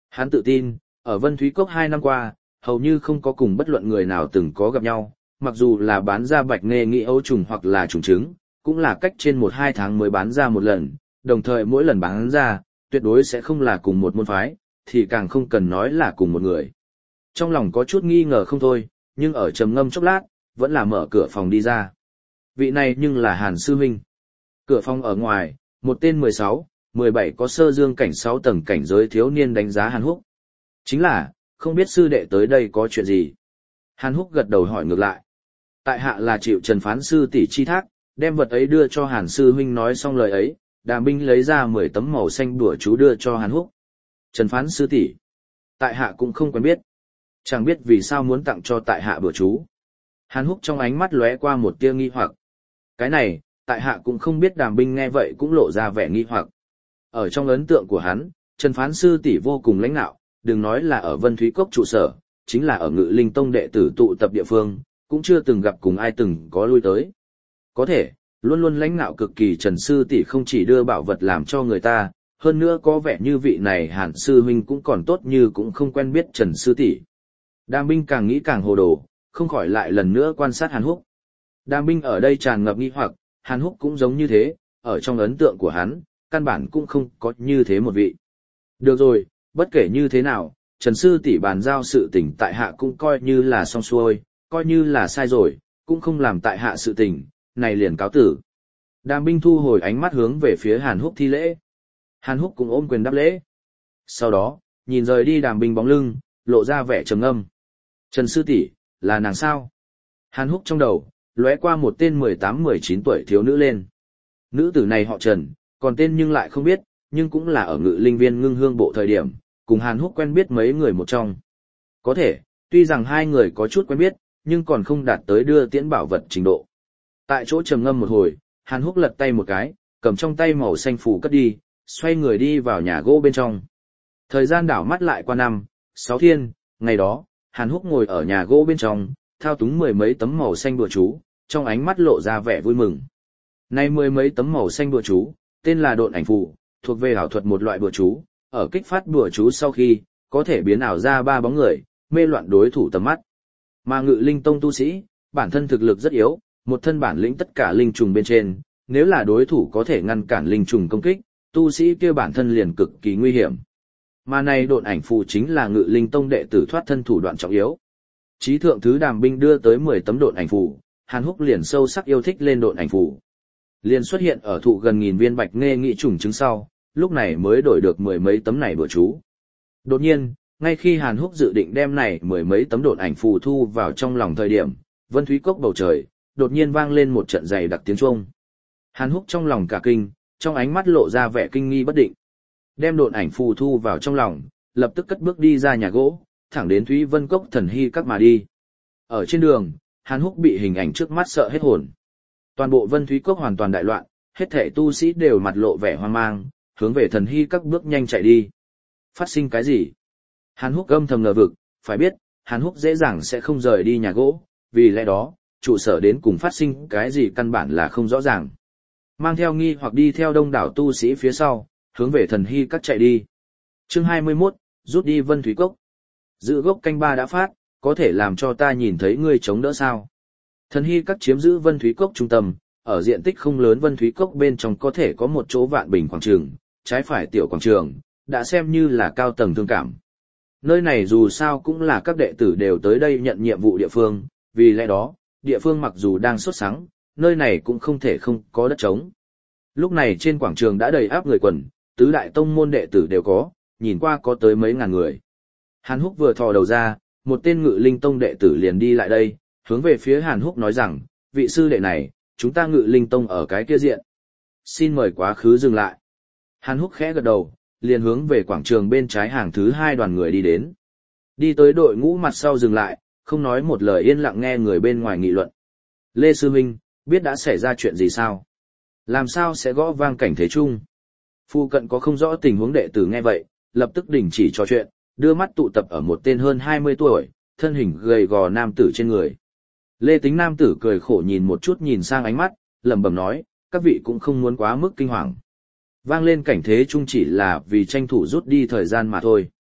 Hắn tự tin, ở Vân Thúy Cốc hai năm qua, hầu như không có cùng bất luận người nào từng có gặp nhau, mặc dù là bán ra bạch nghề nghĩ ấu trùng hoặc là trùng trứng, cũng là cách trên một hai tháng mới bán ra một lần, đồng thời mỗi lần bán ra, tuyệt đối sẽ không là cùng một môn phái, thì càng không cần nói là cùng một người. Trong lòng có chút nghi ngờ không thôi, nhưng ở trầm ngâm chốc lát, vẫn là mở cửa phòng đi ra. Vị này nhưng là Hàn sư huynh. Cửa phòng ở ngoài, một tên mười sáu, mười bảy có sơ dương cảnh sáu tầng cảnh giới thiếu niên đánh giá Hàn Húc. Chính là, không biết sư đệ tới đây có chuyện gì. Hàn Húc gật đầu hỏi ngược lại. Tại hạ là chịu Trần phán sư tỷ chi thác, đem vật ấy đưa cho Hàn sư huynh. Nói xong lời ấy, Đàm binh lấy ra mười tấm màu xanh đùa chú đưa cho Hàn Húc. Trần phán sư tỷ, tại hạ cũng không quen biết. Chẳng biết vì sao muốn tặng cho tại hạ bữa chú. Hàn Húc trong ánh mắt lóe qua một tia nghi hoặc. Cái này, tại hạ cũng không biết. Đàm binh nghe vậy cũng lộ ra vẻ nghi hoặc. Ở trong ấn tượng của hắn, Trần phán sư tỷ vô cùng lãnh nạo, đừng nói là ở Vân Thúy Cốc trụ sở, chính là ở Ngự Linh Tông đệ tử tụ tập địa phương, cũng chưa từng gặp cùng ai từng có lui tới. Có thể, luôn luôn lãnh nạo cực kỳ Trần sư tỷ không chỉ đưa bảo vật làm cho người ta, hơn nữa có vẻ như vị này Hàn sư huynh cũng còn tốt như cũng không quen biết Trần sư tỷ. Đàm binh càng nghĩ càng hồ đồ, không khỏi lại lần nữa quan sát Hàn Húc. Đàm binh ở đây tràn ngập nghi hoặc, Hàn Húc cũng giống như thế, ở trong ấn tượng của hắn, căn bản cũng không có như thế một vị. Được rồi, bất kể như thế nào, Trần sư tỷ bàn giao sự tình tại hạ cũng coi như là xong xuôi, coi như là sai rồi, cũng không làm tại hạ sự tình, này liền cáo tử. Đàm binh thu hồi ánh mắt hướng về phía Hàn Húc thi lễ. Hàn Húc cũng ôm quyền đáp lễ. Sau đó, nhìn rời đi Đàm binh bóng lưng, lộ ra vẻ trầm ngâm. Trần sư tỷ, là nàng sao? Hàn Húc trong đầu, lóe qua một tên mười tám mười chín tuổi thiếu nữ lên. Nữ tử này họ Trần, còn tên nhưng lại không biết, nhưng cũng là ở Ngự Linh Viên Ngưng Hương bộ thời điểm, cùng Hàn Húc quen biết mấy người một trong. Có thể, tuy rằng hai người có chút quen biết, nhưng còn không đạt tới đưa tiễn bảo vật trình độ. Tại chỗ trầm ngâm một hồi, Hàn Húc lật tay một cái, cầm trong tay màu xanh phủ cất đi, xoay người đi vào nhà gỗ bên trong. Thời gian đảo mắt lại qua năm, sáu thiên, ngày đó, Hàn Húc ngồi ở nhà gỗ bên trong, thao túng mười mấy tấm màu xanh bùa chú, trong ánh mắt lộ ra vẻ vui mừng. Nay mười mấy tấm màu xanh bùa chú, tên là độn ảnh phù, thuộc về ảo thuật một loại bùa chú, ở kích phát bùa chú sau khi, có thể biến ảo ra ba bóng người, mê loạn đối thủ tầm mắt. Mà Ngự Linh Tông tu sĩ, bản thân thực lực rất yếu, một thân bản lĩnh tất cả linh trùng bên trên, nếu là đối thủ có thể ngăn cản linh trùng công kích, tu sĩ kia bản thân liền cực kỳ nguy hiểm. Mà này độn ảnh phù chính là Ngự Linh Tông đệ tử thoát thân thủ đoạn trọng yếu. Chí thượng thứ Đàm binh đưa tới mười tấm độn ảnh phù, Hàn Húc liền sâu sắc yêu thích lên độn ảnh phù. Liền xuất hiện ở thụ gần nghìn viên bạch nghê nghị trùng trứng sau, lúc này mới đổi được mười mấy tấm này bữa chú. Đột nhiên, ngay khi Hàn Húc dự định đem này mười mấy tấm độn ảnh phù thu vào trong lòng thời điểm, Vân Thúy Cốc bầu trời, đột nhiên vang lên một trận dày đặc tiếng chuông. Hàn Húc trong lòng cả kinh, trong ánh mắt lộ ra vẻ kinh nghi bất định. Đem độn ảnh phù thu vào trong lòng, lập tức cất bước đi ra nhà gỗ, thẳng đến Thúy Vân Cốc Thần Hy Các mà đi. Ở trên đường, Hàn Húc bị hình ảnh trước mắt sợ hết hồn. Toàn bộ Vân Thúy Cốc hoàn toàn đại loạn, hết thảy tu sĩ đều mặt lộ vẻ hoang mang, hướng về Thần Hy Các bước nhanh chạy đi. Phát sinh cái gì? Hàn Húc âm thầm ngờ vực, phải biết, Hàn Húc dễ dàng sẽ không rời đi nhà gỗ, vì lẽ đó, trụ sở đến cùng phát sinh cái gì căn bản là không rõ ràng. Mang theo nghi hoặc đi theo đông đảo tu sĩ phía sau, hướng về Thần Hy Các chạy đi. Chương hai mươi mốt, rút đi Vân Thúy Cốc. Giữ gốc canh ba đã phát, có thể làm cho ta nhìn thấy ngươi chống đỡ sao? Thần Hy Các chiếm giữ Vân Thúy Cốc trung tâm, ở diện tích không lớn Vân Thúy Cốc bên trong có thể có một chỗ vạn bình quảng trường, trái phải tiểu quảng trường, đã xem như là cao tầng thương cảm. Nơi này dù sao cũng là các đệ tử đều tới đây nhận nhiệm vụ địa phương, vì lẽ đó, địa phương mặc dù đang sốt sắng, nơi này cũng không thể không có đất trống. Lúc này trên quảng trường đã đầy áp người quần, tứ đại tông môn đệ tử đều có, nhìn qua có tới mấy ngàn người. Hàn Húc vừa thò đầu ra, một tên Ngự Linh Tông đệ tử liền đi lại đây, hướng về phía Hàn Húc nói rằng, vị sư đệ này, chúng ta Ngự Linh Tông ở cái kia diện. Xin mời quá khứ dừng lại. Hàn Húc khẽ gật đầu, liền hướng về quảng trường bên trái hàng thứ hai đoàn người đi đến. Đi tới đội ngũ mặt sau dừng lại, không nói một lời yên lặng nghe người bên ngoài nghị luận. Lê Sư Minh, biết đã xảy ra chuyện gì sao? Làm sao sẽ gõ vang cảnh thế chung? Phu cận có không rõ tình huống đệ tử nghe vậy, lập tức đình chỉ trò chuyện, đưa mắt tụ tập ở một tên hơn hai mươi tuổi, thân hình gầy gò nam tử trên người. Lê Tính nam tử cười khổ nhìn một chút nhìn sang ánh mắt, lẩm bẩm nói, các vị cũng không muốn quá mức kinh hoàng. Vang lên cảnh thế chung chỉ là vì tranh thủ rút đi thời gian mà thôi.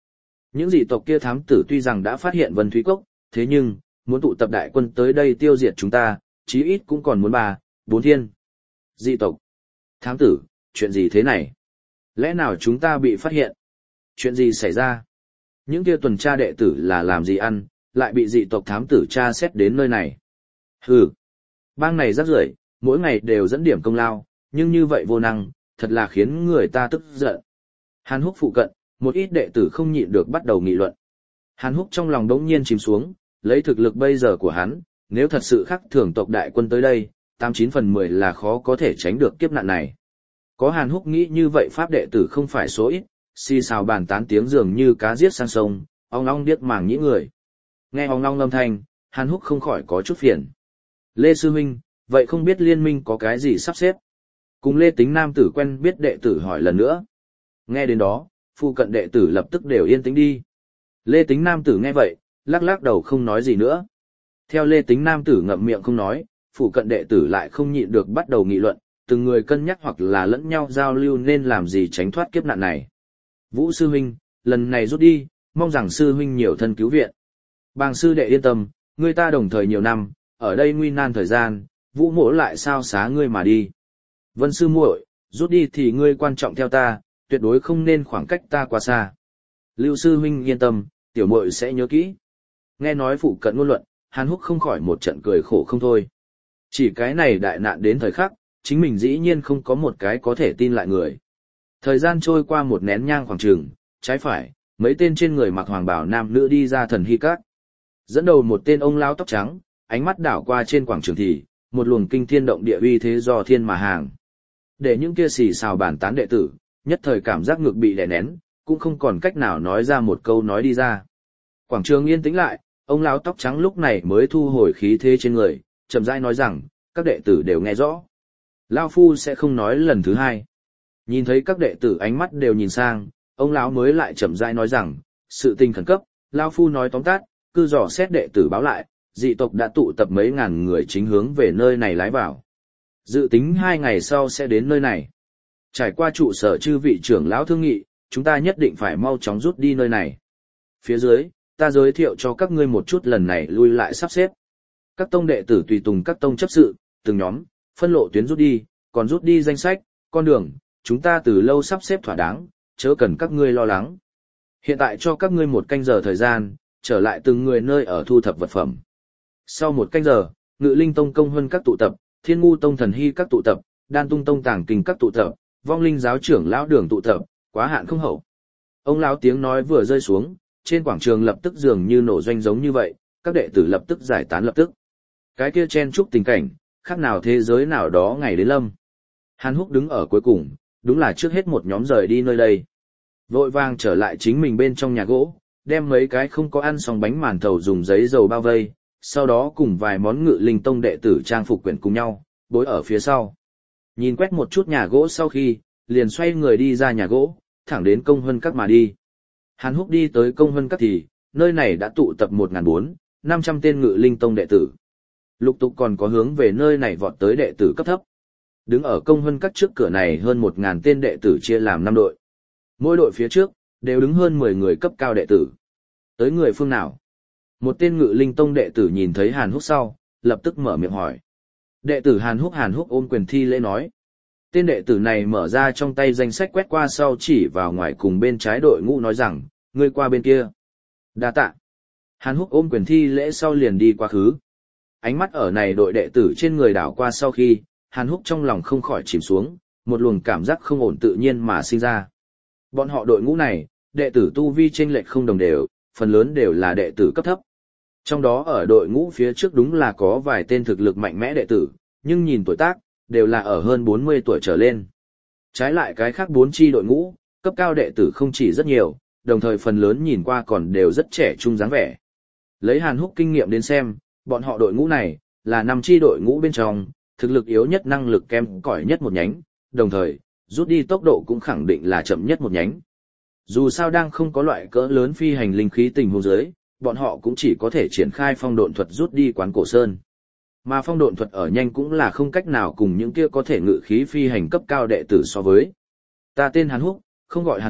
Những dị tộc kia thám tử tuy rằng đã phát hiện Vân Thúy Cốc, thế nhưng, muốn tụ tập đại quân tới đây tiêu diệt chúng ta, chí ít cũng còn muốn ba, bốn thiên. Dị tộc. Thám tử, chuyện gì thế này? Lẽ nào chúng ta bị phát hiện? Chuyện gì xảy ra? Những kia tuần tra đệ tử là làm gì ăn, lại bị dị tộc thám tử tra xét đến nơi này? Hừ. Bang này rắc rưởi, mỗi ngày đều dẫn điểm công lao, nhưng như vậy vô năng, thật là khiến người ta tức giận. Hàn Húc phụ cận, một ít đệ tử không nhịn được bắt đầu nghị luận. Hàn Húc trong lòng đống nhiên chìm xuống, lấy thực lực bây giờ của hắn, nếu thật sự khắc thường tộc đại quân tới đây, tám chín phần mười là khó có thể tránh được kiếp nạn này. Có Hàn Húc nghĩ như vậy pháp đệ tử không phải số ít, xì xào bàn tán tiếng dường như cá giết sang sông, ong ong điếc màng nhĩ người. Nghe ong ong âm thanh, Hàn Húc không khỏi có chút phiền. Lê Sư Minh, vậy không biết liên minh có cái gì sắp xếp? Cùng Lê Tính Nam tử quen biết đệ tử hỏi lần nữa. Nghe đến đó, phụ cận đệ tử lập tức đều yên tĩnh đi. Lê Tính Nam tử nghe vậy, lắc lắc đầu không nói gì nữa. Theo Lê Tính Nam tử ngậm miệng không nói, phụ cận đệ tử lại không nhịn được bắt đầu nghị luận, từng người cân nhắc hoặc là lẫn nhau giao lưu nên làm gì tránh thoát kiếp nạn này. Vũ Sư Huynh, lần này rút đi, mong rằng Sư Huynh nhiều thân cứu viện. Bàng Sư đệ yên tâm, người ta đồng thời nhiều năm, ở đây nguy nan thời gian, Vũ mỗ lại sao xá ngươi mà đi. Vân Sư muội, rút đi thì ngươi quan trọng theo ta, tuyệt đối không nên khoảng cách ta quá xa. Lưu Sư Huynh yên tâm, tiểu muội sẽ nhớ kỹ. Nghe nói phụ cận ngôn luận, Hàn Húc không khỏi một trận cười khổ không thôi. Chỉ cái này đại nạn đến thời khắc, chính mình dĩ nhiên không có một cái có thể tin lại người. Thời gian trôi qua một nén nhang khoảng trường, trái phải, mấy tên trên người mặc hoàng bào nam nữ đi ra thần hy các. Dẫn đầu một tên ông lão tóc trắng, ánh mắt đảo qua trên quảng trường thì, một luồng kinh thiên động địa uy thế do thiên mà hàng. Để những kia xì xào bàn tán đệ tử, nhất thời cảm giác ngược bị đè nén, cũng không còn cách nào nói ra một câu nói đi ra. Quảng trường yên tĩnh lại, ông lão tóc trắng lúc này mới thu hồi khí thế trên người, chậm rãi nói rằng, các đệ tử đều nghe rõ. Lão phu sẽ không nói lần thứ hai. Nhìn thấy các đệ tử ánh mắt đều nhìn sang, ông lão mới lại chậm rãi nói rằng, sự tình khẩn cấp, lão phu nói tóm tắt, cư dò xét đệ tử báo lại, dị tộc đã tụ tập mấy ngàn người chính hướng về nơi này lái vào. Dự tính hai ngày sau sẽ đến nơi này. Trải qua trụ sở chư vị trưởng lão thương nghị, chúng ta nhất định phải mau chóng rút đi nơi này. Phía dưới, ta giới thiệu cho các ngươi một chút lần này lui lại sắp xếp. Các tông đệ tử tùy tùng các tông chấp sự, từng nhóm, phân lộ tuyến rút đi, còn rút đi danh sách, con đường, chúng ta từ lâu sắp xếp thỏa đáng, chớ cần các ngươi lo lắng. Hiện tại cho các ngươi một canh giờ thời gian, trở lại từng người nơi ở thu thập vật phẩm. Sau một canh giờ, Ngự Linh Tông công huân các tụ tập, Thiên Ngu Tông thần hy các tụ tập, Đan Tung Tông tàng kinh các tụ tập, Vong Linh giáo trưởng lão đường tụ tập, quá hạn không hậu. Ông lão tiếng nói vừa rơi xuống, trên quảng trường lập tức dường như nổ doanh giống như vậy, các đệ tử lập tức giải tán lập tức. Cái kia chen chúc tình cảnh, khác nào thế giới nào đó ngày đến lâm. Hàn Húc đứng ở cuối cùng, đúng là trước hết một nhóm rời đi nơi đây. Vội vàng trở lại chính mình bên trong nhà gỗ, đem mấy cái không có ăn xong bánh màn thầu dùng giấy dầu bao vây, sau đó cùng vài món Ngự Linh Tông đệ tử trang phục quyển cùng nhau, bối ở phía sau. Nhìn quét một chút nhà gỗ sau khi, liền xoay người đi ra nhà gỗ, thẳng đến công huân các mà đi. Hàn Húc đi tới công huân các thì, nơi này đã tụ tập một nghìn bốn năm trăm tên Ngự Linh Tông đệ tử. Lục tục còn có hướng về nơi này vọt tới đệ tử cấp thấp. Đứng ở công huân các trước cửa này hơn một nghìn tên đệ tử chia làm năm đội. Mỗi đội phía trước, đều đứng hơn mười người cấp cao đệ tử. Tới người phương nào? Một tên Ngự Linh Tông đệ tử nhìn thấy Hàn Húc sau, lập tức mở miệng hỏi. Đệ tử Hàn Húc Hàn Húc ôm quyền thi lễ nói. Tên đệ tử này mở ra trong tay danh sách quét qua sau chỉ vào ngoài cùng bên trái đội ngũ nói rằng, ngươi qua bên kia. Đa tạ. Hàn Húc ôm quyền thi lễ sau liền đi qua khứ. Ánh mắt ở này đội đệ tử trên người đảo qua sau khi, Hàn Húc trong lòng không khỏi chìm xuống, một luồng cảm giác không ổn tự nhiên mà sinh ra. Bọn họ đội ngũ này, đệ tử tu vi chênh lệch không đồng đều, phần lớn đều là đệ tử cấp thấp. Trong đó ở đội ngũ phía trước đúng là có vài tên thực lực mạnh mẽ đệ tử, nhưng nhìn tuổi tác, đều là ở hơn bốn mươi tuổi trở lên. Trái lại cái khác bốn chi đội ngũ, cấp cao đệ tử không chỉ rất nhiều, đồng thời phần lớn nhìn qua còn đều rất trẻ trung dáng vẻ. Lấy Hàn Húc kinh nghiệm đến xem, bọn họ đội ngũ này, là năm chi đội ngũ bên trong, thực lực yếu nhất năng lực kém cỏi nhất một nhánh, đồng thời, rút đi tốc độ cũng khẳng định là chậm nhất một nhánh. Dù sao đang không có loại cỡ lớn phi hành linh khí tình huống dưới, bọn họ cũng chỉ có thể triển khai phong độn thuật rút đi quán cổ sơn. Mà phong độn thuật ở nhanh cũng là không cách nào cùng những kia có thể ngự khí phi hành cấp cao đệ tử so với. Ta tên Hàn Húc, không gọi Hàn Lập,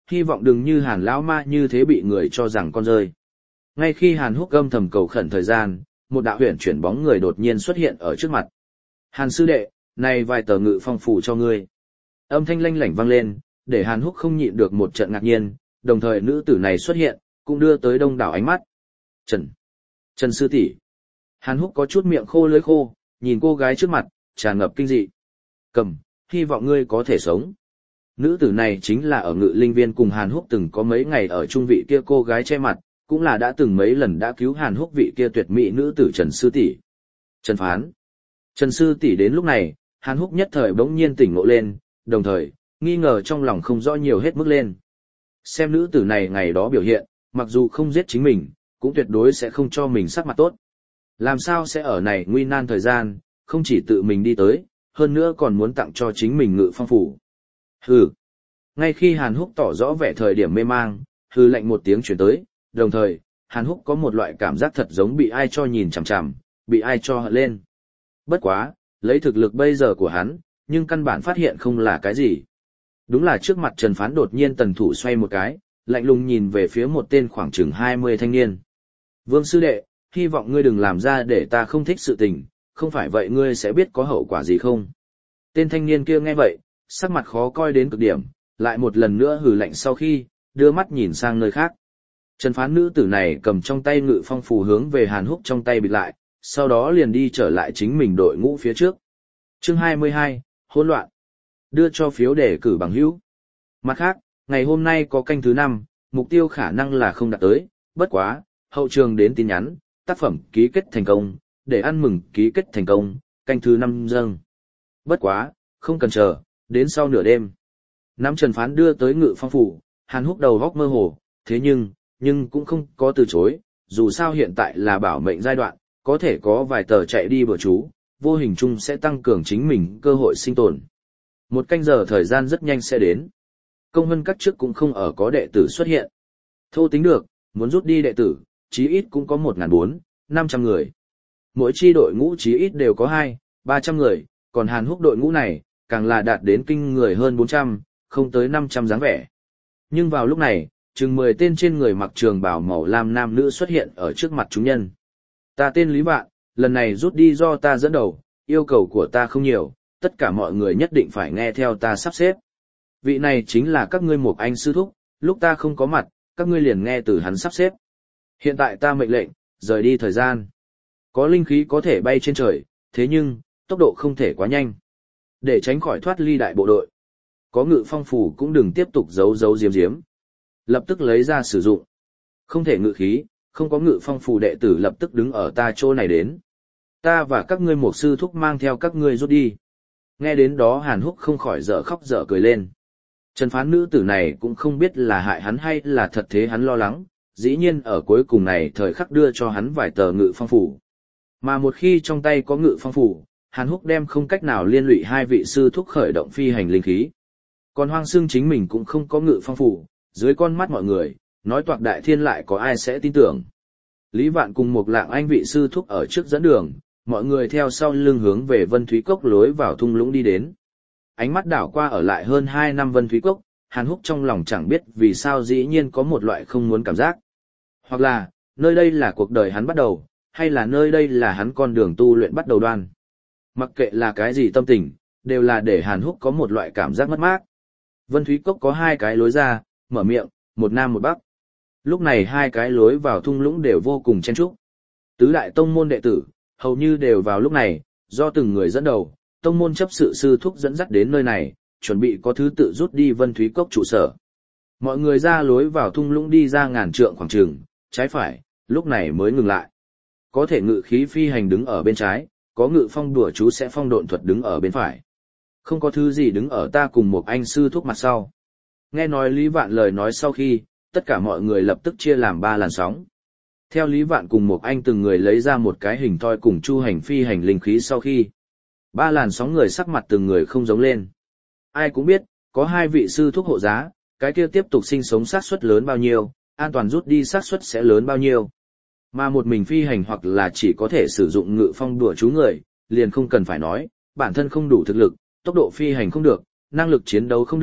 hy vọng đừng như Hàn lão ma như thế bị người cho rằng con rơi. Ngay khi Hàn Húc âm thầm cầu khẩn thời gian, một đạo huyền chuyển bóng người đột nhiên xuất hiện ở trước mặt. Hàn sư đệ, này vài tờ ngự phong phủ cho ngươi. Âm thanh lanh lảnh vang lên, để Hàn Húc không nhịn được một trận ngạc nhiên, đồng thời nữ tử này xuất hiện, cũng đưa tới đông đảo ánh mắt. Trần, Trần sư tỷ. Hàn Húc có chút miệng khô lưỡi khô, nhìn cô gái trước mặt, tràn ngập kinh dị. Cầm, hy vọng ngươi có thể sống. Nữ tử này chính là ở Ngự Linh Viên cùng Hàn Húc từng có mấy ngày ở trung vị kia cô gái che mặt, cũng là đã từng mấy lần đã cứu Hàn Húc vị kia tuyệt mỹ nữ tử Trần sư tỷ. Trần Phán. Trần sư tỷ đến lúc này, Hàn Húc nhất thời bỗng nhiên tỉnh ngộ lên, đồng thời, nghi ngờ trong lòng không rõ nhiều hết mức lên. Xem nữ tử này ngày đó biểu hiện, mặc dù không giết chính mình, cũng tuyệt đối sẽ không cho mình sắc mặt tốt. Làm sao sẽ ở này nguy nan thời gian, không chỉ tự mình đi tới, hơn nữa còn muốn tặng cho chính mình ngự phong phủ. Hừ. Ngay khi Hàn Húc tỏ rõ vẻ thời điểm mê mang, hừ lạnh một tiếng chuyển tới, đồng thời, Hàn Húc có một loại cảm giác thật giống bị ai cho nhìn chằm chằm, bị ai cho hận lên. Bất quá, lấy thực lực bây giờ của hắn, nhưng căn bản phát hiện không là cái gì. Đúng là trước mặt Trần Phán đột nhiên tần thủ xoay một cái, lạnh lùng nhìn về phía một tên khoảng chừng hai mươi thanh niên. Vương sư đệ, hy vọng ngươi đừng làm ra để ta không thích sự tình, không phải vậy ngươi sẽ biết có hậu quả gì không. Tên thanh niên kia nghe vậy, sắc mặt khó coi đến cực điểm, lại một lần nữa hừ lạnh sau khi, đưa mắt nhìn sang nơi khác. Trần Phán nữ tử này cầm trong tay ngự phong phù hướng về Hàn Húc trong tay bịt lại, sau đó liền đi trở lại chính mình đội ngũ phía trước. Chương hai mươi hai, hỗn loạn. Đưa cho phiếu đề cử bằng hữu. Mặt khác, ngày hôm nay có canh thứ năm, mục tiêu khả năng là không đạt tới, bất quá, hậu trường đến tin nhắn, tác phẩm ký kết thành công, để ăn mừng ký kết thành công, canh thứ năm dâng. Bất quá, không cần chờ, đến sau nửa đêm. Nắm Trần Phán đưa tới ngự phong phủ, Hàn Húc đầu góc mơ hồ, thế nhưng, nhưng cũng không có từ chối, dù sao hiện tại là bảo mệnh giai đoạn, có thể có vài tờ chạy đi bữa chú, vô hình chung sẽ tăng cường chính mình cơ hội sinh tồn. Một canh giờ thời gian rất nhanh sẽ đến. Công vân các trước cũng không ở có đệ tử xuất hiện. Thô tính được, muốn rút đi đệ tử, chí ít cũng có một nghìn bốn trăm, năm trăm người. Mỗi chi đội ngũ chí ít đều có hai, ba trăm người, còn Hàn Húc đội ngũ này, càng là đạt đến kinh người hơn bốn trăm, không tới năm trăm dáng vẻ. Nhưng vào lúc này, chừng mười tên trên người mặc trường bào màu lam nam nữ xuất hiện ở trước mặt chúng nhân. Ta tên Lý Vạn, lần này rút đi do ta dẫn đầu, yêu cầu của ta không nhiều, tất cả mọi người nhất định phải nghe theo ta sắp xếp. Vị này chính là các ngươi một anh sư thúc, lúc ta không có mặt, các ngươi liền nghe từ hắn sắp xếp. Hiện tại ta mệnh lệnh, rời đi thời gian. Có linh khí có thể bay trên trời, thế nhưng, tốc độ không thể quá nhanh. Để tránh khỏi thoát ly đại bộ đội. Có ngự phong phủ cũng đừng tiếp tục giấu giấu giếm giếm. Lập tức lấy ra sử dụng. Không thể ngự khí, không có ngự phong phủ đệ tử lập tức đứng ở ta chỗ này đến. Ta và các ngươi một sư thúc mang theo các ngươi rút đi. Nghe đến đó Hàn Húc không khỏi dở khóc dở cười lên. Trần Phán nữ tử này cũng không biết là hại hắn hay là thật thế hắn lo lắng, dĩ nhiên ở cuối cùng này thời khắc đưa cho hắn vài tờ ngự phong phủ. Mà một khi trong tay có ngự phong phủ, Hàn Húc đem không cách nào liên lụy hai vị sư thúc khởi động phi hành linh khí. Còn Hoang Xương chính mình cũng không có ngự phong phủ, dưới con mắt mọi người, nói toạc đại thiên lại có ai sẽ tin tưởng. Lý Vạn cùng một lạng anh vị sư thúc ở trước dẫn đường, mọi người theo sau lưng hướng về Vân Thúy Cốc lối vào thung lũng đi đến. Ánh mắt đảo qua ở lại hơn hai năm Vân Thúy Cốc, Hàn Húc trong lòng chẳng biết vì sao dĩ nhiên có một loại không muốn cảm giác. Hoặc là, nơi đây là cuộc đời hắn bắt đầu, hay là nơi đây là hắn con đường tu luyện bắt đầu đoan. Mặc kệ là cái gì tâm tình, đều là để Hàn Húc có một loại cảm giác mất mát. Vân Thúy Cốc có hai cái lối ra, mở miệng, một nam một bắc. Lúc này hai cái lối vào thung lũng đều vô cùng chen chúc. Tứ đại tông môn đệ tử, hầu như đều vào lúc này, do từng người dẫn đầu, tông môn chấp sự sư thúc dẫn dắt đến nơi này, chuẩn bị có thứ tự rút đi Vân Thúy Cốc trụ sở. Mọi người ra lối vào thung lũng đi ra ngàn trượng khoảng trường, trái phải, lúc này mới ngừng lại. Có thể ngự khí phi hành đứng ở bên trái, có ngự phong đùa chú sẽ phong độn thuật đứng ở bên phải. Không có thứ gì đứng ở ta cùng một anh sư thúc mặt sau. Nghe nói Lý Vạn lời nói sau khi, tất cả mọi người lập tức chia làm ba làn sóng. Theo Lý Vạn cùng một anh từng người lấy ra một cái hình thoi cùng chu hành phi hành linh khí sau khi. Ba làn sóng người sắc mặt từng người không giống lên. Ai cũng biết, có hai vị sư thúc hộ giá, cái kia tiếp tục sinh sống xác suất lớn bao nhiêu, an toàn rút đi xác suất sẽ lớn bao nhiêu. Mà một mình phi hành hoặc là chỉ có thể sử dụng ngự phong đùa chú người, liền không cần phải nói, bản thân không đủ thực lực, tốc độ phi hành không được, năng lực chiến đấu không được,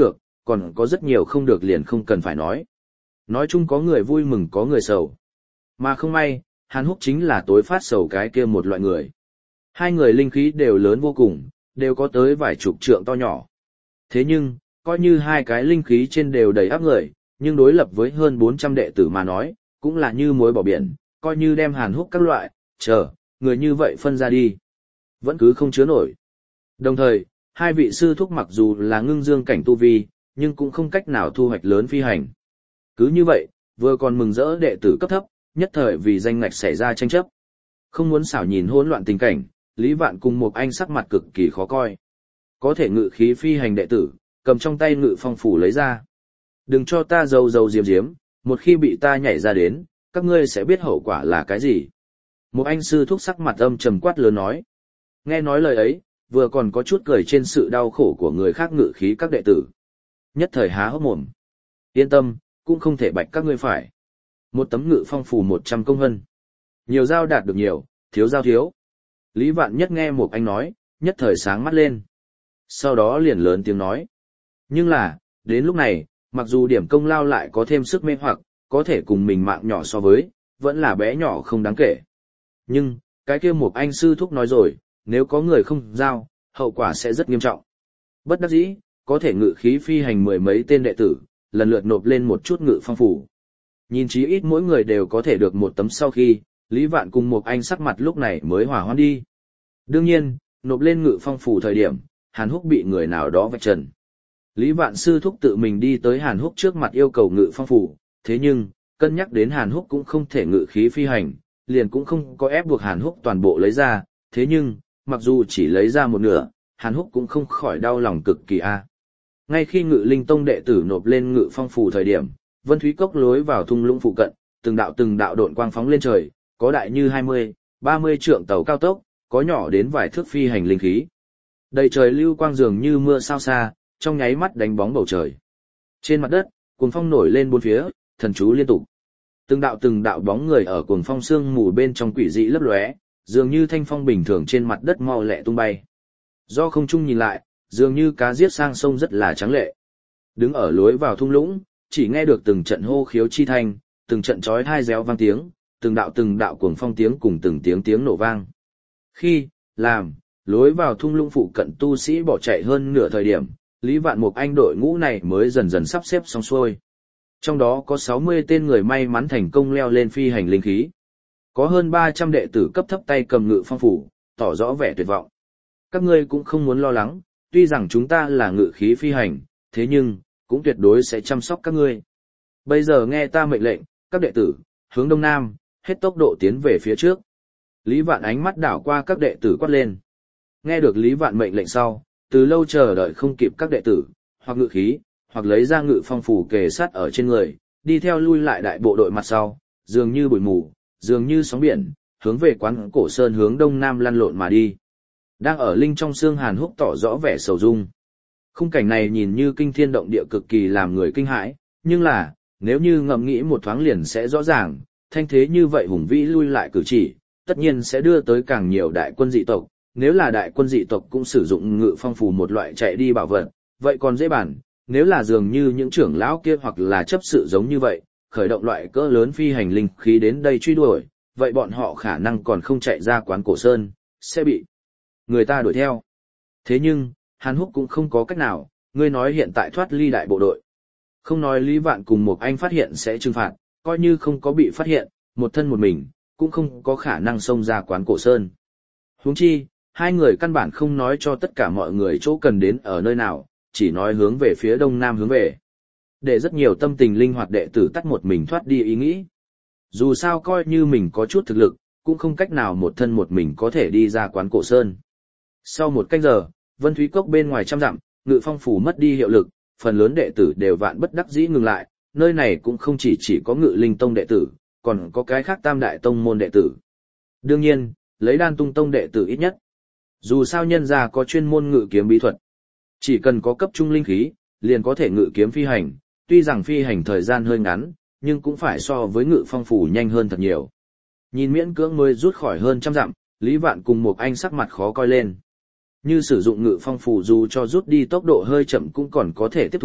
còn có rất nhiều không được liền không cần phải nói. Nói chung có người vui mừng có người sầu. Mà không may, Hàn Húc chính là tối phát sầu cái kia một loại người. Hai người linh khí đều lớn vô cùng, đều có tới vài chục trượng to nhỏ. Thế nhưng, coi như hai cái linh khí trên đều đầy áp người, nhưng đối lập với hơn bốn trăm đệ tử mà nói, cũng là như muối bỏ biển, coi như đem Hàn Húc các loại, chờ, người như vậy phân ra đi. Vẫn cứ không chứa nổi. Đồng thời, hai vị sư thúc mặc dù là ngưng dương cảnh tu vi, nhưng cũng không cách nào thu hoạch lớn phi hành. Cứ như vậy, vừa còn mừng rỡ đệ tử cấp thấp, nhất thời vì danh ngạch xảy ra tranh chấp. Không muốn xảo nhìn hỗn loạn tình cảnh, Lý Vạn cùng một anh sắc mặt cực kỳ khó coi. Có thể ngự khí phi hành đệ tử, cầm trong tay ngự phong phủ lấy ra. Đừng cho ta dầu dầu diếm diếm, một khi bị ta nhảy ra đến, các ngươi sẽ biết hậu quả là cái gì. Một anh sư thúc sắc mặt âm trầm quát lớn nói. Nghe nói lời ấy, vừa còn có chút cười trên sự đau khổ của người khác ngự khí các đệ tử. Nhất thời há hốc mồm. Yên tâm, cũng không thể bạch các ngươi phải. Một tấm ngự phong phủ một trăm công hân. Nhiều giao đạt được nhiều, thiếu giao thiếu. Lý Vạn Nhất nghe một anh nói, nhất thời sáng mắt lên. Sau đó liền lớn tiếng nói. Nhưng là, đến lúc này, mặc dù điểm công lao lại có thêm sức mê hoặc, có thể cùng mình mạng nhỏ so với, vẫn là bé nhỏ không đáng kể. Nhưng, cái kia một anh sư thúc nói rồi, nếu có người không giao, hậu quả sẽ rất nghiêm trọng. Bất đắc dĩ, có thể ngự khí phi hành mười mấy tên đệ tử, lần lượt nộp lên một chút ngự phong phủ. Nhìn chí ít mỗi người đều có thể được một tấm sau khi, Lý Vạn cùng một anh sắc mặt lúc này mới hòa hoãn đi. Đương nhiên, nộp lên ngự phong phủ thời điểm, Hàn Húc bị người nào đó vạch trần. Lý Vạn sư thúc tự mình đi tới Hàn Húc trước mặt yêu cầu ngự phong phủ, thế nhưng, cân nhắc đến Hàn Húc cũng không thể ngự khí phi hành, liền cũng không có ép buộc Hàn Húc toàn bộ lấy ra, thế nhưng, mặc dù chỉ lấy ra một nửa, Hàn Húc cũng không khỏi đau lòng cực kỳ a. Ngay khi Ngự Linh Tông đệ tử nộp lên ngự phong phủ thời điểm, Vân Thúy Cốc lối vào thung lũng phụ cận, từng đạo từng đạo độn quang phóng lên trời, có đại như hai mươi, ba mươi trượng tàu cao tốc, có nhỏ đến vài thước phi hành linh khí. Đầy trời lưu quang dường như mưa sao xa, trong nháy mắt đánh bóng bầu trời. Trên mặt đất, cuồng phong nổi lên bốn phía, thần chú liên tục. Từng đạo từng đạo bóng người ở cuồng phong sương mù bên trong quỷ dị lấp lóe, dường như thanh phong bình thường trên mặt đất mau lẹ tung bay. Do không trung nhìn lại, dường như cá giết sang sông rất là trắng lệ. Đứng ở lối vào thung lũng, chỉ nghe được từng trận hô khiếu chi thanh, từng trận chói tai réo vang tiếng, từng đạo từng đạo cuồng phong tiếng cùng từng tiếng tiếng nổ vang. Khi, làm, lối vào thung lũng phụ cận tu sĩ bỏ chạy hơn nửa thời điểm, Lý Vạn Mục Anh đội ngũ này mới dần dần sắp xếp xong xuôi. Trong đó có sáu mươi tên người may mắn thành công leo lên phi hành linh khí. Có hơn ba trăm đệ tử cấp thấp tay cầm ngự phong phủ, tỏ rõ vẻ tuyệt vọng. Các ngươi cũng không muốn lo lắng, tuy rằng chúng ta là ngự khí phi hành, thế nhưng, cũng tuyệt đối sẽ chăm sóc các ngươi. Bây giờ nghe ta mệnh lệnh, các đệ tử, hướng đông nam, hết tốc độ tiến về phía trước. Lý Vạn ánh mắt đảo qua các đệ tử quát lên. Nghe được Lý Vạn mệnh lệnh sau, từ lâu chờ đợi không kịp các đệ tử, hoặc ngự khí, hoặc lấy ra ngự phong phủ kề sát ở trên người, đi theo lui lại đại bộ đội mặt sau, dường như bụi mù, dường như sóng biển, hướng về quán cổ sơn hướng đông nam lăn lộn mà đi. Đang ở linh trong xương Hàn Húc tỏ rõ vẻ sầu dung. Khung cảnh này nhìn như kinh thiên động địa cực kỳ làm người kinh hãi, nhưng là, nếu như ngẫm nghĩ một thoáng liền sẽ rõ ràng, thanh thế như vậy hùng vĩ lui lại cử chỉ, tất nhiên sẽ đưa tới càng nhiều đại quân dị tộc. Nếu là đại quân dị tộc cũng sử dụng ngự phong phù một loại chạy đi bảo vật, vậy còn dễ bàn. Nếu là dường như những trưởng lão kia hoặc là chấp sự giống như vậy, khởi động loại cỡ lớn phi hành linh khí đến đây truy đuổi, vậy bọn họ khả năng còn không chạy ra quán cổ sơn, sẽ bị người ta đuổi theo. Thế nhưng, Hàn Húc cũng không có cách nào, ngươi nói hiện tại thoát ly đại bộ đội. Không nói Lý Vạn cùng một anh phát hiện sẽ trừng phạt, coi như không có bị phát hiện, một thân một mình, cũng không có khả năng xông ra quán cổ sơn. Huống chi, hai người căn bản không nói cho tất cả mọi người chỗ cần đến ở nơi nào, chỉ nói hướng về phía đông nam hướng về. Để rất nhiều tâm tình linh hoạt đệ tử tắt một mình thoát đi ý nghĩ. Dù sao coi như mình có chút thực lực, cũng không cách nào một thân một mình có thể đi ra quán cổ sơn. Sau một canh giờ, Vân Thúy Cốc bên ngoài trăm dặm, ngự phong phủ mất đi hiệu lực, phần lớn đệ tử đều vạn bất đắc dĩ ngừng lại, nơi này cũng không chỉ chỉ có Ngự Linh Tông đệ tử, còn có cái khác Tam Đại Tông môn đệ tử. Đương nhiên, lấy Đan Tung Tông đệ tử ít nhất. Dù sao nhân gia có chuyên môn ngự kiếm bí thuật, chỉ cần có cấp trung linh khí, liền có thể ngự kiếm phi hành, tuy rằng phi hành thời gian hơi ngắn, nhưng cũng phải so với ngự phong phủ nhanh hơn thật nhiều. Nhìn miễn cưỡng mới rút khỏi hơn trăm dặm, Lý Vạn cùng một anh sắc mặt khó coi lên. Như sử dụng ngự phong phủ dù cho rút đi tốc độ hơi chậm cũng còn có thể tiếp thu,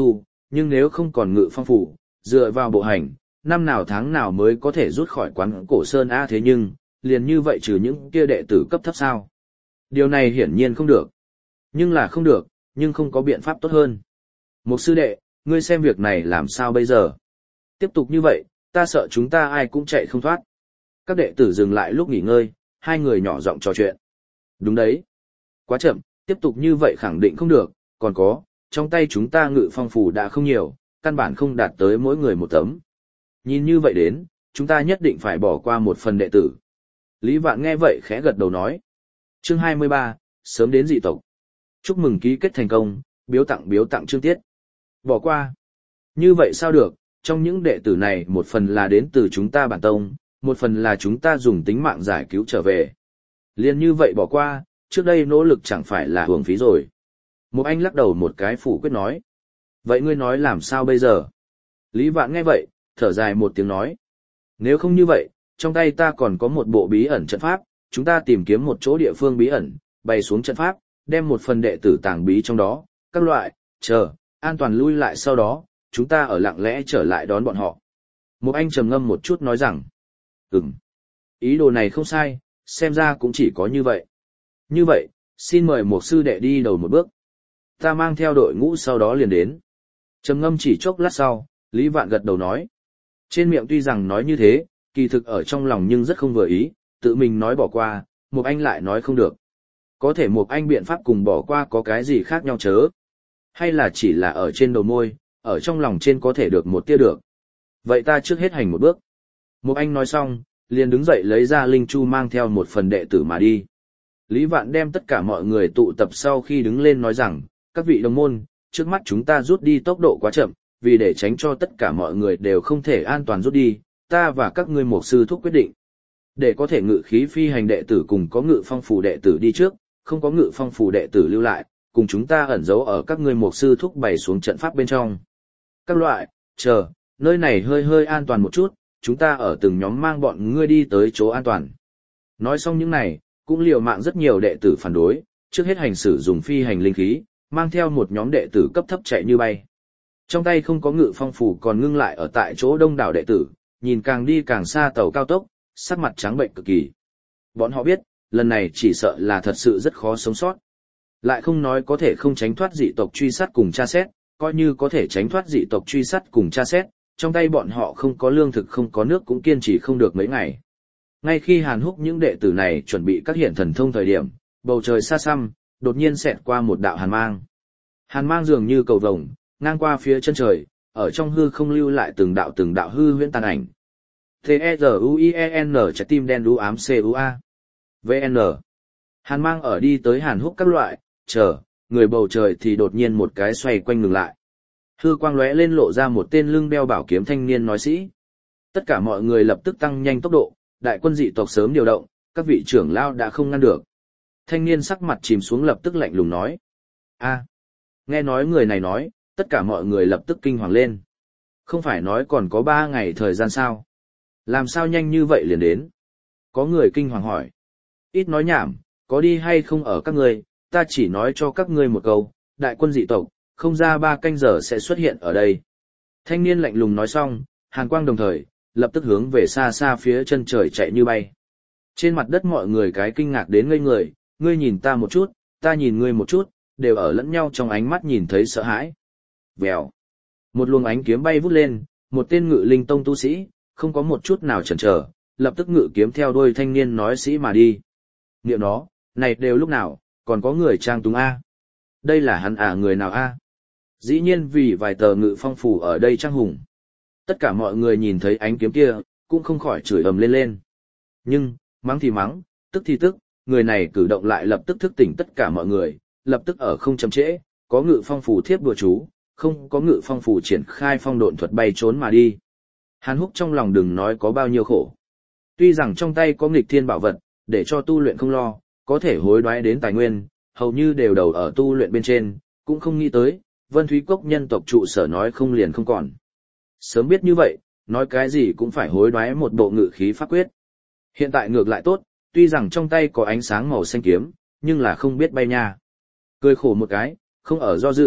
nhưng nếu không còn ngự phong phủ, dựa vào bộ hành, năm nào tháng nào mới có thể rút khỏi quán cổ sơn a thế nhưng, liền như vậy trừ những kia đệ tử cấp thấp sao. Điều này hiển nhiên không được. Nhưng là không được, nhưng không có biện pháp tốt hơn. Một sư đệ, ngươi xem việc này làm sao bây giờ? Tiếp tục như vậy, ta sợ chúng ta ai cũng chạy không thoát. Các đệ tử dừng lại lúc nghỉ ngơi, hai người nhỏ giọng trò chuyện. Đúng đấy. Quá chậm, tiếp tục như vậy khẳng định không được, còn có, trong tay chúng ta ngự phong phù đã không nhiều, căn bản không đạt tới mỗi người một tấm. Nhìn như vậy đến, chúng ta nhất định phải bỏ qua một phần đệ tử. Lý Vạn nghe vậy khẽ gật đầu nói. Chương hai mươi ba, sớm đến dị tộc. Chúc mừng ký kết thành công, biếu tặng biếu tặng chương tiết. Bỏ qua. Như vậy sao được, trong những đệ tử này một phần là đến từ chúng ta bản tông, một phần là chúng ta dùng tính mạng giải cứu trở về. Liên như vậy bỏ qua, trước đây nỗ lực chẳng phải là hưởng phí rồi. Một anh lắc đầu một cái phủ quyết nói. Vậy ngươi nói làm sao bây giờ? Lý Vạn nghe vậy, thở dài một tiếng nói. Nếu không như vậy, trong tay ta còn có một bộ bí ẩn trận pháp, chúng ta tìm kiếm một chỗ địa phương bí ẩn, bày xuống trận pháp, đem một phần đệ tử tàng bí trong đó, các loại, chờ, an toàn lui lại sau đó, chúng ta ở lặng lẽ trở lại đón bọn họ. Một anh trầm ngâm một chút nói rằng, ừm, ý đồ này không sai, xem ra cũng chỉ có như vậy. Như vậy, xin mời một sư đệ đi đầu một bước. Ta mang theo đội ngũ sau đó liền đến. Trầm ngâm chỉ chốc lát sau, Lý Vạn gật đầu nói. Trên miệng tuy rằng nói như thế, kỳ thực ở trong lòng nhưng rất không vừa ý, tự mình nói bỏ qua, một anh lại nói không được. Có thể một anh biện pháp cùng bỏ qua có cái gì khác nhau chớ? Hay là chỉ là ở trên đầu môi, ở trong lòng trên có thể được một tia được? Vậy ta trước hết hành một bước. Một anh nói xong, liền đứng dậy lấy ra linh chu mang theo một phần đệ tử mà đi. Lý Vạn đem tất cả mọi người tụ tập sau khi đứng lên nói rằng, các vị đồng môn, trước mắt chúng ta rút đi tốc độ quá chậm, vì để tránh cho tất cả mọi người đều không thể an toàn rút đi, ta và các ngươi một sư thúc quyết định. Để có thể ngự khí phi hành đệ tử cùng có ngự phong phù đệ tử đi trước, không có ngự phong phù đệ tử lưu lại, cùng chúng ta ẩn giấu ở các ngươi một sư thúc bày xuống trận pháp bên trong. Các loại, chờ, nơi này hơi hơi an toàn một chút, chúng ta ở từng nhóm mang bọn ngươi đi tới chỗ an toàn. Nói xong những này, cũng liều mạng rất nhiều đệ tử phản đối, trước hết hành xử dùng phi hành linh khí, mang theo một nhóm đệ tử cấp thấp chạy như bay. Trong tay không có ngự phong phù còn ngưng lại ở tại chỗ đông đảo đệ tử, nhìn càng đi càng xa tàu cao tốc, sắc mặt trắng bệnh cực kỳ. Bọn họ biết, lần này chỉ sợ là thật sự rất khó sống sót. Lại không nói có thể không tránh thoát dị tộc truy sát cùng tra xét, coi như có thể tránh thoát dị tộc truy sát cùng tra xét, trong tay bọn họ không có lương thực không có nước cũng kiên trì không được mấy ngày. Ngay khi Hàn Húc những đệ tử này chuẩn bị các hiện thần thông thời điểm, bầu trời xa xăm, đột nhiên xẹt qua một đạo hàn mang. Hàn mang dường như cầu vồng, ngang qua phía chân trời, ở trong hư không lưu lại từng đạo từng đạo hư huyễn tàn ảnh. T-E-Z-U-I-E-N trái tim đen đu ám C-U-A. vê en. Hàn mang ở đi tới Hàn Húc các loại, chờ, người bầu trời thì đột nhiên một cái xoay quanh ngừng lại. Hư quang lóe lên lộ ra một tên lưng đeo bảo kiếm thanh niên nói sĩ. Tất cả mọi người lập tức tăng nhanh tốc độ, đại quân dị tộc sớm điều động, các vị trưởng lao đã không ngăn được. Thanh niên sắc mặt chìm xuống lập tức lạnh lùng nói. A, nghe nói người này nói, tất cả mọi người lập tức kinh hoàng lên. Không phải nói còn có ba ngày thời gian sao? Làm sao nhanh như vậy liền đến? Có người kinh hoàng hỏi. Ít nói nhảm, có đi hay không ở các ngươi, ta chỉ nói cho các ngươi một câu, đại quân dị tộc, không ra ba canh giờ sẽ xuất hiện ở đây. Thanh niên lạnh lùng nói xong, hàn quang đồng thời, lập tức hướng về xa xa phía chân trời chạy như bay. Trên mặt đất mọi người cái kinh ngạc đến ngây người, ngươi nhìn ta một chút, ta nhìn ngươi một chút, đều ở lẫn nhau trong ánh mắt nhìn thấy sợ hãi. Vèo. Một luồng ánh kiếm bay vút lên, một tên ngự linh tông tu sĩ, không có một chút nào chần chờ, lập tức ngự kiếm theo đuôi thanh niên nói sĩ mà đi. Niệm nó, này đều lúc nào, còn có người trang túng A. Đây là hắn à người nào A. Dĩ nhiên vì vài tờ ngự phong phủ ở đây trang hùng. Tất cả mọi người nhìn thấy ánh kiếm kia, cũng không khỏi chửi ầm lên lên. Nhưng, mắng thì mắng, tức thì tức, người này cử động lại lập tức thức tỉnh tất cả mọi người, lập tức ở không chậm trễ, có ngự phong phủ thiếp đùa chú, không có ngự phong phủ triển khai phong độn thuật bay trốn mà đi. Hàn Húc trong lòng đừng nói có bao nhiêu khổ. Tuy rằng trong tay có nghịch thiên bảo vật, để cho tu luyện không lo, có thể hối đoái đến tài nguyên, hầu như đều đầu ở tu luyện bên trên, cũng không nghĩ tới, Vân Thúy Cốc nhân tộc trụ sở nói không liền không còn. Sớm biết như vậy, nói cái gì cũng phải hối đoái một bộ ngự khí pháp quyết. Hiện tại ngược lại tốt, tuy rằng trong tay có ánh sáng màu xanh kiếm, nhưng là không biết bay nha. Cười khổ một cái, không ở do dự,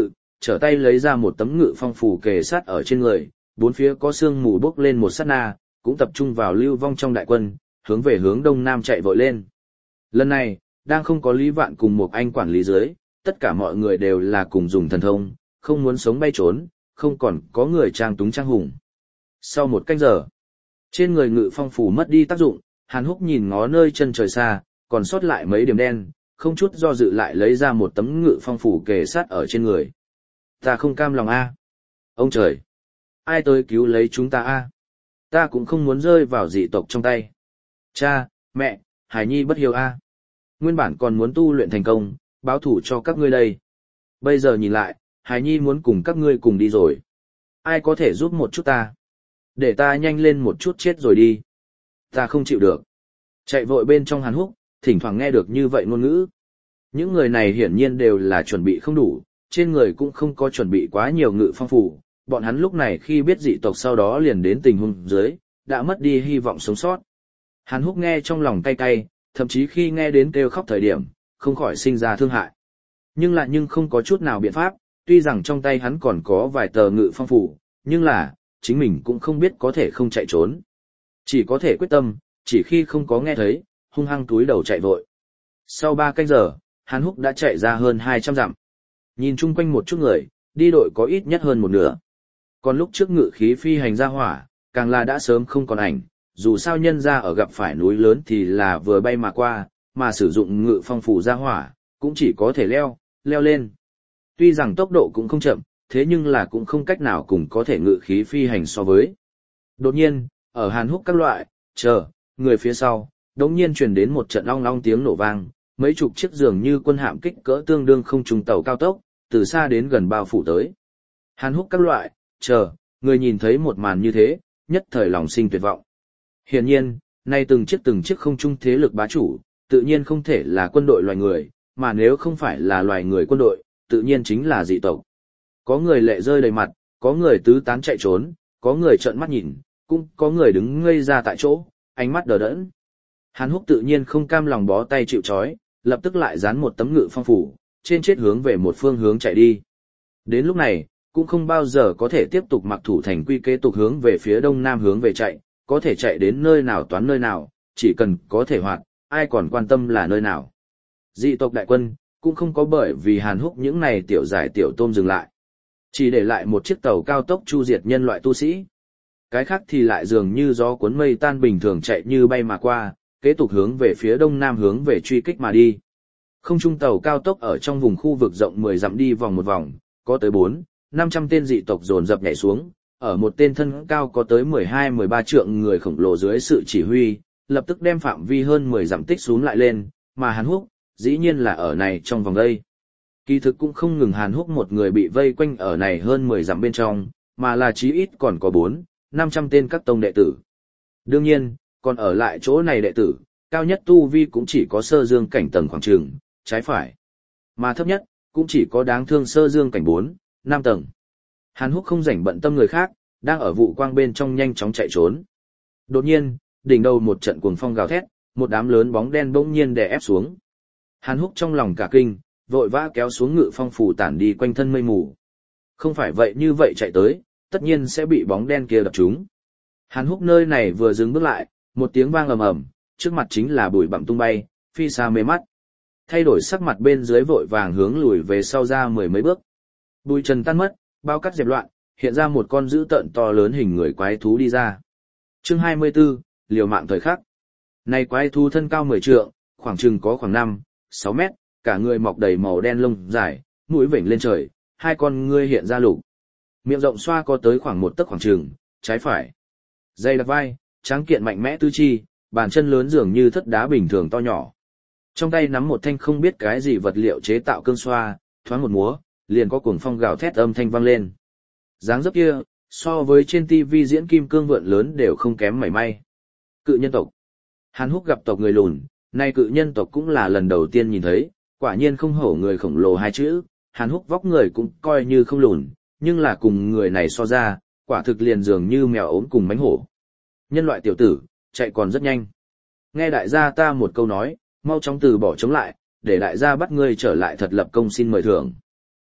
trở tay lấy ra một tấm ngự phong phủ kề sát ở trên người, bốn phía có sương mù bốc lên một sát na, cũng tập trung vào lưu vong trong đại quân, hướng về hướng đông nam chạy vội lên. Lần này, đang không có Lý Vạn cùng một anh quản lý dưới, tất cả mọi người đều là cùng dùng thần thông, không muốn sống bay trốn, không còn có người trang túng trang hùng. Sau một canh giờ, trên người ngự phong phủ mất đi tác dụng, Hàn Húc nhìn ngó nơi chân trời xa, còn sót lại mấy điểm đen, không chút do dự lại lấy ra một tấm ngự phong phủ kề sát ở trên người. Ta không cam lòng a. Ông trời! Ai tới cứu lấy chúng ta a? Ta cũng không muốn rơi vào dị tộc trong tay. Cha, mẹ, Hải Nhi bất hiếu a. Nguyên bản còn muốn tu luyện thành công, báo thủ cho các ngươi đây. Bây giờ nhìn lại, Hải Nhi muốn cùng các ngươi cùng đi rồi. Ai có thể giúp một chút ta? Để ta nhanh lên một chút chết rồi đi. Ta không chịu được. Chạy vội bên trong Hàn Húc, thỉnh thoảng nghe được như vậy ngôn ngữ. Những người này hiển nhiên đều là chuẩn bị không đủ, trên người cũng không có chuẩn bị quá nhiều ngự phong phủ. Bọn hắn lúc này khi biết dị tộc sau đó liền đến tình huống dưới, đã mất đi hy vọng sống sót. Hàn Húc nghe trong lòng cay cay, thậm chí khi nghe đến kêu khóc thời điểm, không khỏi sinh ra thương hại. Nhưng lại nhưng không có chút nào biện pháp, tuy rằng trong tay hắn còn có vài tờ ngự phong phủ, nhưng là, chính mình cũng không biết có thể không chạy trốn. Chỉ có thể quyết tâm, chỉ khi không có nghe thấy, hung hăng túi đầu chạy vội. Sau ba canh giờ, Hàn Húc đã chạy ra hơn hai trăm dặm. Nhìn chung quanh một chút người, đi đội có ít nhất hơn một nửa. Còn lúc trước ngự khí phi hành ra hỏa, càng là đã sớm không còn ảnh, dù sao nhân ra ở gặp phải núi lớn thì là vừa bay mà qua, mà sử dụng ngự phong phủ ra hỏa, cũng chỉ có thể leo, leo lên. Tuy rằng tốc độ cũng không chậm, thế nhưng là cũng không cách nào cùng có thể ngự khí phi hành so với. Đột nhiên, ở Hàn Húc các loại, chờ, người phía sau, đống nhiên truyền đến một trận long long tiếng nổ vang, mấy chục chiếc dường như quân hạm kích cỡ tương đương không trùng tàu cao tốc, từ xa đến gần bao phủ tới. Hàn Húc các loại, chờ, người nhìn thấy một màn như thế, nhất thời lòng sinh tuyệt vọng. Hiển nhiên, nay từng chiếc từng chiếc không trung thế lực bá chủ, tự nhiên không thể là quân đội loài người, mà nếu không phải là loài người quân đội, tự nhiên chính là dị tộc. Có người lệ rơi đầy mặt, có người tứ tán chạy trốn, có người trợn mắt nhìn, cũng có người đứng ngây ra tại chỗ, ánh mắt đờ đẫn. Hàn Húc tự nhiên không cam lòng bó tay chịu trói, lập tức lại dán một tấm ngự phong phủ, trên chết hướng về một phương hướng chạy đi. Đến lúc này, cũng không bao giờ có thể tiếp tục mặc thủ thành quy kế tục hướng về phía đông nam hướng về chạy, có thể chạy đến nơi nào toán nơi nào, chỉ cần có thể hoạt, ai còn quan tâm là nơi nào. Dị tộc đại quân, cũng không có bởi vì Hàn Húc những này tiểu giải tiểu tôm dừng lại. Chỉ để lại một chiếc tàu cao tốc chu diệt nhân loại tu sĩ. Cái khác thì lại dường như gió cuốn mây tan bình thường chạy như bay mà qua, kế tục hướng về phía đông nam hướng về truy kích mà đi. Không trung tàu cao tốc ở trong vùng khu vực rộng mười dặm đi vòng một vòng, có tới bốn, năm trăm tên dị tộc dồn dập nhảy xuống, ở một tên thân cao có tới mười hai mười ba trượng người khổng lồ dưới sự chỉ huy, lập tức đem phạm vi hơn mười dặm tích xuống lại lên, mà Hàn Húc, dĩ nhiên là ở này trong vòng đây. Kỳ thực cũng không ngừng Hàn Húc một người bị vây quanh ở này hơn mười dặm bên trong, mà là chí ít còn có bốn, năm trăm tên các tông đệ tử. Đương nhiên, còn ở lại chỗ này đệ tử, cao nhất tu vi cũng chỉ có sơ dương cảnh tầng khoảng trường, trái phải. Mà thấp nhất, cũng chỉ có đáng thương sơ dương cảnh bốn, năm tầng. Hàn Húc không rảnh bận tâm người khác, đang ở vụ quang bên trong nhanh chóng chạy trốn. Đột nhiên, đỉnh đầu một trận cuồng phong gào thét, một đám lớn bóng đen bỗng nhiên đè ép xuống. Hàn Húc trong lòng cả kinh, vội vã kéo xuống ngự phong phủ tản đi quanh thân mây mù. Không phải vậy như vậy chạy tới, tất nhiên sẽ bị bóng đen kia đập trúng. Hàn Húc nơi này vừa dừng bước lại, một tiếng vang ầm ầm, trước mặt chính là bụi bặm tung bay, phi xa mê mắt. Thay đổi sắc mặt bên dưới vội vàng hướng lùi về sau ra mười mấy bước. Bụi trần tan mất, bao cắt dẹp loạn, hiện ra một con dữ tợn to lớn hình người quái thú đi ra. Chương hai mươi tư, liều mạng thời khắc. Này quái thú thân cao mười trượng, khoảng chừng có khoảng năm, sáu mét, cả người mọc đầy màu đen lông dài, mũi vểnh lên trời, hai con ngươi hiện ra lục. Miệng rộng xoa có tới khoảng một tấc khoảng chừng, trái phải. Dây đặc vai, tráng kiện mạnh mẽ tứ chi, bàn chân lớn dường như thất đá bình thường to nhỏ. Trong tay nắm một thanh không biết cái gì vật liệu chế tạo cương xoa, thoáng một múa, liền có cuồng phong gào thét âm thanh vang lên. Dáng dấp kia, so với trên tivi diễn kim cương vượn lớn đều không kém mảy may. Cự nhân tộc. Hàn Húc gặp tộc người lùn, nay cự nhân tộc cũng là lần đầu tiên nhìn thấy, quả nhiên không hổ người khổng lồ hai chữ, Hàn Húc vóc người cũng coi như không lùn, nhưng là cùng người này so ra, quả thực liền dường như mèo ốm cùng mánh hổ. Nhân loại tiểu tử, chạy còn rất nhanh. Nghe đại gia ta một câu nói, mau chóng từ bỏ chống lại, để đại gia bắt ngươi trở lại thật lập công xin mời thưởng.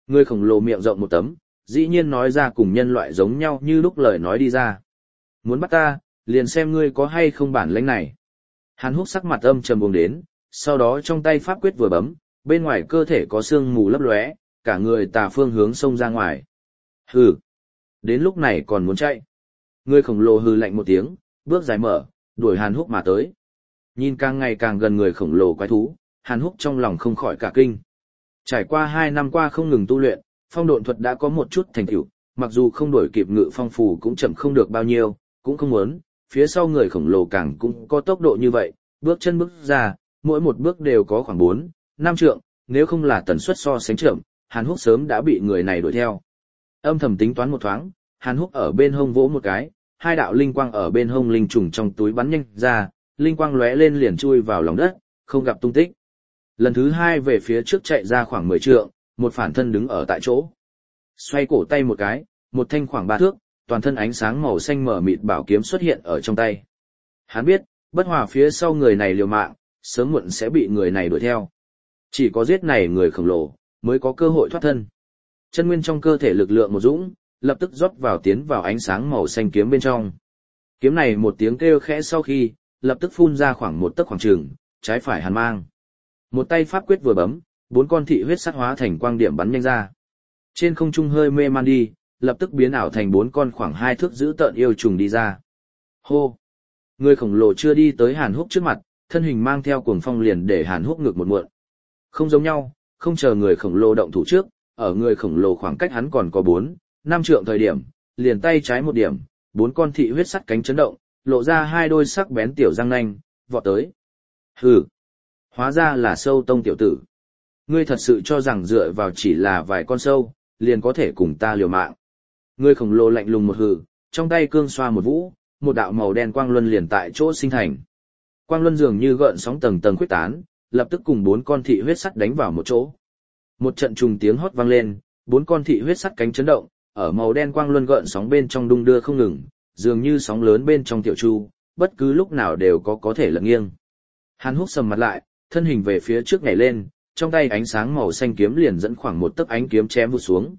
Người khổng lồ miệng rộng một tấm, dĩ nhiên nói ra cùng nhân loại giống nhau như lúc lời nói đi ra. Muốn bắt ta, liền xem ngươi có hay không bản lĩnh này. Hàn Húc sắc mặt âm trầm buông đến, sau đó trong tay pháp quyết vừa bấm, bên ngoài cơ thể có sương mù lấp lóe, cả người tà phương hướng xông ra ngoài. Hừ, đến lúc này còn muốn chạy. Người khổng lồ hừ lạnh một tiếng, bước dài mở, đuổi Hàn Húc mà tới. Nhìn càng ngày càng gần người khổng lồ quái thú, Hàn Húc trong lòng không khỏi cả kinh. Trải qua hai năm qua không ngừng tu luyện, phong độn thuật đã có một chút thành tựu, mặc dù không đổi kịp ngự phong phù cũng chậm không được bao nhiêu, cũng không muốn, phía sau người khổng lồ càng cũng có tốc độ như vậy, bước chân bước ra, mỗi một bước đều có khoảng bốn, năm trượng, nếu không là tần suất so sánh chậm, Hàn Húc sớm đã bị người này đuổi theo. Âm thầm tính toán một thoáng, Hàn Húc ở bên hông vỗ một cái, hai đạo linh quang ở bên hông linh trùng trong túi bắn nhanh ra, linh quang lóe lên liền chui vào lòng đất, không gặp tung tích. Lần thứ hai về phía trước chạy ra khoảng mười trượng, một phản thân đứng ở tại chỗ. Xoay cổ tay một cái, một thanh khoảng ba thước, toàn thân ánh sáng màu xanh mở mịt bảo kiếm xuất hiện ở trong tay. Hắn biết, bất hòa phía sau người này liều mạng, sớm muộn sẽ bị người này đuổi theo. Chỉ có giết này người khổng lồ, mới có cơ hội thoát thân. Chân nguyên trong cơ thể lực lượng một dũng, lập tức rót vào tiến vào ánh sáng màu xanh kiếm bên trong. Kiếm này một tiếng kêu khẽ sau khi, lập tức phun ra khoảng một tấc khoảng trường, trái phải hàn mang. Một tay pháp quyết vừa bấm, bốn con thị huyết sắt hóa thành quang điểm bắn nhanh ra. Trên không trung hơi mê man đi, lập tức biến ảo thành bốn con khoảng hai thước dữ tợn yêu trùng đi ra. Hô! Người khổng lồ chưa đi tới Hàn Húc trước mặt, thân hình mang theo cuồng phong liền để Hàn Húc ngược một muộn. Không giống nhau, không chờ người khổng lồ động thủ trước, ở người khổng lồ khoảng cách hắn còn có bốn, năm trượng thời điểm, liền tay trái một điểm, bốn con thị huyết sắt cánh chấn động, lộ ra hai đôi sắc bén tiểu răng nanh, vọt tới. Hừ! Hóa ra là sâu tông tiểu tử. Ngươi thật sự cho rằng dựa vào chỉ là vài con sâu, liền có thể cùng ta liều mạng. Người khổng lồ lạnh lùng một hừ, trong tay cương xoa một vũ, một đạo màu đen quang luân liền tại chỗ sinh thành. Quang luân dường như gợn sóng tầng tầng khuếch tán, lập tức cùng bốn con thị huyết sắt đánh vào một chỗ. Một trận trùng tiếng hót vang lên, bốn con thị huyết sắt cánh chấn động, ở màu đen quang luân gợn sóng bên trong đung đưa không ngừng, dường như sóng lớn bên trong tiểu chu, bất cứ lúc nào đều có có thể lật nghiêng. Hàn Húc sầm mặt lại, thân hình về phía trước nhảy lên, trong tay ánh sáng màu xanh kiếm liền dẫn khoảng một tấc ánh kiếm chém vụt xuống.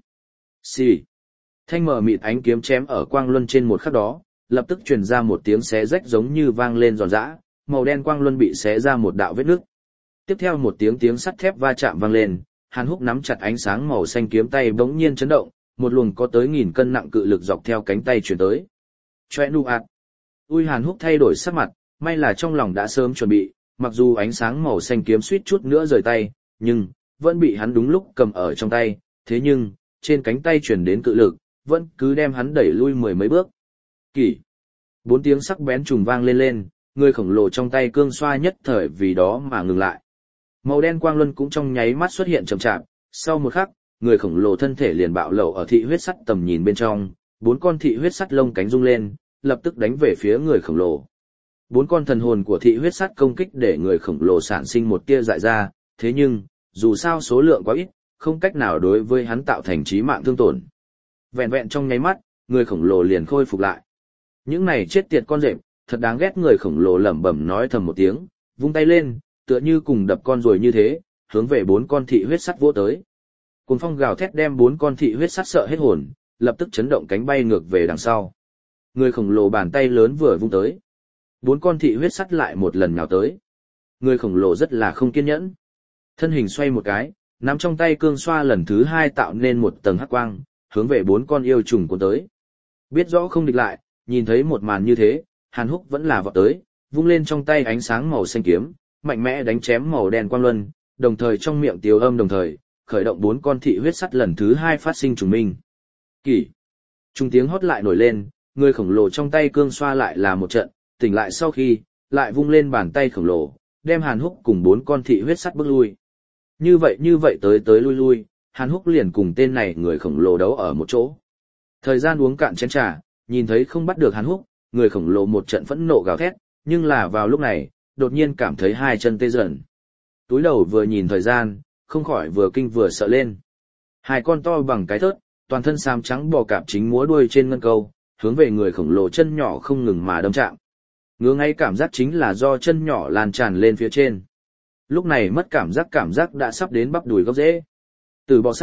Xì. Thanh mờ mịt ánh kiếm chém ở quang luân trên một khắc đó, lập tức truyền ra một tiếng xé rách giống như vang lên giòn giã, màu đen quang luân bị xé ra một đạo vết nứt. Tiếp theo một tiếng tiếng sắt thép va chạm vang lên, Hàn Húc nắm chặt ánh sáng màu xanh kiếm tay bỗng nhiên chấn động, một luồng có tới nghìn cân nặng cự lực dọc theo cánh tay truyền tới. Choe nu ạt. Ui Hàn Húc thay đổi sắc mặt, may là trong lòng đã sớm chuẩn bị, mặc dù ánh sáng màu xanh kiếm suýt chút nữa rời tay, nhưng vẫn bị hắn đúng lúc cầm ở trong tay, thế nhưng trên cánh tay truyền đến cự lực, vẫn cứ đem hắn đẩy lui mười mấy bước. Kỷ. Bốn tiếng sắc bén trùng vang lên lên, người khổng lồ trong tay cương xoa nhất thời vì đó mà ngừng lại. Màu đen quang luân cũng trong nháy mắt xuất hiện chậm chạp, sau một khắc, người khổng lồ thân thể liền bạo lẩu ở thị huyết sắt tầm nhìn bên trong, bốn con thị huyết sắt lông cánh rung lên, lập tức đánh về phía người khổng lồ. Bốn con thần hồn của thị huyết sắt công kích để người khổng lồ sản sinh một tia dại ra, thế nhưng, dù sao số lượng quá ít, không cách nào đối với hắn tạo thành chí mạng thương tổn. Vẹn vẹn trong nháy mắt, người khổng lồ liền khôi phục lại. Những này chết tiệt con rệp, thật đáng ghét, người khổng lồ lẩm bẩm nói thầm một tiếng, vung tay lên, tựa như cùng đập con ruồi như thế, hướng về bốn con thị huyết sắt vỗ tới. Cuồng phong gào thét đem bốn con thị huyết sắt sợ hết hồn, lập tức chấn động cánh bay ngược về đằng sau. Người khổng lồ bàn tay lớn vừa vung tới, bốn con thị huyết sắt lại một lần nhào tới. Người khổng lồ rất là không kiên nhẫn, thân hình xoay một cái, nắm trong tay cương xoa lần thứ hai tạo nên một tầng hắc quang, hướng về bốn con yêu trùng cuốn tới. Biết rõ không địch lại, nhìn thấy một màn như thế, Hàn Húc vẫn là vọt tới, vung lên trong tay ánh sáng màu xanh kiếm, mạnh mẽ đánh chém màu đen quang luân, đồng thời trong miệng tiếu âm đồng thời, khởi động bốn con thị huyết sắt lần thứ hai phát sinh trùng minh. Kỷ. Trung tiếng hót lại nổi lên, người khổng lồ trong tay cương xoa lại là một trận, tỉnh lại sau khi, lại vung lên bàn tay khổng lồ, đem Hàn Húc cùng bốn con thị huyết sắt bước lui. Như vậy như vậy tới tới lui lui, Hàn Húc liền cùng tên này người khổng lồ đấu ở một chỗ. Thời gian uống cạn chén trà, nhìn thấy không bắt được Hàn Húc, người khổng lồ một trận phẫn nộ gào thét, nhưng là vào lúc này, đột nhiên cảm thấy hai chân tê dần. Túi đầu vừa nhìn thời gian, không khỏi vừa kinh vừa sợ lên. Hai con to bằng cái thớt, toàn thân xám trắng bò cạp chính múa đuôi trên ngân câu, hướng về người khổng lồ chân nhỏ không ngừng mà đâm chạm. Ngứa ngay cảm giác chính là do chân nhỏ lan tràn lên phía trên. Lúc này mất cảm giác cảm giác đã sắp đến bắp đùi gốc rễ. Từ bò sát,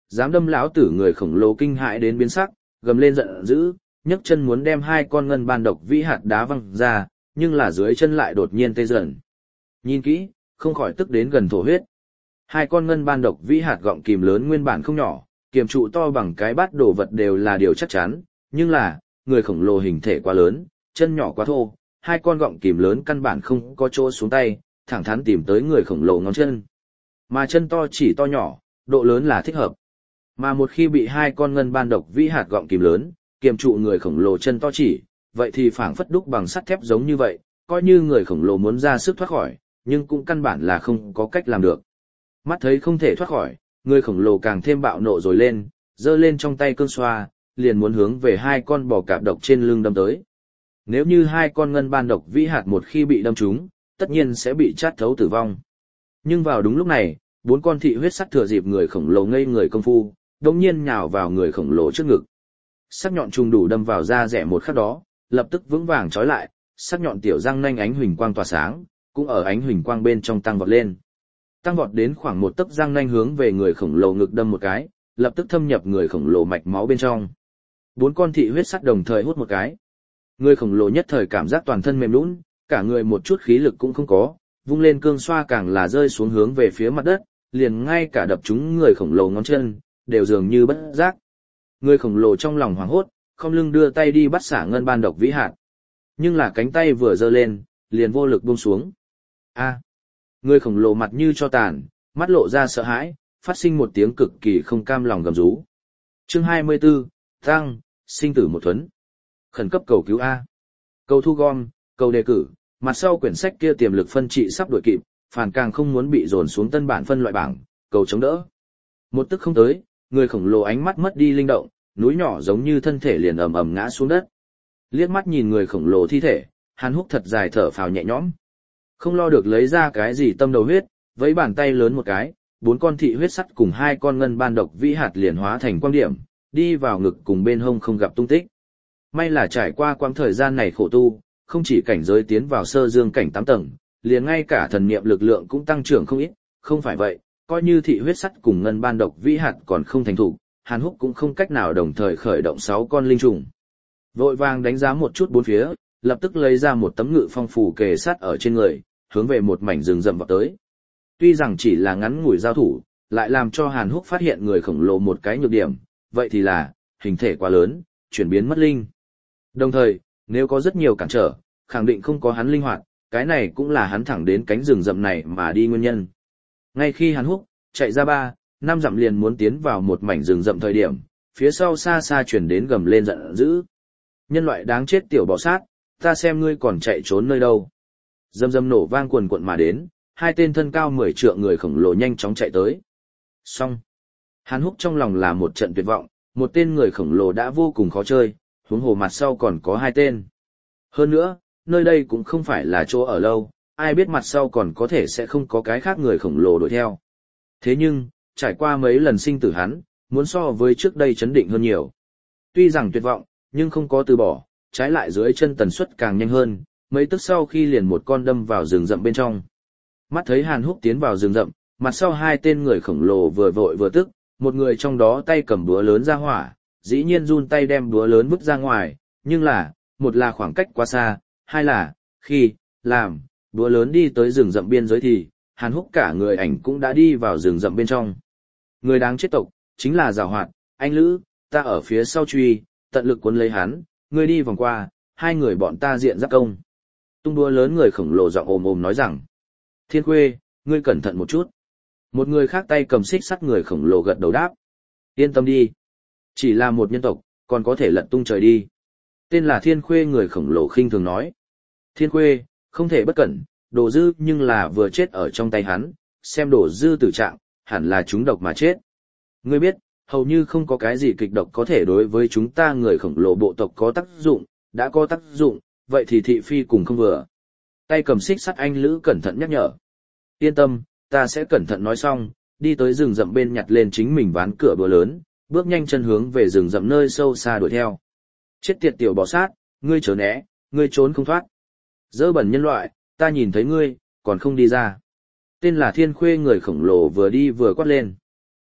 dám đâm lão tử người khổng lồ kinh hãi đến biến sắc, gầm lên giận dữ, nhấc chân muốn đem hai con ngân ban độc vĩ hạt đá văng ra, nhưng là dưới chân lại đột nhiên tê dần. Nhìn kỹ, không khỏi tức đến gần thổ huyết. Hai con ngân ban độc vĩ hạt gọng kìm lớn nguyên bản không nhỏ, kiềm trụ to bằng cái bát đồ vật đều là điều chắc chắn, nhưng là, người khổng lồ hình thể quá lớn, chân nhỏ quá thô, hai con gọng kìm lớn căn bản không có chỗ xuống tay, thẳng thắn tìm tới người khổng lồ ngón chân. Mà chân to chỉ to nhỏ, độ lớn là thích hợp. Mà một khi bị hai con ngân ban độc vĩ hạt gọng kìm lớn, kiềm trụ người khổng lồ chân to chỉ, vậy thì phảng phất đúc bằng sắt thép giống như vậy, coi như người khổng lồ muốn ra sức thoát khỏi, nhưng cũng căn bản là không có cách làm được. Mắt thấy không thể thoát khỏi, người khổng lồ càng thêm bạo nộ rồi lên, giơ lên trong tay cương xoa, liền muốn hướng về hai con bò cạp độc trên lưng đâm tới. Nếu như hai con ngân ban độc vĩ hạt một khi bị đâm trúng, tất nhiên sẽ bị chát thấu tử vong. Nhưng vào đúng lúc này, bốn con thị huyết sắt thừa dịp người khổng lồ ngây người công phu, đột nhiên nhào vào người khổng lồ trước ngực. Sắc nhọn trùng đủ đâm vào da rẻ một khắc đó, lập tức vững vàng trói lại, sắc nhọn tiểu răng nanh ánh huỳnh quang tỏa sáng, cũng ở ánh huỳnh quang bên trong tăng vọt lên. Tăng vọt đến khoảng một tấc răng nanh hướng về người khổng lồ ngực đâm một cái, lập tức thâm nhập người khổng lồ mạch máu bên trong. Bốn con thị huyết sắt đồng thời hút một cái. Người khổng lồ nhất thời cảm giác toàn thân mềm nhũn, cả người một chút khí lực cũng không có, vung lên cương xoa càng là rơi xuống hướng về phía mặt đất, liền ngay cả đập trúng người khổng lồ ngón chân, đều dường như bất giác. Người khổng lồ trong lòng hoảng hốt, không lưng đưa tay đi bắt xả ngân ban độc vĩ hạt. Nhưng là cánh tay vừa giơ lên, liền vô lực buông xuống. A! Người khổng lồ mặt như cho tàn, mắt lộ ra sợ hãi, phát sinh một tiếng cực kỳ không cam lòng gầm rú. Chương hai mươi tư, Tăng, sinh tử một thuấn. Khẩn cấp cầu cứu A. Cầu thu gom, cầu đề cử, mặt sau quyển sách kia tiềm lực phân trị sắp đuổi kịp, phản càng không muốn bị dồn xuống tân bản phân loại bảng, cầu chống đỡ. Một tức không tới, người khổng lồ ánh mắt mất đi linh động, núi nhỏ giống như thân thể liền ầm ầm ngã xuống đất. Liếc mắt nhìn người khổng lồ thi thể, Hàn Húc thật dài thở phào nhẹ nhõm. Không lo được lấy ra cái gì tâm đầu huyết, với bàn tay lớn một cái, bốn con thị huyết sắt cùng hai con ngân ban độc vĩ hạt liền hóa thành quang điểm, đi vào ngực cùng bên hông không gặp tung tích. May là trải qua quãng thời gian này khổ tu, không chỉ cảnh giới tiến vào sơ dương cảnh tám tầng, liền ngay cả thần niệm lực lượng cũng tăng trưởng không ít, không phải vậy, coi như thị huyết sắt cùng ngân ban độc vĩ hạt còn không thành thủ, Hàn Húc cũng không cách nào đồng thời khởi động sáu con linh trùng. Vội vàng đánh giá một chút bốn phía, lập tức lấy ra một tấm ngự phong phù kề sát ở trên người, hướng về một mảnh rừng rậm vào tới. Tuy rằng chỉ là ngắn ngủi giao thủ, lại làm cho Hàn Húc phát hiện người khổng lồ một cái nhược điểm, vậy thì là, hình thể quá lớn, chuyển biến mất linh. Đồng thời, nếu có rất nhiều cản trở, khẳng định không có hắn linh hoạt, cái này cũng là hắn thẳng đến cánh rừng rậm này mà đi nguyên nhân. Ngay khi Hàn Húc chạy ra ba, năm dặm liền muốn tiến vào một mảnh rừng rậm thời điểm, phía sau xa xa chuyển đến gầm lên giận dữ. Nhân loại đáng chết tiểu bò sát, ta xem ngươi còn chạy trốn nơi đâu. Rầm rầm nổ vang quần quận mà đến, hai tên thân cao mười trượng người khổng lồ nhanh chóng chạy tới. Xong. Hàn Húc trong lòng là một trận tuyệt vọng, một tên người khổng lồ đã vô cùng khó chơi, huống hồ mặt sau còn có hai tên. Hơn nữa, nơi đây cũng không phải là chỗ ở lâu, ai biết mặt sau còn có thể sẽ không có cái khác người khổng lồ đuổi theo. Thế nhưng, trải qua mấy lần sinh tử hắn, muốn so với trước đây chấn định hơn nhiều. Tuy rằng tuyệt vọng, nhưng không có từ bỏ, trái lại dưới chân tần suất càng nhanh hơn, mấy tức sau khi liền một con đâm vào rừng rậm bên trong. Mắt thấy Hàn Húc tiến vào rừng rậm, mặt sau hai tên người khổng lồ vừa vội vừa tức, một người trong đó tay cầm búa lớn ra hỏa, dĩ nhiên run tay đem búa lớn vứt ra ngoài, nhưng là, một là khoảng cách quá xa, hai là, khi, làm, búa lớn đi tới rừng rậm biên giới thì, Hàn Húc cả người ảnh cũng đã đi vào rừng rậm bên trong. Người đáng chết tộc, chính là giảo hoạt, anh Lữ, ta ở phía sau truy, tận lực cuốn lấy hắn, ngươi đi vòng qua, hai người bọn ta diện giáp công. Tung búa lớn người khổng lồ giọng ồm ồm nói rằng, Thiên Khuê, ngươi cẩn thận một chút. Một người khác tay cầm xích sắt người khổng lồ gật đầu đáp. Yên tâm đi. Chỉ là một nhân tộc, còn có thể lật tung trời đi. Tên là Thiên Khuê người khổng lồ khinh thường nói. Thiên Khuê, không thể bất cẩn, Đồ Dư nhưng là vừa chết ở trong tay hắn, xem Đồ Dư tử trạng, hẳn là chúng độc mà chết. Ngươi biết, hầu như không có cái gì kịch độc có thể đối với chúng ta người khổng lồ bộ tộc có tác dụng, đã có tác dụng, vậy thì thị phi cùng không vừa. Tay cầm xích sắt anh Lữ cẩn thận nhắc nhở. Yên tâm, ta sẽ cẩn thận nói xong, đi tới rừng rậm bên nhặt lên chính mình ván cửa búa lớn, bước nhanh chân hướng về rừng rậm nơi sâu xa đuổi theo. Chết tiệt tiểu bò sát, ngươi chớ né, ngươi trốn không thoát. Dơ bẩn nhân loại, ta nhìn thấy ngươi, còn không đi ra. Tên là Thiên Khuê người khổng lồ vừa đi vừa quát lên.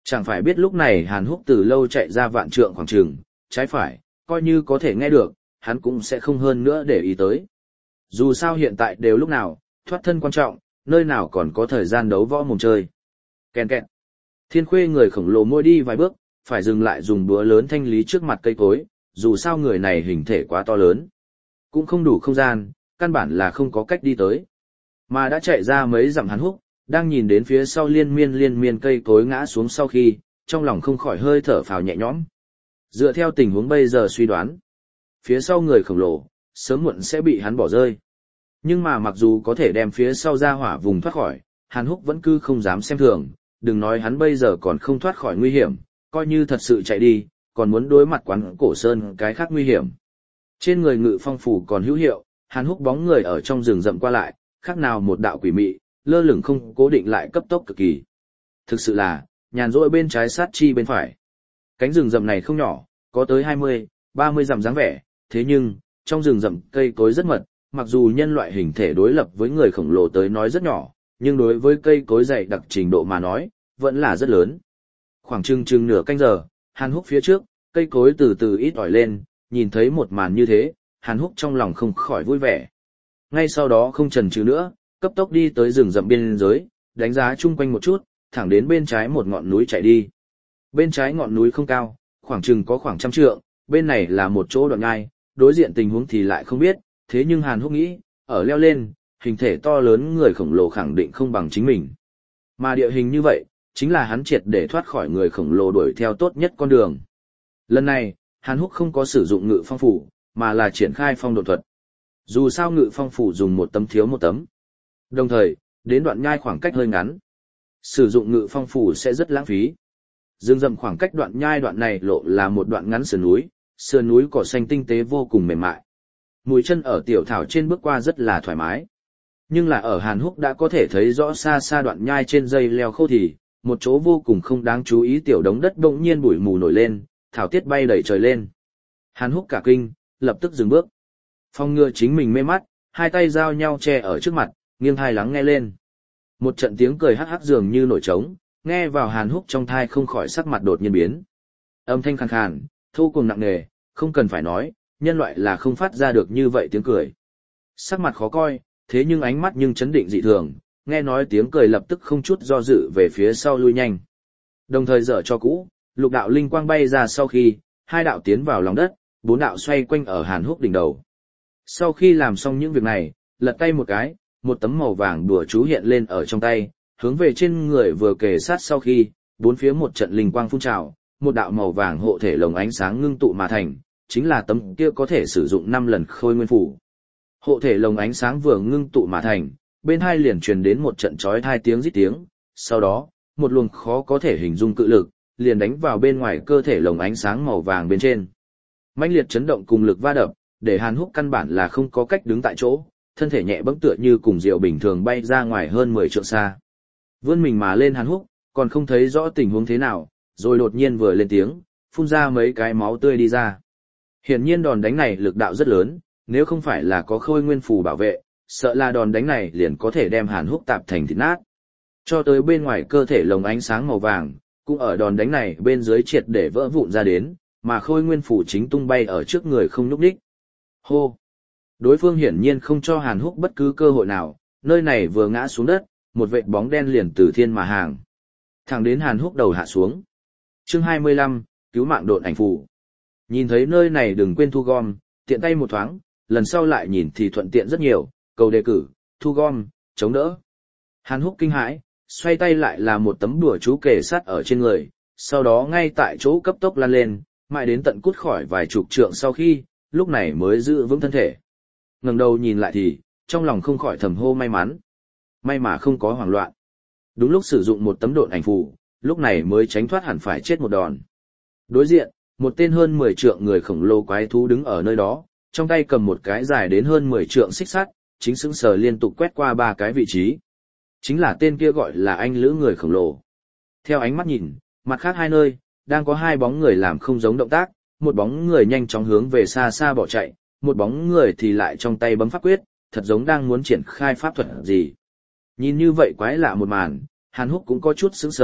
Chẳng phải biết lúc này Hàn Húc từ lâu chạy ra vạn trượng khoảng trường, trái phải, coi như có thể nghe được, hắn cũng sẽ không hơn nữa để ý tới. Dù sao hiện tại đều lúc nào, thoát thân quan trọng, nơi nào còn có thời gian đấu võ mồm chơi. Kèn kẹt. Thiên Khuê người khổng lồ môi đi vài bước, phải dừng lại dùng búa lớn thanh lý trước mặt cây cối, dù sao người này hình thể quá to lớn. Cũng không đủ không gian, căn bản là không có cách đi tới. Mà đã chạy ra mấy dặm Hàn Húc, đang nhìn đến phía sau liên miên liên miên cây cối ngã xuống sau khi, trong lòng không khỏi hơi thở phào nhẹ nhõm. Dựa theo tình huống bây giờ suy đoán, phía sau người khổng lồ, sớm muộn sẽ bị hắn bỏ rơi. Nhưng mà mặc dù có thể đem phía sau ra hỏa vùng thoát khỏi, Hàn Húc vẫn cứ không dám xem thường, đừng nói hắn bây giờ còn không thoát khỏi nguy hiểm, coi như thật sự chạy đi, còn muốn đối mặt quán cổ sơn cái khác nguy hiểm. Trên người ngự phong phủ còn hữu hiệu, Hàn Húc bóng người ở trong rừng rậm qua lại, khác nào một đạo quỷ mị, lơ lửng không cố định lại cấp tốc cực kỳ. Thực sự là, nhàn rỗi bên trái sát chi bên phải. Cánh rừng rậm này không nhỏ, có tới hai mươi, ba mươi dặm dáng vẻ, thế nhưng, trong rừng rậm cây cối rất mật, mặc dù nhân loại hình thể đối lập với người khổng lồ tới nói rất nhỏ, nhưng đối với cây cối dày đặc trình độ mà nói, vẫn là rất lớn. Khoảng chừng chừng nửa canh giờ, Hàn Húc phía trước, cây cối từ từ ít ỏi lên, nhìn thấy một màn như thế, Hàn Húc trong lòng không khỏi vui vẻ. Ngay sau đó không chần chừ nữa, cấp tốc đi tới rừng rậm biên giới, đánh giá chung quanh một chút, thẳng đến bên trái một ngọn núi chạy đi. Bên trái ngọn núi không cao, khoảng chừng có khoảng trăm trượng, bên này là một chỗ đoạn ngai, đối diện tình huống thì lại không biết, thế nhưng Hàn Húc nghĩ, ở leo lên, hình thể to lớn người khổng lồ khẳng định không bằng chính mình. Mà địa hình như vậy, chính là hắn triệt để thoát khỏi người khổng lồ đuổi theo tốt nhất con đường. Lần này, Hàn Húc không có sử dụng ngự phong phủ, mà là triển khai phong độn thuật. Dù sao ngự phong phủ dùng một tấm thiếu một tấm. Đồng thời, đến đoạn nhai khoảng cách hơi ngắn. Sử dụng ngự phong phủ sẽ rất lãng phí. Dương rậm khoảng cách đoạn nhai đoạn này lộ là một đoạn ngắn sườn núi, sườn núi cỏ xanh tinh tế vô cùng mềm mại. Mũi chân ở tiểu thảo trên bước qua rất là thoải mái. Nhưng là ở Hàn Húc đã có thể thấy rõ xa xa đoạn nhai trên dây leo khô thì, một chỗ vô cùng không đáng chú ý tiểu đống đất bỗng nhiên bụi mù nổi lên, thảo tiết bay đầy trời lên. Hàn Húc cả kinh, lập tức dừng bước. Phong ngừa chính mình mê mắt, hai tay giao nhau che ở trước mặt, nghiêng tai lắng nghe lên. Một trận tiếng cười hắc hắc dường như nổi trống, nghe vào Hàn Húc trong thai không khỏi sắc mặt đột nhiên biến. Âm thanh khàn khàn, thô cùng nặng nề, không cần phải nói, nhân loại là không phát ra được như vậy tiếng cười. Sắc mặt khó coi, thế nhưng ánh mắt nhưng chấn định dị thường, nghe nói tiếng cười lập tức không chút do dự về phía sau lui nhanh. Đồng thời dở cho cũ, lục đạo linh quang bay ra sau khi, hai đạo tiến vào lòng đất, bốn đạo xoay quanh ở Hàn Húc đỉnh đầu. Sau khi làm xong những việc này, lật tay một cái, một tấm màu vàng đùa chú hiện lên ở trong tay, hướng về trên người vừa kề sát sau khi, bốn phía một trận linh quang phun trào, một đạo màu vàng hộ thể lồng ánh sáng ngưng tụ mà thành, chính là tấm kia có thể sử dụng năm lần khôi nguyên phủ. Hộ thể lồng ánh sáng vừa ngưng tụ mà thành, bên hai liền truyền đến một trận chói tai tiếng rít tiếng, sau đó, một luồng khó có thể hình dung cự lực, liền đánh vào bên ngoài cơ thể lồng ánh sáng màu vàng bên trên. Mãnh liệt chấn động cùng lực va đập, để Hàn Húc căn bản là không có cách đứng tại chỗ, thân thể nhẹ bẫng tựa như cùng diều bình thường bay ra ngoài hơn mười trượng xa. Vươn mình mà lên Hàn Húc, còn không thấy rõ tình huống thế nào, rồi đột nhiên vừa lên tiếng, phun ra mấy cái máu tươi đi ra. Hiển nhiên đòn đánh này lực đạo rất lớn, nếu không phải là có khôi nguyên phù bảo vệ, sợ là đòn đánh này liền có thể đem Hàn Húc tạp thành thịt nát. Cho tới bên ngoài cơ thể lồng ánh sáng màu vàng, cũng ở đòn đánh này bên dưới triệt để vỡ vụn ra đến, mà khôi nguyên phù chính tung bay ở trước người không nhúc nhích. Hô! Đối phương hiển nhiên không cho Hàn Húc bất cứ cơ hội nào, nơi này vừa ngã xuống đất, một vệt bóng đen liền từ thiên mà hàng. Thẳng đến Hàn Húc đầu hạ xuống. Chương hai mươi lăm, cứu mạng độn ảnh phù. Nhìn thấy nơi này đừng quên thu gom, tiện tay một thoáng, lần sau lại nhìn thì thuận tiện rất nhiều, cầu đề cử, thu gom, chống đỡ. Hàn Húc kinh hãi, xoay tay lại là một tấm đùa chú kề sát ở trên người, sau đó ngay tại chỗ cấp tốc lăn lên, mãi đến tận cút khỏi vài chục trượng sau khi, lúc này mới giữ vững thân thể. Ngẩng đầu nhìn lại thì, trong lòng không khỏi thầm hô may mắn. May mà không có hoảng loạn. Đúng lúc sử dụng một tấm độn ảnh phù, lúc này mới tránh thoát hẳn phải chết một đòn. Đối diện, một tên hơn mười trượng người khổng lồ quái thú đứng ở nơi đó, trong tay cầm một cái dài đến hơn mười trượng xích sắt, chính sững sờ liên tục quét qua ba cái vị trí. Chính là tên kia gọi là anh lữ người khổng lồ. Theo ánh mắt nhìn, mặt khác hai nơi, đang có hai bóng người làm không giống động tác, một bóng người nhanh chóng hướng về xa xa bỏ chạy, một bóng người thì lại trong tay bấm pháp quyết, thật giống đang muốn triển khai pháp thuật gì. Nhìn như vậy quái lạ một màn, Hàn Húc cũng có chút sững sờ,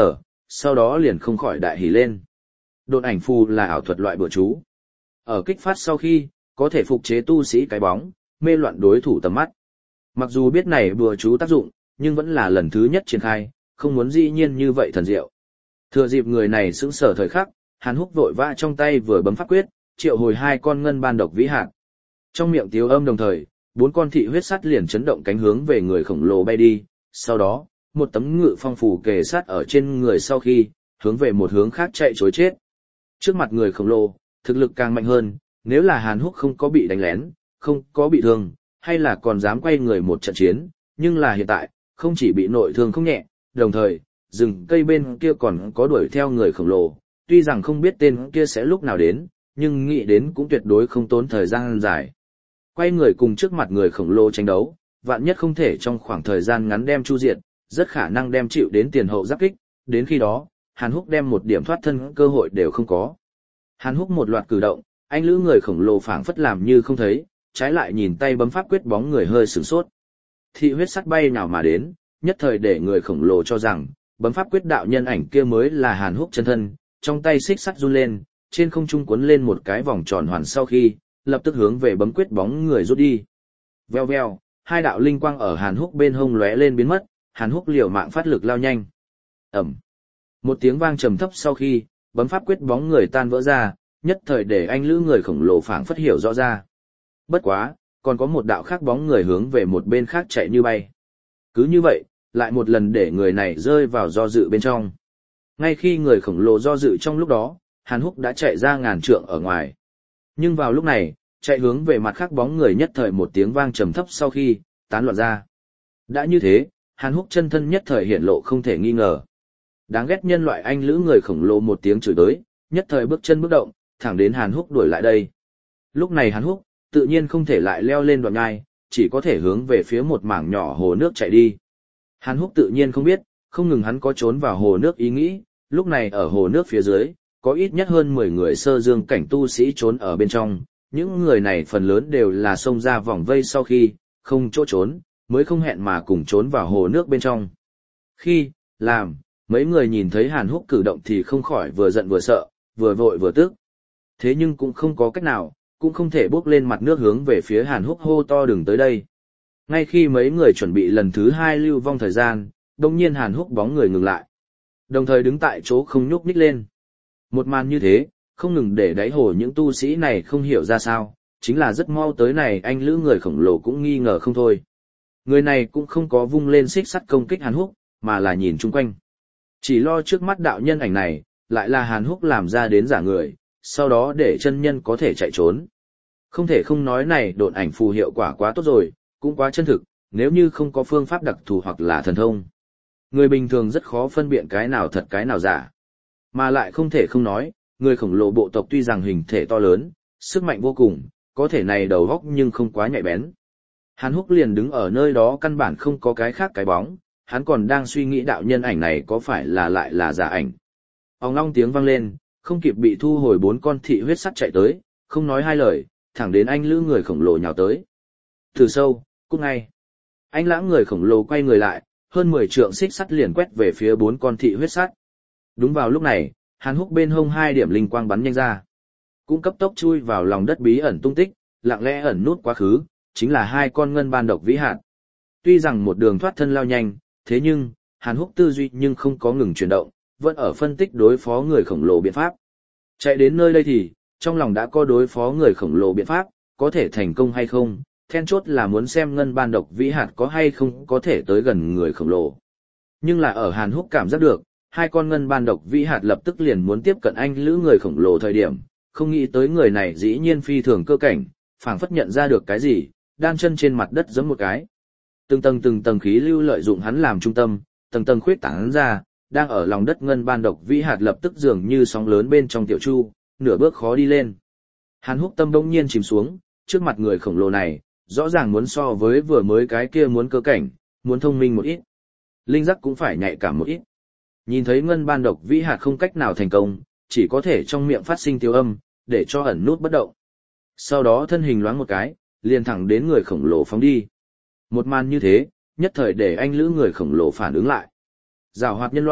sau đó liền không khỏi đại hỉ lên. Độn ảnh phù là ảo thuật loại bùa chú. Ở kích phát sau khi, có thể phục chế tu sĩ cái bóng, mê loạn đối thủ tầm mắt. Mặc dù biết này bùa chú tác dụng, nhưng vẫn là lần thứ nhất triển khai, không muốn dĩ nhiên như vậy thần diệu. Thừa dịp người này sững sờ thời khắc, Hàn Húc vội vã trong tay vừa bấm pháp quyết, triệu hồi hai con ngân ban độc vĩ hạt. Trong miệng tiếu âm đồng thời, bốn con thị huyết sắt liền chấn động cánh hướng về người khổng lồ bay đi, sau đó, một tấm ngự phong phù kề sát ở trên người sau khi, hướng về một hướng khác chạy trối chết. Trước mặt người khổng lồ, thực lực càng mạnh hơn, nếu là Hàn Húc không có bị đánh lén, không có bị thương, hay là còn dám quay người một trận chiến, nhưng là hiện tại, không chỉ bị nội thương không nhẹ, đồng thời, rừng cây bên kia còn có đuổi theo người khổng lồ, tuy rằng không biết tên kia sẽ lúc nào đến, nhưng nghĩ đến cũng tuyệt đối không tốn thời gian dài. Quay người cùng trước mặt người khổng lồ tranh đấu, vạn nhất không thể trong khoảng thời gian ngắn đem chu diệt, rất khả năng đem chịu đến tiền hậu giáp kích, đến khi đó, Hàn Húc đem một điểm thoát thân cơ hội đều không có. Hàn Húc một loạt cử động, anh lữ người khổng lồ phảng phất làm như không thấy, trái lại nhìn tay bấm pháp quyết bóng người hơi sửng sốt. Thị huyết sắt bay nào mà đến, nhất thời để người khổng lồ cho rằng, bấm pháp quyết đạo nhân ảnh kia mới là Hàn Húc chân thân, trong tay xích sắt run lên, trên không trung cuốn lên một cái vòng tròn hoàn sau khi, lập tức hướng về bấm quyết bóng người rút đi. Veo veo, hai đạo linh quang ở Hàn Húc bên hông lóe lên biến mất, Hàn Húc liều mạng phát lực lao nhanh. Ầm. Một tiếng vang trầm thấp sau khi, bấm pháp quyết bóng người tan vỡ ra, nhất thời để anh lữ người khổng lồ phảng phất hiểu rõ ra. Bất quá, còn có một đạo khác bóng người hướng về một bên khác chạy như bay. Cứ như vậy, lại một lần để người này rơi vào do dự bên trong. Ngay khi người khổng lồ do dự trong lúc đó, Hàn Húc đã chạy ra ngàn trượng ở ngoài. Nhưng vào lúc này, chạy hướng về mặt khác bóng người nhất thời một tiếng vang trầm thấp sau khi, tán loạn ra. Đã như thế, Hàn Húc chân thân nhất thời hiện lộ không thể nghi ngờ. Đáng ghét nhân loại anh lữ người khổng lồ một tiếng chửi tới, nhất thời bước chân bước động, thẳng đến Hàn Húc đuổi lại đây. Lúc này Hàn Húc, tự nhiên không thể lại leo lên đoạn ngai, chỉ có thể hướng về phía một mảng nhỏ hồ nước chạy đi. Hàn Húc tự nhiên không biết, không ngừng hắn có trốn vào hồ nước ý nghĩ, lúc này ở hồ nước phía dưới, có ít nhất hơn mười người sơ dương cảnh tu sĩ trốn ở bên trong, những người này phần lớn đều là xông ra vòng vây sau khi, không chỗ trốn, mới không hẹn mà cùng trốn vào hồ nước bên trong. Khi, làm, mấy người nhìn thấy Hàn Húc cử động thì không khỏi vừa giận vừa sợ, vừa vội vừa tức. Thế nhưng cũng không có cách nào, cũng không thể bước lên mặt nước hướng về phía Hàn Húc hô to đừng tới đây. Ngay khi mấy người chuẩn bị lần thứ hai lưu vong thời gian, đồng nhiên Hàn Húc bóng người ngừng lại. Đồng thời đứng tại chỗ không nhúc nhích lên. Một màn như thế, không ngừng để đáy hồ những tu sĩ này không hiểu ra sao, chính là rất mau tới này anh lữ người khổng lồ cũng nghi ngờ không thôi. Người này cũng không có vung lên xích sắt công kích Hàn Húc, mà là nhìn chung quanh. Chỉ lo trước mắt đạo nhân ảnh này, lại là Hàn Húc làm ra đến giả người, sau đó để chân nhân có thể chạy trốn. Không thể không nói này độn ảnh phù hiệu quả quá tốt rồi, cũng quá chân thực, nếu như không có phương pháp đặc thù hoặc là thần thông. Người bình thường rất khó phân biệt cái nào thật cái nào giả. Mà lại không thể không nói, người khổng lồ bộ tộc tuy rằng hình thể to lớn, sức mạnh vô cùng, có thể này đầu góc nhưng không quá nhạy bén. Hàn Húc liền đứng ở nơi đó căn bản không có cái khác cái bóng, hắn còn đang suy nghĩ đạo nhân ảnh này có phải là lại là giả ảnh. Ong long tiếng vang lên, không kịp bị thu hồi bốn con thị huyết sắt chạy tới, không nói hai lời, thẳng đến anh lữ người khổng lồ nhào tới. Từ sâu, cút ngay. Anh lãng người khổng lồ quay người lại, hơn mười trượng xích sắt liền quét về phía bốn con thị huyết sắt. Đúng vào lúc này, Hàn Húc bên hông hai điểm linh quang bắn nhanh ra. Cũng cấp tốc chui vào lòng đất bí ẩn tung tích, lặng lẽ ẩn nút quá khứ, chính là hai con ngân ban độc vĩ hạt. Tuy rằng một đường thoát thân lao nhanh, thế nhưng, Hàn Húc tư duy nhưng không có ngừng chuyển động, vẫn ở phân tích đối phó người khổng lồ biện pháp. Chạy đến nơi đây thì, trong lòng đã có đối phó người khổng lồ biện pháp, có thể thành công hay không, then chốt là muốn xem ngân ban độc vĩ hạt có hay không có thể tới gần người khổng lồ. Nhưng là ở Hàn Húc cảm giác được, hai con ngân ban độc vĩ hạt lập tức liền muốn tiếp cận anh lữ người khổng lồ thời điểm, không nghĩ tới người này dĩ nhiên phi thường cơ cảnh, phảng phất nhận ra được cái gì, đan chân trên mặt đất giẫm một cái. Từng tầng từng tầng khí lưu lợi dụng hắn làm trung tâm, tầng tầng khuyết tán ra, đang ở lòng đất ngân ban độc vĩ hạt lập tức dường như sóng lớn bên trong tiểu chu, nửa bước khó đi lên. Hàn Húc tâm bỗng nhiên chìm xuống, trước mặt người khổng lồ này, rõ ràng muốn so với vừa mới cái kia muốn cơ cảnh, muốn thông minh một ít. Linh giác cũng phải nhạy cảm một ít. Nhìn thấy ngân ban độc vĩ hạt không cách nào thành công, chỉ có thể trong miệng phát sinh tiêu âm, để cho ẩn nút bất động. Sau đó thân hình loáng một cái, liền thẳng đến người khổng lồ phóng đi. Một màn như thế, nhất thời để anh lữ người khổng lồ phản ứng lại. Giảo hoạt nhân loại,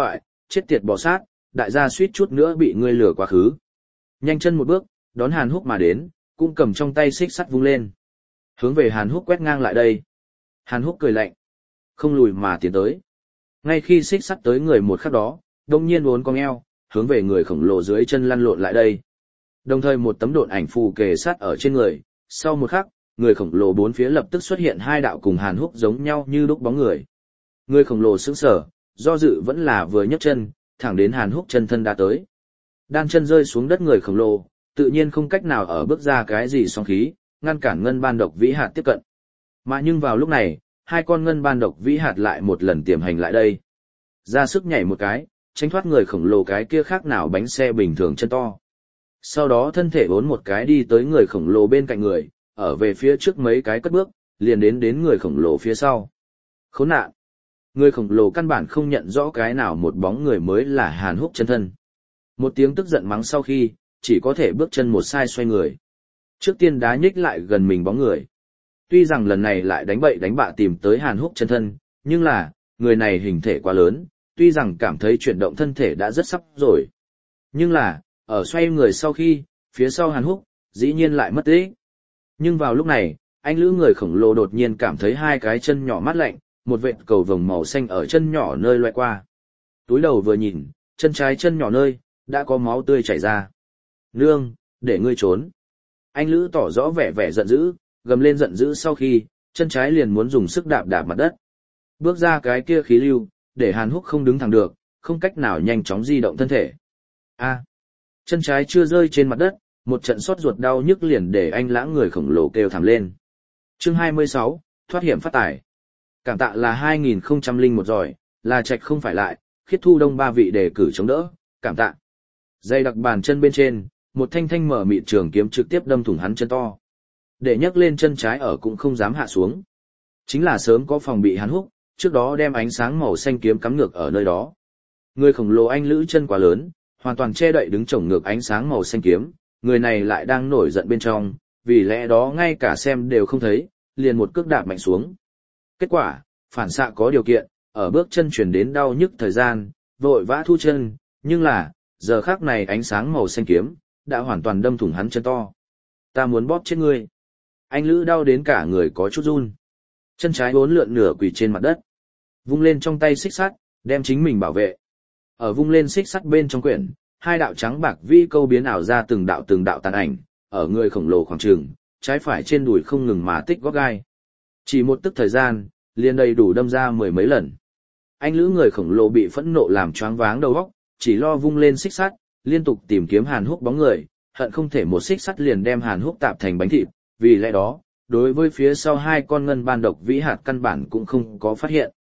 chết tiệt bò sát, đại gia suýt chút nữa bị ngươi lừa quá khứ. Nhanh chân một bước, đón Hàn Húc mà đến, cũng cầm trong tay xích sắt vung lên. Hướng về Hàn Húc quét ngang lại đây. Hàn Húc cười lạnh, không lùi mà tiến tới. Ngay khi xích sắt tới người một khắc đó, đông nhiên uốn cong eo, hướng về người khổng lồ dưới chân lăn lộn lại đây. Đồng thời một tấm độn ảnh phù kề sát ở trên người, sau một khắc, người khổng lồ bốn phía lập tức xuất hiện hai đạo cùng Hàn Húc giống nhau như đúc bóng người. Người khổng lồ sững sờ, do dự vẫn là vừa nhấc chân, thẳng đến Hàn Húc chân thân đã tới. Đan chân rơi xuống đất người khổng lồ, tự nhiên không cách nào ở bước ra cái gì song khí, ngăn cản ngân ban độc vĩ hạt tiếp cận. Mà nhưng vào lúc này, hai con ngân ban độc vĩ hạt lại một lần tiềm hành lại đây. Ra sức nhảy một cái, tránh thoát người khổng lồ cái kia khác nào bánh xe bình thường chân to. Sau đó thân thể vốn một cái đi tới người khổng lồ bên cạnh người, ở về phía trước mấy cái cất bước, liền đến đến người khổng lồ phía sau. Khốn nạn! Người khổng lồ căn bản không nhận rõ cái nào một bóng người mới là Hàn Húc chân thân. Một tiếng tức giận mắng sau khi, chỉ có thể bước chân một sai xoay người. Trước tiên đá nhích lại gần mình bóng người. Tuy rằng lần này lại đánh bậy đánh bạ tìm tới Hàn Húc chân thân, nhưng là, người này hình thể quá lớn, tuy rằng cảm thấy chuyển động thân thể đã rất sắp rồi. Nhưng là, ở xoay người sau khi, phía sau Hàn Húc, dĩ nhiên lại mất tích. Nhưng vào lúc này, anh lữ người khổng lồ đột nhiên cảm thấy hai cái chân nhỏ mát lạnh, một vệt cầu vồng màu xanh ở chân nhỏ nơi loại qua. Túi đầu vừa nhìn, chân trái chân nhỏ nơi, đã có máu tươi chảy ra. Nương, để ngươi trốn. Anh lữ tỏ rõ vẻ vẻ giận dữ, gầm lên giận dữ sau khi, chân trái liền muốn dùng sức đạp đạp mặt đất. Bước ra cái kia khí lưu, để Hàn Húc không đứng thẳng được, không cách nào nhanh chóng di động thân thể. A, chân trái chưa rơi trên mặt đất, một trận xót ruột đau nhức liền để anh lãng người khổng lồ kêu thảm lên. Chương hai mươi sáu, thoát hiểm phát tài. Cảm tạ là hai nghìn không trăm lẻ một giỏi, là trạch không phải lại, khiết thu đông ba vị đề cử chống đỡ, cảm tạ. Dây đặc bàn chân bên trên, một thanh thanh mở mịn trường kiếm trực tiếp đâm thủng hắn chân to. Để nhấc lên chân trái ở cũng không dám hạ xuống. Chính là sớm có phòng bị Hàn Húc, trước đó đem ánh sáng màu xanh kiếm cắm ngược ở nơi đó. Người khổng lồ anh lữ chân quá lớn, hoàn toàn che đậy đứng chổng ngược ánh sáng màu xanh kiếm, người này lại đang nổi giận bên trong, vì lẽ đó ngay cả xem đều không thấy, liền một cước đạp mạnh xuống. Kết quả, phản xạ có điều kiện, ở bước chân chuyển đến đau nhức thời gian, vội vã thu chân, nhưng là, giờ khắc này ánh sáng màu xanh kiếm, đã hoàn toàn đâm thủng hắn chân to. Ta muốn bóp chết ngươi. Anh lữ đau đến cả người có chút run. Chân trái uốn lượn nửa quỳ trên mặt đất. Vung lên trong tay xích sắt, đem chính mình bảo vệ. Ở vung lên xích sắt bên trong quyển, hai đạo trắng bạc vi câu biến ảo ra từng đạo từng đạo tàn ảnh, ở người khổng lồ khoảng trường, trái phải trên đùi không ngừng mà tích gót gai. Chỉ một tức thời gian, liền đầy đủ đâm ra mười mấy lần. Anh lữ người khổng lồ bị phẫn nộ làm choáng váng đầu óc, chỉ lo vung lên xích sắt, liên tục tìm kiếm Hàn Húc bóng người, hận không thể một xích sắt liền đem Hàn Húc tạp thành bánh thịt, vì lẽ đó, đối với phía sau hai con ngân ban độc vĩ hạt căn bản cũng không có phát hiện.